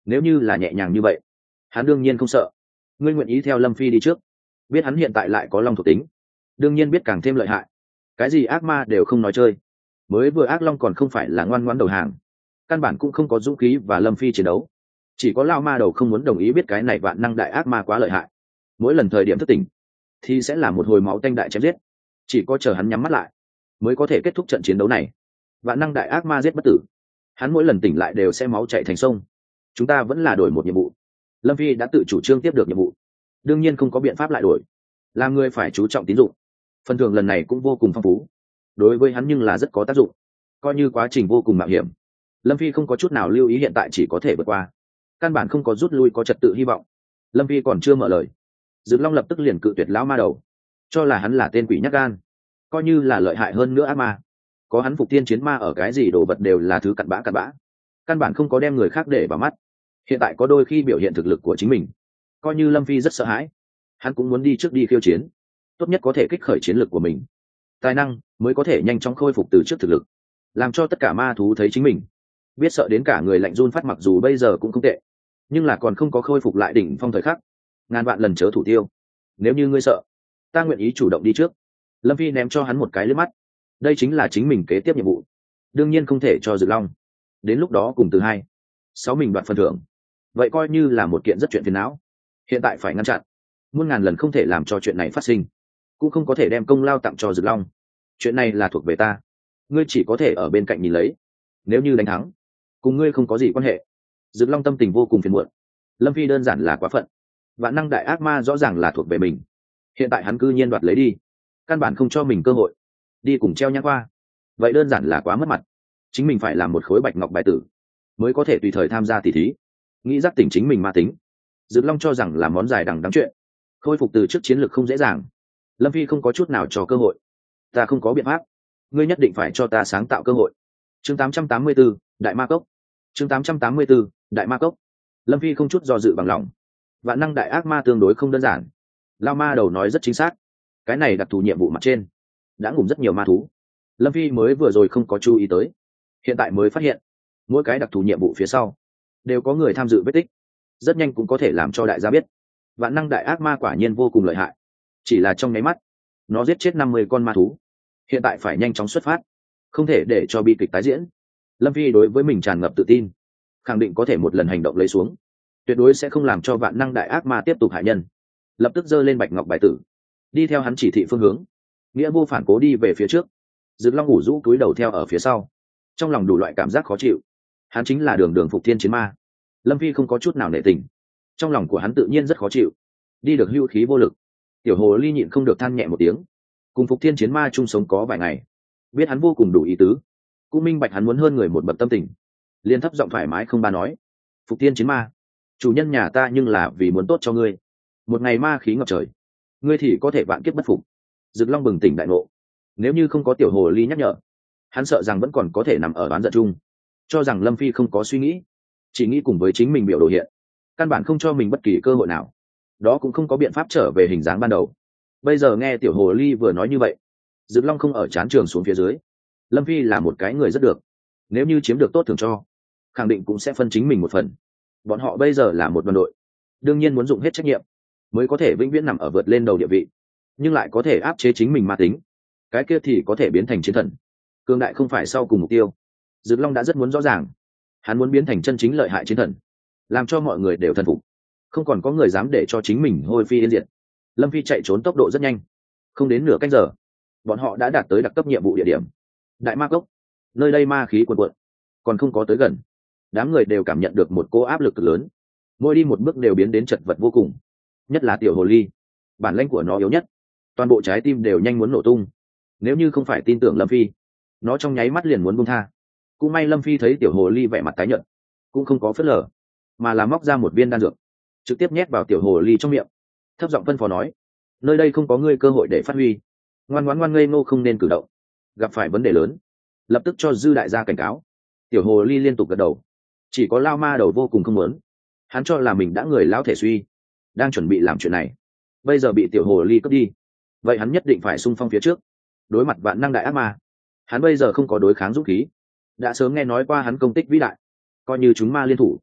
nếu như là nhẹ nhàng như vậy hắn đương nhiên không sợ. Ngươi nguyện ý theo Lâm Phi đi trước, biết hắn hiện tại lại có long thuộc tính, đương nhiên biết càng thêm lợi hại, cái gì ác ma đều không nói chơi. Mới vừa ác long còn không phải là ngoan ngoãn đầu hàng, căn bản cũng không có dũng khí và Lâm Phi chiến đấu. Chỉ có lao ma đầu không muốn đồng ý, biết cái này vạn năng đại ác ma quá lợi hại, mỗi lần thời điểm thức tỉnh thì sẽ là một hồi máu tanh đại chém giết, chỉ có chờ hắn nhắm mắt lại mới có thể kết thúc trận chiến đấu này. Vạn năng đại ác ma giết bất tử, hắn mỗi lần tỉnh lại đều sẽ máu chạy thành sông. Chúng ta vẫn là đổi một nhiệm vụ. Lâm Phi đã tự chủ trương tiếp được nhiệm vụ, đương nhiên không có biện pháp lại đổi, làm người phải chú trọng tín dụng. Phần thưởng lần này cũng vô cùng phong phú, đối với hắn nhưng là rất có tác dụng, coi như quá trình vô cùng mạo hiểm. Lâm Phi không có chút nào lưu ý, hiện tại chỉ có thể vượt qua, căn bản không có rút lui có trật tự hy vọng. Lâm Phi còn chưa mở lời, Dực Long lập tức liền cự tuyệt lão ma đầu, cho là hắn là tên quỷ nhát gan, coi như là lợi hại hơn nữa ác ma, có hắn phục tiên chiến ma ở, cái gì đồ vật đều là thứ cặn bã cặn bã, căn bản không có đem người khác để vào mắt. Hiện tại có đôi khi biểu hiện thực lực của chính mình, coi như Lâm Phi rất sợ hãi, hắn cũng muốn đi trước đi khiêu chiến, tốt nhất có thể kích khởi chiến lực của mình, tài năng mới có thể nhanh chóng khôi phục từ trước thực lực, làm cho tất cả ma thú thấy chính mình, biết sợ đến cả người lạnh run phát. Mặc dù bây giờ cũng không tệ, nhưng là còn không có khôi phục lại đỉnh phong thời khắc, ngàn vạn lần chớ thủ tiêu. Nếu như ngươi sợ, ta nguyện ý chủ động đi trước. Lâm Phi ném cho hắn một cái liếc mắt, đây chính là chính mình kế tiếp nhiệm vụ, đương nhiên không thể cho Dực Long. Đến lúc đó cùng từ hai sáu mình đoạt phần thưởng, vậy coi như là một kiện rất chuyện phiền não. Hiện tại phải ngăn chặn, muôn ngàn lần không thể làm cho chuyện này phát sinh, cũng không có thể đem công lao tặng cho Dực Long. Chuyện này là thuộc về ta, ngươi chỉ có thể ở bên cạnh nhìn lấy, nếu như đánh thắng cùng ngươi không có gì quan hệ. Dực Long tâm tình vô cùng phiền muộn, Lâm Phi đơn giản là quá phận. Vạn năng đại ác ma rõ ràng là thuộc về mình, hiện tại hắn cư nhiên đoạt lấy đi, căn bản không cho mình cơ hội đi cùng treo nhãn qua, vậy đơn giản là quá mất mặt. Chính mình phải làm một khối bạch ngọc bài tử mới có thể tùy thời tham gia tỷ thí, nghĩ giác tỉnh chính mình ma tính. Dực Long cho rằng là món dài đằng đắng chuyện, khôi phục từ trước chiến lược không dễ dàng. Lâm Phi không có chút nào cho cơ hội, ta không có biện pháp, ngươi nhất định phải cho ta sáng tạo cơ hội. Chương tám trăm tám mươi tư, Đại Ma Cốc. Chương tám trăm tám mươi tư, Đại Ma Cốc. Lâm Phi không chút do dự bằng lòng. Vạn năng đại ác ma tương đối không đơn giản, lao ma đầu nói rất chính xác, cái này đặc thù nhiệm vụ mặt trên đã ngủm rất nhiều ma thú. Lâm Phi mới vừa rồi không có chú ý tới, hiện tại mới phát hiện mỗi cái đặc thù nhiệm vụ phía sau đều có người tham dự vết tích, rất nhanh cũng có thể làm cho đại gia biết vạn năng đại ác ma quả nhiên vô cùng lợi hại. Chỉ là trong nháy mắt nó giết chết năm mươi con ma thú, hiện tại phải nhanh chóng xuất phát, không thể để cho bi kịch tái diễn. Lâm Phi đối với mình tràn ngập tự tin, khẳng định có thể một lần hành động lấy xuống, tuyệt đối sẽ không làm cho vạn năng đại ác ma tiếp tục hại nhân. Lập tức giơ lên bạch ngọc bài tử, đi theo hắn chỉ thị phương hướng, nghĩa vô phản cố đi về phía trước. Dực Long ngủ rũ cúi đầu theo ở phía sau, trong lòng đủ loại cảm giác khó chịu. Hắn chính là đường đường phục thiên chiến ma, Lâm Phi không có chút nào nể tình, trong lòng của hắn tự nhiên rất khó chịu, đi được hưu khí vô lực. Tiểu hồ ly nhịn không được than nhẹ một tiếng, cùng phục thiên chiến ma chung sống có vài ngày, biết hắn vô cùng đủ ý tứ, cũng minh bạch hắn muốn hơn người một bậc tâm tình, liên thấp giọng thoải mái không ba nói: Phục thiên chiến ma, chủ nhân nhà ta nhưng là vì muốn tốt cho ngươi, một ngày ma khí ngập trời, ngươi thì có thể vạn kiếp bất phục. Dực Long bừng tỉnh đại ngộ, nếu như không có tiểu hồ ly nhắc nhở, hắn sợ rằng vẫn còn có thể nằm ở đoán giận chung, cho rằng Lâm Phi không có suy nghĩ, chỉ nghĩ cùng với chính mình biểu đồ hiện, căn bản không cho mình bất kỳ cơ hội nào, đó cũng không có biện pháp trở về hình dáng ban đầu. Bây giờ nghe tiểu hồ ly vừa nói như vậy, Dực Long không ở chán trường xuống phía dưới. Lâm Phi là một cái người rất được, nếu như chiếm được tốt thường cho, khẳng định cũng sẽ phân chính mình một phần. Bọn họ bây giờ là một đoàn đội, đương nhiên muốn dùng hết trách nhiệm mới có thể vĩnh viễn nằm ở vượt lên đầu địa vị, nhưng lại có thể áp chế chính mình ma tính, cái kia thì có thể biến thành chiến thần. Cương đại không phải sau cùng mục tiêu, Dực Long đã rất muốn rõ ràng, hắn muốn biến thành chân chính lợi hại chiến thần, làm cho mọi người đều thần phục, không còn có người dám để cho chính mình hôi phi yên diệt. Lâm Phi chạy trốn tốc độ rất nhanh, không đến nửa canh giờ bọn họ đã đạt tới đặc cấp nhiệm vụ địa điểm Đại Ma Cốc. Nơi đây ma khí cuồn cuộn, còn không có tới gần, đám người đều cảm nhận được một cô áp lực cực lớn, mỗi đi một bước đều biến đến chật vật vô cùng. Nhất là tiểu hồ ly, bản lĩnh của nó yếu nhất, toàn bộ trái tim đều nhanh muốn nổ tung. Nếu như không phải tin tưởng Lâm Phi, nó trong nháy mắt liền muốn buông tha. Cũng may Lâm Phi thấy tiểu hồ ly vẻ mặt tái nhợt, cũng không có phớt lờ, mà là móc ra một viên đan dược, trực tiếp nhét vào tiểu hồ ly trong miệng, thấp giọng phân phó nói: nơi đây không có ngươi cơ hội để phát huy, ngoan ngoãn ngoan ngây ngô không nên cử động, gặp phải vấn đề lớn lập tức cho dư đại gia cảnh cáo. Tiểu hồ ly liên tục gật đầu, chỉ có lao ma đầu vô cùng không muốn, hắn cho là mình đã người lão thể suy, đang chuẩn bị làm chuyện này, bây giờ bị tiểu hồ ly cướp đi, vậy hắn nhất định phải xung phong phía trước, đối mặt vạn năng đại ác ma. Hắn bây giờ không có đối kháng dũng khí, đã sớm nghe nói qua hắn công tích vĩ đại, coi như chúng ma liên thủ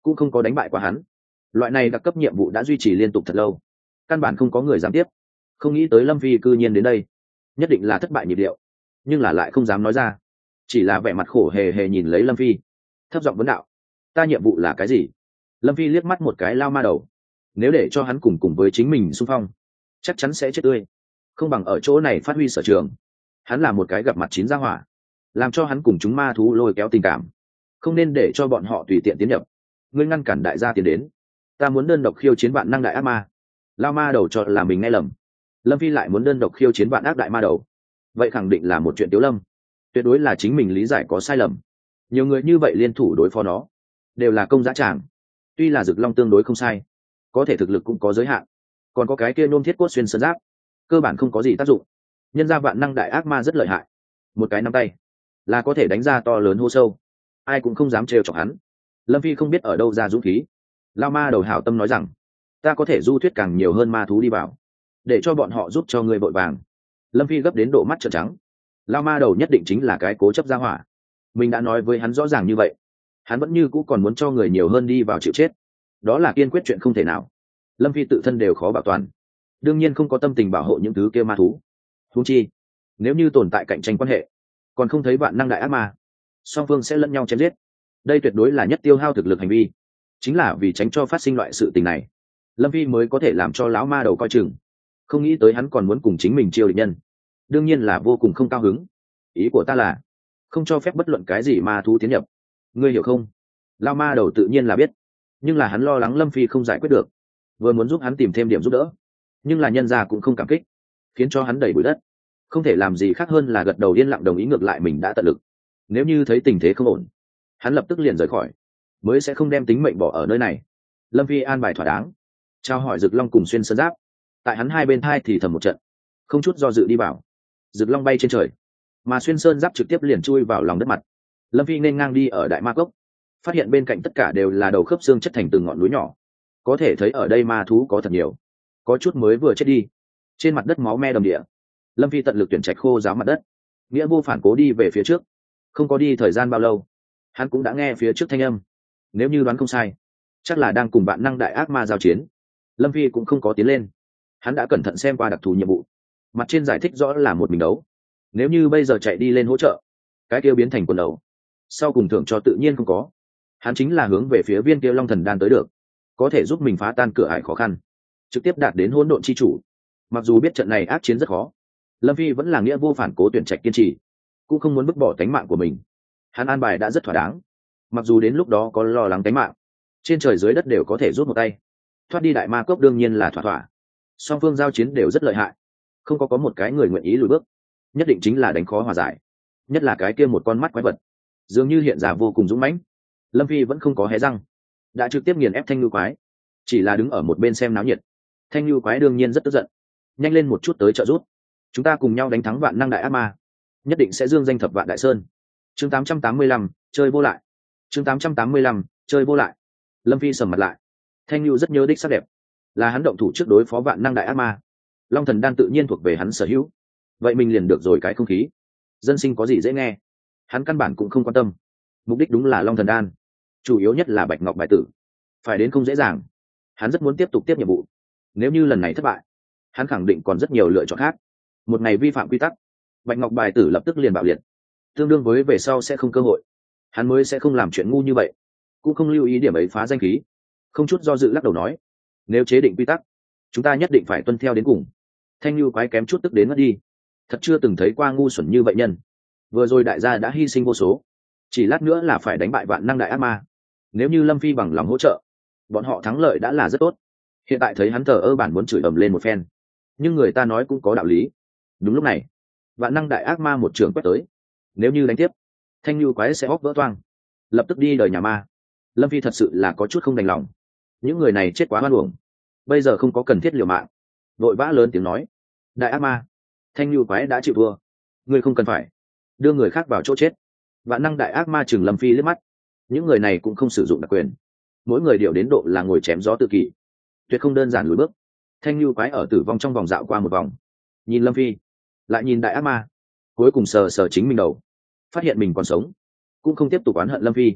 cũng không có đánh bại qua hắn. Loại này đặc cấp nhiệm vụ đã duy trì liên tục thật lâu, căn bản không có người dám tiếp. Không nghĩ tới Lâm Phi cư nhiên đến đây, nhất định là thất bại nhịp điệu, nhưng là lại không dám nói ra, chỉ là vẻ mặt khổ hề hề nhìn lấy Lâm Phi, thấp giọng vấn đạo: ta nhiệm vụ là cái gì? Lâm Phi liếc mắt một cái lao ma đầu, nếu để cho hắn cùng cùng với chính mình xung phong, chắc chắn sẽ chết tươi, không bằng ở chỗ này phát huy sở trường. Hắn là một cái gặp mặt chín gia hỏa, làm cho hắn cùng chúng ma thú lôi kéo tình cảm, không nên để cho bọn họ tùy tiện tiến nhập. Ngươi ngăn cản đại gia tiến đến, ta muốn đơn độc khiêu chiến vạn năng đại ác ma. Lao ma đầu cho là mình nghe lầm, Lâm Phi lại muốn đơn độc khiêu chiến vạn ác đại ma đầu, vậy khẳng định là một chuyện tiếu lâm, tuyệt đối là chính mình lý giải có sai lầm. Nhiều người như vậy liên thủ đối phó nó, đều là công dã tràng. Tuy là Dực Long tương đối không sai, có thể thực lực cũng có giới hạn, còn có cái kia nôm thiết cốt xuyên sơn giáp, cơ bản không có gì tác dụng. Nhân ra vạn năng đại ác ma rất lợi hại, một cái nắm tay là có thể đánh ra to lớn hô sâu, ai cũng không dám trêu chọc hắn. Lâm Phi không biết ở đâu ra dũng khí. Lao ma đầu hảo tâm nói rằng, ta có thể du thuyết càng nhiều hơn ma thú đi vào, để cho bọn họ giúp cho người vội vàng. Lâm Phi gấp đến độ mắt trợn trắng. Lao ma đầu nhất định chính là cái cố chấp gia hỏa, mình đã nói với hắn rõ ràng như vậy, hắn vẫn như cũ còn muốn cho người nhiều hơn đi vào chịu chết, đó là kiên quyết chuyện không thể nào. Lâm Phi tự thân đều khó bảo toàn, đương nhiên không có tâm tình bảo hộ những thứ kia ma thú. Huống chi nếu như tồn tại cạnh tranh quan hệ, còn không thấy vạn năng đại ác ma, song phương sẽ lẫn nhau chém giết, đây tuyệt đối là nhất tiêu hao thực lực hành vi. Chính là vì tránh cho phát sinh loại sự tình này, Lâm Phi mới có thể làm cho lão ma đầu coi chừng. Không nghĩ tới hắn còn muốn cùng chính mình chiêu địch nhân, đương nhiên là vô cùng không cao hứng. Ý của ta là không cho phép bất luận cái gì ma thú tiến nhập, ngươi hiểu không? Lão ma đầu tự nhiên là biết, nhưng là hắn lo lắng Lâm Phi không giải quyết được, vừa muốn giúp hắn tìm thêm điểm giúp đỡ, nhưng là nhân gia cũng không cảm kích, khiến cho hắn đẩy bụi đất. Không thể làm gì khác hơn là gật đầu yên lặng đồng ý, ngược lại mình đã tận lực. Nếu như thấy tình thế không ổn, hắn lập tức liền rời khỏi, mới sẽ không đem tính mệnh bỏ ở nơi này. Lâm Phi an bài thỏa đáng, trao hỏi Dực Long cùng xuyên sơn giáp, tại hắn hai bên thai thì thầm một trận, không chút do dự đi vào. Dực Long bay trên trời, mà xuyên sơn giáp trực tiếp liền chui vào lòng đất mặt. Lâm Phi nên ngang đi ở đại ma cốc, phát hiện bên cạnh tất cả đều là đầu khớp xương chất thành từng ngọn núi nhỏ, có thể thấy ở đây ma thú có thật nhiều, có chút mới vừa chết đi. Trên mặt đất máu me đầm địa, Lâm Phi tận lực tuyển trạch khô ráo mặt đất, nghĩa vô phản cố đi về phía trước. Không có đi thời gian bao lâu, hắn cũng đã nghe phía trước thanh âm, nếu như đoán không sai, chắc là đang cùng vạn năng đại ác ma giao chiến. Lâm Phi cũng không có tiến lên, hắn đã cẩn thận xem qua đặc thù nhiệm vụ, mặt trên giải thích rõ là một mình đấu. Nếu như bây giờ chạy đi lên hỗ trợ, cái kia biến thành quần đấu, sau cùng thưởng cho tự nhiên không có. Hắn chính là hướng về phía viên kia long thần đan tới được, có thể giúp mình phá tan cửa ải khó khăn, trực tiếp đạt đến hỗn độn chi chủ. Mặc dù biết trận này ác chiến rất khó, Lâm Phi vẫn là nghĩa vô phản cố tuyển trạch kiên trì, cũng không muốn vứt bỏ tánh mạng của mình. Hắn an bài đã rất thỏa đáng, mặc dù đến lúc đó có lo lắng tánh mạng, trên trời dưới đất đều có thể rút một tay. Thoát đi đại ma cốc đương nhiên là thỏa thỏa, song phương giao chiến đều rất lợi hại, không có có một cái người nguyện ý lùi bước, nhất định chính là đánh khó hòa giải. Nhất là cái kia một con mắt quái vật, dường như hiện ra vô cùng dũng mãnh. Lâm Phi vẫn không có hé răng, đã trực tiếp nghiền ép thanh ngưu quái, chỉ là đứng ở một bên xem náo nhiệt. Thanh ngưu quái đương nhiên rất tức giận, nhanh lên một chút tới trợ giúp, chúng ta cùng nhau đánh thắng vạn năng đại ác ma, nhất định sẽ dương danh thập vạn đại sơn. Chương tám trăm tám mươi lăm, chơi vô lại. Chương tám trăm tám mươi lăm, chơi vô lại. Lâm Phi sầm mặt lại, thanh ngưu rất nhớ đích sắc đẹp, là hắn động thủ trước đối phó vạn năng đại ác ma, long thần đan tự nhiên thuộc về hắn sở hữu, vậy mình liền được rồi cái không khí dân sinh có gì dễ nghe, hắn căn bản cũng không quan tâm. Mục đích đúng là long thần đan, chủ yếu nhất là bạch ngọc bài tử, phải đến không dễ dàng. Hắn rất muốn tiếp tục tiếp nhiệm vụ, nếu như lần này thất bại, hắn khẳng định còn rất nhiều lựa chọn khác. Một ngày vi phạm quy tắc, bạch ngọc bài tử lập tức liền bạo liệt, tương đương với về sau sẽ không cơ hội. Hắn mới sẽ không làm chuyện ngu như vậy, cũng không lưu ý điểm ấy phá danh khí. Không chút do dự lắc đầu nói, nếu chế định quy tắc, chúng ta nhất định phải tuân theo đến cùng. Thanh lưu quái kém chút tức đến mất đi, thật chưa từng thấy qua ngu xuẩn như vậy nhân. Vừa rồi đại gia đã hy sinh vô số, chỉ lát nữa là phải đánh bại vạn năng đại ác ma. Nếu như Lâm Phi bằng lòng hỗ trợ, bọn họ thắng lợi đã là rất tốt. Hiện tại thấy hắn thờ ơ bản muốn chửi ầm lên một phen, nhưng người ta nói cũng có đạo lý. Đúng lúc này, vạn năng đại ác ma một trường quét tới, nếu như đánh tiếp, thanh lưu quái sẽ hóc vỡ toang, lập tức đi đời nhà ma. Lâm Phi thật sự là có chút không đành lòng, những người này chết quá hoan uổng, bây giờ không có cần thiết liều mạng. Vội vã lớn tiếng nói, đại ác ma, thanh lưu quái đã chịu thua, ngươi không cần phải đưa người khác vào chỗ chết. Vạn năng đại ác ma chừng Lâm Phi liếc mắt, những người này cũng không sử dụng đặc quyền, mỗi người điều đến độ là ngồi chém gió tự kỷ, tuyệt không đơn giản lùi bước. Thanh lưu quái ở tử vong trong vòng dạo qua một vòng, nhìn Lâm Phi, lại nhìn đại ác ma, cuối cùng sờ sờ chính mình đầu, phát hiện mình còn sống, cũng không tiếp tục oán hận Lâm Phi,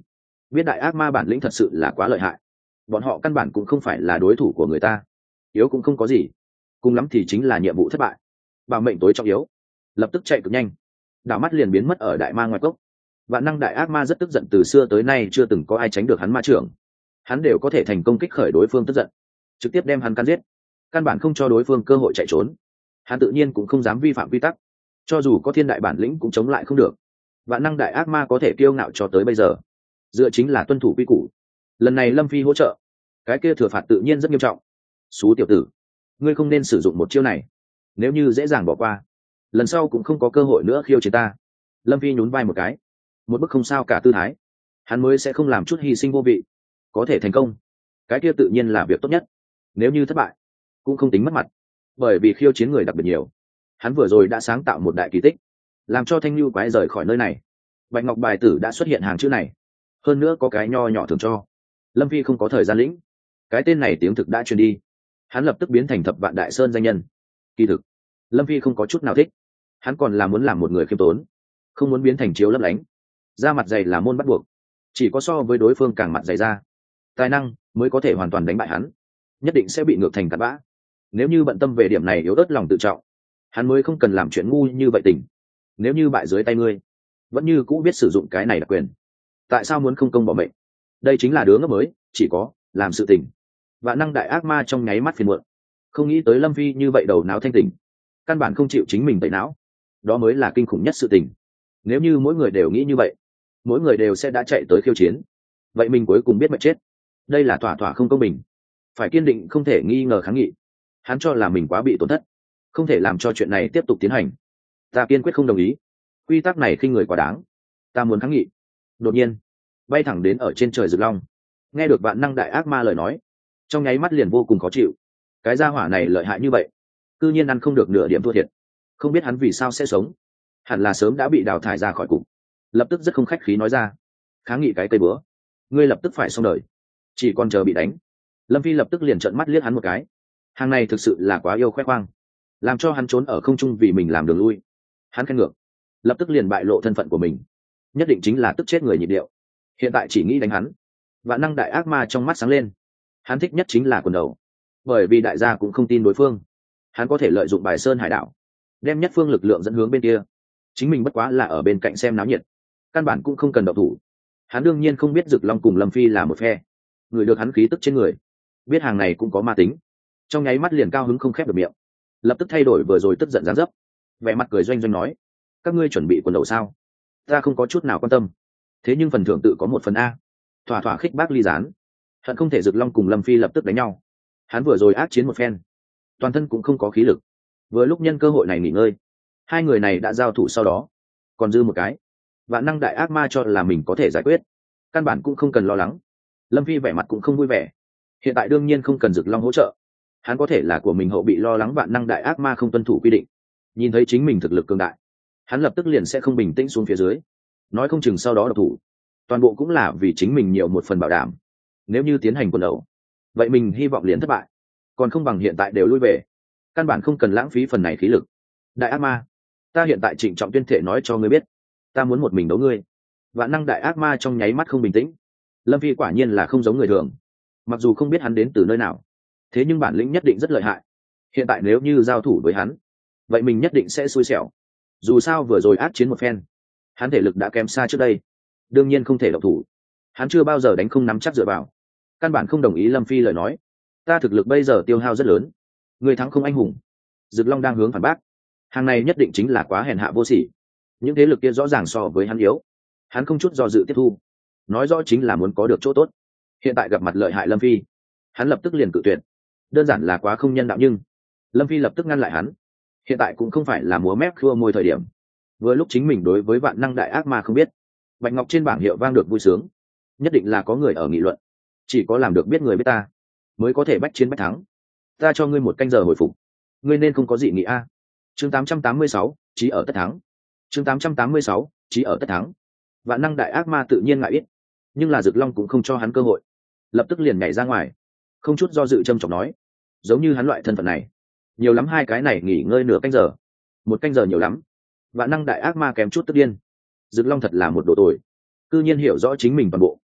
biết đại ác ma bản lĩnh thật sự là quá lợi hại, bọn họ căn bản cũng không phải là đối thủ của người ta, yếu cũng không có gì, cùng lắm thì chính là nhiệm vụ thất bại, bảo mệnh tối trọng yếu. Lập tức chạy cực nhanh, đảo mắt liền biến mất ở đại ma ngoài cốc. Vạn năng đại ác ma rất tức giận, từ xưa tới nay chưa từng có ai tránh được hắn ma trưởng, hắn đều có thể thành công kích khởi đối phương tức giận, trực tiếp đem hắn cắn giết, căn bản không cho đối phương cơ hội chạy trốn. Hắn tự nhiên cũng không dám vi phạm quy tắc, cho dù có thiên đại bản lĩnh cũng chống lại không được. Vạn năng đại ác ma có thể kiêu ngạo cho tới bây giờ, dựa chính là tuân thủ quy củ. Lần này Lâm Phi hỗ trợ, cái kia thừa phạt tự nhiên rất nghiêm trọng. Xú tiểu tử, ngươi không nên sử dụng một chiêu này, nếu như dễ dàng bỏ qua, lần sau cũng không có cơ hội nữa khiêu chiến ta. Lâm Phi nhún vai một cái, một bức không sao cả tư thái, hắn mới sẽ không làm chút hy sinh vô vị. Có thể thành công, cái kia tự nhiên là việc tốt nhất. Nếu như thất bại, cũng không tính mất mặt, bởi vì khiêu chiến người đặc biệt nhiều. Hắn vừa rồi đã sáng tạo một đại kỳ tích, làm cho thanh lưu quái rời khỏi nơi này. Bạch ngọc bài tử đã xuất hiện hàng chữ này, hơn nữa có cái nho nhỏ thường cho. Lâm Phi không có thời gian lĩnh, cái tên này tiếng thực đã truyền đi, hắn lập tức biến thành thập vạn đại sơn danh nhân. Kỳ thực Lâm Phi không có chút nào thích, hắn còn là muốn làm một người khiêm tốn, không muốn biến thành chiếu lấp lánh. Da mặt dày là môn bắt buộc, chỉ có so với đối phương càng mặt dày ra, tài năng mới có thể hoàn toàn đánh bại hắn, nhất định sẽ bị ngược thành cặn bã. Nếu như bận tâm về điểm này, yếu ớt lòng tự trọng, hắn mới không cần làm chuyện ngu như vậy tình. Nếu như bại dưới tay ngươi, vẫn như cũ biết sử dụng cái này đặc quyền, tại sao muốn không công bỏ mệnh? Đây chính là đứa ngốc mới, chỉ có làm sự tình. Vạn năng đại ác ma trong nháy mắt phiền muộn, không nghĩ tới Lâm Phi như vậy đầu não thanh tỉnh, căn bản không chịu chính mình tẩy não, đó mới là kinh khủng nhất sự tình. Nếu như mỗi người đều nghĩ như vậy, mỗi người đều sẽ đã chạy tới khiêu chiến, vậy mình cuối cùng biết mệt chết. Đây là thỏa thỏa không công bình, phải kiên định không thể nghi ngờ kháng nghị. Hắn cho là mình quá bị tổn thất, không thể làm cho chuyện này tiếp tục tiến hành. Ta kiên quyết không đồng ý, quy tắc này khinh người quá đáng, ta muốn kháng nghị. Đột nhiên bay thẳng đến ở trên trời Rực Long, nghe được vạn năng đại ác ma lời nói, trong nháy mắt liền vô cùng khó chịu. Cái gia hỏa này lợi hại như vậy, cư nhiên ăn không được nửa điểm thua thiệt, không biết hắn vì sao sẽ sống, hẳn là sớm đã bị đào thải ra khỏi cục. Lập tức rất không khách khí nói ra, kháng nghị cái cây búa, ngươi lập tức phải xong đời, chỉ còn chờ bị đánh. Lâm Phi lập tức liền trợn mắt liếc hắn một cái, hàng này thực sự là quá yêu khoe khoang, làm cho hắn trốn ở không trung vì mình làm đường lui. Hắn khen ngược, lập tức liền bại lộ thân phận của mình, nhất định chính là tức chết người nhịp điệu, hiện tại chỉ nghĩ đánh hắn. Vạn năng đại ác ma trong mắt sáng lên, hắn thích nhất chính là quần đầu, bởi vì đại gia cũng không tin đối phương, hắn có thể lợi dụng bài sơn hải đảo, đem nhất phương lực lượng dẫn hướng bên kia, chính mình bất quá là ở bên cạnh xem náo nhiệt, căn bản cũng không cần động thủ. Hắn đương nhiên không biết Rực Long cùng Lâm Phi là một phe, người được hắn khí tức trên người, biết hàng này cũng có ma tính, trong nháy mắt liền cao hứng không khép được miệng, lập tức thay đổi vừa rồi tức giận dáng dấp, vẻ mặt cười doanh doanh nói, các ngươi chuẩn bị quần đầu sao? Ta không có chút nào quan tâm, thế nhưng phần thưởng tự có một phần a. Thỏa thỏa khích bác ly gián, hận không thể Rực Long cùng Lâm Phi lập tức đánh nhau. Hắn vừa rồi ác chiến một phen, toàn thân cũng không có khí lực, vừa lúc nhân cơ hội này nghỉ ngơi. Hai người này đã giao thủ sau đó, còn dư một cái, vạn năng đại ác ma cho là mình có thể giải quyết, căn bản cũng không cần lo lắng. Lâm Phi vẻ mặt cũng không vui vẻ, hiện tại đương nhiên không cần Rực Long hỗ trợ, hắn có thể là của mình hậu bị lo lắng vạn năng đại ác ma không tuân thủ quy định. Nhìn thấy chính mình thực lực cường đại, hắn lập tức liền sẽ không bình tĩnh xuống phía dưới, nói không chừng sau đó độc thủ, toàn bộ cũng là vì chính mình nhiều một phần bảo đảm. Nếu như tiến hành quần đấu, vậy mình hy vọng liền thất bại, còn không bằng hiện tại đều lui về, căn bản không cần lãng phí phần này khí lực. Đại ác ma, ta hiện tại trịnh trọng tuyên thệ nói cho ngươi biết, ta muốn một mình đấu ngươi. Vạn năng đại ác ma trong nháy mắt không bình tĩnh. Lâm Phi quả nhiên là không giống người thường, mặc dù không biết hắn đến từ nơi nào, thế nhưng bản lĩnh nhất định rất lợi hại. Hiện tại nếu như giao thủ với hắn, vậy mình nhất định sẽ xui xẻo. Dù sao vừa rồi ác chiến một phen, hắn thể lực đã kém xa trước đây, đương nhiên không thể độc thủ. Hắn chưa bao giờ đánh không nắm chắc dựa vào, căn bản không đồng ý Lâm Phi lời nói. Ta thực lực bây giờ tiêu hao rất lớn, người thắng không anh hùng. Rực Long đang hướng phản bác, hàng này nhất định chính là quá hèn hạ vô sỉ, những thế lực kia rõ ràng so với hắn yếu, hắn không chút do dự tiếp thu, nói rõ chính là muốn có được chỗ tốt. Hiện tại gặp mặt lợi hại Lâm Phi, hắn lập tức liền cự tuyệt, đơn giản là quá không nhân đạo. Nhưng Lâm Phi lập tức ngăn lại hắn, hiện tại cũng không phải là múa mép khua môi thời điểm. Vừa lúc chính mình đối với vạn năng đại ác ma không biết, bạch ngọc trên bảng hiệu vang được vui sướng, nhất định là có người ở nghị luận, chỉ có làm được biết người biết ta, mới có thể bách chiến bách thắng. Ta cho ngươi một canh giờ hồi phục, ngươi nên không có gì nghĩ a. Chương tám trăm tám mươi sáu, chí ở tất thắng. Chương tám trăm tám mươi sáu, chí ở tất thắng. Vạn năng đại ác ma tự nhiên ngại ít, nhưng là Rực Long cũng không cho hắn cơ hội, lập tức liền nhảy ra ngoài, không chút do dự trầm trọng nói, giống như hắn loại thân phận này, nhiều lắm hai cái này nghỉ ngơi nửa canh giờ, một canh giờ nhiều lắm. Vạn năng đại ác ma kém chút tức điên, Rực Long thật là một đồ tồi, cư nhiên hiểu rõ chính mình toàn bộ.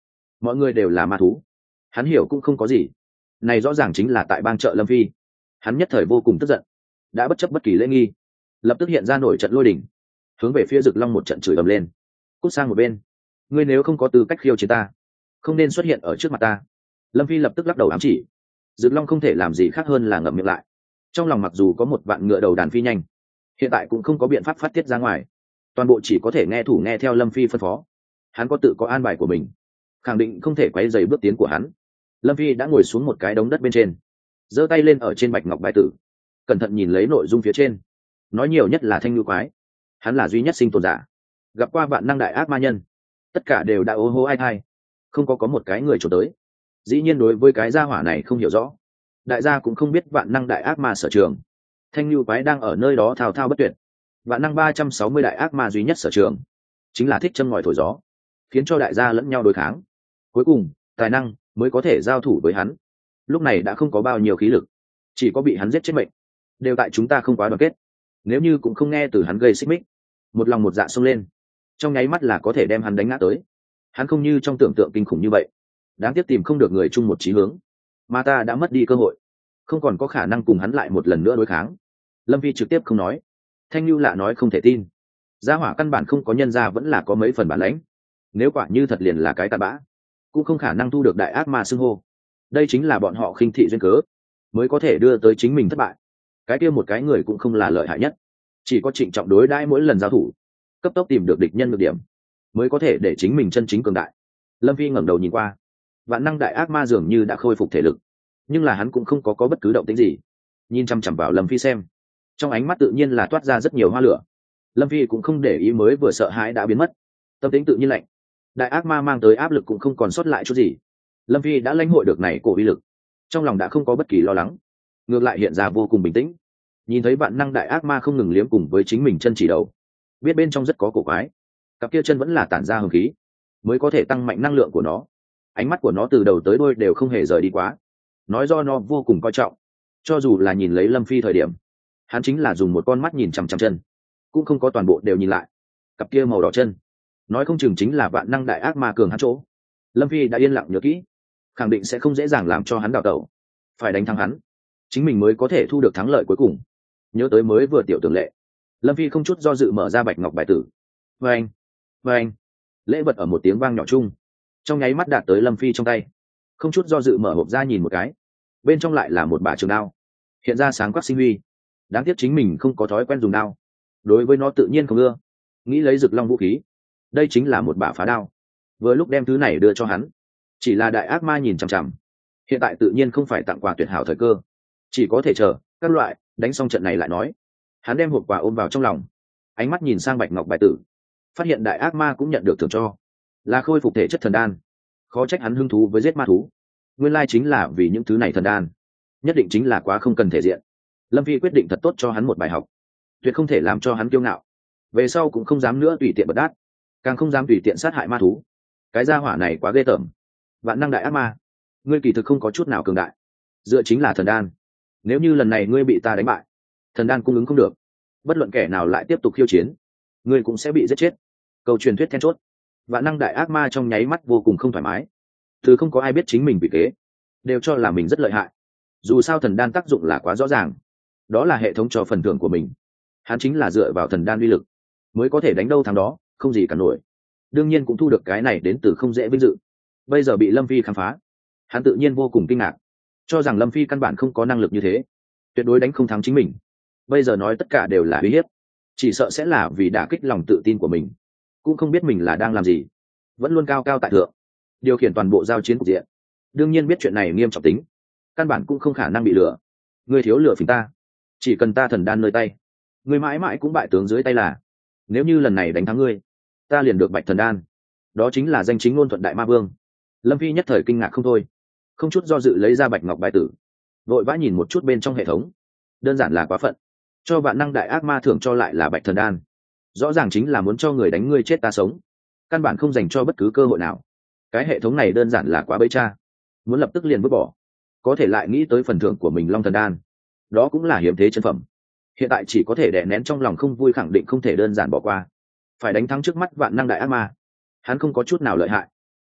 mọi người đều là ma thú, hắn hiểu cũng không có gì. Này rõ ràng chính là tại bang chợ Lâm Phi. Hắn nhất thời vô cùng tức giận, đã bất chấp bất kỳ lễ nghi, lập tức hiện ra nổi trận lôi đỉnh, hướng về phía Dực Long một trận chửi ầm lên. Cút sang một bên, ngươi nếu không có tư cách khiêu chiến ta, không nên xuất hiện ở trước mặt ta. Lâm Phi lập tức lắc đầu ám chỉ. Dực Long không thể làm gì khác hơn là ngậm miệng lại. Trong lòng mặc dù có một vạn ngựa đầu đàn phi nhanh, hiện tại cũng không có biện pháp phát tiết ra ngoài, toàn bộ chỉ có thể nghe thủ nghe theo Lâm Phi phân phó. Hắn có tự có an bài của mình, khẳng định không thể quấy rầy bước tiến của hắn. Lâm Phi đã ngồi xuống một cái đống đất bên trên, giơ tay lên ở trên bạch ngọc bài tử, cẩn thận nhìn lấy nội dung phía trên. Nói nhiều nhất là thanh ngưu quái, hắn là duy nhất sinh tồn giả, gặp qua vạn năng đại ác ma nhân, tất cả đều đã ô hô ai thai, không có có một cái người trốn tới. Dĩ nhiên đối với cái gia hỏa này không hiểu rõ, đại gia cũng không biết vạn năng đại ác ma sở trường. Thanh ngưu quái đang ở nơi đó thao thao bất tuyệt. Vạn năng ba trăm sáu mươi đại ác ma duy nhất sở trường chính là thích châm ngòi thổi gió, khiến cho đại gia lẫn nhau đối kháng. Cuối cùng tài năng mới có thể giao thủ với hắn. Lúc này đã không có bao nhiêu khí lực, chỉ có bị hắn giết chết mệnh. Đều tại chúng ta không quá đoàn kết, nếu như cũng không nghe từ hắn gây xích mích, một lòng một dạ xông lên, trong nháy mắt là có thể đem hắn đánh ngã tới. Hắn không như trong tưởng tượng kinh khủng như vậy, đáng tiếc tìm không được người chung một chí hướng, mà ta đã mất đi cơ hội, không còn có khả năng cùng hắn lại một lần nữa đối kháng. Lâm Vi trực tiếp không nói. Thanh Lưu lạ nói không thể tin, gia hỏa căn bản không có nhân ra vẫn là có mấy phần bản lãnh. Nếu quả như thật liền là cái tạt bã, cũng không khả năng thu được đại ác ma xưng hô. Đây chính là bọn họ khinh thị duyên cớ, mới có thể đưa tới chính mình thất bại. Cái kia một cái người cũng không là lợi hại nhất, chỉ có trịnh trọng đối đãi mỗi lần giao thủ, cấp tốc tìm được địch nhân được điểm, mới có thể để chính mình chân chính cường đại. Lâm Vi ngẩng đầu nhìn qua, vạn năng đại ác ma dường như đã khôi phục thể lực, nhưng là hắn cũng không có có bất cứ động tĩnh gì, nhìn chăm chăm vào Lâm Phi xem, trong ánh mắt tự nhiên là toát ra rất nhiều hoa lửa. Lâm Phi cũng không để ý mới vừa sợ hãi đã biến mất, tâm tính tự nhiên lạnh. Đại ác ma mang tới áp lực cũng không còn sót lại chút gì. Lâm Phi đã lãnh hội được này cổ uy lực, trong lòng đã không có bất kỳ lo lắng, ngược lại hiện ra vô cùng bình tĩnh. Nhìn thấy vạn năng đại ác ma không ngừng liếm cùng với chính mình chân chỉ đầu, biết bên trong rất có cổ quái, cặp kia chân vẫn là tản ra hồng khí, mới có thể tăng mạnh năng lượng của nó. Ánh mắt của nó từ đầu tới đuôi đều không hề rời đi quá, nói do nó vô cùng coi trọng. Cho dù là nhìn lấy Lâm Phi thời điểm, hắn chính là dùng một con mắt nhìn chằm chằm chân, cũng không có toàn bộ đều nhìn lại. Cặp kia màu đỏ chân, nói không chừng chính là vạn năng đại ác ma cường hắn chỗ. Lâm Phi đã yên lặng nhớ kỹ, khẳng định sẽ không dễ dàng làm cho hắn đào tẩu, phải đánh thắng hắn, chính mình mới có thể thu được thắng lợi cuối cùng. Nhớ tới mới vừa tiểu tưởng lệ, Lâm Phi không chút do dự mở ra bạch ngọc bài tử. Vâng, vâng, lễ vật ở một tiếng vang nhỏ chung, trong nháy mắt đạt tới Lâm Phi trong tay. Không chút do dự mở hộp ra nhìn một cái, bên trong lại là một bả trường đao, hiện ra sáng quắc sinh huy. Đáng tiếc chính mình không có thói quen dùng đao, đối với nó tự nhiên không ưa, nghĩ lấy Dực Long vũ khí. Đây chính là một bả phá đao, vừa lúc đem thứ này đưa cho hắn. Chỉ là đại ác ma nhìn chằm chằm, hiện tại tự nhiên không phải tặng quà tuyệt hảo thời cơ, chỉ có thể chờ các loại đánh xong trận này lại nói. Hắn đem hộp quà ôm vào trong lòng, ánh mắt nhìn sang bạch ngọc bài tử, phát hiện đại ác ma cũng nhận được thưởng cho, là khôi phục thể chất thần đan. Khó trách hắn hứng thú với giết ma thú, nguyên lai chính là vì những thứ này thần đan, nhất định chính là quá không cần thể diện. Lâm Phi quyết định thật tốt cho hắn một bài học, tuyệt không thể làm cho hắn kiêu ngạo, về sau cũng không dám nữa tùy tiện bật đát, càng không dám tùy tiện sát hại ma thú. Cái gia hỏa này quá ghê tởm. Vạn năng đại ác ma, ngươi kỳ thực không có chút nào cường đại, dựa chính là thần đan. Nếu như lần này ngươi bị ta đánh bại, thần đan cung ứng không được, bất luận kẻ nào lại tiếp tục khiêu chiến, ngươi cũng sẽ bị giết chết. Câu truyền thuyết then chốt. Vạn năng đại ác ma trong nháy mắt vô cùng không thoải mái, thứ không có ai biết chính mình bị kế, đều cho là mình rất lợi hại. Dù sao thần đan tác dụng là quá rõ ràng, đó là hệ thống cho phần thưởng của mình, hắn chính là dựa vào thần đan uy lực mới có thể đánh đâu thắng đó, không gì cả nổi. Đương nhiên cũng thu được cái này đến từ không dễ vinh dự. Bây giờ bị Lâm Phi khám phá, hắn tự nhiên vô cùng kinh ngạc, cho rằng Lâm Phi căn bản không có năng lực như thế, tuyệt đối đánh không thắng chính mình. Bây giờ nói tất cả đều là uy hiếp, chỉ sợ sẽ là vì đả kích lòng tự tin của mình, cũng không biết mình là đang làm gì, vẫn luôn cao cao tại thượng, điều khiển toàn bộ giao chiến cục diện. Đương nhiên biết chuyện này nghiêm trọng tính, căn bản cũng không khả năng bị lừa. Ngươi thiếu lừa phỉnh ta, chỉ cần ta thần đan nơi tay, ngươi mãi mãi cũng bại tướng dưới tay là. Nếu như lần này đánh thắng ngươi, ta liền được bạch thần đan, đó chính là danh chính ngôn thuận đại ma vương. Lâm Phi nhất thời kinh ngạc không thôi, không chút do dự lấy ra bạch ngọc bài tử, vội vã nhìn một chút bên trong hệ thống. Đơn giản là quá phận, cho vạn năng đại ác ma thưởng cho lại là bạch thần đan, rõ ràng chính là muốn cho người đánh ngươi chết ta sống, căn bản không dành cho bất cứ cơ hội nào. Cái hệ thống này đơn giản là quá bẫy cha, muốn lập tức liền vứt bỏ, có thể lại nghĩ tới phần thưởng của mình long thần đan, đó cũng là hiếm thế chân phẩm. Hiện tại chỉ có thể đè nén trong lòng không vui, khẳng định không thể đơn giản bỏ qua, phải đánh thắng trước mắt vạn năng đại ác ma. Hắn không có chút nào lợi hại,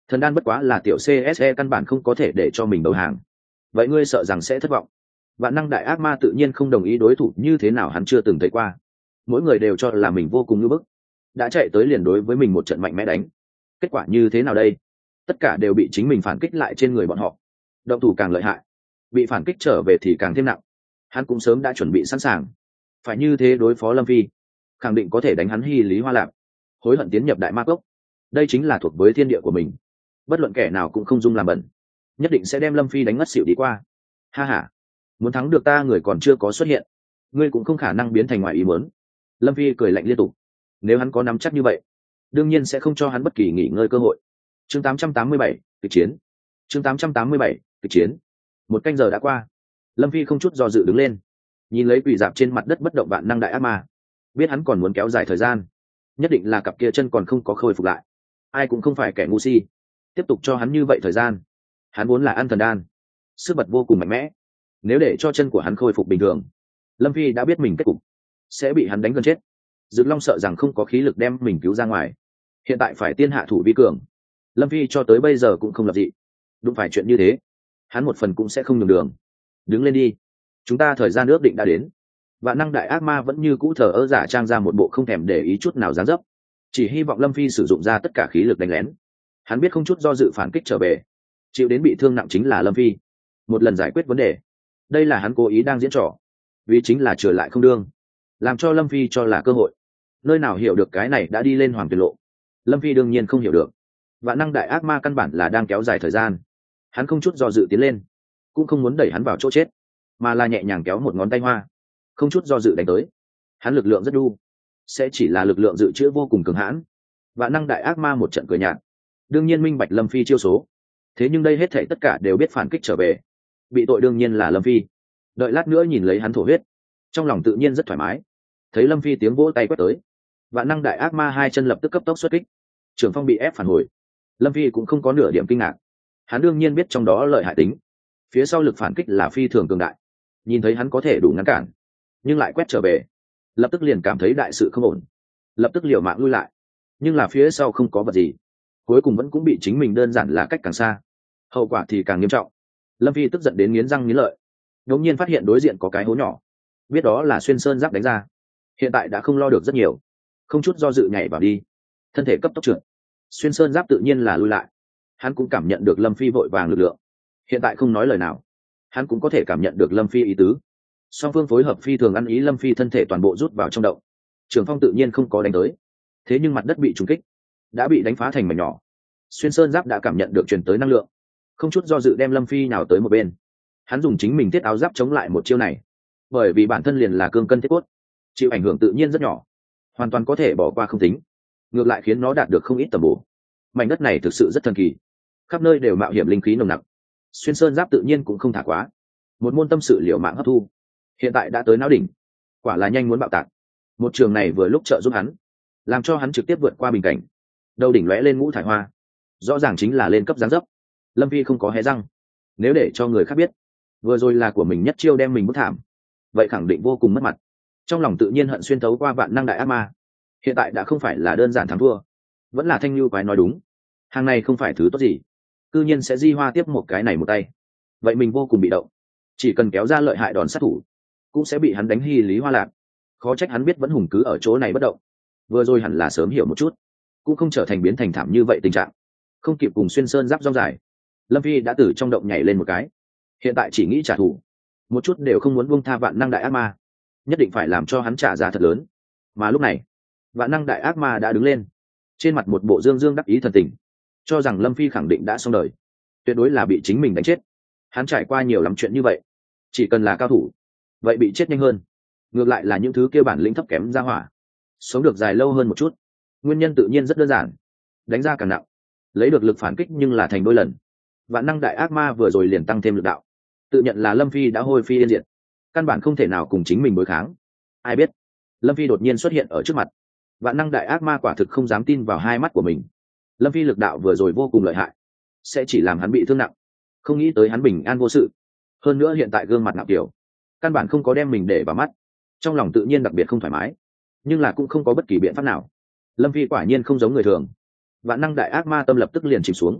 Thần đan bất quá là tiểu xê ét e, căn bản không có thể để cho mình đầu hàng. Vậy ngươi sợ rằng sẽ thất vọng. Vạn năng đại ác ma tự nhiên không đồng ý, đối thủ như thế nào hắn chưa từng thấy qua. Mỗi người đều cho là mình vô cùng ngưỡng bức, đã chạy tới liền đối với mình một trận mạnh mẽ đánh. Kết quả như thế nào đây? Tất cả đều bị chính mình phản kích lại trên người bọn họ. Động thủ càng lợi hại, bị phản kích trở về thì càng thêm nặng. Hắn cũng sớm đã chuẩn bị sẵn sàng, phải như thế đối phó Lâm Phi, khẳng định có thể đánh hắn hy lý hoa lạc, hối hận tiến nhập đại ma cốc. Đây chính là thuộc với thiên địa của mình, bất luận kẻ nào cũng không dung làm bẩn, nhất định sẽ đem Lâm Phi đánh ngất xỉu đi qua. Ha ha, muốn thắng được ta người còn chưa có xuất hiện, ngươi cũng không khả năng biến thành ngoài ý muốn. Lâm Phi cười lạnh liên tục. Nếu hắn có nắm chắc như vậy, đương nhiên sẽ không cho hắn bất kỳ nghỉ ngơi cơ hội. Chương tám trăm tám mươi bảy, kịch chiến. Chương tám trăm tám mươi bảy, kịch chiến. Một canh giờ đã qua. Lâm Phi không chút do dự đứng lên, nhìn lấy quỷ dạp trên mặt đất bất động vạn năng đại ác ma, biết hắn còn muốn kéo dài thời gian, nhất định là cặp kia chân còn không có khôi phục lại. Ai cũng không phải kẻ ngu si, tiếp tục cho hắn như vậy thời gian. Hắn vốn là ăn thần đan, sức bật vô cùng mạnh mẽ, nếu để cho chân của hắn khôi phục bình thường, Lâm Phi đã biết mình kết cục sẽ bị hắn đánh gần chết. Dực Long sợ rằng không có khí lực đem mình cứu ra ngoài, hiện tại phải tiên hạ thủ vi cường. Lâm Phi cho tới bây giờ cũng không lập dị, đúng phải chuyện như thế, hắn một phần cũng sẽ không nhường đường. Đứng lên đi, chúng ta thời gian ước định đã đến. Vạn năng đại ác ma vẫn như cũ thờ ơ giả trang ra một bộ không thèm để ý chút nào dáng dấp, chỉ hy vọng Lâm Phi sử dụng ra tất cả khí lực đánh lén. Hắn biết không chút do dự phản kích trở về, chịu đến bị thương nặng chính là Lâm Phi. Một lần giải quyết vấn đề, đây là hắn cố ý đang diễn trò, vì chính là trở lại không đương, làm cho Lâm Phi cho là cơ hội. Nơi nào hiểu được cái này đã đi lên hoàng tuyệt lộ. Lâm Phi đương nhiên không hiểu được, vạn năng đại ác ma căn bản là đang kéo dài thời gian. Hắn không chút do dự tiến lên, cũng không muốn đẩy hắn vào chỗ chết, mà là nhẹ nhàng kéo một ngón tay hoa, không chút do dự đánh tới. Hắn lực lượng rất đu, sẽ chỉ là lực lượng dự trữ vô cùng cường hãn. Vạn năng đại ác ma một trận cười nhạt, đương nhiên minh bạch Lâm Phi chiêu số. Thế nhưng đây hết thảy tất cả đều biết phản kích trở về, bị tội đương nhiên là Lâm Phi. Đợi lát nữa nhìn lấy hắn thổ huyết, trong lòng tự nhiên rất thoải mái. Thấy Lâm Phi tiếng vỗ tay quét tới, vạn năng đại ác ma hai chân lập tức cấp tốc xuất kích, trưởng phong bị ép phản hồi. Lâm Phi cũng không có nửa điểm kinh ngạc, hắn đương nhiên biết trong đó lợi hại tính, phía sau lực phản kích là phi thường cường đại. Nhìn thấy hắn có thể đủ ngăn cản, nhưng lại quét trở về, lập tức liền cảm thấy đại sự không ổn, lập tức liều mạng lui lại. Nhưng là phía sau không có vật gì, cuối cùng vẫn cũng bị chính mình đơn giản là cách càng xa, hậu quả thì càng nghiêm trọng. Lâm Phi tức giận đến nghiến răng nghiến lợi, đột nhiên phát hiện đối diện có cái hố nhỏ, biết đó là xuyên sơn giáp đánh ra, hiện tại đã không lo được rất nhiều, không chút do dự nhảy vào đi, thân thể cấp tốc trượt. Xuyên sơn giáp tự nhiên là lui lại, hắn cũng cảm nhận được Lâm Phi vội vàng lực lượng, hiện tại không nói lời nào, hắn cũng có thể cảm nhận được Lâm Phi ý tứ. Song phương phối hợp phi thường ăn ý, Lâm Phi thân thể toàn bộ rút vào trong động, trường phong tự nhiên không có đánh tới, thế nhưng mặt đất bị trùng kích, đã bị đánh phá thành mảnh nhỏ. Xuyên sơn giáp đã cảm nhận được truyền tới năng lượng, không chút do dự đem Lâm Phi nào tới một bên. Hắn dùng chính mình thiết áo giáp chống lại một chiêu này, bởi vì bản thân liền là cương cân thiết cốt, chịu ảnh hưởng tự nhiên rất nhỏ, hoàn toàn có thể bỏ qua không tính, ngược lại khiến nó đạt được không ít tầm bổ. Mảnh đất này thực sự rất thần kỳ, khắp nơi đều mạo hiểm linh khí nồng nặc. Xuyên sơn giáp tự nhiên cũng không thả quá, một môn tâm sự liều mạng hấp thu, hiện tại đã tới não đỉnh, quả là nhanh muốn bạo tạc. Một trường này vừa lúc trợ giúp hắn, làm cho hắn trực tiếp vượt qua bình cảnh, đầu đỉnh lóe lên ngũ thải hoa, rõ ràng chính là lên cấp giáng dấp. Lâm Phi không có hé răng, nếu để cho người khác biết vừa rồi là của mình nhất chiêu đem mình bức thảm, vậy khẳng định vô cùng mất mặt. Trong lòng tự nhiên hận xuyên thấu qua vạn năng đại ác ma, hiện tại đã không phải là đơn giản thắng thua, vẫn là thanh lưu quái nói đúng, hàng này không phải thứ tốt gì, cư nhiên sẽ di hoa tiếp một cái này một tay, vậy mình vô cùng bị động, chỉ cần kéo ra lợi hại đòn sát thủ cũng sẽ bị hắn đánh hy lý hoa lạc. Khó trách hắn biết vẫn hùng cứ ở chỗ này bất động, vừa rồi hẳn là sớm hiểu một chút, cũng không trở thành biến thành thảm như vậy tình trạng. Không kịp cùng xuyên sơn giáp rong dài, Lâm Phi đã từ trong động nhảy lên một cái, hiện tại chỉ nghĩ trả thù, một chút đều không muốn buông tha vạn năng đại ác ma, nhất định phải làm cho hắn trả giá thật lớn. Mà lúc này vạn năng đại ác ma đã đứng lên, trên mặt một bộ dương dương đắc ý thần tình, cho rằng Lâm Phi khẳng định đã xong đời, tuyệt đối là bị chính mình đánh chết. Hắn trải qua nhiều lắm chuyện như vậy, chỉ cần là cao thủ vậy bị chết nhanh hơn, ngược lại là những thứ kia bản lĩnh thấp kém ra hỏa sống được dài lâu hơn một chút. Nguyên nhân tự nhiên rất đơn giản, đánh ra càng nặng lấy được lực phản kích nhưng là thành đôi lần. Vạn năng đại ác ma vừa rồi liền tăng thêm lực đạo, tự nhận là Lâm Phi đã hôi phi yên diệt, căn bản không thể nào cùng chính mình đối kháng. Ai biết Lâm Phi đột nhiên xuất hiện ở trước mặt, vạn năng đại ác ma quả thực không dám tin vào hai mắt của mình. Lâm Phi lực đạo vừa rồi vô cùng lợi hại, sẽ chỉ làm hắn bị thương nặng, không nghĩ tới hắn bình an vô sự, hơn nữa hiện tại gương mặt ngạo kiểu, căn bản không có đem mình để vào mắt. Trong lòng tự nhiên đặc biệt không thoải mái, nhưng là cũng không có bất kỳ biện pháp nào. Lâm Phi quả nhiên không giống người thường, vạn năng đại ác ma tâm lập tức liền chìm xuống,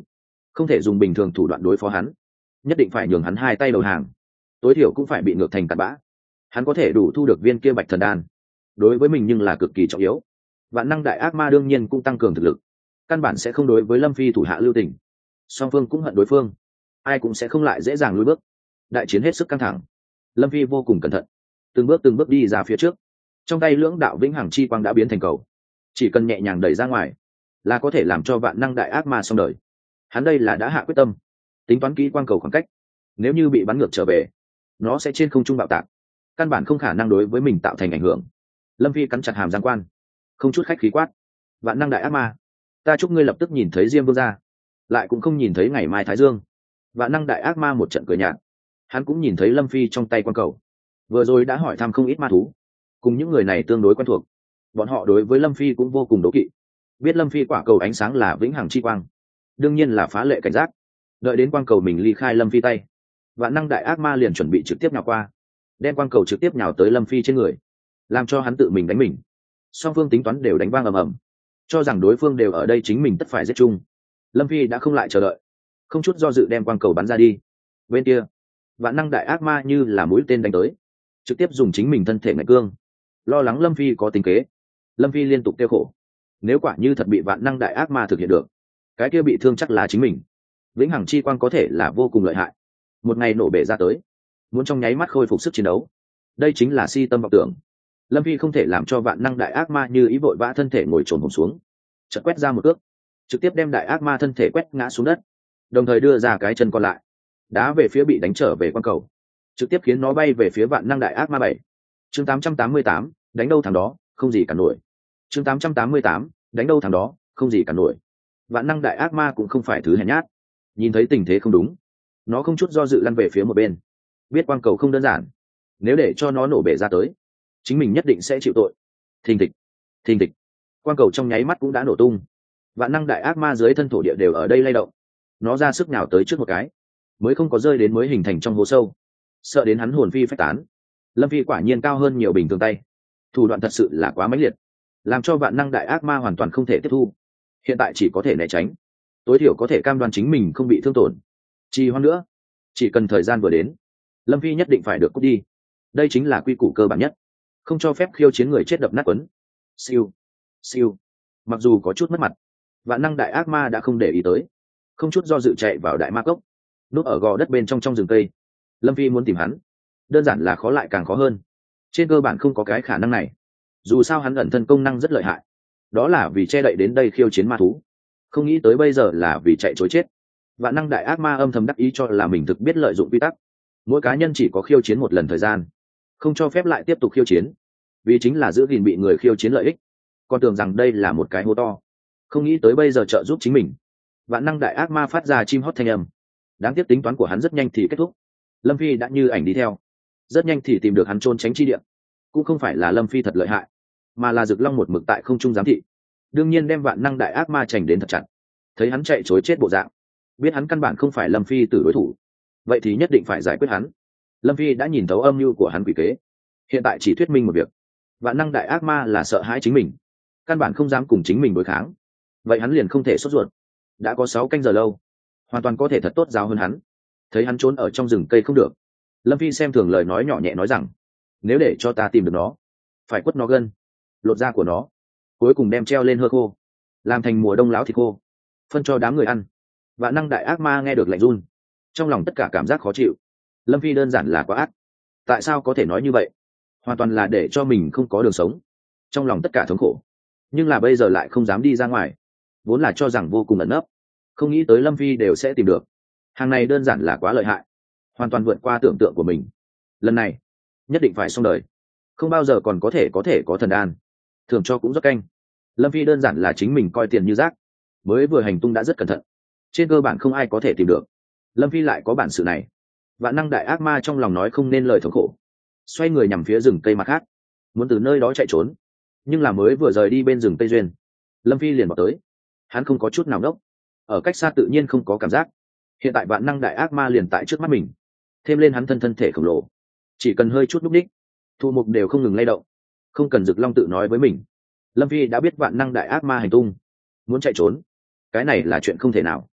không thể dùng bình thường thủ đoạn đối phó hắn, nhất định phải nhường hắn hai tay đầu hàng, tối thiểu cũng phải bị ngược thành cặn bã. Hắn có thể đủ thu được viên kia bạch thần đan, đối với mình nhưng là cực kỳ trọng yếu. Vạn năng đại ác ma đương nhiên cũng tăng cường thực lực, căn bản sẽ không đối với Lâm Phi thủ hạ lưu tình. Song phương cũng hận đối phương, ai cũng sẽ không lại dễ dàng lùi bước. Đại chiến hết sức căng thẳng, Lâm Phi vô cùng cẩn thận, từng bước từng bước đi ra phía trước. Trong tay lưỡng đạo vĩnh hằng chi quang đã biến thành cầu, chỉ cần nhẹ nhàng đẩy ra ngoài là có thể làm cho vạn năng đại ác ma xong đời. Hắn đây là đã hạ quyết tâm, tính toán kỹ quang cầu khoảng cách, nếu như bị bắn ngược trở về, nó sẽ trên không trung bạo tạc, căn bản không khả năng đối với mình tạo thành ảnh hưởng. Lâm Phi cắn chặt hàm giang quan, không chút khách khí quát: vạn năng đại ác ma, ta chúc ngươi lập tức nhìn thấy Diêm Vương ra, lại cũng không nhìn thấy ngày mai Thái Dương. Vạn năng đại ác ma một trận cười nhạt, hắn cũng nhìn thấy Lâm Phi trong tay quang cầu, vừa rồi đã hỏi thăm không ít ma thú, cùng những người này tương đối quen thuộc, bọn họ đối với Lâm Phi cũng vô cùng đố kỵ, biết Lâm Phi quả cầu ánh sáng là vĩnh hằng chi quang, đương nhiên là phá lệ cảnh giác. Đợi đến quang cầu mình ly khai Lâm Phi tay, vạn năng đại ác ma liền chuẩn bị trực tiếp nhào qua, đem quang cầu trực tiếp nhào tới Lâm Phi trên người, làm cho hắn tự mình đánh mình. Song phương tính toán đều đánh vang ầm ầm, cho rằng đối phương đều ở đây chính mình tất phải giết chung. Lâm Phi đã không lại chờ đợi, không chút do dự đem quang cầu bắn ra đi. Bên kia vạn năng đại ác ma như là mũi tên đánh tới, trực tiếp dùng chính mình thân thể ngạch cương. Lo lắng Lâm Phi có tính kế, Lâm Phi liên tục kêu khổ, nếu quả như thật bị vạn năng đại ác ma thực hiện được, cái kia bị thương chắc là chính mình. Vĩnh hằng chi quang có thể là vô cùng lợi hại, một ngày nổ bể ra tới, muốn trong nháy mắt khôi phục sức chiến đấu, đây chính là si tâm vọng tưởng. Lâm Phi không thể làm cho vạn năng đại ác ma như ý vội vã thân thể ngồi trồn hồn xuống, chợt quét ra một cước, trực tiếp đem đại ác ma thân thể quét ngã xuống đất, đồng thời đưa ra cái chân còn lại, đá về phía bị đánh trở về quang cầu, trực tiếp khiến nó bay về phía vạn năng đại ác ma bảy. Chương tám trăm tám mươi tám, đánh đâu thằng đó, không gì cả nổi. Chương tám trăm tám mươi tám, đánh đâu thằng đó, không gì cả nổi. Vạn năng đại ác ma cũng không phải thứ hèn nhát, nhìn thấy tình thế không đúng, nó không chút do dự lăn về phía một bên, biết quang cầu không đơn giản, nếu để cho nó nổ bể ra tới, chính mình nhất định sẽ chịu tội. Thình thịch, thình thịch, quang cầu trong nháy mắt cũng đã nổ tung, vạn năng đại ác ma dưới thân thổ địa đều ở đây lay động, nó ra sức nhào tới trước một cái, mới không có rơi đến mới hình thành trong hố sâu, sợ đến hắn hồn phi phách tán. Lâm Phi quả nhiên cao hơn nhiều bình thường tay, thủ đoạn thật sự là quá mãnh liệt, làm cho vạn năng đại ác ma hoàn toàn không thể tiếp thu, hiện tại chỉ có thể né tránh, tối thiểu có thể cam đoan chính mình không bị thương tổn. Trì hoãn nữa, chỉ cần thời gian vừa đến, Lâm Phi nhất định phải được cút đi, đây chính là quy củ cơ bản nhất, không cho phép khiêu chiến người chết đập nát quấn. Siêu siêu, mặc dù có chút mất mặt, vạn năng đại ác ma đã không để ý tới, không chút do dự chạy vào đại ma cốc, núp ở gò đất bên trong trong rừng cây. Lâm Phi muốn tìm hắn, đơn giản là khó lại càng khó hơn, trên cơ bản không có cái khả năng này, dù sao hắn ẩn thân công năng rất lợi hại, đó là vì che đậy đến đây khiêu chiến ma thú, không nghĩ tới bây giờ là vì chạy chối chết. Vạn năng đại ác ma âm thầm đắc ý cho là mình thực biết lợi dụng quy tắc, mỗi cá nhân chỉ có khiêu chiến một lần thời gian, không cho phép lại tiếp tục khiêu chiến, vì chính là giữ gìn bị người khiêu chiến lợi ích, còn tưởng rằng đây là một cái hố to, không nghĩ tới bây giờ trợ giúp chính mình. Vạn năng đại ác ma phát ra chim hót thanh âm, đáng tiếc tính toán của hắn rất nhanh thì kết thúc. Lâm Phi đã như ảnh đi theo, rất nhanh thì tìm được hắn trôn tránh chi địa. Cũng không phải là Lâm Phi thật lợi hại, mà là Dực Long một mực tại không trung giám thị, đương nhiên đem vạn năng đại ác ma chành đến thật chặt. Thấy hắn chạy chối chết bộ dạng, biết hắn căn bản không phải Lâm Phi tử đối thủ, vậy thì nhất định phải giải quyết hắn. Lâm Phi đã nhìn thấu âm mưu của hắn quỷ kế, hiện tại chỉ thuyết minh một việc: vạn năng đại ác ma là sợ hãi chính mình, căn bản không dám cùng chính mình đối kháng, vậy hắn liền không thể sốt ruột. Đã có sáu canh giờ lâu, hoàn toàn có thể thật tốt giáo hơn hắn. Thấy hắn trốn ở trong rừng cây không được, Lâm Phi xem thường lời nói nhỏ nhẹ nói rằng: nếu để cho ta tìm được nó, phải quất nó gân, lột da của nó, cuối cùng đem treo lên hơ khô, làm thành mùa đông láo thịt khô, phân cho đám người ăn. Vạn năng đại ác ma nghe được lạnh run, trong lòng tất cả cảm giác khó chịu. Lâm Phi đơn giản là quá ác, tại sao có thể nói như vậy, hoàn toàn là để cho mình không có đường sống, trong lòng tất cả thống khổ. Nhưng là bây giờ lại không dám đi ra ngoài, vốn là cho rằng vô cùng ẩn nấp, không nghĩ tới Lâm Phi đều sẽ tìm được. Hàng này đơn giản là quá lợi hại, hoàn toàn vượt qua tưởng tượng của mình. Lần này nhất định phải xong đời, không bao giờ còn có thể có thể có thần đan, thường cho cũng rất canh. Lâm Phi đơn giản là chính mình coi tiền như rác, mới vừa hành tung đã rất cẩn thận, trên cơ bản không ai có thể tìm được. Lâm Phi lại có bản sự này, vạn năng đại ác ma trong lòng nói không nên lời thống khổ, xoay người nhằm phía rừng cây mặt khác, muốn từ nơi đó chạy trốn. Nhưng là mới vừa rời đi bên rừng cây duyên, Lâm Phi liền bỏ tới. Hắn không có chút nào ngốc, ở cách xa tự nhiên không có cảm giác, hiện tại vạn năng đại ác ma liền tại trước mắt mình, thêm lên hắn thân thân thể khổng lồ, chỉ cần hơi chút núp đích, thụ mục đều không ngừng lay động. Không cần Dực Long tự nói với mình, Lâm Phi đã biết vạn năng đại ác ma hành tung, muốn chạy trốn cái này là chuyện không thể nào,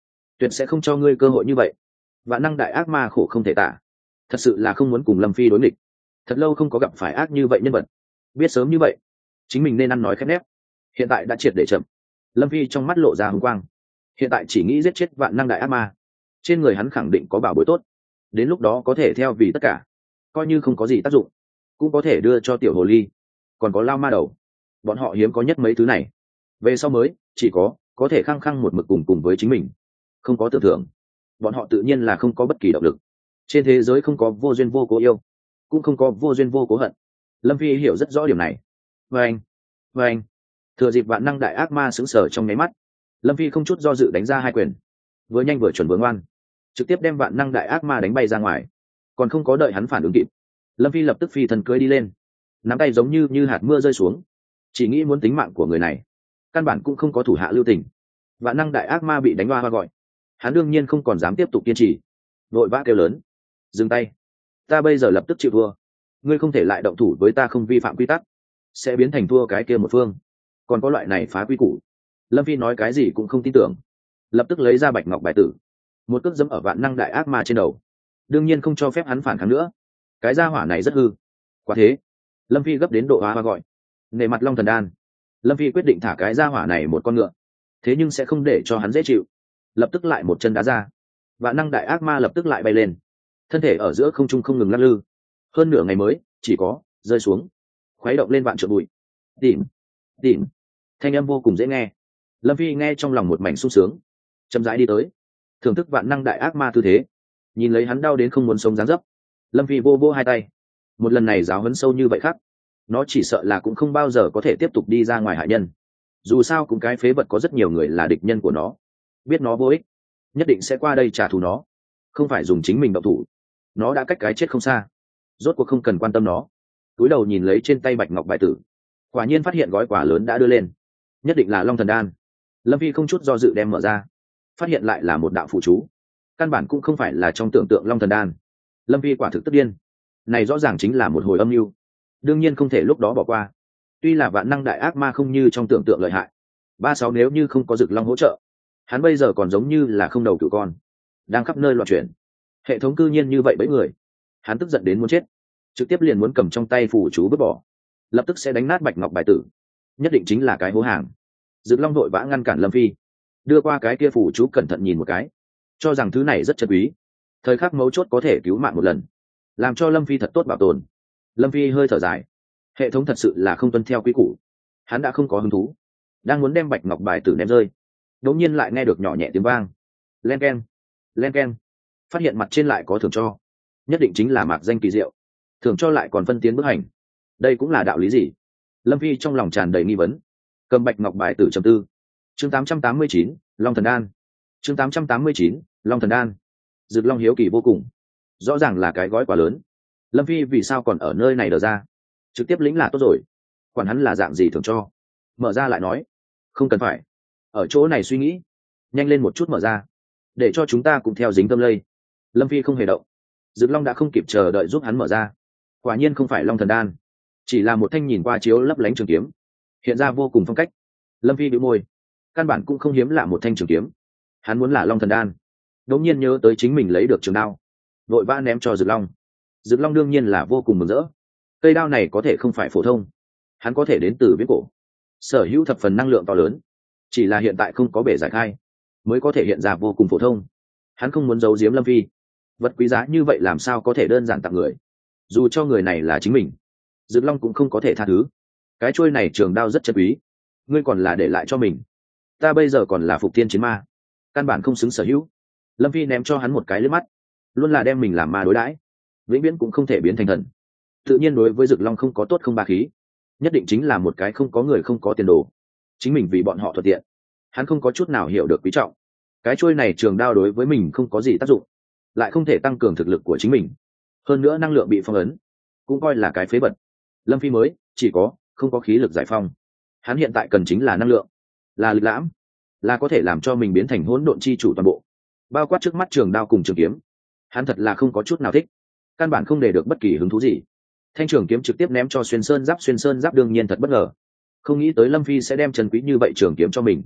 tuyệt sẽ không cho ngươi cơ hội như vậy. Vạn năng đại ác ma khổ không thể tả, thật sự là không muốn cùng Lâm Phi đối nghịch. Thật lâu không có gặp phải ác như vậy nhân vật, biết sớm như vậy chính mình nên ăn nói khép nép, hiện tại đã triệt để chậm. Lâm Phi trong mắt lộ ra hồng quang, hiện tại chỉ nghĩ giết chết vạn năng đại ác ma. Trên người hắn khẳng định có bảo bối tốt, đến lúc đó có thể theo vì tất cả, coi như không có gì tác dụng cũng có thể đưa cho tiểu hồ ly, còn có lao ma đầu, bọn họ hiếm có nhất mấy thứ này. Về sau mới chỉ có có thể khăng khăng một mực cùng cùng với chính mình, không có tưởng thưởng, bọn họ tự nhiên là không có bất kỳ động lực. Trên thế giới không có vô duyên vô cố yêu, cũng không có vô duyên vô cố hận. Lâm Phi hiểu rất rõ điểm này. Và anh và anh thừa dịp vạn năng đại ác ma sững sờ trong nháy mắt, Lâm Phi không chút do dự đánh ra hai quyền, vừa nhanh vừa chuẩn vừa ngoan, trực tiếp đem vạn năng đại ác ma đánh bay ra ngoài. Còn không có đợi hắn phản ứng kịp, Lâm Phi lập tức phi thần cưới đi lên, nắm tay giống như như hạt mưa rơi xuống, chỉ nghĩ muốn tính mạng của người này, căn bản cũng không có thủ hạ lưu tình. Vạn năng đại ác ma bị đánh hoa hoa gọi, hắn đương nhiên không còn dám tiếp tục kiên trì, vội vã kêu lớn: dừng tay, ta bây giờ lập tức chịu thua, ngươi không thể lại động thủ với ta không vi phạm quy tắc, sẽ biến thành thua cái kia một phương, còn có loại này phá quy củ. Lâm Phi nói cái gì cũng không tin tưởng, lập tức lấy ra bạch ngọc bài tử, một cước dẫm ở vạn năng đại ác ma trên đầu, đương nhiên không cho phép hắn phản kháng nữa. Cái gia hỏa này rất hư quá thế. Lâm Phi gấp đến độ hoa hoa gọi: nề mặt long thần đan. Lâm Phi quyết định thả cái gia hỏa này một con ngựa, thế nhưng sẽ không để cho hắn dễ chịu. Lập tức lại một chân đá ra, vạn năng đại ác ma lập tức lại bay lên, thân thể ở giữa không trung không ngừng lắc lư, hơn nửa ngày mới chỉ có rơi xuống, khuấy động lên vạn trượng bụi. Tìm tìm thanh âm vô cùng dễ nghe. Lâm Phi nghe trong lòng một mảnh sung sướng, chậm rãi đi tới, thưởng thức vạn năng đại ác ma tư thế, nhìn lấy hắn đau đến không muốn sống dáng dấp. Lâm Phi vô vô hai tay, một lần này giáo huấn sâu như vậy khác, nó chỉ sợ là cũng không bao giờ có thể tiếp tục đi ra ngoài hại nhân. Dù sao cũng cái phế vật có rất nhiều người là địch nhân của nó, biết nó vô ích, nhất định sẽ qua đây trả thù nó, không phải dùng chính mình động thủ. Nó đã cách cái chết không xa, rốt cuộc không cần quan tâm nó. Túi đầu nhìn lấy trên tay bạch ngọc bài tử, quả nhiên phát hiện gói quà lớn đã đưa lên, nhất định là long thần đan. Lâm Phi không chút do dự đem mở ra, phát hiện lại là một đạo phụ chú, căn bản cũng không phải là trong tưởng tượng long thần đan. Lâm Phi quả thực tức điên, này rõ ràng chính là một hồi âm mưu, đương nhiên không thể lúc đó bỏ qua. Tuy là vạn năng đại ác ma không như trong tưởng tượng lợi hại, ba sáu nếu như không có Dực Long hỗ trợ, hắn bây giờ còn giống như là không đầu cựu con, đang khắp nơi loạn chuyển. Hệ thống cư nhiên như vậy bẫy người, hắn tức giận đến muốn chết, trực tiếp liền muốn cầm trong tay phù chú vứt bỏ, lập tức sẽ đánh nát bạch ngọc bài tử, nhất định chính là cái hố hàng. Dực Long vội vã ngăn cản Lâm Phi, đưa qua cái kia phù chú cẩn thận nhìn một cái, cho rằng thứ này rất chân quý, thời khắc mấu chốt có thể cứu mạng một lần, làm cho Lâm Phi thật tốt bảo tồn. Lâm Phi hơi thở dài, hệ thống thật sự là không tuân theo quy củ, hắn đã không có hứng thú, đang muốn đem bạch ngọc bài tử ném rơi, đột nhiên lại nghe được nhỏ nhẹ tiếng vang, len keng len keng, phát hiện mặt trên lại có thưởng cho, nhất định chính là mạc danh kỳ diệu, thưởng cho lại còn phân tiến bước hành, đây cũng là đạo lý gì? Lâm Phi trong lòng tràn đầy nghi vấn, cầm bạch ngọc bài tử trầm tư. Chương tám trăm tám mươi chín, Long Thần Đan. Chương tám trăm tám mươi chín, Long Thần Đan. Dực Long hiếu kỳ vô cùng, rõ ràng là cái gói quá lớn, Lâm Phi vì sao còn ở nơi này đờ ra, trực tiếp lĩnh là tốt rồi, quản hắn là dạng gì thưởng cho, mở ra lại nói, không cần phải ở chỗ này suy nghĩ, nhanh lên một chút mở ra, để cho chúng ta cùng theo dính tâm lây. Lâm Phi không hề động, Dực Long đã không kịp chờ đợi giúp hắn mở ra, quả nhiên không phải Long Thần Đan, chỉ là một thanh nhìn qua chiếu lấp lánh trường kiếm, hiện ra vô cùng phong cách. Lâm Phi bĩu môi, căn bản cũng không hiếm lạ một thanh trường kiếm, hắn muốn là Long Thần Đan. Đột nhiên nhớ tới chính mình lấy được trường đao, vội vã ném cho Dực Long. Dực Long đương nhiên là vô cùng mừng rỡ, cây đao này có thể không phải phổ thông, hắn có thể đến từ viễn cổ, sở hữu thập phần năng lượng to lớn, chỉ là hiện tại không có bể giải khai, mới có thể hiện ra vô cùng phổ thông. Hắn không muốn giấu giếm Lâm Phi, vật quý giá như vậy làm sao có thể đơn giản tặng người, dù cho người này là chính mình, Dực Long cũng không có thể tha thứ. Cái chuôi này trường đao rất chân quý, ngươi còn là để lại cho mình, ta bây giờ còn là phục tiên chiến ma, căn bản không xứng sở hữu. Lâm Phi ném cho hắn một cái liếc mắt, luôn là đem mình làm ma đối đãi, vĩnh viễn cũng không thể biến thành thần. Tự nhiên đối với Dực Long không có tốt không ba khí, nhất định chính là một cái không có người không có tiền đồ, chính mình vì bọn họ thuận tiện, hắn không có chút nào hiểu được quý trọng. Cái chuôi này trường đao đối với mình không có gì tác dụng, lại không thể tăng cường thực lực của chính mình, hơn nữa năng lượng bị phong ấn, cũng coi là cái phế vật. Lâm Phi mới chỉ có không có khí lực giải phong, hắn hiện tại cần chính là năng lượng, là lực lãm, là có thể làm cho mình biến thành hỗn độn chi chủ toàn bộ, bao quát trước mắt trường đao cùng trường kiếm, hắn thật là không có chút nào thích, căn bản không để được bất kỳ hứng thú gì. Thanh trường kiếm trực tiếp ném cho xuyên sơn giáp, xuyên sơn giáp đương nhiên thật bất ngờ, không nghĩ tới Lâm Phi sẽ đem trần quý như vậy trường kiếm cho mình.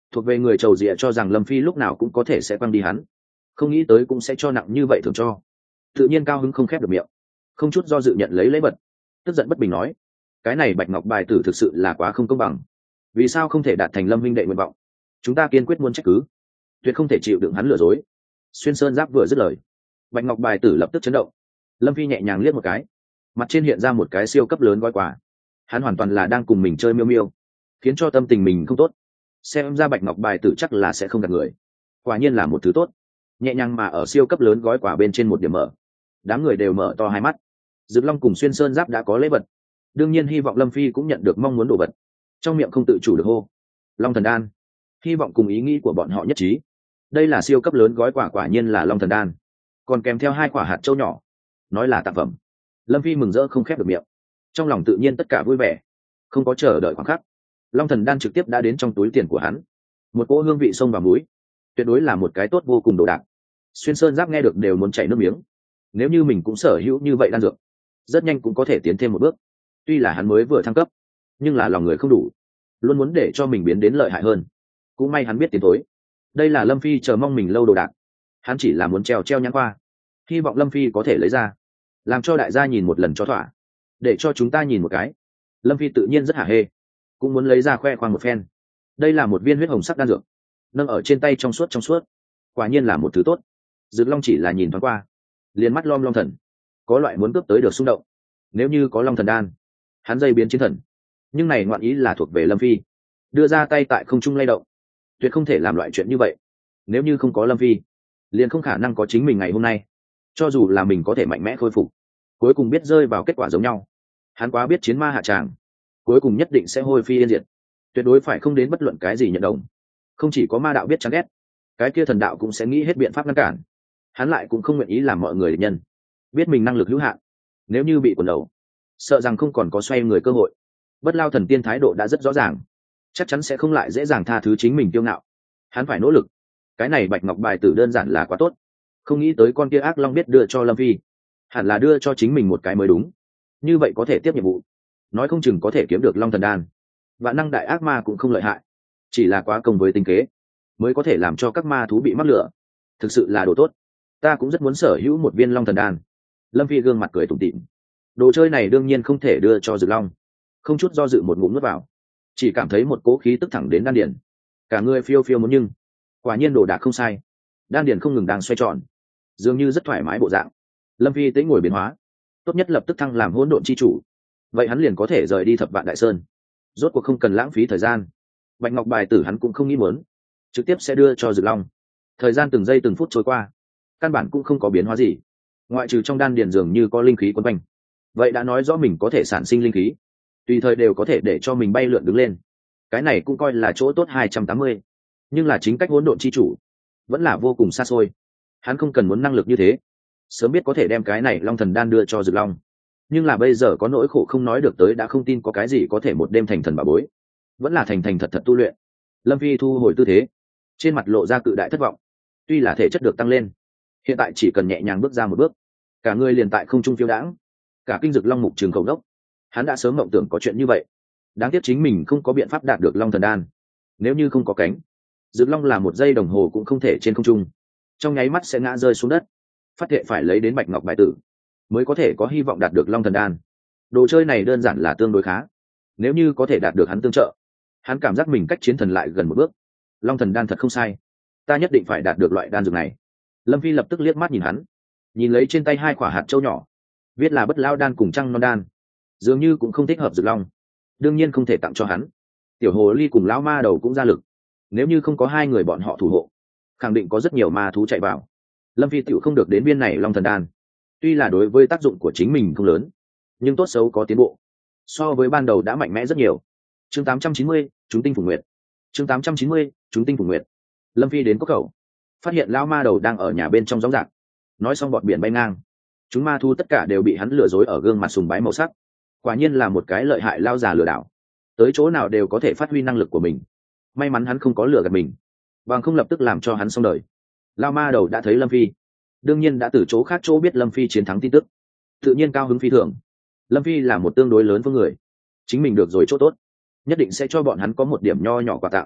thuộc về người trầu rịa cho rằng Lâm Phi lúc nào cũng có thể sẽ quăng đi hắn, không nghĩ tới cũng sẽ cho nặng như vậy thường cho. Tự nhiên cao hứng không khép được miệng, không chút do dự nhận lấy lễ vật, tức giận bất bình nói: cái này bạch ngọc bài tử thực sự là quá không công bằng, vì sao không thể đạt thành Lâm huynh đệ nguyện vọng? Chúng ta kiên quyết muốn trách cứ, tuyệt không thể chịu đựng hắn lừa dối. Xuyên Sơn Giáp vừa dứt lời, bạch ngọc bài tử lập tức chấn động. Lâm Phi nhẹ nhàng liếc một cái, mặt trên hiện ra một cái siêu cấp lớn gói quà. Hắn hoàn toàn là đang cùng mình chơi miêu miêu, khiến cho tâm tình mình không tốt. Xem ra bạch ngọc bài tử chắc là sẽ không gạt người, quả nhiên là một thứ tốt. Nhẹ nhàng mà ở siêu cấp lớn gói quà bên trên một điểm mở, đám người đều mở to hai mắt. Dực Long cùng Xuyên Sơn Giáp đã có lễ vật, đương nhiên hy vọng Lâm Phi cũng nhận được mong muốn đồ vật, trong miệng không tự chủ được hô Long Thần Đan. Hy vọng cùng ý nghĩ của bọn họ nhất trí, đây là siêu cấp lớn gói quà, quả nhiên là Long Thần Đan, còn kèm theo hai quả hạt châu nhỏ, nói là tặng phẩm. Lâm Phi mừng rỡ không khép được miệng, trong lòng tự nhiên tất cả vui vẻ, không có chờ đợi khoảng khắc, Long Thần Đan trực tiếp đã đến trong túi tiền của hắn. Một cỗ hương vị sông và muối, tuyệt đối là một cái tốt vô cùng đồ đạc. Xuyên Sơn Giáp nghe được đều muốn chảy nước miếng, nếu như mình cũng sở hữu như vậy đan dược, rất nhanh cũng có thể tiến thêm một bước. Tuy là hắn mới vừa thăng cấp, nhưng là lòng người không đủ, luôn muốn để cho mình biến đến lợi hại hơn. Cũng may hắn biết tiến tối, đây là Lâm Phi chờ mong mình lâu đồ đạc, hắn chỉ là muốn treo treo nhãn qua, hy vọng Lâm Phi có thể lấy ra, làm cho đại gia nhìn một lần cho thỏa, để cho chúng ta nhìn một cái. Lâm Phi tự nhiên rất hả hê, cũng muốn lấy ra khoe khoang một phen. Đây là một viên huyết hồng sắc đan dược, nâng ở trên tay trong suốt trong suốt, quả nhiên là một thứ tốt. Dực Long chỉ là nhìn thoáng qua, liền mắt lom lom thần, có loại muốn cướp tới được xung động. Nếu như có Long Thần Đan, hắn dây biến chiến thần, nhưng này ngoạn ý là thuộc về Lâm Phi, đưa ra tay tại không trung lay động, tuyệt không thể làm loại chuyện như vậy. Nếu như không có Lâm Phi, liền không khả năng có chính mình ngày hôm nay. Cho dù là mình có thể mạnh mẽ khôi phục, cuối cùng biết rơi vào kết quả giống nhau. Hắn quá biết chiến ma hạ tràng, cuối cùng nhất định sẽ hôi phi yên diệt, tuyệt đối phải không đến bất luận cái gì nhận đồng. Không chỉ có ma đạo biết chán ghét, cái kia thần đạo cũng sẽ nghĩ hết biện pháp ngăn cản. Hắn lại cũng không nguyện ý làm mọi người địch nhân, biết mình năng lực hữu hạn, nếu như bị quần đầu, sợ rằng không còn có xoay người cơ hội. Bất Lao thần tiên thái độ đã rất rõ ràng, chắc chắn sẽ không lại dễ dàng tha thứ chính mình kiêu ngạo. Hắn phải nỗ lực. Cái này bạch ngọc bài tử đơn giản là quá tốt, không nghĩ tới con kia ác long biết đưa cho Lâm Phi, hẳn là đưa cho chính mình một cái mới đúng. Như vậy có thể tiếp nhiệm vụ, nói không chừng có thể kiếm được Long Thần Đan. Vạn năng đại ác ma cũng không lợi hại, chỉ là quá công với tinh kế, mới có thể làm cho các ma thú bị mắc lửa. Thực sự là đồ tốt, ta cũng rất muốn sở hữu một viên Long Thần Đan. Lâm Phi gương mặt cười tủm tỉm, đồ chơi này đương nhiên không thể đưa cho Dực Long, không chút do dự một ngụm nuốt vào, chỉ cảm thấy một cố khí tức thẳng đến đan điền, cả người phiêu phiêu muốn nhưng quả nhiên đồ đạc không sai, đan điền không ngừng đang xoay tròn, dường như rất thoải mái bộ dạng. Lâm Phi tĩnh ngồi biến hóa, tốt nhất lập tức thăng làm hỗn độn chi chủ, vậy hắn liền có thể rời đi Thập Vạn Đại Sơn, rốt cuộc không cần lãng phí thời gian. Bạch ngọc bài tử hắn cũng không nghĩ muốn, trực tiếp sẽ đưa cho Dực Long. Thời gian từng giây từng phút trôi qua, căn bản cũng không có biến hóa gì, ngoại trừ trong đan điền dường như có linh khí quấn quanh, vậy đã nói rõ mình có thể sản sinh linh khí, tùy thời đều có thể để cho mình bay lượn đứng lên. Cái này cũng coi là chỗ tốt hai trăm tám mươi, nhưng là chính cách hỗn độn chi chủ vẫn là vô cùng xa xôi. Hắn không cần muốn năng lực như thế, sớm biết có thể đem cái này Long Thần Đan đưa cho Dực Long, nhưng là bây giờ có nỗi khổ không nói được tới, đã không tin có cái gì có thể một đêm thành thần bà bối, vẫn là thành thành thật thật tu luyện. Lâm Phi thu hồi tư thế, trên mặt lộ ra cự đại thất vọng. Tuy là thể chất được tăng lên, hiện tại chỉ cần nhẹ nhàng bước ra một bước, cả người liền tại không trung phiêu đãng. Cả kinh Dực Long mục trường khẩu đốc, hắn đã sớm mộng tưởng có chuyện như vậy, đáng tiếc chính mình không có biện pháp đạt được Long Thần Đan. Nếu như không có cánh, Dực Long là một giây đồng hồ cũng không thể trên không trung, trong nháy mắt sẽ ngã rơi xuống đất. Phát thệ phải lấy đến bạch ngọc bài tử mới có thể có hy vọng đạt được Long Thần Đan. Đồ chơi này đơn giản là tương đối khá, nếu như có thể đạt được hắn tương trợ, hắn cảm giác mình cách chiến thần lại gần một bước. Long Thần Đan thật không sai, ta nhất định phải đạt được loại đan dược này. Lâm Phi lập tức liếc mắt nhìn hắn, nhìn lấy trên tay hai quả hạt châu nhỏ, viết là Bất Lao Đan cùng Trăng Non Đan, dường như cũng không thích hợp Dực Long, đương nhiên không thể tặng cho hắn. Tiểu hồ ly cùng lão ma đầu cũng ra lực, nếu như không có hai người bọn họ thủ hộ, khẳng định có rất nhiều ma thú chạy vào. Lâm Phi tựu không được đến viên này Long Thần Đan, tuy là đối với tác dụng của chính mình không lớn, nhưng tốt xấu có tiến bộ, so với ban đầu đã mạnh mẽ rất nhiều. Chương tám trăm chín mươi, chúng tinh phủ nguyệt. Chương tám trăm chín mươi, chúng tinh phủ nguyệt. Lâm Phi đến cốc khẩu, phát hiện lão ma đầu đang ở nhà bên trong gióng rạc, nói xong bọt biển bay ngang. Chúng ma thu tất cả đều bị hắn lừa dối ở gương mặt sùng bái màu sắc, quả nhiên là một cái lợi hại lao già lừa đảo, tới chỗ nào đều có thể phát huy năng lực của mình. May mắn hắn không có lừa gạt mình, bằng không lập tức làm cho hắn xong đời. Lao ma đầu đã thấy Lâm Phi, đương nhiên đã từ chỗ khác chỗ biết Lâm Phi chiến thắng tin tức, tự nhiên cao hứng phi thường. Lâm Phi là một tương đối lớn với người, chính mình được rồi chỗ tốt, nhất định sẽ cho bọn hắn có một điểm nho nhỏ quà tặng.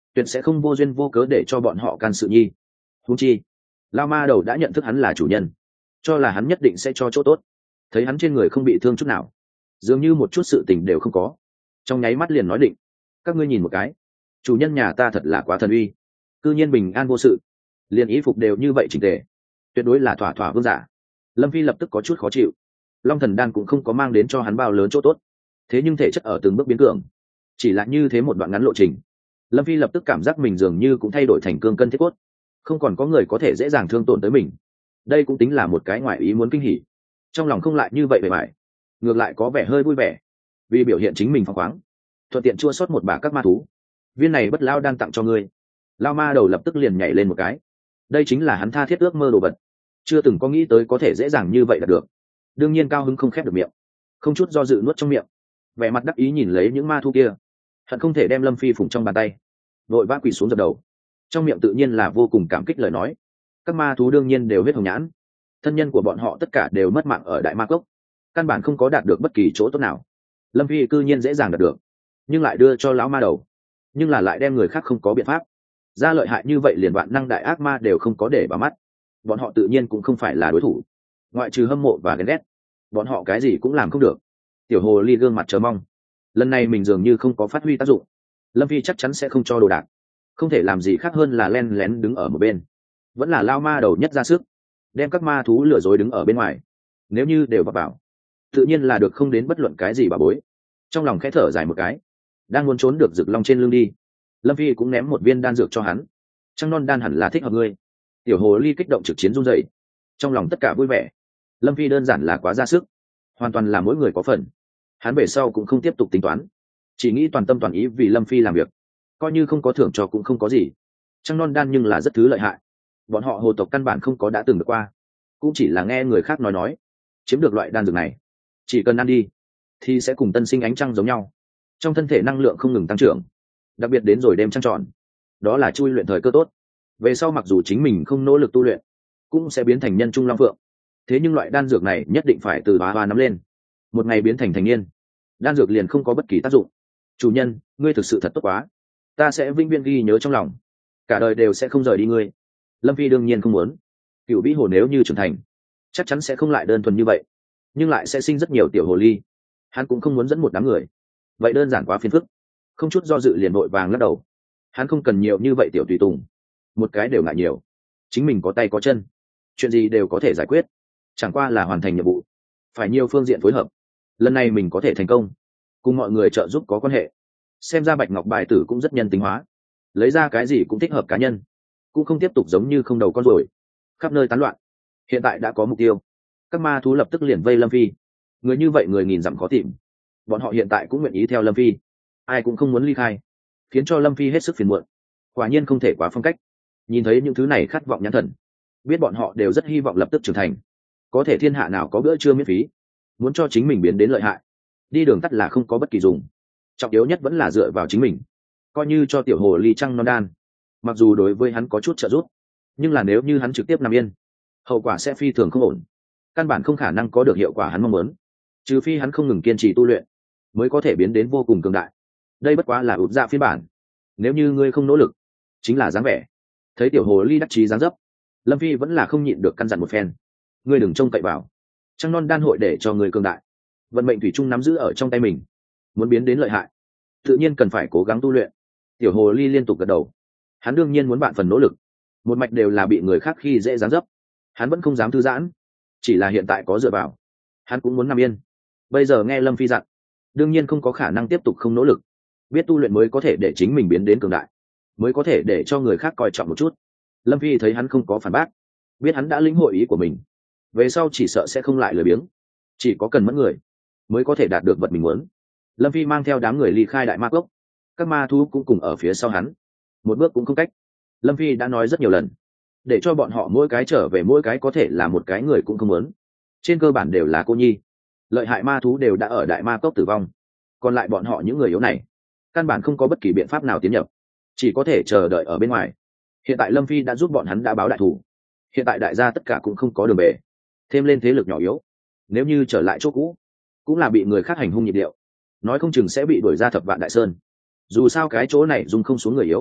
tuyệt sẽ không vô duyên vô cớ để cho bọn họ can sự nhi. Huống chi lao ma đầu đã nhận thức hắn là chủ nhân, cho là hắn nhất định sẽ cho chỗ tốt. Thấy hắn trên người không bị thương chút nào, dường như một chút sự tình đều không có, trong nháy mắt liền nói định: các ngươi nhìn một cái, chủ nhân nhà ta thật là quá thần uy, cư nhiên bình an vô sự, liền y phục đều như vậy chỉnh tề, tuyệt đối là thỏa thỏa vương giả. Lâm Phi lập tức có chút khó chịu. Long thần đan cũng không có mang đến cho hắn bao lớn chỗ tốt, thế nhưng thể chất ở từng bước biến cường, chỉ là như thế một đoạn ngắn lộ trình, Lâm Phi lập tức cảm giác mình dường như cũng thay đổi thành cương cân thiết cốt, không còn có người có thể dễ dàng thương tổn tới mình. Đây cũng tính là một cái ngoại ý muốn kinh hỉ. Trong lòng không lại như vậy bề bại, ngược lại có vẻ hơi vui vẻ, vì biểu hiện chính mình phóng khoáng, thuận tiện chua sót một bà các ma thú. Viên này bất lao đang tặng cho ngươi. Lao ma đầu lập tức liền nhảy lên một cái. Đây chính là hắn tha thiết ước mơ đồ vật, chưa từng có nghĩ tới có thể dễ dàng như vậy là được. Đương nhiên cao hứng không khép được miệng, không chút do dự nuốt trong miệng, vẻ mặt đắc ý nhìn lấy những ma thú kia, hận không thể đem Lâm Phi phủng trong bàn tay, vội vã quỳ xuống dập đầu, trong miệng tự nhiên là vô cùng cảm kích lời nói. Các ma thú đương nhiên đều huyết hồng nhãn, thân nhân của bọn họ tất cả đều mất mạng ở đại ma cốc, căn bản không có đạt được bất kỳ chỗ tốt nào. Lâm Phi cư nhiên dễ dàng đạt được, nhưng lại đưa cho lão ma đầu, nhưng là lại đem người khác không có biện pháp ra lợi hại như vậy, liền vạn năng đại ác ma đều không có để vào mắt, bọn họ tự nhiên cũng không phải là đối thủ, ngoại trừ hâm mộ và ghen ghét, bọn họ cái gì cũng làm không được. Tiểu hồ ly gương mặt chờ mong, lần này mình dường như không có phát huy tác dụng, Lâm Phi chắc chắn sẽ không cho đồ đạc, không thể làm gì khác hơn là len lén đứng ở một bên. Vẫn là lao ma đầu nhất ra sức, đem các ma thú lừa dối đứng ở bên ngoài, nếu như đều vào vào, tự nhiên là được không đến bất luận cái gì bà bối. Trong lòng khẽ thở dài một cái, đang muốn trốn được rực long trên lưng đi, Lâm Phi cũng ném một viên đan dược cho hắn. Trăng non đan hẳn là thích hợp ngươi. Tiểu hồ ly kích động trực chiến run rẩy, trong lòng tất cả vui vẻ. Lâm Phi đơn giản là quá ra sức, hoàn toàn là mỗi người có phần. Hắn về sau cũng không tiếp tục tính toán, chỉ nghĩ toàn tâm toàn ý vì Lâm Phi làm việc, coi như không có thưởng cho cũng không có gì. Trăng non đan nhưng là rất thứ lợi hại, bọn họ hồ tộc căn bản không có đã từng được qua, cũng chỉ là nghe người khác nói nói. Chiếm được loại đan dược này, chỉ cần ăn đi thì sẽ cùng tân sinh ánh trăng giống nhau, trong thân thể năng lượng không ngừng tăng trưởng, đặc biệt đến rồi đêm trăng tròn, đó là chui luyện thời cơ tốt. Về sau mặc dù chính mình không nỗ lực tu luyện, cũng sẽ biến thành nhân trung long phượng. Thế nhưng loại đan dược này nhất định phải từ bá hoa nắm lên, một ngày biến thành thành niên, đan dược liền không có bất kỳ tác dụng. Chủ nhân, ngươi thực sự thật tốt quá, ta sẽ vĩnh viễn ghi nhớ trong lòng, cả đời đều sẽ không rời đi ngươi. Lâm Phi đương nhiên không muốn. Cựu vĩ hồ nếu như trưởng thành, chắc chắn sẽ không lại đơn thuần như vậy, nhưng lại sẽ sinh rất nhiều tiểu hồ ly. Hắn cũng không muốn dẫn một đám người, vậy đơn giản quá phiền phức. Không chút do dự liền vội vàng lắc đầu. Hắn không cần nhiều như vậy tiểu tùy tùng, một cái đều ngại nhiều, chính mình có tay có chân, chuyện gì đều có thể giải quyết, chẳng qua là hoàn thành nhiệm vụ, phải nhiều phương diện phối hợp. Lần này mình có thể thành công, cùng mọi người trợ giúp có quan hệ. Xem ra bạch ngọc bài tử cũng rất nhân tính hóa, lấy ra cái gì cũng thích hợp cá nhân, cũng không tiếp tục giống như không đầu con ruồi khắp nơi tán loạn. Hiện tại đã có mục tiêu, các ma thú lập tức liền vây Lâm Phi. Người như vậy người nghìn dặm khó tìm, bọn họ hiện tại cũng nguyện ý theo Lâm Phi, ai cũng không muốn ly khai, khiến cho Lâm Phi hết sức phiền muộn. Quả nhiên không thể quá phong cách. Nhìn thấy những thứ này khát vọng nhãn thần, biết bọn họ đều rất hy vọng lập tức trưởng thành. Có thể thiên hạ nào có bữa trưa miễn phí, muốn cho chính mình biến đến lợi hại, đi đường tắt là không có bất kỳ dùng. Trọng yếu nhất vẫn là dựa vào chính mình. Coi như cho tiểu hồ ly trăng non đan, mặc dù đối với hắn có chút trợ giúp, nhưng là nếu như hắn trực tiếp nằm yên, hậu quả sẽ phi thường không ổn, căn bản không khả năng có được hiệu quả hắn mong muốn. Trừ phi hắn không ngừng kiên trì tu luyện, mới có thể biến đến vô cùng cường đại. Đây bất quá là ụt dạ phiên bản, nếu như ngươi không nỗ lực, chính là dáng vẻ. Thấy tiểu hồ ly đắc chí dáng dấp, Lâm Phi vẫn là không nhịn được căn dặn một phen. Ngươi đừng trông cậy vào trăng non đan hội để cho người cường đại, vận mệnh thủy chung nắm giữ ở trong tay mình. Muốn biến đến lợi hại, tự nhiên cần phải cố gắng tu luyện. Tiểu hồ ly liên tục gật đầu, hắn đương nhiên muốn bạn phần nỗ lực. Một mạch đều là bị người khác khi dễ dáng dấp, hắn vẫn không dám thư giãn. Chỉ là hiện tại có dựa vào, hắn cũng muốn nằm yên. Bây giờ nghe Lâm Phi dặn, đương nhiên không có khả năng tiếp tục không nỗ lực. Biết tu luyện mới có thể để chính mình biến đến cường đại, mới có thể để cho người khác coi trọng một chút. Lâm Phi thấy hắn không có phản bác, biết hắn đã lĩnh hội ý của mình, về sau chỉ sợ sẽ không lại lười biếng. Chỉ có cần mẫn người mới có thể đạt được vật mình muốn. Lâm Phi mang theo đám người ly khai đại ma cốc, các ma thú cũng cùng ở phía sau hắn, một bước cũng không cách. Lâm Phi đã nói rất nhiều lần, để cho bọn họ mỗi cái trở về mỗi cái có thể là một cái người cũng không muốn. Trên cơ bản đều là cô nhi, lợi hại ma thú đều đã ở đại ma cốc tử vong, còn lại bọn họ những người yếu này căn bản không có bất kỳ biện pháp nào tiến nhập, chỉ có thể chờ đợi ở bên ngoài. Hiện tại Lâm Phi đã giúp bọn hắn đã báo đại thủ, hiện tại đại gia tất cả cũng không có đường về, thêm lên thế lực nhỏ yếu, nếu như trở lại chỗ cũ cũng là bị người khác hành hung nhịp điệu, nói không chừng sẽ bị đuổi ra thập vạn đại sơn. Dù sao cái chỗ này dung không xuống người yếu,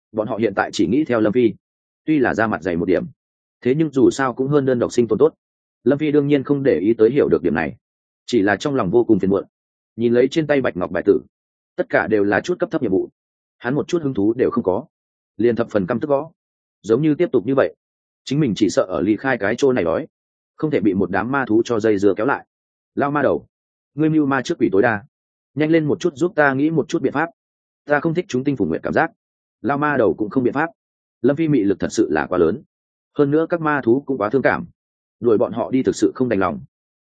bọn họ hiện tại chỉ nghĩ theo lâm phi, tuy là ra mặt dày một điểm, thế nhưng dù sao cũng hơn đơn độc sinh tồn tốt. Lâm phi đương nhiên không để ý tới hiểu được điểm này, chỉ là trong lòng vô cùng phiền muộn. Nhìn lấy trên tay bạch ngọc bài tử, tất cả đều là chút cấp thấp nhiệm vụ, hắn một chút hứng thú đều không có, liền thập phần căm tức gõ. Giống như tiếp tục như vậy, chính mình chỉ sợ ở ly khai cái chỗ này đói, không thể bị một đám ma thú cho dây dưa kéo lại. Lao ma đầu, ngươi mưu ma trước quỷ tối đa, nhanh lên một chút giúp ta nghĩ một chút biện pháp, ta không thích chúng tinh phủ nguyện cảm giác. Lao ma đầu cũng không biện pháp, lâm phi mị lực thật sự là quá lớn, hơn nữa các ma thú cũng quá thương cảm, đuổi bọn họ đi thực sự không đành lòng.